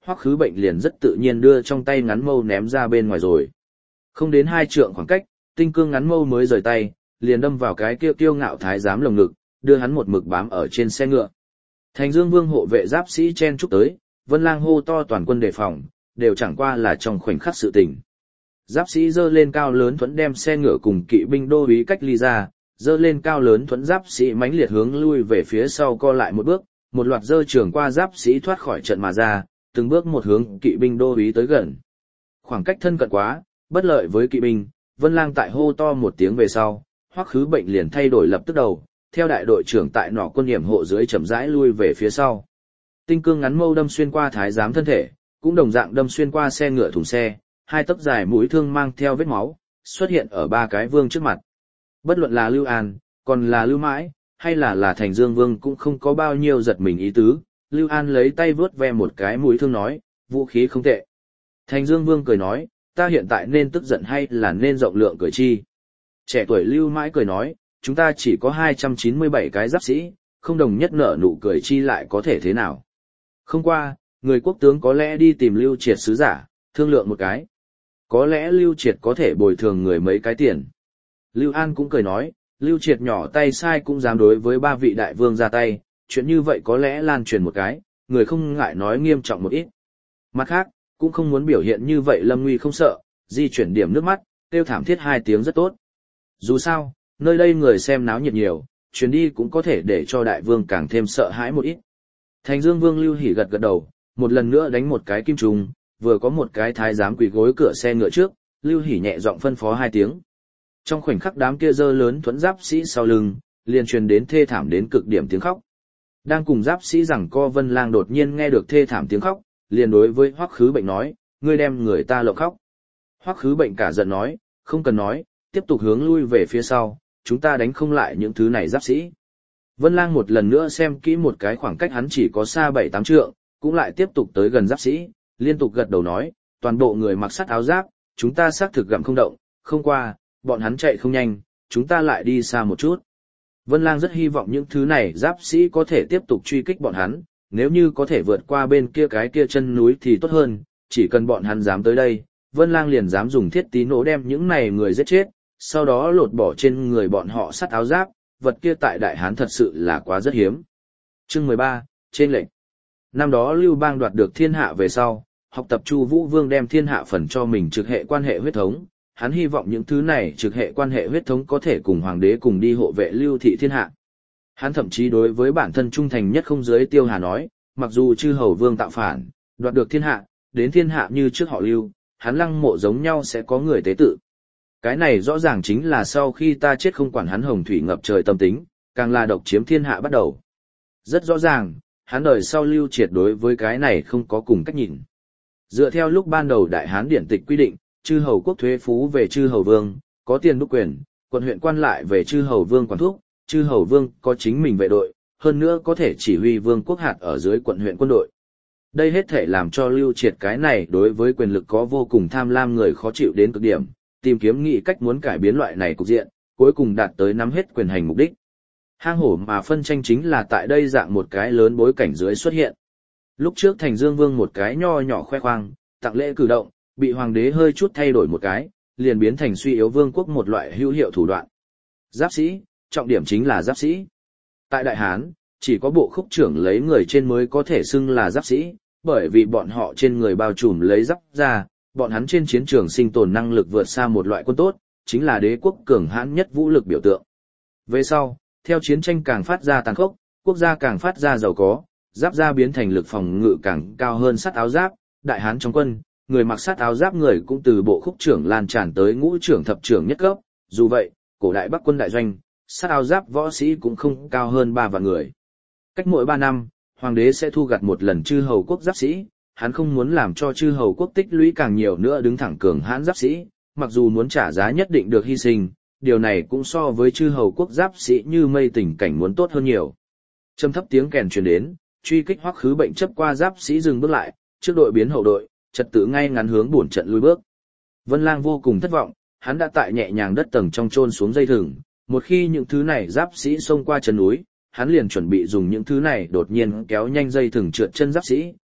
Hoắc Khứ Bệnh liền rất tự nhiên đưa trong tay ngắn mâu ném ra bên ngoài rồi. Không đến hai trượng khoảng cách, tinh cương ngắn mâu mới rời tay, liền đâm vào cái kia kiêu ngạo thái giám lồng ngực, đưa hắn một mực bám ở trên xe ngựa. Thành Dương Vương hộ vệ giáp sĩ chen chúc tới, Vân Lang hô to toàn quân đề phòng, đều chẳng qua là trong khoảnh khắc sự tình. Giáp sĩ giơ lên cao lớn thuẫn đem xe ngựa cùng kỵ binh đô úy cách ly ra, giơ lên cao lớn thuẫn giáp sĩ mãnh liệt hướng lui về phía sau co lại một bước, một loạt dơ trường qua giáp sĩ thoát khỏi trận mà ra, từng bước một hướng kỵ binh đô úy tới gần. Khoảng cách thân cận quá, bất lợi với kỵ binh, Vân Lang tại hô to một tiếng về sau, Hoắc Khứ Bệnh liền thay đổi lập tức đầu, theo đại đội trưởng tại nỏ quân điểm hộ dưới chậm rãi lui về phía sau. Tinh cương ngắn mâu đâm xuyên qua thái giám thân thể, cũng đồng dạng đâm xuyên qua xe ngựa thùng xe, hai tấc dài mũi thương mang theo vết máu, xuất hiện ở ba cái vương trước mặt. Bất luận là Lưu An, còn là Lưu Mãi, hay là là Thành Dương Vương cũng không có bao nhiêu giật mình ý tứ. Lưu An lấy tay vướt ve một cái mũi thương nói, vũ khí không tệ. Thành Dương Vương cười nói, ta hiện tại nên tức giận hay là nên rộng lượng cười chi? Trẻ tuổi Lưu Mãi cười nói, chúng ta chỉ có hai trăm chín mươi bảy cái giáp sĩ, không đồng nhất nở nụ cười chi lại có thể thế nào? Không qua, người quốc tướng có lẽ đi tìm Lưu Triệt sứ giả, thương lượng một cái. Có lẽ Lưu Triệt có thể bồi thường người mấy cái tiền. Lưu An cũng cười nói, Lưu Triệt nhỏ tay sai cũng dám đối với ba vị đại vương ra tay, chuyện như vậy có lẽ lan truyền một cái, người không ngại nói nghiêm trọng một ít. Mặt khác, cũng không muốn biểu hiện như vậy Lâm Nguy không sợ, di chuyển điểm nước mắt, kêu thảm thiết hai tiếng rất tốt. Dù sao, nơi đây người xem náo nhiệt nhiều, chuyến đi cũng có thể để cho đại vương càng thêm sợ hãi một ít. Thành Dương Vương Lưu Hỉ gật gật đầu, một lần nữa đánh một cái kim trùng, vừa có một cái thái giám quỳ gối cửa xe ngựa trước, Lưu Hỉ nhẹ giọng phân phó hai tiếng. Trong khoảnh khắc đám kia dơ lớn thuẫn giáp sĩ sau lưng, liền truyền đến thê thảm đến cực điểm tiếng khóc. Đang cùng giáp sĩ rằng co Vân Lang đột nhiên nghe được thê thảm tiếng khóc, liền đối với Hoắc Khứ Bệnh nói, ngươi đem người ta lộng khóc. Hoắc Khứ Bệnh cả giận nói, không cần nói, tiếp tục hướng lui về phía sau, chúng ta đánh không lại những thứ này giáp sĩ. Vân Lang một lần nữa xem kỹ một cái khoảng cách hắn chỉ có xa bảy tám trượng, cũng lại tiếp tục tới gần giáp sĩ, liên tục gật đầu nói, toàn bộ người mặc sắt áo giáp, chúng ta xác thực gặm không động, không qua, bọn hắn chạy không nhanh, chúng ta lại đi xa một chút. Vân Lang rất hy vọng những thứ này giáp sĩ có thể tiếp tục truy kích bọn hắn, nếu như có thể vượt qua bên kia cái kia chân núi thì tốt hơn, chỉ cần bọn hắn dám tới đây, Vân Lang liền dám dùng thiết tí nổ đem những này người giết chết, sau đó lột bỏ trên người bọn họ sắt áo giáp, vật kia tại Đại Hán thật sự là quá rất hiếm. Chương mười ba, trên lệnh. Năm đó Lưu Bang đoạt được thiên hạ về sau, học tập Chu Vũ Vương đem thiên hạ phần cho mình trực hệ quan hệ huyết thống, hắn hy vọng những thứ này trực hệ quan hệ huyết thống có thể cùng hoàng đế cùng đi hộ vệ Lưu thị thiên hạ. Hắn thậm chí đối với bản thân trung thành nhất không dưới Tiêu Hà nói, mặc dù chư hầu vương tạo phản, đoạt được thiên hạ, đến thiên hạ như trước họ Lưu, hắn lăng mộ giống nhau sẽ có người tế tự. Cái này rõ ràng chính là sau khi ta chết không quản hắn hồng thủy ngập trời tâm tính, càng là độc chiếm thiên hạ bắt đầu. Rất rõ ràng, hắn đời sau Lưu Triệt đối với cái này không có cùng cách nhìn. Dựa theo lúc ban đầu Đại Hán điển tịch quy định, chư hầu quốc thuế phú về chư hầu vương, có tiền đúc quyền, quận huyện quan lại về chư hầu vương quản thúc, chư hầu vương có chính mình vệ đội, hơn nữa có thể chỉ huy vương quốc hạt ở dưới quận huyện quân đội. Đây hết thể làm cho Lưu Triệt cái này đối với quyền lực có vô cùng tham lam người khó chịu đến cực điểm, tìm kiếm nghị cách muốn cải biến loại này cục diện, cuối cùng đạt tới nắm hết quyền hành mục đích. Hang hổ mà phân tranh chính là tại đây dạng một cái lớn bối cảnh dưới xuất hiện. Lúc trước Thành Dương Vương một cái nho nhỏ khoe khoang, tặng lễ cử động, bị hoàng đế hơi chút thay đổi một cái, liền biến thành suy yếu vương quốc một loại hữu hiệu thủ đoạn. Giáp sĩ, trọng điểm chính là giáp sĩ. Tại Đại Hán, chỉ có bộ khúc trưởng lấy người trên mới có thể xưng là giáp sĩ, bởi vì bọn họ trên người bao trùm lấy giáp ra, bọn hắn trên chiến trường sinh tồn năng lực vượt xa một loại quân tốt, chính là đế quốc cường hãn nhất vũ lực biểu tượng. Về sau, theo chiến tranh càng phát ra tàn khốc, quốc gia càng phát ra giàu có, giáp ra biến thành lực phòng ngự càng cao hơn sắt áo giáp, Đại Hán trong quân, người mặc sắt áo giáp người cũng từ bộ khúc trưởng lan tràn tới ngũ trưởng thập trưởng nhất cấp, dù vậy, cổ đại Bắc quân đại doanh, sắt áo giáp võ sĩ cũng không cao hơn ba vạn người. Cách mỗi ba năm, hoàng đế sẽ thu gặt một lần chư hầu quốc giáp sĩ, hắn không muốn làm cho chư hầu quốc tích lũy càng nhiều nữa đứng thẳng cường hãn giáp sĩ, mặc dù muốn trả giá nhất định được hy sinh, điều này cũng so với chư hầu quốc giáp sĩ như mây tình cảnh muốn tốt hơn nhiều. Trầm thấp tiếng kèn truyền đến, truy kích Hoắc Khứ Bệnh chấp qua giáp sĩ dừng bước lại, trước đội biến hậu đội, trật tự ngay ngắn hướng bổn trận lui bước. Vân Lang vô cùng thất vọng, hắn đã tại nhẹ nhàng đất tầng trong chôn xuống dây thừng, một khi những thứ này giáp sĩ xông qua chân núi, hắn liền chuẩn bị dùng những thứ này đột nhiên kéo nhanh dây thừng trượt chân giáp sĩ,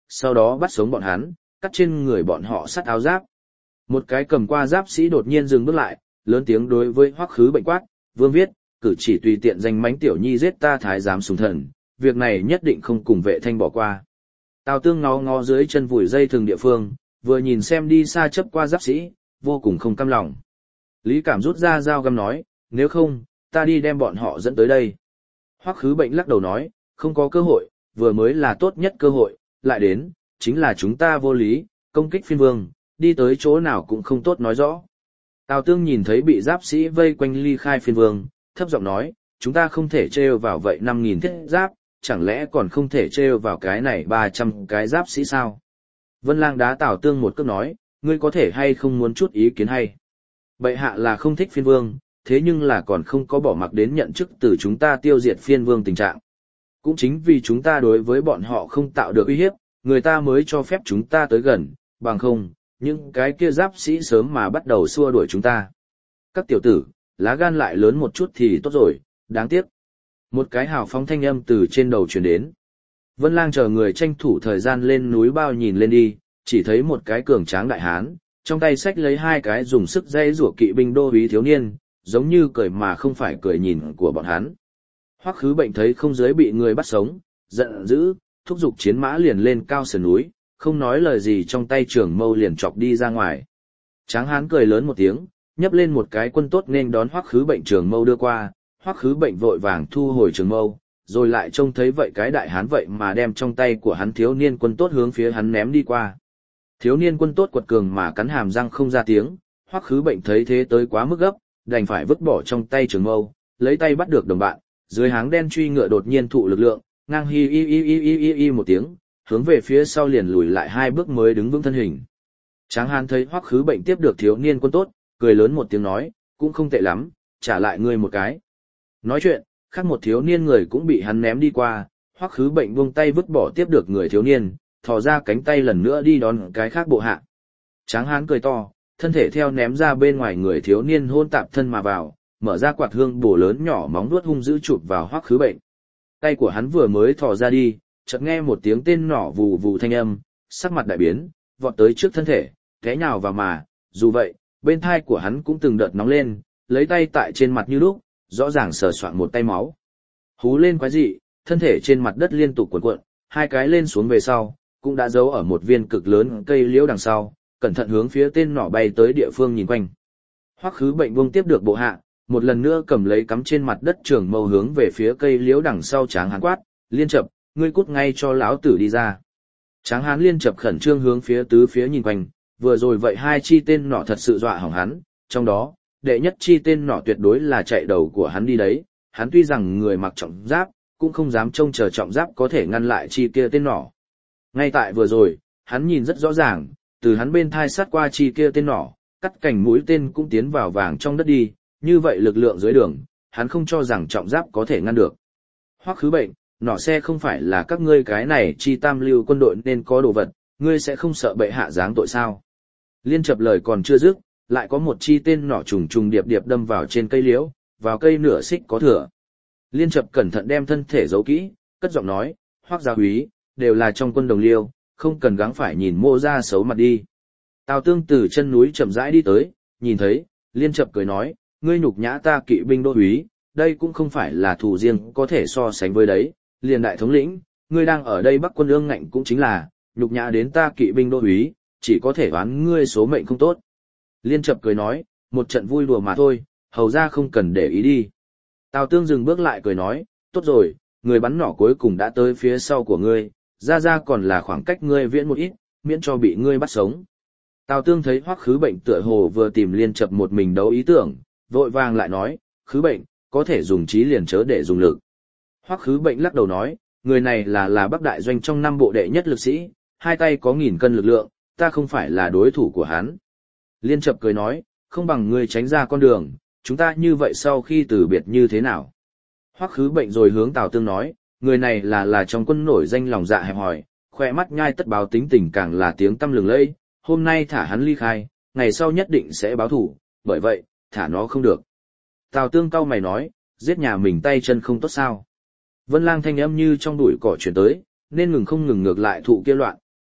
sau đó bắt sống bọn hắn, cắt trên người bọn họ sắt áo giáp. Một cái cầm qua giáp sĩ đột nhiên dừng bước lại, lớn tiếng đối với Hoắc Khứ Bệnh quát, Vương Viết, cử chỉ tùy tiện danh mánh tiểu nhi giết ta thái giám sùng thần, việc này nhất định không cùng vệ thanh bỏ qua. Tào Tương ngó ngó dưới chân vùi dây thường địa phương, vừa nhìn xem đi xa chấp qua giáp sĩ, vô cùng không cam lòng. Lý Cảm rút ra dao găm nói, nếu không, ta đi đem bọn họ dẫn tới đây. Hoắc Khứ Bệnh lắc đầu nói, không có cơ hội, vừa mới là tốt nhất cơ hội, lại đến, chính là chúng ta vô lý, công kích phiên vương, đi tới chỗ nào cũng không tốt nói rõ. Tào Tương nhìn thấy bị giáp sĩ vây quanh ly khai phiên vương, thấp giọng nói, chúng ta không thể trêu vào vậy năm nghìn thiết giáp, chẳng lẽ còn không thể trêu vào cái này ba trăm cái giáp sĩ sao? Vân Lang đá Tào Tương một cước nói, ngươi có thể hay không muốn chút ý kiến hay? Bệ hạ là không thích phiên vương, thế nhưng là còn không có bỏ mặc đến nhận chức từ chúng ta tiêu diệt phiên vương tình trạng. Cũng chính vì chúng ta đối với bọn họ không tạo được uy hiếp, người ta mới cho phép chúng ta tới gần, bằng không, những cái kia giáp sĩ sớm mà bắt đầu xua đuổi chúng ta. Các tiểu tử, lá gan lại lớn một chút thì tốt rồi, đáng tiếc. Một cái hào phóng thanh âm từ trên đầu truyền đến. Vân Lang chờ người tranh thủ thời gian lên núi bao nhìn lên đi, chỉ thấy một cái cường tráng đại hán, trong tay xách lấy hai cái dùng sức dây rủa kỵ binh đô úy thiếu niên, giống như cười mà không phải cười nhìn của bọn hắn. Hoắc Khứ Bệnh thấy không giới bị người bắt sống, giận dữ, thúc giục chiến mã liền lên cao sườn núi, không nói lời gì trong tay trường mâu liền chọc đi ra ngoài. Tráng hán cười lớn một tiếng, nhấp lên một cái quân tốt nên đón Hoắc Khứ Bệnh trường mâu đưa qua, Hoắc Khứ Bệnh vội vàng thu hồi trường mâu, rồi lại trông thấy vậy cái đại hán vậy mà đem trong tay của hắn thiếu niên quân tốt hướng phía hắn ném đi qua. Thiếu niên quân tốt quật cường mà cắn hàm răng không ra tiếng, Hoắc Khứ Bệnh thấy thế tới quá mức gấp, đành phải vứt bỏ trong tay trường mâu, lấy tay bắt được đồng bạn, dưới háng đen truy ngựa đột nhiên thụ lực lượng, ngang hi y y y y y y một tiếng, hướng về phía sau liền lùi lại hai bước mới đứng vững thân hình. Tráng hán thấy Hoắc Khứ Bệnh tiếp được thiếu niên quân tốt, cười lớn một tiếng nói, cũng không tệ lắm, trả lại ngươi một cái. Nói chuyện, khác một thiếu niên người cũng bị hắn ném đi qua, Hoắc Khứ Bệnh buông tay vứt bỏ tiếp được người thiếu niên, thò ra cánh tay lần nữa đi đón cái khác bộ hạ. Tráng hán cười to, thân thể theo ném ra bên ngoài người thiếu niên hôn tạp thân mà vào, mở ra quạt hương bổ lớn nhỏ móng vuốt hung dữ chụp vào Hoắc Khứ Bệnh. Tay của hắn vừa mới thò ra đi, chợt nghe một tiếng tên nỏ vù vù thanh âm, sắc mặt đại biến, vọt tới trước thân thể, té nhào vào mà, dù vậy, bên thai của hắn cũng từng đợt nóng lên, lấy tay tại trên mặt như lúc, rõ ràng sờ soạn một tay máu. Hú lên quái dị, thân thể trên mặt đất liên tục cuộn cuộn, hai cái lên xuống về sau, cũng đã giấu ở một viên cực lớn cây liễu đằng sau, cẩn thận hướng phía tên nỏ bay tới địa phương nhìn quanh. Hoắc Khứ Bệnh buông tiếp được bộ hạ, một lần nữa cầm lấy cắm trên mặt đất trường mâu hướng về phía cây liễu đằng sau Tráng hán quát, Liên Chập, ngươi cút ngay cho lão tử đi ra. Tráng hán Liên Chập khẩn trương hướng phía tứ phía nhìn quanh, vừa rồi vậy hai chi tên nỏ thật sự dọa hỏng hắn, trong đó, đệ nhất chi tên nỏ tuyệt đối là chạy đầu của hắn đi đấy, hắn tuy rằng người mặc trọng giáp, cũng không dám trông chờ trọng giáp có thể ngăn lại chi kia tên nỏ. Ngay tại vừa rồi, hắn nhìn rất rõ ràng, từ hắn bên thai sát qua chi kia tên nỏ, cắt cành mũi tên cũng tiến vào vàng trong đất đi, như vậy lực lượng dưới đường, hắn không cho rằng trọng giáp có thể ngăn được. Hoắc Khứ Bệnh, nỏ xe không phải là các ngươi cái này chi tam lưu quân đội nên có đồ vật, ngươi sẽ không sợ bệ hạ giáng tội sao? Liên Chập lời còn chưa dứt, lại có một chi tên nỏ trùng trùng điệp điệp đâm vào trên cây liễu, vào cây nửa xích có thừa. Liên Chập cẩn thận đem thân thể giấu kỹ, cất giọng nói, Hoắc gia úy, đều là trong quân đồng liêu, không cần gắng phải nhìn mô ra xấu mặt đi. Tào Tương từ chân núi chậm rãi đi tới, nhìn thấy, Liên Chập cười nói, ngươi nhục nhã ta kỵ binh đô úy, đây cũng không phải là thù riêng có thể so sánh với đấy, liền đại thống lĩnh, ngươi đang ở đây Bắc quân ương ngạnh cũng chính là, nhục nhã đến ta kỵ binh đô úy, chỉ có thể đoán ngươi số mệnh không tốt. Liên Chập cười nói, một trận vui đùa mà thôi, hầu ra không cần để ý đi. Tào Tương dừng bước lại cười nói, tốt rồi, người bắn nỏ cuối cùng đã tới phía sau của ngươi, ra ra còn là khoảng cách ngươi viễn một ít, miễn cho bị ngươi bắt sống. Tào Tương thấy Hoắc Khứ Bệnh tựa hồ vừa tìm Liên Chập một mình đấu ý tưởng, vội vàng lại nói, Khứ Bệnh, có thể dùng trí liền chớ để dùng lực. Hoắc Khứ Bệnh lắc đầu nói, người này là là Bắc đại doanh trong năm bộ đệ nhất lực sĩ, hai tay có nghìn cân lực lượng, ta không phải là đối thủ của hắn. Liên Chập cười nói, không bằng ngươi tránh ra con đường, chúng ta như vậy sau khi từ biệt như thế nào? Hoắc Khứ Bệnh rồi hướng Tào Tương nói, người này là là trong quân nổi danh lòng dạ hẹp hòi, khoe mắt nhai tất báo tính tình càng là tiếng tăm lừng lẫy, hôm nay thả hắn ly khai, ngày sau nhất định sẽ báo thủ, bởi vậy, thả nó không được. Tào Tương cau mày nói, giết nhà mình tay chân không tốt sao? Vân Lang thanh âm như trong bụi cỏ chuyển tới, nên ngừng không ngừng ngược lại thụ kia loạn,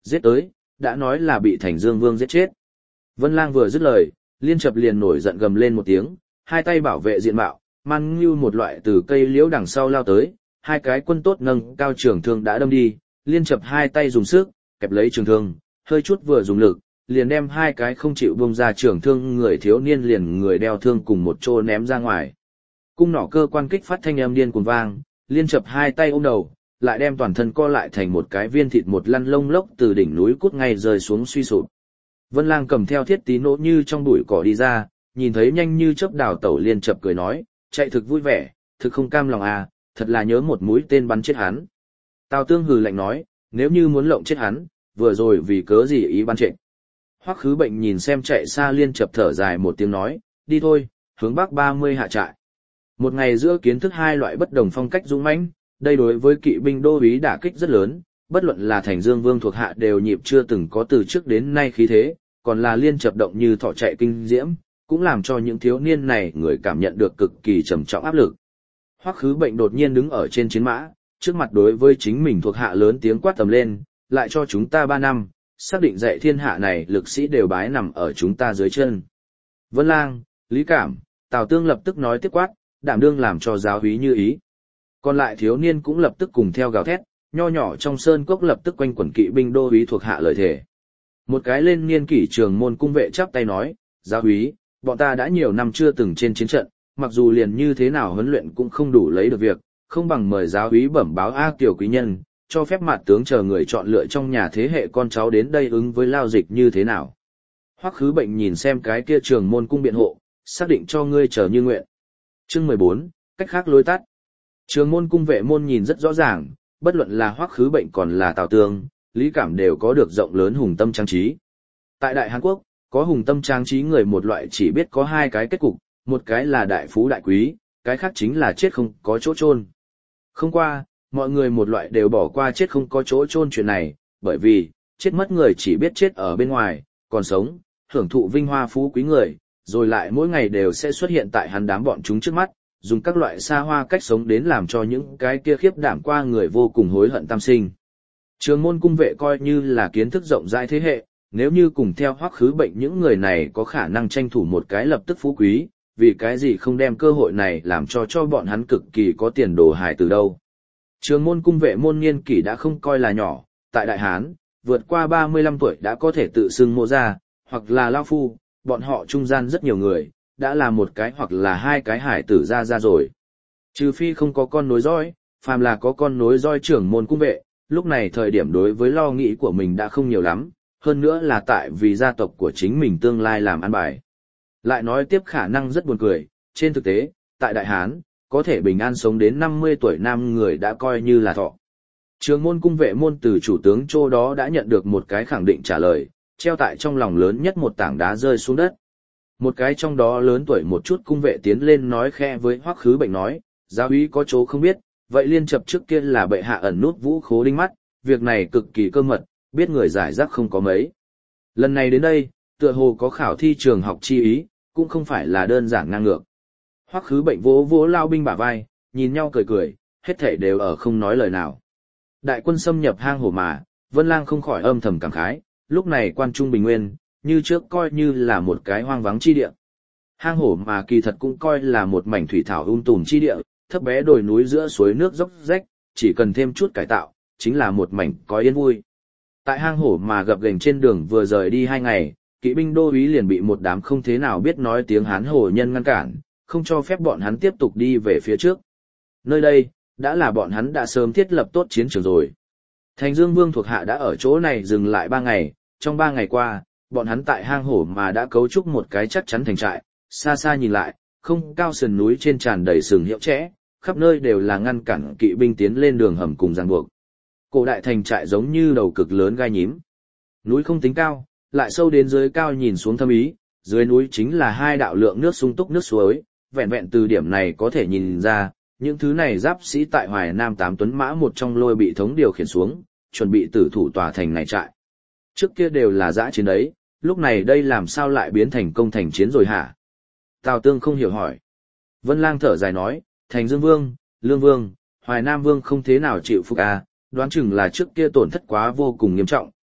giết tới, đã nói là bị Thành Dương Vương giết chết. Vân Lang vừa dứt lời, Liên Chập liền nổi giận gầm lên một tiếng, hai tay bảo vệ diện mạo, man như một loại từ cây liễu đằng sau lao tới, hai cái quân tốt nâng cao trường thương đã đâm đi, Liên Chập hai tay dùng sức, kẹp lấy trường thương, hơi chút vừa dùng lực, liền đem hai cái không chịu buông ra trường thương người thiếu niên liền người đeo thương cùng một chỗ ném ra ngoài. Cung nỏ cơ quan kích phát thanh âm điên cuồng vang, Liên Chập hai tay ôm đầu, lại đem toàn thân co lại thành một cái viên thịt một lăn lông lốc từ đỉnh núi cút ngay rơi xuống suy sụp. Vân Lang cầm theo thiết tí nỗ như trong bụi cỏ đi ra, nhìn thấy nhanh như chớp đào tẩu Liên Chập cười nói, chạy thực vui vẻ, thực không cam lòng à, thật là nhớ một mũi tên bắn chết hắn. Tào Tương hừ lạnh nói, nếu như muốn lộng chết hắn, vừa rồi vì cớ gì ý bắn chết. Hoắc Khứ Bệnh nhìn xem chạy xa Liên Chập thở dài một tiếng nói, đi thôi, hướng bắc ba mươi hạ trại. Một ngày giữa kiến thức hai loại bất đồng phong cách dũng mãnh, đây đối với kỵ binh đô úy đả kích rất lớn, bất luận là Thành Dương Vương thuộc hạ đều nhịp chưa từng có từ trước đến nay khí thế, còn là Liên Chập động như thỏ chạy kinh diễm, cũng làm cho những thiếu niên này người cảm nhận được cực kỳ trầm trọng áp lực. Hoắc Khứ Bệnh đột nhiên đứng ở trên chiến mã, trước mặt đối với chính mình thuộc hạ lớn tiếng quát tầm lên, lại cho chúng ta ba năm, xác định dạy thiên hạ này lực sĩ đều bái nằm ở chúng ta dưới chân. Vân Lang, Lý Cảm, Tào Tương lập tức nói tiếp quát, đảm đương làm cho giáo úy như ý. Còn lại thiếu niên cũng lập tức cùng theo gào thét, nho nhỏ trong sơn cốc lập tức quanh quẩn kỵ binh đô úy thuộc hạ lời thể. Một cái lên niên kỷ trường môn cung vệ chắp tay nói, giáo úy, bọn ta đã nhiều năm chưa từng trên chiến trận, mặc dù liền như thế nào huấn luyện cũng không đủ lấy được việc, không bằng mời giáo úy bẩm báo A Kiều quý nhân, cho phép mặt tướng chờ người chọn lựa trong nhà thế hệ con cháu đến đây ứng với lao dịch như thế nào. Hoắc Khứ Bệnh nhìn xem cái kia trường môn cung biện hộ, xác định cho ngươi chờ như nguyện. Chương mười bốn, cách khác lối tắt. Trường môn cung vệ môn nhìn rất rõ ràng, bất luận là Hoắc Khứ Bệnh còn là Tào Tương, Lý Cảm đều có được rộng lớn hùng tâm trang trí. Tại Đại Hàn Quốc, có hùng tâm trang trí người một loại chỉ biết có hai cái kết cục, một cái là đại phú đại quý, cái khác chính là chết không có chỗ chôn. Không qua, mọi người một loại đều bỏ qua chết không có chỗ chôn chuyện này, bởi vì, chết mất người chỉ biết chết ở bên ngoài, còn sống, hưởng thụ vinh hoa phú quý người, rồi lại mỗi ngày đều sẽ xuất hiện tại hắn đám bọn chúng trước mắt, dùng các loại xa hoa cách sống đến làm cho những cái kia khiếp đảm qua người vô cùng hối hận tam sinh. Trường môn cung vệ coi như là kiến thức rộng rãi thế hệ, nếu như cùng theo Hoắc Khứ Bệnh những người này có khả năng tranh thủ một cái lập tức phú quý, vì cái gì không đem cơ hội này làm cho cho bọn hắn cực kỳ có tiền đồ hài từ đâu. Trường môn cung vệ môn niên kỷ đã không coi là nhỏ, tại Đại Hán, vượt qua ba mươi lăm tuổi đã có thể tự xưng mộ gia, hoặc là lao phu, bọn họ trung gian rất nhiều người, đã là một cái hoặc là hai cái hải tử ra ra rồi. Trừ phi không có con nối dõi, phàm là có con nối dõi trưởng môn cung vệ, lúc này thời điểm đối với lo nghĩ của mình đã không nhiều lắm, hơn nữa là tại vì gia tộc của chính mình tương lai làm ăn bài. Lại nói tiếp khả năng rất buồn cười, trên thực tế, tại Đại Hán, có thể bình an sống đến năm mươi tuổi nam người đã coi như là thọ. Trường môn cung vệ môn từ chủ tướng Trô đó đã nhận được một cái khẳng định trả lời, treo tại trong lòng lớn nhất một tảng đá rơi xuống đất. Một cái trong đó lớn tuổi một chút cung vệ tiến lên nói khẽ với Hoắc Khứ Bệnh nói, giáo úy có chỗ không biết, vậy Liên Chập trước kia là bệ hạ ẩn nút vũ khố đinh mắt, việc này cực kỳ cơ mật, biết người giải rác không có mấy. Lần này đến đây, tựa hồ có khảo thi trường học chi ý, cũng không phải là đơn giản ngang ngược. Hoắc Khứ Bệnh vỗ vỗ lao binh bả vai, nhìn nhau cười cười, hết thảy đều ở không nói lời nào. Đại quân xâm nhập hang hổ mà, Vân Lang không khỏi âm thầm cảm khái, lúc này quan trung bình nguyên, như trước coi như là một cái hoang vắng chi địa. Hang hổ mà kỳ thật cũng coi là một mảnh thủy thảo um tùm chi địa, thấp bé đồi núi giữa suối nước dốc rách, chỉ cần thêm chút cải tạo, chính là một mảnh có yên vui. Tại hang hổ mà gập ghềnh trên đường vừa rời đi hai ngày, kỵ binh đô úy liền bị một đám không thế nào biết nói tiếng Hán hổ nhân ngăn cản, không cho phép bọn hắn tiếp tục đi về phía trước. Nơi đây, đã là bọn hắn đã sớm thiết lập tốt chiến trường rồi. Thành Dương Vương thuộc hạ đã ở chỗ này dừng lại ba ngày, trong ba ngày qua, bọn hắn tại hang hổ mà đã cấu trúc một cái chắc chắn thành trại, xa xa nhìn lại, không cao sườn núi trên tràn đầy sừng hiệu chẽ, khắp nơi đều là ngăn cản kỵ binh tiến lên đường hầm cùng ràng buộc. Cổ đại thành trại giống như đầu cực lớn gai nhím. Núi không tính cao, lại sâu đến dưới cao nhìn xuống thâm ý, dưới núi chính là hai đạo lượng nước sung túc nước suối, vẹn vẹn từ điểm này có thể nhìn ra, những thứ này giáp sĩ tại Hoài Nam tám tuấn mã một trong lôi bị thống điều khiển xuống, chuẩn bị tử thủ tòa thành này trại. Trước kia đều là dã chiến đấy, lúc này đây làm sao lại biến thành công thành chiến rồi hả? Tào Tương không hiểu hỏi. Vân Lang thở dài nói, Thành Dương Vương, Lương Vương, Hoài Nam Vương không thế nào chịu phục à, đoán chừng là trước kia tổn thất quá vô cùng nghiêm trọng,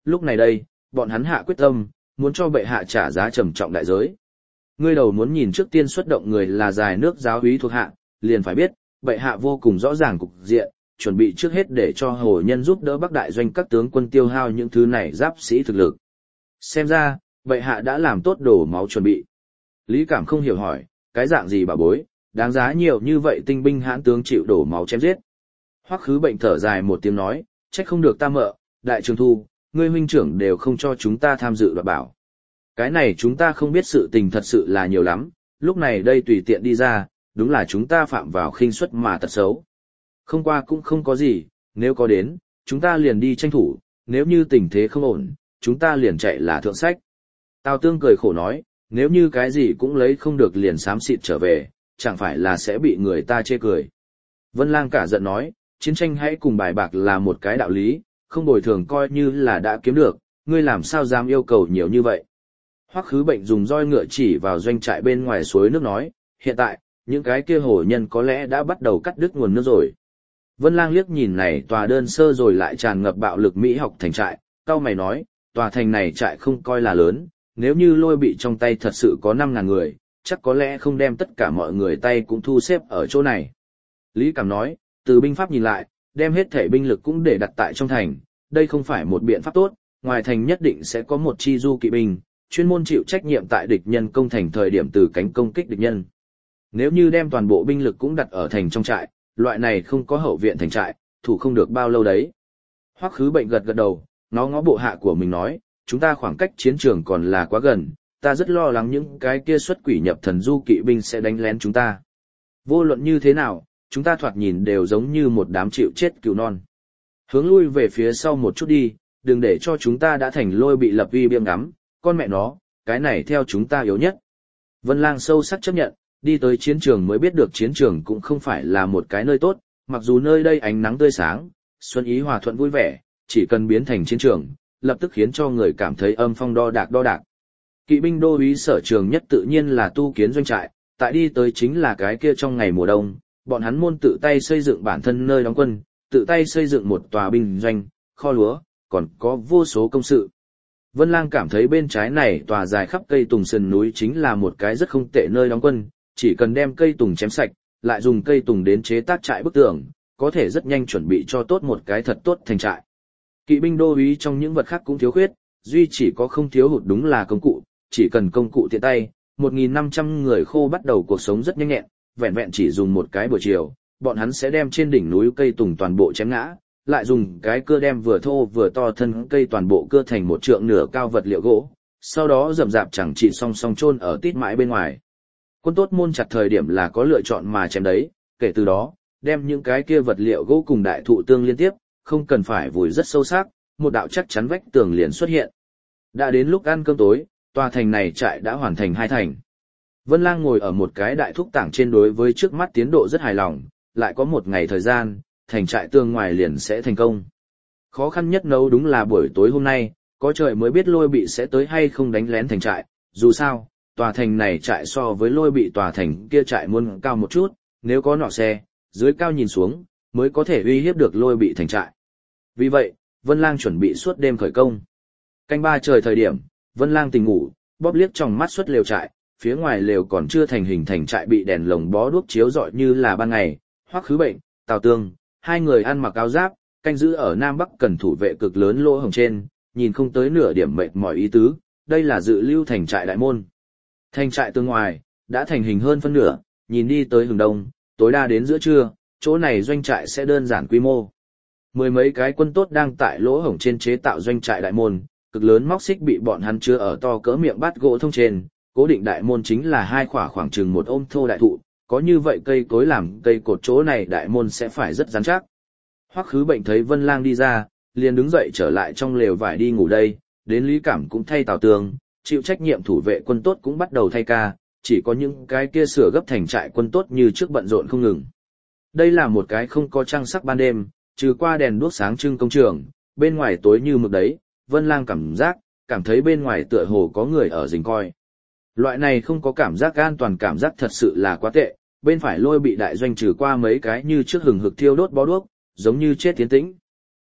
lúc này đây, bọn hắn hạ quyết tâm, muốn cho bệ hạ trả giá trầm trọng đại giới. Ngươi đầu muốn nhìn trước tiên xuất động người là dài nước giáo úy thuộc hạ, liền phải biết, bệ hạ vô cùng rõ ràng cục diện, chuẩn bị trước hết để cho hồ nhân giúp đỡ Bắc đại doanh các tướng quân tiêu hao những thứ này giáp sĩ thực lực. Xem ra, bệ hạ đã làm tốt đổ máu chuẩn bị. Lý Cảm không hiểu hỏi, cái dạng gì bà bối, đáng giá nhiều như vậy tinh binh hãn tướng chịu đổ máu chém giết. Hoắc Khứ Bệnh thở dài một tiếng nói, trách không được ta mợ, đại trường thu, ngươi huynh trưởng đều không cho chúng ta tham dự đoạt bảo. Cái này chúng ta không biết sự tình thật sự là nhiều lắm, lúc này đây tùy tiện đi ra, đúng là chúng ta phạm vào khinh suất mà tật xấu. Không qua cũng không có gì, nếu có đến, chúng ta liền đi tranh thủ, nếu như tình thế không ổn, chúng ta liền chạy là thượng sách. Tào Tương cười khổ nói, nếu như cái gì cũng lấy không được liền xám xịt trở về, chẳng phải là sẽ bị người ta chê cười. Vân Lang cả giận nói, chiến tranh hãy cùng bài bạc là một cái đạo lý, không bồi thường coi như là đã kiếm được, ngươi làm sao dám yêu cầu nhiều như vậy. Hoắc Khứ Bệnh dùng roi ngựa chỉ vào doanh trại bên ngoài suối nước nói, hiện tại, những cái kia hổ nhân có lẽ đã bắt đầu cắt đứt nguồn nước rồi. Vân Lang liếc nhìn này tòa đơn sơ rồi lại tràn ngập bạo lực Mỹ học thành trại, cau mày nói, tòa thành này trại không coi là lớn, nếu như Lôi Bị trong tay thật sự có năm ngàn người, chắc có lẽ không đem tất cả mọi người tay cũng thu xếp ở chỗ này. Lý Cảm nói, từ binh pháp nhìn lại, đem hết thể binh lực cũng để đặt tại trong thành, đây không phải một biện pháp tốt, ngoài thành nhất định sẽ có một chi du kỵ binh, chuyên môn chịu trách nhiệm tại địch nhân công thành thời điểm từ cánh công kích địch nhân. Nếu như đem toàn bộ binh lực cũng đặt ở thành trong trại, loại này không có hậu viện thành trại, thủ không được bao lâu đấy. Hoắc Khứ Bệnh gật gật đầu, nó ngó bộ hạ của mình nói, chúng ta khoảng cách chiến trường còn là quá gần, ta rất lo lắng những cái kia xuất quỷ nhập thần du kỵ binh sẽ đánh lén chúng ta. Vô luận như thế nào, chúng ta thoạt nhìn đều giống như một đám chịu chết cừu non. Hướng lui về phía sau một chút đi, đừng để cho chúng ta đã thành Lôi Bị lập uy biêm ngắm, con mẹ nó, cái này theo chúng ta yếu nhất. Vân Lang sâu sắc chấp nhận, đi tới chiến trường mới biết được chiến trường cũng không phải là một cái nơi tốt, mặc dù nơi đây ánh nắng tươi sáng, xuân ý hòa thuận vui vẻ, chỉ cần biến thành chiến trường, lập tức khiến cho người cảm thấy âm phong đo đạc đo đạc. Kỵ binh đô úy sở trường nhất tự nhiên là tu kiến doanh trại, tại đi tới chính là cái kia trong ngày mùa đông, bọn hắn môn tự tay xây dựng bản thân nơi đóng quân, tự tay xây dựng một tòa binh doanh, kho lúa, còn có vô số công sự. Vân Lang cảm thấy bên trái này tòa dài khắp cây tùng sườn núi chính là một cái rất không tệ nơi đóng quân, chỉ cần đem cây tùng chém sạch, lại dùng cây tùng đến chế tác trại bức tường, có thể rất nhanh chuẩn bị cho tốt một cái thật tốt thành trại. Kỵ binh đô úy trong những vật khác cũng thiếu khuyết, duy chỉ có không thiếu hụt đúng là công cụ, chỉ cần công cụ tiện tay, một nghìn năm trăm người khô bắt đầu cuộc sống rất nhanh nhẹn, vẹn vẹn chỉ dùng một cái buổi chiều, bọn hắn sẽ đem trên đỉnh núi cây tùng toàn bộ chém ngã, lại dùng cái cưa đem vừa thô vừa to thân cây toàn bộ cưa thành một trượng nửa cao vật liệu gỗ, sau đó rậm rạp chẳng chỉ song song chôn ở tít mãi bên ngoài. Quân tốt môn chặt thời điểm là có lựa chọn mà chém đấy, kể từ đó, đem những cái kia vật liệu gỗ cùng đại thụ tương liên tiếp, không cần phải vùi rất sâu sắc, một đạo chắc chắn vách tường liền xuất hiện. Đã đến lúc ăn cơm tối, tòa thành này trại đã hoàn thành hai thành. Vân Lang ngồi ở một cái đại thúc tảng trên đối với trước mắt tiến độ rất hài lòng, lại có một ngày thời gian, thành trại tường ngoài liền sẽ thành công. Khó khăn nhất nấu đúng là buổi tối hôm nay, có trời mới biết Lôi Bị sẽ tới hay không đánh lén thành trại, dù sao, tòa thành này trại so với Lôi Bị tòa thành kia trại muốn cao một chút, nếu có nỏ xe, dưới cao nhìn xuống, mới có thể uy hiếp được Lôi Bị thành trại. Vì vậy, Vân Lang chuẩn bị suốt đêm khởi công. Canh ba trời thời điểm, Vân Lang tỉnh ngủ, bóp liếc trong mắt xuất lều trại, phía ngoài lều còn chưa thành hình thành trại bị đèn lồng bó đuốc chiếu rọi như là ban ngày. Hoắc Khứ Bệnh, Tào Tương, hai người ăn mặc áo giáp, canh giữ ở Nam Bắc cần thủ vệ cực lớn lỗ hổng trên, nhìn không tới nửa điểm mệt mỏi ý tứ, đây là dự lưu thành trại đại môn. Thành trại tương ngoài, đã thành hình hơn phân nửa, nhìn đi tới hướng đông, tối đa đến giữa trưa, chỗ này doanh trại sẽ đơn giản quy mô. Mười mấy cái quân tốt đang tại lỗ hổng trên chế tạo doanh trại đại môn, cực lớn móc xích bị bọn hắn chứa ở to cỡ miệng bát gỗ thông trên, cố định đại môn chính là hai khỏa khoảng chừng một ôm thô đại thụ, có như vậy cây cối làm cây cột chỗ này đại môn sẽ phải rất rắn chắc. Hoắc Khứ Bệnh thấy Vân Lang đi ra, liền đứng dậy trở lại trong lều vải đi ngủ đây, đến Lý Cảm cũng thay Tào Tương, chịu trách nhiệm thủ vệ quân tốt cũng bắt đầu thay ca, chỉ có những cái kia sửa gấp thành trại quân tốt như trước bận rộn không ngừng. Đây là một cái không có trăng sắc ban đêm, trừ qua đèn đuốc sáng trưng công trường, bên ngoài tối như mực đấy, Vân Lang cảm giác, cảm thấy bên ngoài tựa hồ có người ở rình coi. Loại này không có cảm giác an toàn cảm giác thật sự là quá tệ, bên phải Lôi Bị đại doanh trừ qua mấy cái như trước hừng hực thiêu đốt bó đuốc, giống như chết tiến tĩnh.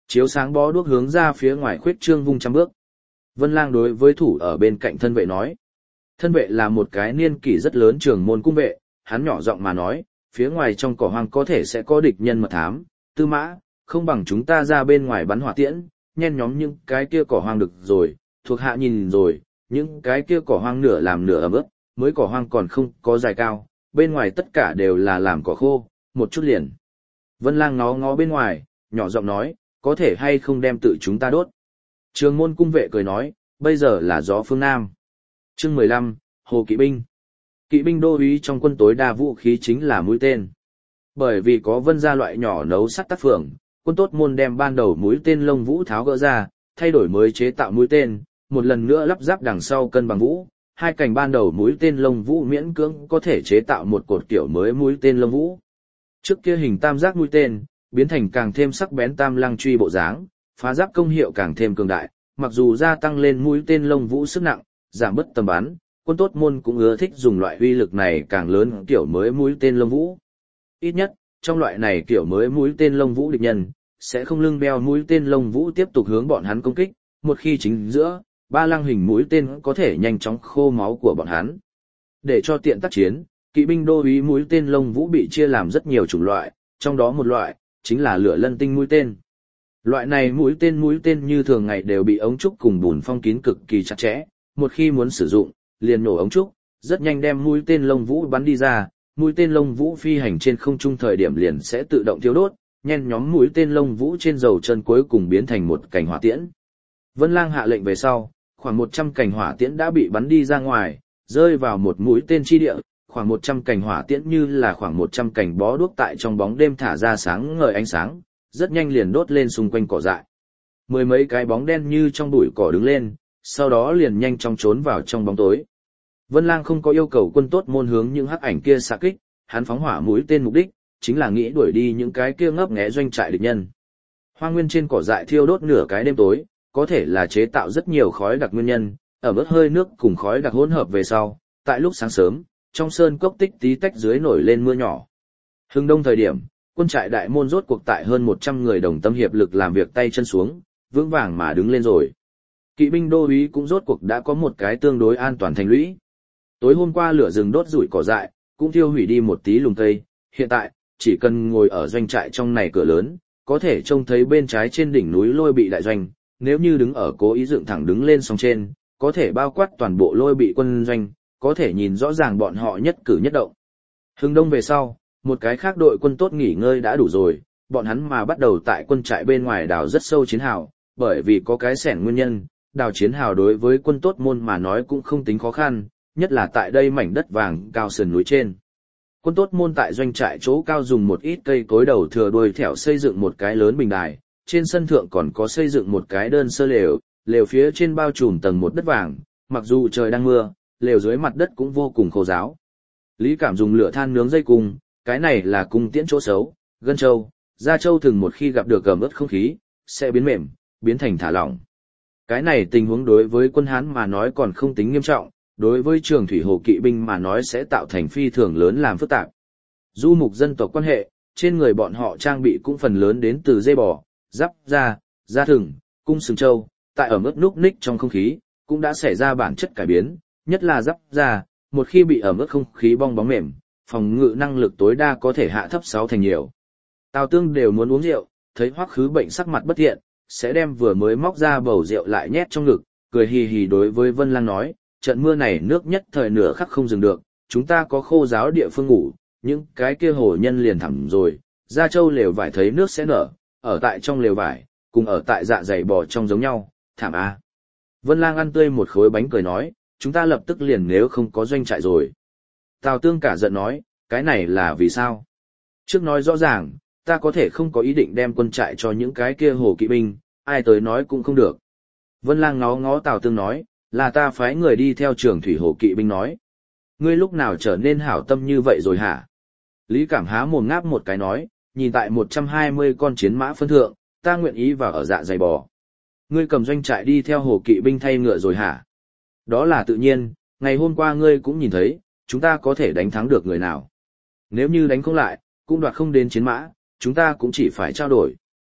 Chiếu sáng bó đuốc hướng ra phía ngoài khuyết trương vung trăm bước. Vân Lang đối với thủ ở bên cạnh thân vệ nói. Thân vệ là một cái niên kỷ rất lớn trường môn cung vệ, hắn nhỏ giọng mà nói, phía ngoài trong cỏ hoang có thể sẽ có địch nhân mật thám, Tư Mã, không bằng chúng ta ra bên ngoài bắn hỏa tiễn, nhen nhóm những cái kia cỏ hoang được rồi, thuộc hạ nhìn rồi, những cái kia cỏ hoang nửa làm nửa ẩm ướt, mới cỏ hoang còn không có dài cao, bên ngoài tất cả đều là làm cỏ khô, một chút liền. Vân Lang ngó ngó bên ngoài, nhỏ giọng nói, có thể hay không đem tự chúng ta đốt. Trường môn cung vệ cười nói, bây giờ là gió phương Nam. Chương mười lăm, Hồ Kỵ binh. Kỵ binh đô úy trong quân tối đa vũ khí chính là mũi tên. Bởi vì có vân gia loại nhỏ nấu sắt tác phường, quân tốt môn đem ban đầu mũi tên lông vũ tháo gỡ ra, thay đổi mới chế tạo mũi tên, một lần nữa lắp ráp đằng sau cân bằng vũ, hai cành ban đầu mũi tên lông vũ miễn cưỡng có thể chế tạo một cột kiểu mới mũi tên lông vũ. Trước kia hình tam giác mũi tên, biến thành càng thêm sắc bén tam lăng truy bộ dáng, phá giáp công hiệu càng thêm cường đại, mặc dù gia tăng lên mũi tên lông vũ sức nặng, giảm bớt tầm bắn, quân tốt môn cũng ưa thích dùng loại uy lực này càng lớn kiểu mới mũi tên lông vũ. Ít nhất, trong loại này kiểu mới mũi tên lông vũ địch nhân, sẽ không lưng beo mũi tên lông vũ tiếp tục hướng bọn hắn công kích, một khi chính giữa, ba lăng hình mũi tên có thể nhanh chóng khô máu của bọn hắn. Để cho tiện tác chiến, kỵ binh đô úy mũi tên lông vũ bị chia làm rất nhiều chủng loại, trong đó một loại, chính là lửa lân tinh mũi tên. Loại này mũi tên mũi tên như thường ngày đều bị ống trúc cùng bùn phong kín cực kỳ chặt chẽ, một khi muốn sử dụng, liền nổ ống trúc, rất nhanh đem mũi tên lông vũ bắn đi ra, mũi tên lông vũ phi hành trên không trung thời điểm liền sẽ tự động thiêu đốt, nhen nhóm mũi tên lông vũ trên dầu chân cuối cùng biến thành một cành hỏa tiễn. Vân Lang hạ lệnh về sau, khoảng một trăm cành hỏa tiễn đã bị bắn đi ra ngoài, rơi vào một mũi tên chi địa, khoảng một trăm cành hỏa tiễn như là khoảng một trăm cành bó đuốc tại trong bóng đêm thả ra sáng ngời ánh sáng, rất nhanh liền đốt lên xung quanh cỏ dại. Mười mấy cái bóng đen như trong bụi cỏ đứng lên, sau đó liền nhanh chóng trốn vào trong bóng tối. Vân Lang không có yêu cầu quân tốt môn hướng những hắc ảnh kia xạ kích, hắn phóng hỏa mũi tên mục đích chính là nghĩ đuổi đi những cái kia ngấp nghé doanh trại địch nhân. Hoa nguyên trên cỏ dại thiêu đốt nửa cái đêm tối, có thể là chế tạo rất nhiều khói đặc nguyên nhân, ở mức hơi nước cùng khói đặc hỗn hợp về sau, tại lúc sáng sớm, trong sơn cốc tích tí tách dưới nổi lên mưa nhỏ. Hưng đông thời điểm, quân trại đại môn rốt cuộc tại hơn một trăm người đồng tâm hiệp lực làm việc tay chân xuống, vững vàng mà đứng lên rồi. Kỵ binh đô úy cũng rốt cuộc đã có một cái tương đối an toàn thành lũy. Tối hôm qua lửa rừng đốt rủi cỏ dại, cũng thiêu hủy đi một tí lùm cây, hiện tại, chỉ cần ngồi ở doanh trại trong này cửa lớn, có thể trông thấy bên trái trên đỉnh núi lôi bị đại doanh, nếu như đứng ở cố ý dựng thẳng đứng lên song trên, có thể bao quát toàn bộ lôi bị quân doanh, có thể nhìn rõ ràng bọn họ nhất cử nhất động. Hưng đông về sau, một cái khác đội quân tốt nghỉ ngơi đã đủ rồi, bọn hắn mà bắt đầu tại quân trại bên ngoài đào rất sâu chiến hào, bởi vì có cái xẻng nguyên nhân, đào chiến hào đối với quân tốt môn mà nói cũng không tính khó khăn, nhất là tại đây mảnh đất vàng cao sườn núi trên. Quân tốt môn tại doanh trại chỗ cao dùng một ít cây cối đầu thừa đuôi thẻo xây dựng một cái lớn bình đài, trên sân thượng còn có xây dựng một cái đơn sơ lều, lều phía trên bao trùm tầng một đất vàng, mặc dù trời đang mưa, lều dưới mặt đất cũng vô cùng khô ráo. Lý Cảm dùng lửa than nướng dây cung, cái này là cung tiễn chỗ xấu, gân châu, da châu thường một khi gặp được gầm ướt không khí, sẽ biến mềm, biến thành thả lỏng. Cái này tình huống đối với quân Hán mà nói còn không tính nghiêm trọng, đối với trường thủy hồ kỵ binh mà nói sẽ tạo thành phi thường lớn làm phức tạp. Du mục dân tộc quan hệ, trên người bọn họ trang bị cũng phần lớn đến từ dây bò, giáp da, da thừng, cung sừng trâu, tại ở mức núc ních trong không khí, cũng đã xảy ra bản chất cải biến, nhất là giáp da, một khi bị ở mức không khí bong bóng mềm, phòng ngự năng lực tối đa có thể hạ thấp sáu thành nhiều. Tào Tương đều muốn uống rượu, thấy Hoắc Khứ Bệnh sắc mặt bất thiện, sẽ đem vừa mới móc ra bầu rượu lại nhét trong ngực, cười hì hì đối với Vân Lang nói, trận mưa này nước nhất thời nửa khắc không dừng được, chúng ta có khô giáo địa phương ngủ, những cái kia hồ nhân liền thẳm rồi, Gia Châu lều vải thấy nước sẽ nở, ở tại trong lều vải, cùng ở tại dạ dày bò trong giống nhau, thảm a. Vân Lang ăn tươi một khối bánh cười nói, chúng ta lập tức liền nếu không có doanh trại rồi. Tào Tương cả giận nói, cái này là vì sao? Trước nói rõ ràng, ta có thể không có ý định đem quân trại cho những cái kia hồ kỵ binh, ai tới nói cũng không được. Vân Lang ngó ngó Tào Tương nói, là ta phái người đi theo trường thủy hồ kỵ binh nói. Ngươi lúc nào trở nên hảo tâm như vậy rồi hả? Lý Cảm há mồm ngáp một cái nói, nhìn tại một trăm hai mươi con chiến mã phân thượng, ta nguyện ý vào ở dạ dày bò. Ngươi cầm doanh trại đi theo hồ kỵ binh thay ngựa rồi hả? Đó là tự nhiên, ngày hôm qua ngươi cũng nhìn thấy, chúng ta có thể đánh thắng được người nào. Nếu như đánh không lại, cũng đoạt không đến chiến mã, chúng ta cũng chỉ phải trao đổi.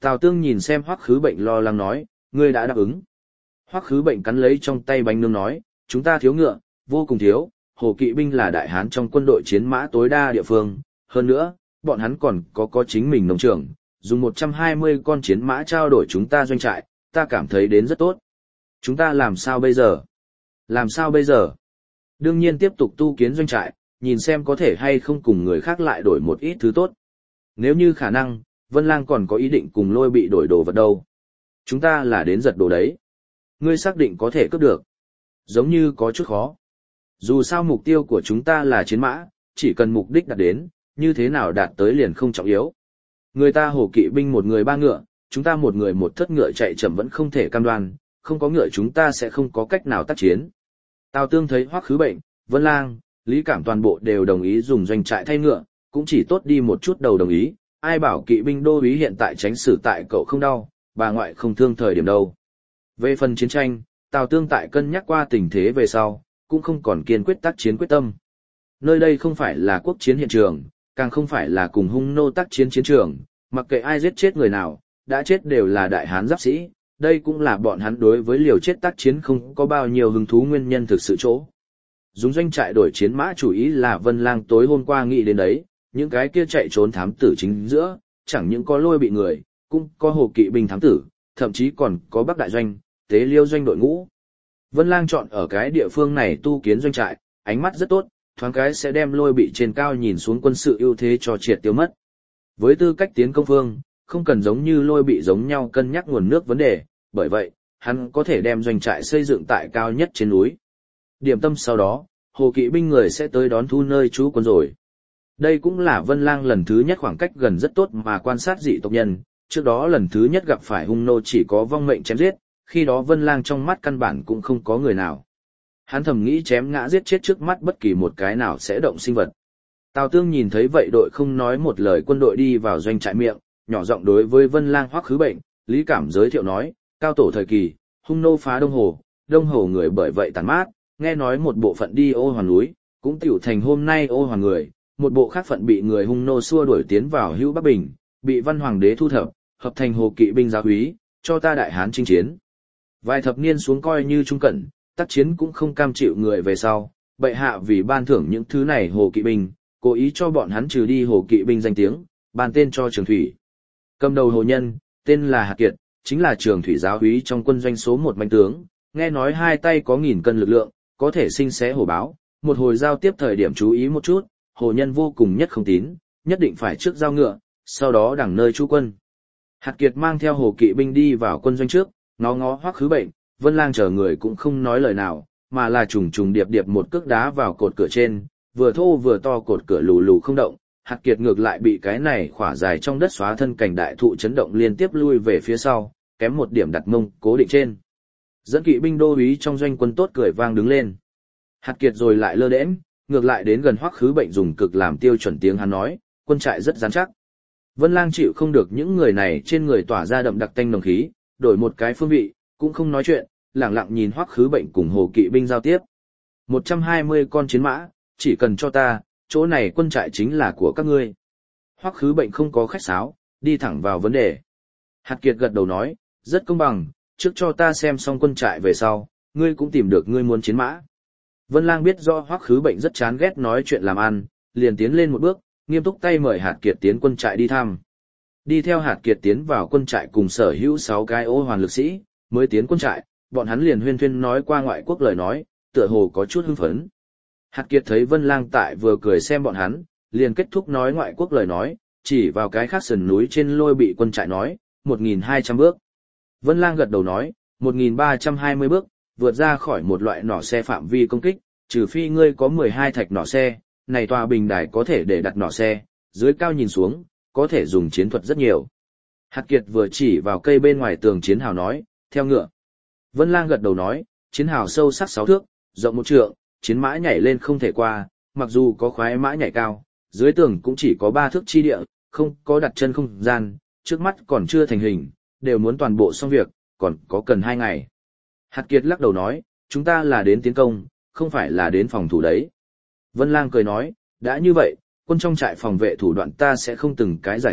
Tào Tương nhìn xem Hoắc Khứ Bệnh lo lắng nói, ngươi đã đáp ứng. Hoắc Khứ Bệnh cắn lấy trong tay bánh nướng nói, chúng ta thiếu ngựa, vô cùng thiếu, Hồ Kỵ binh là đại hán trong quân đội chiến mã tối đa địa phương, hơn nữa, bọn hắn còn có có chính mình nông trường, dùng một trăm hai mươi con chiến mã trao đổi chúng ta doanh trại, ta cảm thấy đến rất tốt. Chúng ta làm sao bây giờ? Làm sao bây giờ? Đương nhiên tiếp tục tu kiến doanh trại, nhìn xem có thể hay không cùng người khác lại đổi một ít thứ tốt. Nếu như khả năng, Vân Lang còn có ý định cùng Lôi Bị đổi đồ vật đâu. Chúng ta là đến giật đồ đấy. Ngươi xác định có thể cướp được. Giống như có chút khó. Dù sao mục tiêu của chúng ta là chiến mã, chỉ cần mục đích đạt đến, như thế nào đạt tới liền không trọng yếu. Người ta Hồ Kỵ binh một người ba ngựa, chúng ta một người một thất ngựa chạy chậm vẫn không thể cam đoan, không có ngựa chúng ta sẽ không có cách nào tác chiến. Tào Tương thấy Hoắc Khứ Bệnh, Vân Lang, Lý Cảm toàn bộ đều đồng ý dùng doanh trại thay ngựa, cũng chỉ tốt đi một chút đầu đồng ý, ai bảo Kỵ binh đô úy hiện tại tránh xử tại cậu không đau, bà ngoại không thương thời điểm đâu. Về phần chiến tranh, Tào Tương tại cân nhắc qua tình thế về sau, cũng không còn kiên quyết tác chiến quyết tâm. Nơi đây không phải là quốc chiến hiện trường, càng không phải là cùng hung nô tác chiến chiến trường, mặc kệ ai giết chết người nào, đã chết đều là đại hán giáp sĩ, đây cũng là bọn hắn đối với liều chết tác chiến không có bao nhiêu hứng thú nguyên nhân thực sự chỗ. Dùng doanh trại đổi chiến mã chủ ý là Vân Lang tối hôm qua nghĩ đến đấy, những cái kia chạy trốn thám tử chính giữa, chẳng những có Lôi Bị người, cũng có Hồ Kỵ binh thám tử, thậm chí còn có Bắc Đại doanh, Tế Liêu doanh đội ngũ. Vân Lang chọn ở cái địa phương này tu kiến doanh trại, ánh mắt rất tốt, thoáng cái sẽ đem Lôi Bị trên cao nhìn xuống quân sự ưu thế cho triệt tiêu mất. Với tư cách tiến công phương, không cần giống như Lôi Bị giống nhau cân nhắc nguồn nước vấn đề, bởi vậy, hắn có thể đem doanh trại xây dựng tại cao nhất trên núi. Điểm tâm sau đó, Hồ Kỵ binh người sẽ tới đón thu nơi trú quân rồi. Đây cũng là Vân Lang lần thứ nhất khoảng cách gần rất tốt mà quan sát dị tộc nhân, trước đó lần thứ nhất gặp phải hung nô chỉ có vong mệnh chém giết, khi đó Vân Lang trong mắt căn bản cũng không có người nào. Hắn thầm nghĩ chém ngã giết chết trước mắt bất kỳ một cái nào sẽ động sinh vật. Tào Tương nhìn thấy vậy đội không nói một lời quân đội đi vào doanh trại miệng, nhỏ giọng đối với Vân Lang Hoắc Khứ Bệnh, Lý Cảm giới thiệu nói, cao tổ thời kỳ, hung nô phá Đông Hồ, Đông Hồ người bởi vậy tàn mát, nghe nói một bộ phận đi Ô Hoàn núi, cũng tiểu thành hôm nay Ô Hoàn người, một bộ khác phận bị người hung nô xua đuổi tiến vào Hữu Bắc Bình, bị Văn Hoàng đế thu thập, hợp thành Hồ Kỵ binh giáo úy, cho ta đại hán chinh chiến. Vài thập niên xuống coi như trung cẩn, tác chiến cũng không cam chịu người về sau, bệ hạ vì ban thưởng những thứ này Hồ Kỵ binh, cố ý cho bọn hắn trừ đi Hồ Kỵ binh danh tiếng, ban tên cho Trường Thủy. Cầm đầu hồ nhân, tên là Hạt Kiệt, chính là Trường Thủy giáo úy trong quân doanh số một mạnh tướng, nghe nói hai tay có nghìn cân lực lượng, có thể sinh xé hổ báo, một hồi giao tiếp thời điểm chú ý một chút, hồ nhân vô cùng nhất không tín, nhất định phải trước giao ngựa, sau đó đẳng nơi trú quân. Hạt Kiệt mang theo Hồ Kỵ binh đi vào quân doanh trước, ngó ngó Hoắc Khứ Bệnh, Vân Lang chờ người cũng không nói lời nào, mà là trùng trùng điệp điệp một cước đá vào cột cửa trên, vừa thô vừa to cột cửa lù lù không động, Hạt Kiệt ngược lại bị cái này khỏa dài trong đất xóa thân cành đại thụ chấn động liên tiếp lui về phía sau, kém một điểm đặt mông cố định trên. Dẫn kỵ binh đô úy trong doanh quân tốt cười vang đứng lên. Hạt Kiệt rồi lại lơ đễnh, ngược lại đến gần Hoắc Khứ Bệnh dùng cực làm tiêu chuẩn tiếng hắn nói, quân trại rất rắn chắc. Vân Lang chịu không được những người này trên người tỏa ra đậm đặc tanh nồng khí, đổi một cái phương vị, cũng không nói chuyện, lẳng lặng nhìn Hoắc Khứ Bệnh cùng Hồ Kỵ binh giao tiếp. một trăm hai mươi con chiến mã, chỉ cần cho ta, chỗ này quân trại chính là của các ngươi. Hoắc Khứ Bệnh không có khách sáo, đi thẳng vào vấn đề. Hạt Kiệt gật đầu nói, rất công bằng, trước cho ta xem xong quân trại về sau, ngươi cũng tìm được ngươi muốn chiến mã. Vân Lang biết do Hoắc Khứ Bệnh rất chán ghét nói chuyện làm ăn, liền tiến lên một bước, nghiêm túc tay mời Hạt Kiệt tiến quân trại đi thăm. Đi theo Hạt Kiệt tiến vào quân trại cùng sở hữu sáu cái Ô Hoàn lực sĩ, mới tiến quân trại, bọn hắn liền huyên thuyên nói qua ngoại quốc lời nói, tựa hồ có chút hưng phấn. Hạt Kiệt thấy Vân Lang tại vừa cười xem bọn hắn, liền kết thúc nói ngoại quốc lời nói, chỉ vào cái khác sườn núi trên Lôi Bị quân trại nói, một nghìn hai trăm bước. Vân Lang gật đầu nói, một nghìn ba trăm hai mươi bước, vượt ra khỏi một loại nỏ xe phạm vi công kích, trừ phi ngươi có mười hai thạch nỏ xe, này tòa bình đài có thể để đặt nỏ xe, dưới cao nhìn xuống, có thể dùng chiến thuật rất nhiều. Hạt Kiệt vừa chỉ vào cây bên ngoài tường chiến hào nói, theo ngựa. Vân Lang gật đầu nói, chiến hào sâu sắc sáu thước, rộng một trượng, chiến mã nhảy lên không thể qua, mặc dù có khoái mã nhảy cao, dưới tường cũng chỉ có ba thước chi địa, không có đặt chân không gian, trước mắt còn chưa thành hình, đều muốn toàn bộ xong việc, còn có cần hai ngày. Hạt Kiệt lắc đầu nói, chúng ta là đến tiến công, không phải là đến phòng thủ đấy. Vân Lang cười nói, đã như vậy, quân trong trại phòng vệ thủ đoạn ta sẽ không từng cái giải thích,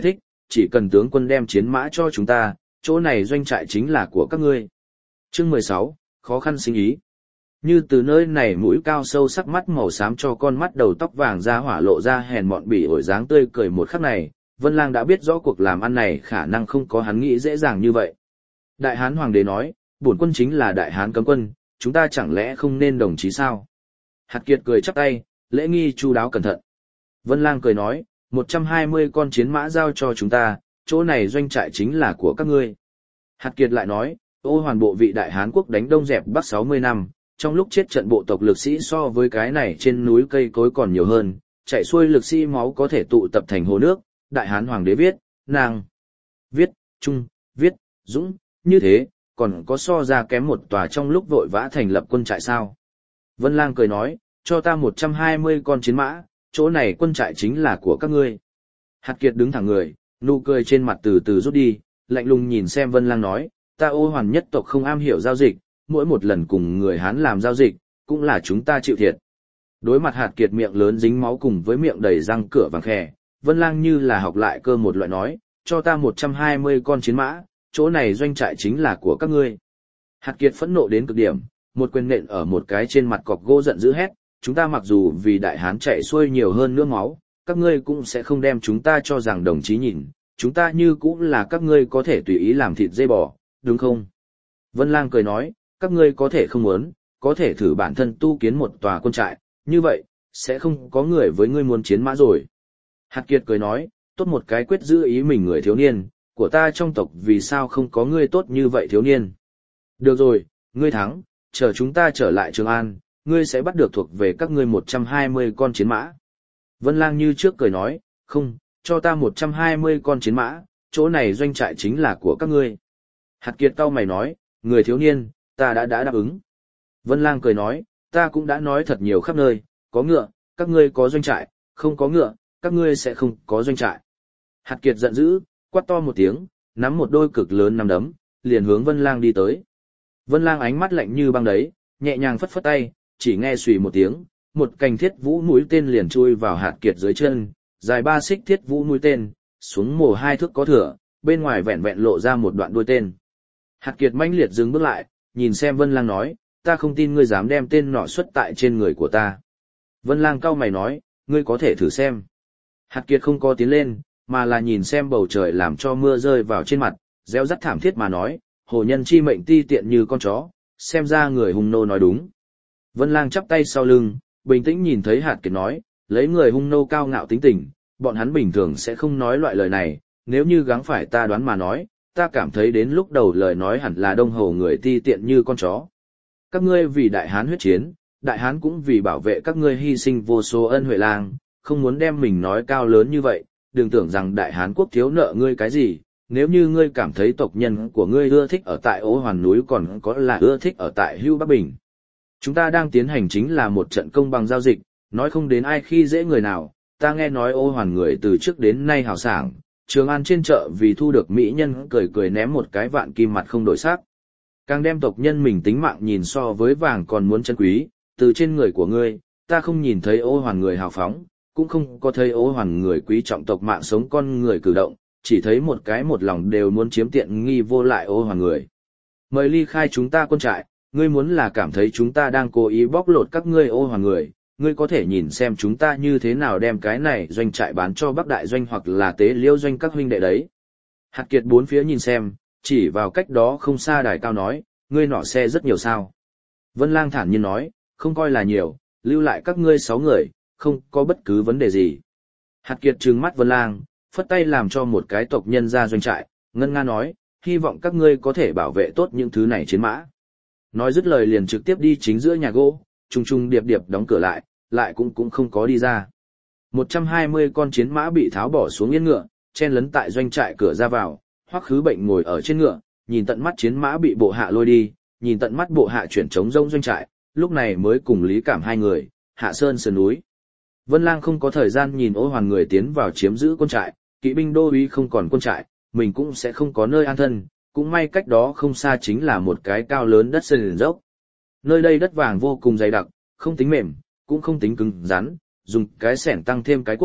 chỉ cần tướng quân đem chiến mã cho chúng ta, chỗ này doanh trại chính là của các ngươi. Chương mười sáu, khó khăn sinh ý. Như từ nơi này mũi cao sâu sắc mắt màu xám cho con mắt đầu tóc vàng ra hỏa lộ ra hèn mọn bỉ ổi dáng tươi cười một khắc này, Vân Lang đã biết rõ cuộc làm ăn này khả năng không có hắn nghĩ dễ dàng như vậy. Đại Hán Hoàng đế nói, bổn quân chính là Đại Hán cấm quân, chúng ta chẳng lẽ không nên đồng chí sao? Hạt Kiệt cười chắp tay, lễ nghi chu đáo cẩn thận. Vân Lang cười nói, một trăm hai mươi con chiến mã giao cho chúng ta, chỗ này doanh trại chính là của các ngươi. Hạt Kiệt lại nói, Ô Hoàn bộ vị Đại Hán quốc đánh Đông dẹp Bắc sáu mươi năm, trong lúc chết trận bộ tộc lực sĩ so với cái này trên núi cây cối còn nhiều hơn, chạy xuôi lực sĩ máu có thể tụ tập thành hồ nước. Đại Hán Hoàng đế viết, nàng, viết, trung, viết, dũng, như thế, còn có so ra kém một tòa trong lúc vội vã thành lập quân trại sao. Vân Lang cười nói, cho ta một trăm hai mươi con chiến mã, chỗ này quân trại chính là của các ngươi. Hạt Kiệt đứng thẳng người, nụ cười trên mặt từ từ rút đi, lạnh lùng nhìn xem Vân Lang nói, ta Ô Hoàn nhất tộc không am hiểu giao dịch, mỗi một lần cùng người Hán làm giao dịch, cũng là chúng ta chịu thiệt. Đối mặt Hạt Kiệt miệng lớn dính máu cùng với miệng đầy răng cửa vàng khè, Vân Lang như là học lại cơ một loại nói, cho ta một trăm hai mươi con chiến mã, chỗ này doanh trại chính là của các ngươi. Hạt Kiệt phẫn nộ đến cực điểm, một quyền nện ở một cái trên mặt cọc gỗ giận dữ hét, chúng ta mặc dù vì Đại Hán chạy xuôi nhiều hơn nước máu, các ngươi cũng sẽ không đem chúng ta cho rằng đồng chí nhìn, chúng ta như cũng là các ngươi có thể tùy ý làm thịt dê bò, đúng không? Vân Lang cười nói, các ngươi có thể không muốn, có thể thử bản thân tu kiến một tòa quân trại, như vậy, sẽ không có người với ngươi muốn chiến mã rồi. Hạt Kiệt cười nói, tốt một cái quyết giữ ý mình người thiếu niên, của ta trong tộc vì sao không có ngươi tốt như vậy thiếu niên. Được rồi, ngươi thắng, chờ chúng ta trở lại Trường An, ngươi sẽ bắt được thuộc về các ngươi một trăm hai mươi con chiến mã. Vân Lang như trước cười nói, không, cho ta một trăm hai mươi con chiến mã, chỗ này doanh trại chính là của các ngươi. Hạt Kiệt cau mày nói, người thiếu niên, ta đã đã đáp ứng. Vân Lang cười nói, ta cũng đã nói thật nhiều khắp nơi, có ngựa, các ngươi có doanh trại, không có ngựa, các ngươi sẽ không có doanh trại. Hạt Kiệt giận dữ, quát to một tiếng, nắm một đôi cực lớn nắm đấm, liền hướng Vân Lang đi tới. Vân Lang ánh mắt lạnh như băng đấy, nhẹ nhàng phất phất tay, chỉ nghe xùy một tiếng, một cành thiết vũ mũi tên liền chui vào Hạt Kiệt dưới chân, dài ba xích thiết vũ mũi tên, xuống mồ hai thước có thừa, bên ngoài vẹn vẹn lộ ra một đoạn đuôi tên. Hạt Kiệt mãnh liệt dừng bước lại, nhìn xem Vân Lang nói, ta không tin ngươi dám đem tên nọ xuất tại trên người của ta. Vân Lang cau mày nói, ngươi có thể thử xem. Hạt Kiệt không có tiến lên, mà là nhìn xem bầu trời làm cho mưa rơi vào trên mặt, reo rắt thảm thiết mà nói, hồ nhân chi mệnh ti tiện như con chó, xem ra người hung nô nói đúng. Vân Lang chắp tay sau lưng, bình tĩnh nhìn thấy Hạt Kiệt nói, lấy người hung nô cao ngạo tính tình, bọn hắn bình thường sẽ không nói loại lời này, nếu như gắng phải ta đoán mà nói, ta cảm thấy đến lúc đầu lời nói hẳn là đông hồ người ti tiện như con chó. Các ngươi vì Đại Hán huyết chiến, Đại Hán cũng vì bảo vệ các ngươi hy sinh vô số ân huệ lang, không muốn đem mình nói cao lớn như vậy, đừng tưởng rằng Đại Hán quốc thiếu nợ ngươi cái gì, nếu như ngươi cảm thấy tộc nhân của ngươi ưa thích ở tại Ô Hoàn núi còn có là ưa thích ở tại Hưu Bắc Bình. Chúng ta đang tiến hành chính là một trận công bằng giao dịch, nói không đến ai khi dễ người nào, ta nghe nói Ô Hoàn người từ trước đến nay hào sảng, Trường An trên chợ vì thu được mỹ nhân cười cười ném một cái vạn kim mặt không đổi sắc. Càng đem tộc nhân mình tính mạng nhìn so với vàng còn muốn chân quý, từ trên người của ngươi, ta không nhìn thấy Ô Hoàn người hào phóng, cũng không có thấy Ô Hoàn người quý trọng tộc mạng sống con người cử động, chỉ thấy một cái một lòng đều muốn chiếm tiện nghi vô lại Ô Hoàn người. Mời ly khai chúng ta quân trại, ngươi muốn là cảm thấy chúng ta đang cố ý bóc lột các ngươi Ô Hoàn người, ngươi có thể nhìn xem chúng ta như thế nào đem cái này doanh trại bán cho Bắc Đại doanh hoặc là Tế Liêu doanh các huynh đệ đấy. Hạt Kiệt bốn phía nhìn xem, chỉ vào cách đó không xa đài cao nói, ngươi nọ xe rất nhiều sao. Vân Lang thản nhiên nói, không coi là nhiều, lưu lại các ngươi sáu người, không có bất cứ vấn đề gì. Hạt Kiệt trừng mắt Vân Lang, phất tay làm cho một cái tộc nhân ra doanh trại, ngân nga nói, hy vọng các ngươi có thể bảo vệ tốt những thứ này chiến mã. Nói dứt lời liền trực tiếp đi chính giữa nhà gỗ, trùng trùng điệp điệp đóng cửa lại, lại cũng cũng không có đi ra. một trăm hai mươi con chiến mã bị tháo bỏ xuống yên ngựa, chen lấn tại doanh trại cửa ra vào, Hoắc Khứ Bệnh ngồi ở trên ngựa, nhìn tận mắt chiến mã bị bộ hạ lôi đi, nhìn tận mắt bộ hạ chuyển trống rông doanh trại, lúc này mới cùng Lý Cảm hai người, hạ sơn sườn núi. Vân Lang không có thời gian nhìn Ô Hoàn người tiến vào chiếm giữ quân trại, kỵ binh đô úy không còn quân trại, mình cũng sẽ không có nơi an thân, cũng may cách đó không xa chính là một cái cao lớn đất sườn dốc. Nơi đây đất vàng vô cùng dày đặc, không tính mềm, cũng không tính cứng rắn, dùng cái xẻng tăng thêm cái cuốc,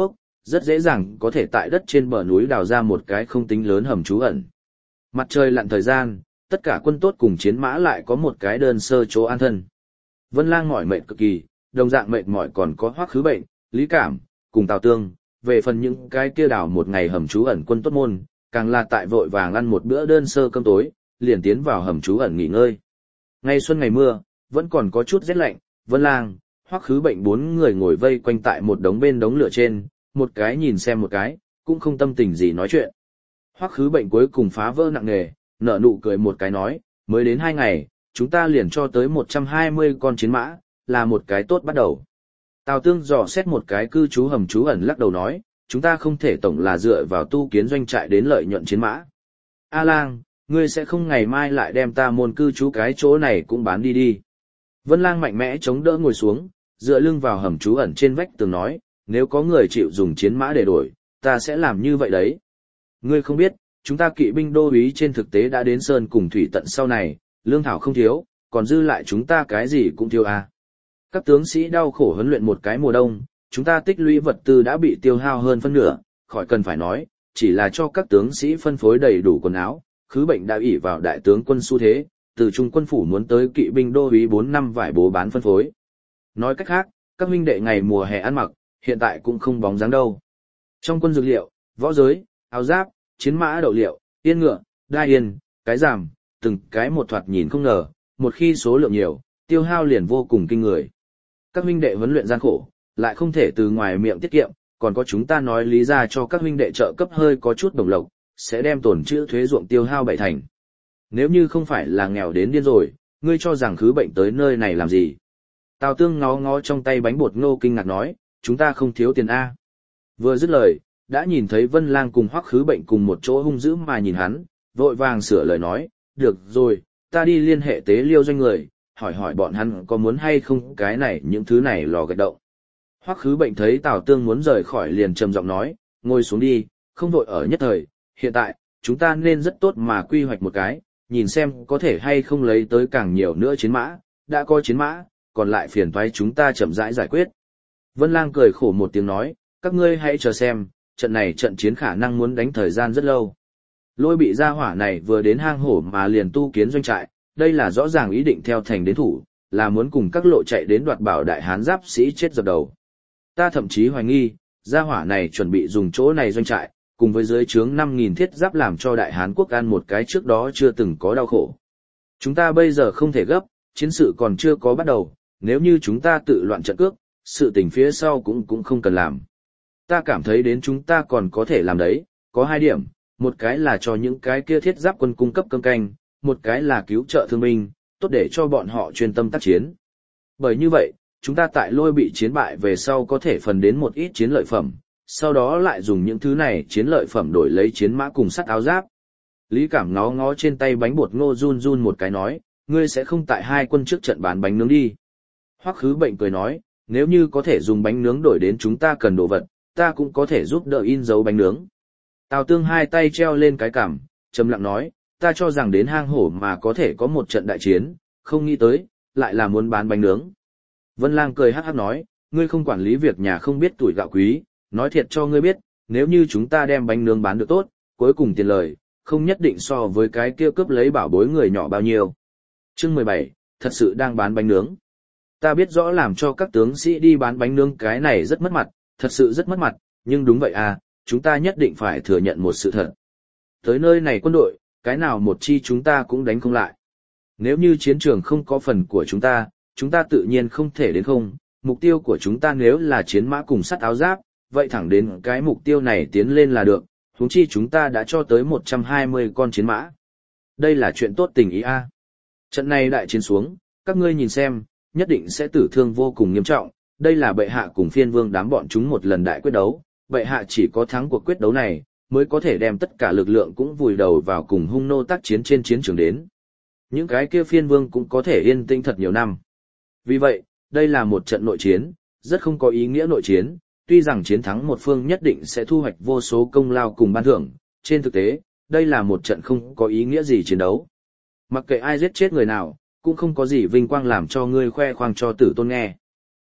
rất dễ dàng có thể tại đất trên bờ núi đào ra một cái không tính lớn hầm trú ẩn. Mặt trời lặn thời gian, tất cả quân tốt cùng chiến mã lại có một cái đơn sơ chỗ an thân. Vân Lang mỏi mệt cực kỳ, đồng dạng mệt mỏi còn có Hoắc Khứ Bệnh, Lý Cảm, cùng Tào Tương, về phần những cái kia đào một ngày hầm trú ẩn quân tốt môn, càng là tại vội vàng ăn một bữa đơn sơ cơm tối, liền tiến vào hầm trú ẩn nghỉ ngơi. Ngày xuân ngày mưa, vẫn còn có chút rét lạnh, Vân Lang, Hoắc Khứ Bệnh bốn người ngồi vây quanh tại một đống bên đống lửa trên, một cái nhìn xem một cái, cũng không tâm tình gì nói chuyện. Hoắc Khứ Bệnh cuối cùng phá vỡ nặng nề, nở nụ cười một cái nói, mới đến hai ngày, chúng ta liền cho tới một trăm hai mươi con chiến mã, là một cái tốt bắt đầu. Tào Tương dò xét một cái cư trú hầm trú ẩn lắc đầu nói, chúng ta không thể tổng là dựa vào tu kiến doanh trại đến lợi nhuận chiến mã. A Lang, ngươi sẽ không ngày mai lại đem ta môn cư trú cái chỗ này cũng bán đi đi. Vân Lang mạnh mẽ chống đỡ ngồi xuống, dựa lưng vào hầm trú ẩn trên vách tường nói, nếu có người chịu dùng chiến mã để đổi, ta sẽ làm như vậy đấy. Ngươi không biết, chúng ta kỵ binh đô úy trên thực tế đã đến sơn cùng thủy tận sau này, lương thảo không thiếu, còn dư lại chúng ta cái gì cũng thiếu à. Các tướng sĩ đau khổ huấn luyện một cái mùa đông, chúng ta tích lũy vật tư đã bị tiêu hao hơn phân nửa, khỏi cần phải nói, chỉ là cho các tướng sĩ phân phối đầy đủ quần áo, Khứ Bệnh đã ỷ vào đại tướng quân xu thế, từ trung quân phủ muốn tới kỵ binh đô úy bốn năm vải bố bán phân phối. Nói cách khác, các huynh đệ ngày mùa hè ăn mặc, hiện tại cũng không bóng dáng đâu. Trong quân dược liệu, võ giới, áo giáp, chiến mã đậu liệu, yên ngựa, đai yên, cái giảm, từng cái một thoạt nhìn không ngờ, một khi số lượng nhiều, tiêu hao liền vô cùng kinh người. Các huynh đệ huấn luyện gian khổ, lại không thể từ ngoài miệng tiết kiệm, còn có chúng ta nói lý ra cho các huynh đệ trợ cấp hơi có chút đồng lộc, sẽ đem tổn trữ thuế ruộng tiêu hao bảy thành. Nếu như không phải là nghèo đến điên rồi, ngươi cho rằng Khứ Bệnh tới nơi này làm gì? Tào Tương ngó ngó trong tay bánh bột ngô kinh ngạc nói, chúng ta không thiếu tiền A. Vừa dứt lời, đã nhìn thấy Vân Lang cùng Hoắc Khứ Bệnh cùng một chỗ hung dữ mà nhìn hắn, vội vàng sửa lời nói, được rồi, ta đi liên hệ tế liêu doanh người, hỏi hỏi bọn hắn có muốn hay không cái này những thứ này lò gạch động. Hoắc Khứ Bệnh thấy Tào Tương muốn rời khỏi liền trầm giọng nói, ngồi xuống đi, không vội ở nhất thời, hiện tại, chúng ta nên rất tốt mà quy hoạch một cái, nhìn xem có thể hay không lấy tới càng nhiều nữa chiến mã, đã có chiến mã, còn lại phiền toái chúng ta chậm rãi giải quyết. Vân Lang cười khổ một tiếng nói, các ngươi hãy chờ xem, trận này trận chiến khả năng muốn đánh thời gian rất lâu. Lôi bị gia hỏa này vừa đến hang hổ mà liền tu kiến doanh trại, đây là rõ ràng ý định theo thành đến thủ, là muốn cùng các lộ chạy đến đoạt bảo đại hán giáp sĩ chết dập đầu. Ta thậm chí hoài nghi, gia hỏa này chuẩn bị dùng chỗ này doanh trại, cùng với dưới trướng năm nghìn thiết giáp làm cho đại hán quốc ăn một cái trước đó chưa từng có đau khổ. Chúng ta bây giờ không thể gấp, chiến sự còn chưa có bắt đầu, nếu như chúng ta tự loạn trận cước, sự tình phía sau cũng cũng không cần làm. Ta cảm thấy đến chúng ta còn có thể làm đấy, có hai điểm, một cái là cho những cái kia thiết giáp quân cung cấp cơm canh, một cái là cứu trợ thương binh, tốt để cho bọn họ chuyên tâm tác chiến. Bởi như vậy, chúng ta tại Lôi bị chiến bại về sau có thể phần đến một ít chiến lợi phẩm, sau đó lại dùng những thứ này chiến lợi phẩm đổi lấy chiến mã cùng sắt áo giáp. Lý Cảm ngó ngó trên tay bánh bột ngô run run một cái nói, ngươi sẽ không tại hai quân trước trận bán bánh nướng đi. Hoắc Khứ Bệnh cười nói, nếu như có thể dùng bánh nướng đổi đến chúng ta cần đồ vật, ta cũng có thể giúp đỡ in dấu bánh nướng. Tào Tương hai tay treo lên cái cằm, trầm lặng nói, ta cho rằng đến hang hổ mà có thể có một trận đại chiến, không nghĩ tới, lại là muốn bán bánh nướng. Vân Lang cười hắc hắc nói, ngươi không quản lý việc nhà không biết tuổi gạo quý, nói thiệt cho ngươi biết, nếu như chúng ta đem bánh nướng bán được tốt, cuối cùng tiền lời, không nhất định so với cái kia cướp lấy bảo bối người nhỏ bao nhiêu. Chương mười bảy, thật sự đang bán bánh nướng. Ta biết rõ làm cho các tướng sĩ đi bán bánh nướng cái này rất mất mặt, thật sự rất mất mặt, nhưng đúng vậy à, chúng ta nhất định phải thừa nhận một sự thật. Tới nơi này quân đội, cái nào một chi chúng ta cũng đánh không lại. Nếu như chiến trường không có phần của chúng ta, chúng ta tự nhiên không thể đến không, mục tiêu của chúng ta nếu là chiến mã cùng sắt áo giáp, vậy thẳng đến cái mục tiêu này tiến lên là được, huống chi chúng ta đã cho tới một trăm hai mươi con chiến mã. Đây là chuyện tốt tình ý a. Trận này đại chiến xuống, các ngươi nhìn xem, nhất định sẽ tử thương vô cùng nghiêm trọng, đây là bệ hạ cùng phiên vương đám bọn chúng một lần đại quyết đấu, bệ hạ chỉ có thắng cuộc quyết đấu này, mới có thể đem tất cả lực lượng cũng vùi đầu vào cùng hung nô tác chiến trên chiến trường đến. Những cái kia phiên vương cũng có thể yên tĩnh thật nhiều năm. Vì vậy, đây là một trận nội chiến, rất không có ý nghĩa nội chiến, tuy rằng chiến thắng một phương nhất định sẽ thu hoạch vô số công lao cùng ban thưởng, trên thực tế, đây là một trận không có ý nghĩa gì chiến đấu. Mặc kệ ai giết chết người nào, cũng không có gì vinh quang làm cho ngươi khoe khoang cho tử tôn nghe.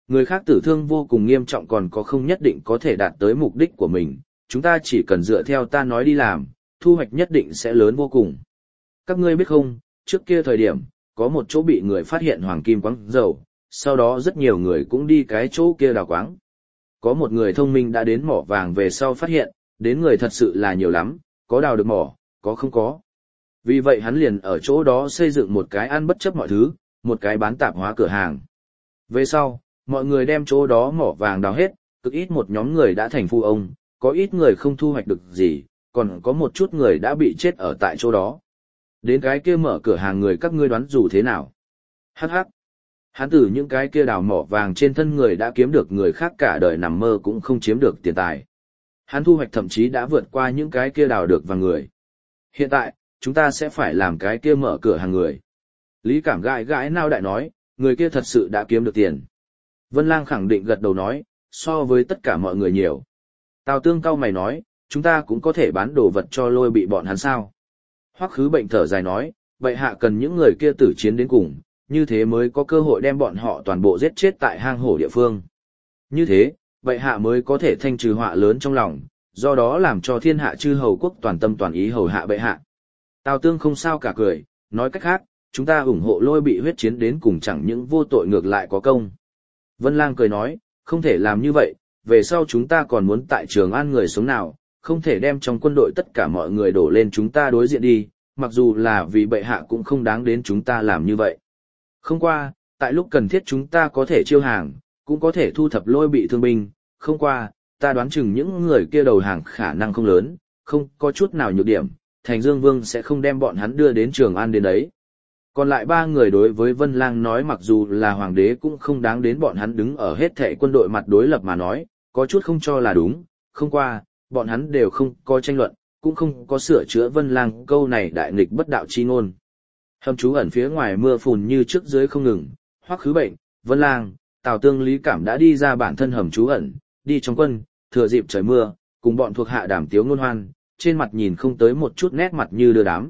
Người khác tử thương vô cùng nghiêm trọng còn có không nhất định có thể đạt tới mục đích của mình, chúng ta chỉ cần dựa theo ta nói đi làm, thu hoạch nhất định sẽ lớn vô cùng. Các ngươi biết không, trước kia thời điểm, có một chỗ bị người phát hiện hoàng kim quáng dầu, sau đó rất nhiều người cũng đi cái chỗ kia đào quáng. Có một người thông minh đã đến mỏ vàng về sau phát hiện, đến người thật sự là nhiều lắm, có đào được mỏ, có không có. Vì vậy hắn liền ở chỗ đó xây dựng một cái ăn bất chấp mọi thứ, một cái bán tạp hóa cửa hàng. Về sau, mọi người đem chỗ đó mỏ vàng đào hết, cực ít một nhóm người đã thành phu ông, có ít người không thu hoạch được gì, còn có một chút người đã bị chết ở tại chỗ đó. Đến cái kia mở cửa hàng người các ngươi đoán dù thế nào? Hắc hắc. Hắn từ những cái kia đào mỏ vàng trên thân người đã kiếm được người khác cả đời nằm mơ cũng không chiếm được tiền tài. Hắn thu hoạch thậm chí đã vượt qua những cái kia đào được vàng người. Hiện tại, chúng ta sẽ phải làm cái kia mở cửa hàng người. Lý Cảm gãi gãi nao đại nói, người kia thật sự đã kiếm được tiền. Vân Lang khẳng định gật đầu nói, so với tất cả mọi người nhiều. Tào Tương cau mày nói, chúng ta cũng có thể bán đồ vật cho Lôi Bị bọn hắn sao. Hoắc Khứ Bệnh thở dài nói, vậy hạ cần những người kia tử chiến đến cùng, như thế mới có cơ hội đem bọn họ toàn bộ giết chết tại hang hổ địa phương. Như thế, vậy hạ mới có thể thanh trừ họa lớn trong lòng, do đó làm cho thiên hạ chư hầu quốc toàn tâm toàn ý hầu hạ bệ hạ. Tào Tương không sao cả cười, nói cách khác, chúng ta ủng hộ Lôi Bị huyết chiến đến cùng chẳng những vô tội ngược lại có công. Vân Lang cười nói, không thể làm như vậy, về sau chúng ta còn muốn tại Trường An người sống nào, không thể đem trong quân đội tất cả mọi người đổ lên chúng ta đối diện đi, mặc dù là vì bệ hạ cũng không đáng đến chúng ta làm như vậy. Không qua, tại lúc cần thiết chúng ta có thể chiêu hàng, cũng có thể thu thập Lôi Bị thương binh, không qua, ta đoán chừng những người kia đầu hàng khả năng không lớn, không có chút nào nhược điểm, Thành Dương Vương sẽ không đem bọn hắn đưa đến Trường An đến đấy. Còn lại ba người đối với Vân Lang nói mặc dù là hoàng đế cũng không đáng đến bọn hắn đứng ở hết thảy quân đội mặt đối lập mà nói, có chút không cho là đúng, không qua, bọn hắn đều không có tranh luận, cũng không có sửa chữa Vân Lang câu này đại nghịch bất đạo chi ngôn. Hầm trú ẩn phía ngoài mưa phùn như trước dưới không ngừng, Hoắc Khứ Bệnh, Vân Lang, Tào Tương Lý Cảm đã đi ra bản thân hầm trú ẩn, đi trong quân, thừa dịp trời mưa, cùng bọn thuộc hạ đàm tiếu ngôn hoan, trên mặt nhìn không tới một chút nét mặt như đưa đám.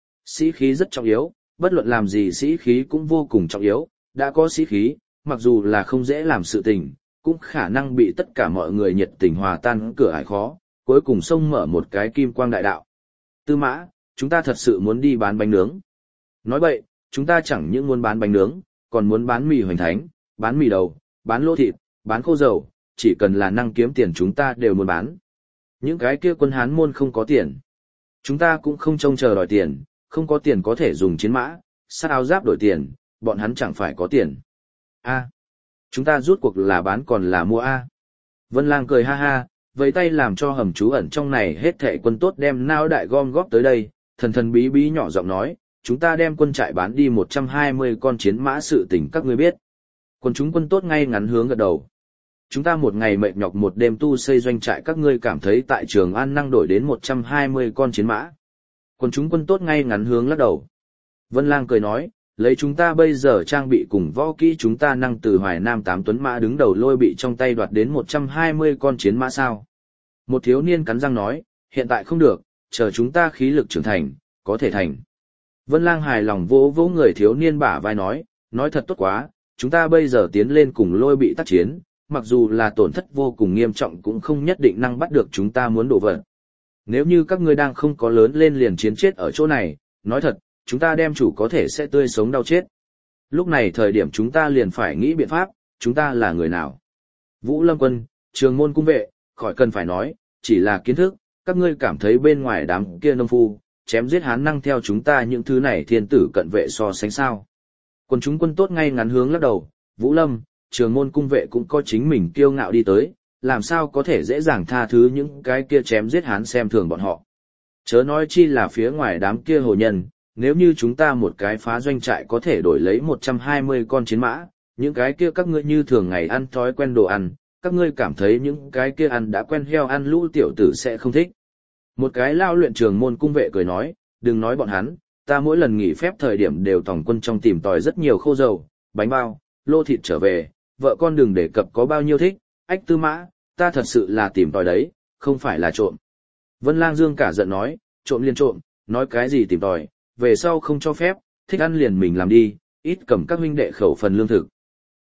Sĩ khí rất trọng yếu, bất luận làm gì sĩ khí cũng vô cùng trọng yếu, đã có sĩ khí, mặc dù là không dễ làm sự tình, cũng khả năng bị tất cả mọi người nhiệt tình hòa tan cửa ải khó, cuối cùng xông mở một cái kim quang đại đạo. Tư Mã, chúng ta thật sự muốn đi bán bánh nướng. Nói vậy, chúng ta chẳng những muốn bán bánh nướng, còn muốn bán mì hoành thánh, bán mì đầu, bán lô thịt, bán khô dầu, chỉ cần là năng kiếm tiền chúng ta đều muốn bán. Những cái kia quân Hán môn không có tiền. Chúng ta cũng không trông chờ đòi tiền, không có tiền có thể dùng chiến mã, sát áo giáp đổi tiền, bọn hắn chẳng phải có tiền. A, chúng ta rút cuộc là bán còn là mua A. Vân Lang cười ha ha, vẫy tay làm cho hầm trú ẩn trong này hết thảy quân tốt đem nao đại gom góp tới đây, thần thần bí bí nhỏ giọng nói, chúng ta đem quân trại bán đi một trăm hai mươi con chiến mã sự tình các ngươi biết. Quân chúng quân tốt ngay ngắn hướng gật đầu. Chúng ta một ngày mệt nhọc một đêm tu xây doanh trại các ngươi cảm thấy tại Trường An năng đổi đến một trăm hai mươi con chiến mã. Quân chúng quân tốt ngay ngắn hướng lắc đầu. Vân Lang cười nói, lấy chúng ta bây giờ trang bị cùng võ kỹ chúng ta năng từ Hoài Nam tám tuấn mã đứng đầu Lôi Bị trong tay đoạt đến một trăm hai mươi con chiến mã sao. Một thiếu niên cắn răng nói, hiện tại không được, chờ chúng ta khí lực trưởng thành, có thể thành. Vân Lang hài lòng vỗ vỗ người thiếu niên bả vai nói, nói thật tốt quá, chúng ta bây giờ tiến lên cùng Lôi Bị tác chiến, mặc dù là tổn thất vô cùng nghiêm trọng cũng không nhất định năng bắt được chúng ta muốn đổ vật. Nếu như các ngươi đang không có lớn lên liền chiến chết ở chỗ này, nói thật, chúng ta đem chủ có thể sẽ tươi sống đau chết. Lúc này thời điểm chúng ta liền phải nghĩ biện pháp, chúng ta là người nào. Vũ Lâm Quân, Trường Môn Cung Vệ, khỏi cần phải nói, chỉ là kiến thức, các ngươi cảm thấy bên ngoài đám kia nông phu, chém giết Hán năng theo chúng ta những thứ này thiên tử cận vệ so sánh sao. Quân chúng quân tốt ngay ngắn hướng lắc đầu, Vũ Lâm, Trường Môn Cung Vệ cũng có chính mình kiêu ngạo đi tới, làm sao có thể dễ dàng tha thứ những cái kia chém giết Hán xem thường bọn họ. Chớ nói chi là phía ngoài đám kia hồ nhân, nếu như chúng ta một cái phá doanh trại có thể đổi lấy một trăm hai mươi con chiến mã, những cái kia các ngươi như thường ngày ăn thói quen đồ ăn, các ngươi cảm thấy những cái kia ăn đã quen heo ăn lũ tiểu tử sẽ không thích. Một cái lao luyện Trường Môn Cung Vệ cười nói, đừng nói bọn hắn, ta mỗi lần nghỉ phép thời điểm đều tòng quân trong tìm tòi rất nhiều khô dầu, bánh bao, lô thịt trở về, vợ con đừng đề cập có bao nhiêu thích, ách Tư Mã, ta thật sự là tìm tòi đấy, không phải là trộm. Vân Lang Dương cả giận nói, trộm liền trộm, nói cái gì tìm tòi, về sau không cho phép, thích ăn liền mình làm đi, ít cầm các huynh đệ khẩu phần lương thực.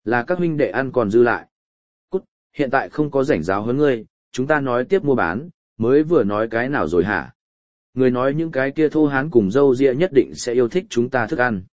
Là các huynh đệ ăn còn dư lại. Cút, hiện tại không có rảnh giáo huấn ngươi, chúng ta nói tiếp mua bán, mới vừa nói cái nào rồi hả? Người nói những cái kia thô hán cùng dâu ria nhất định sẽ yêu thích chúng ta thức ăn.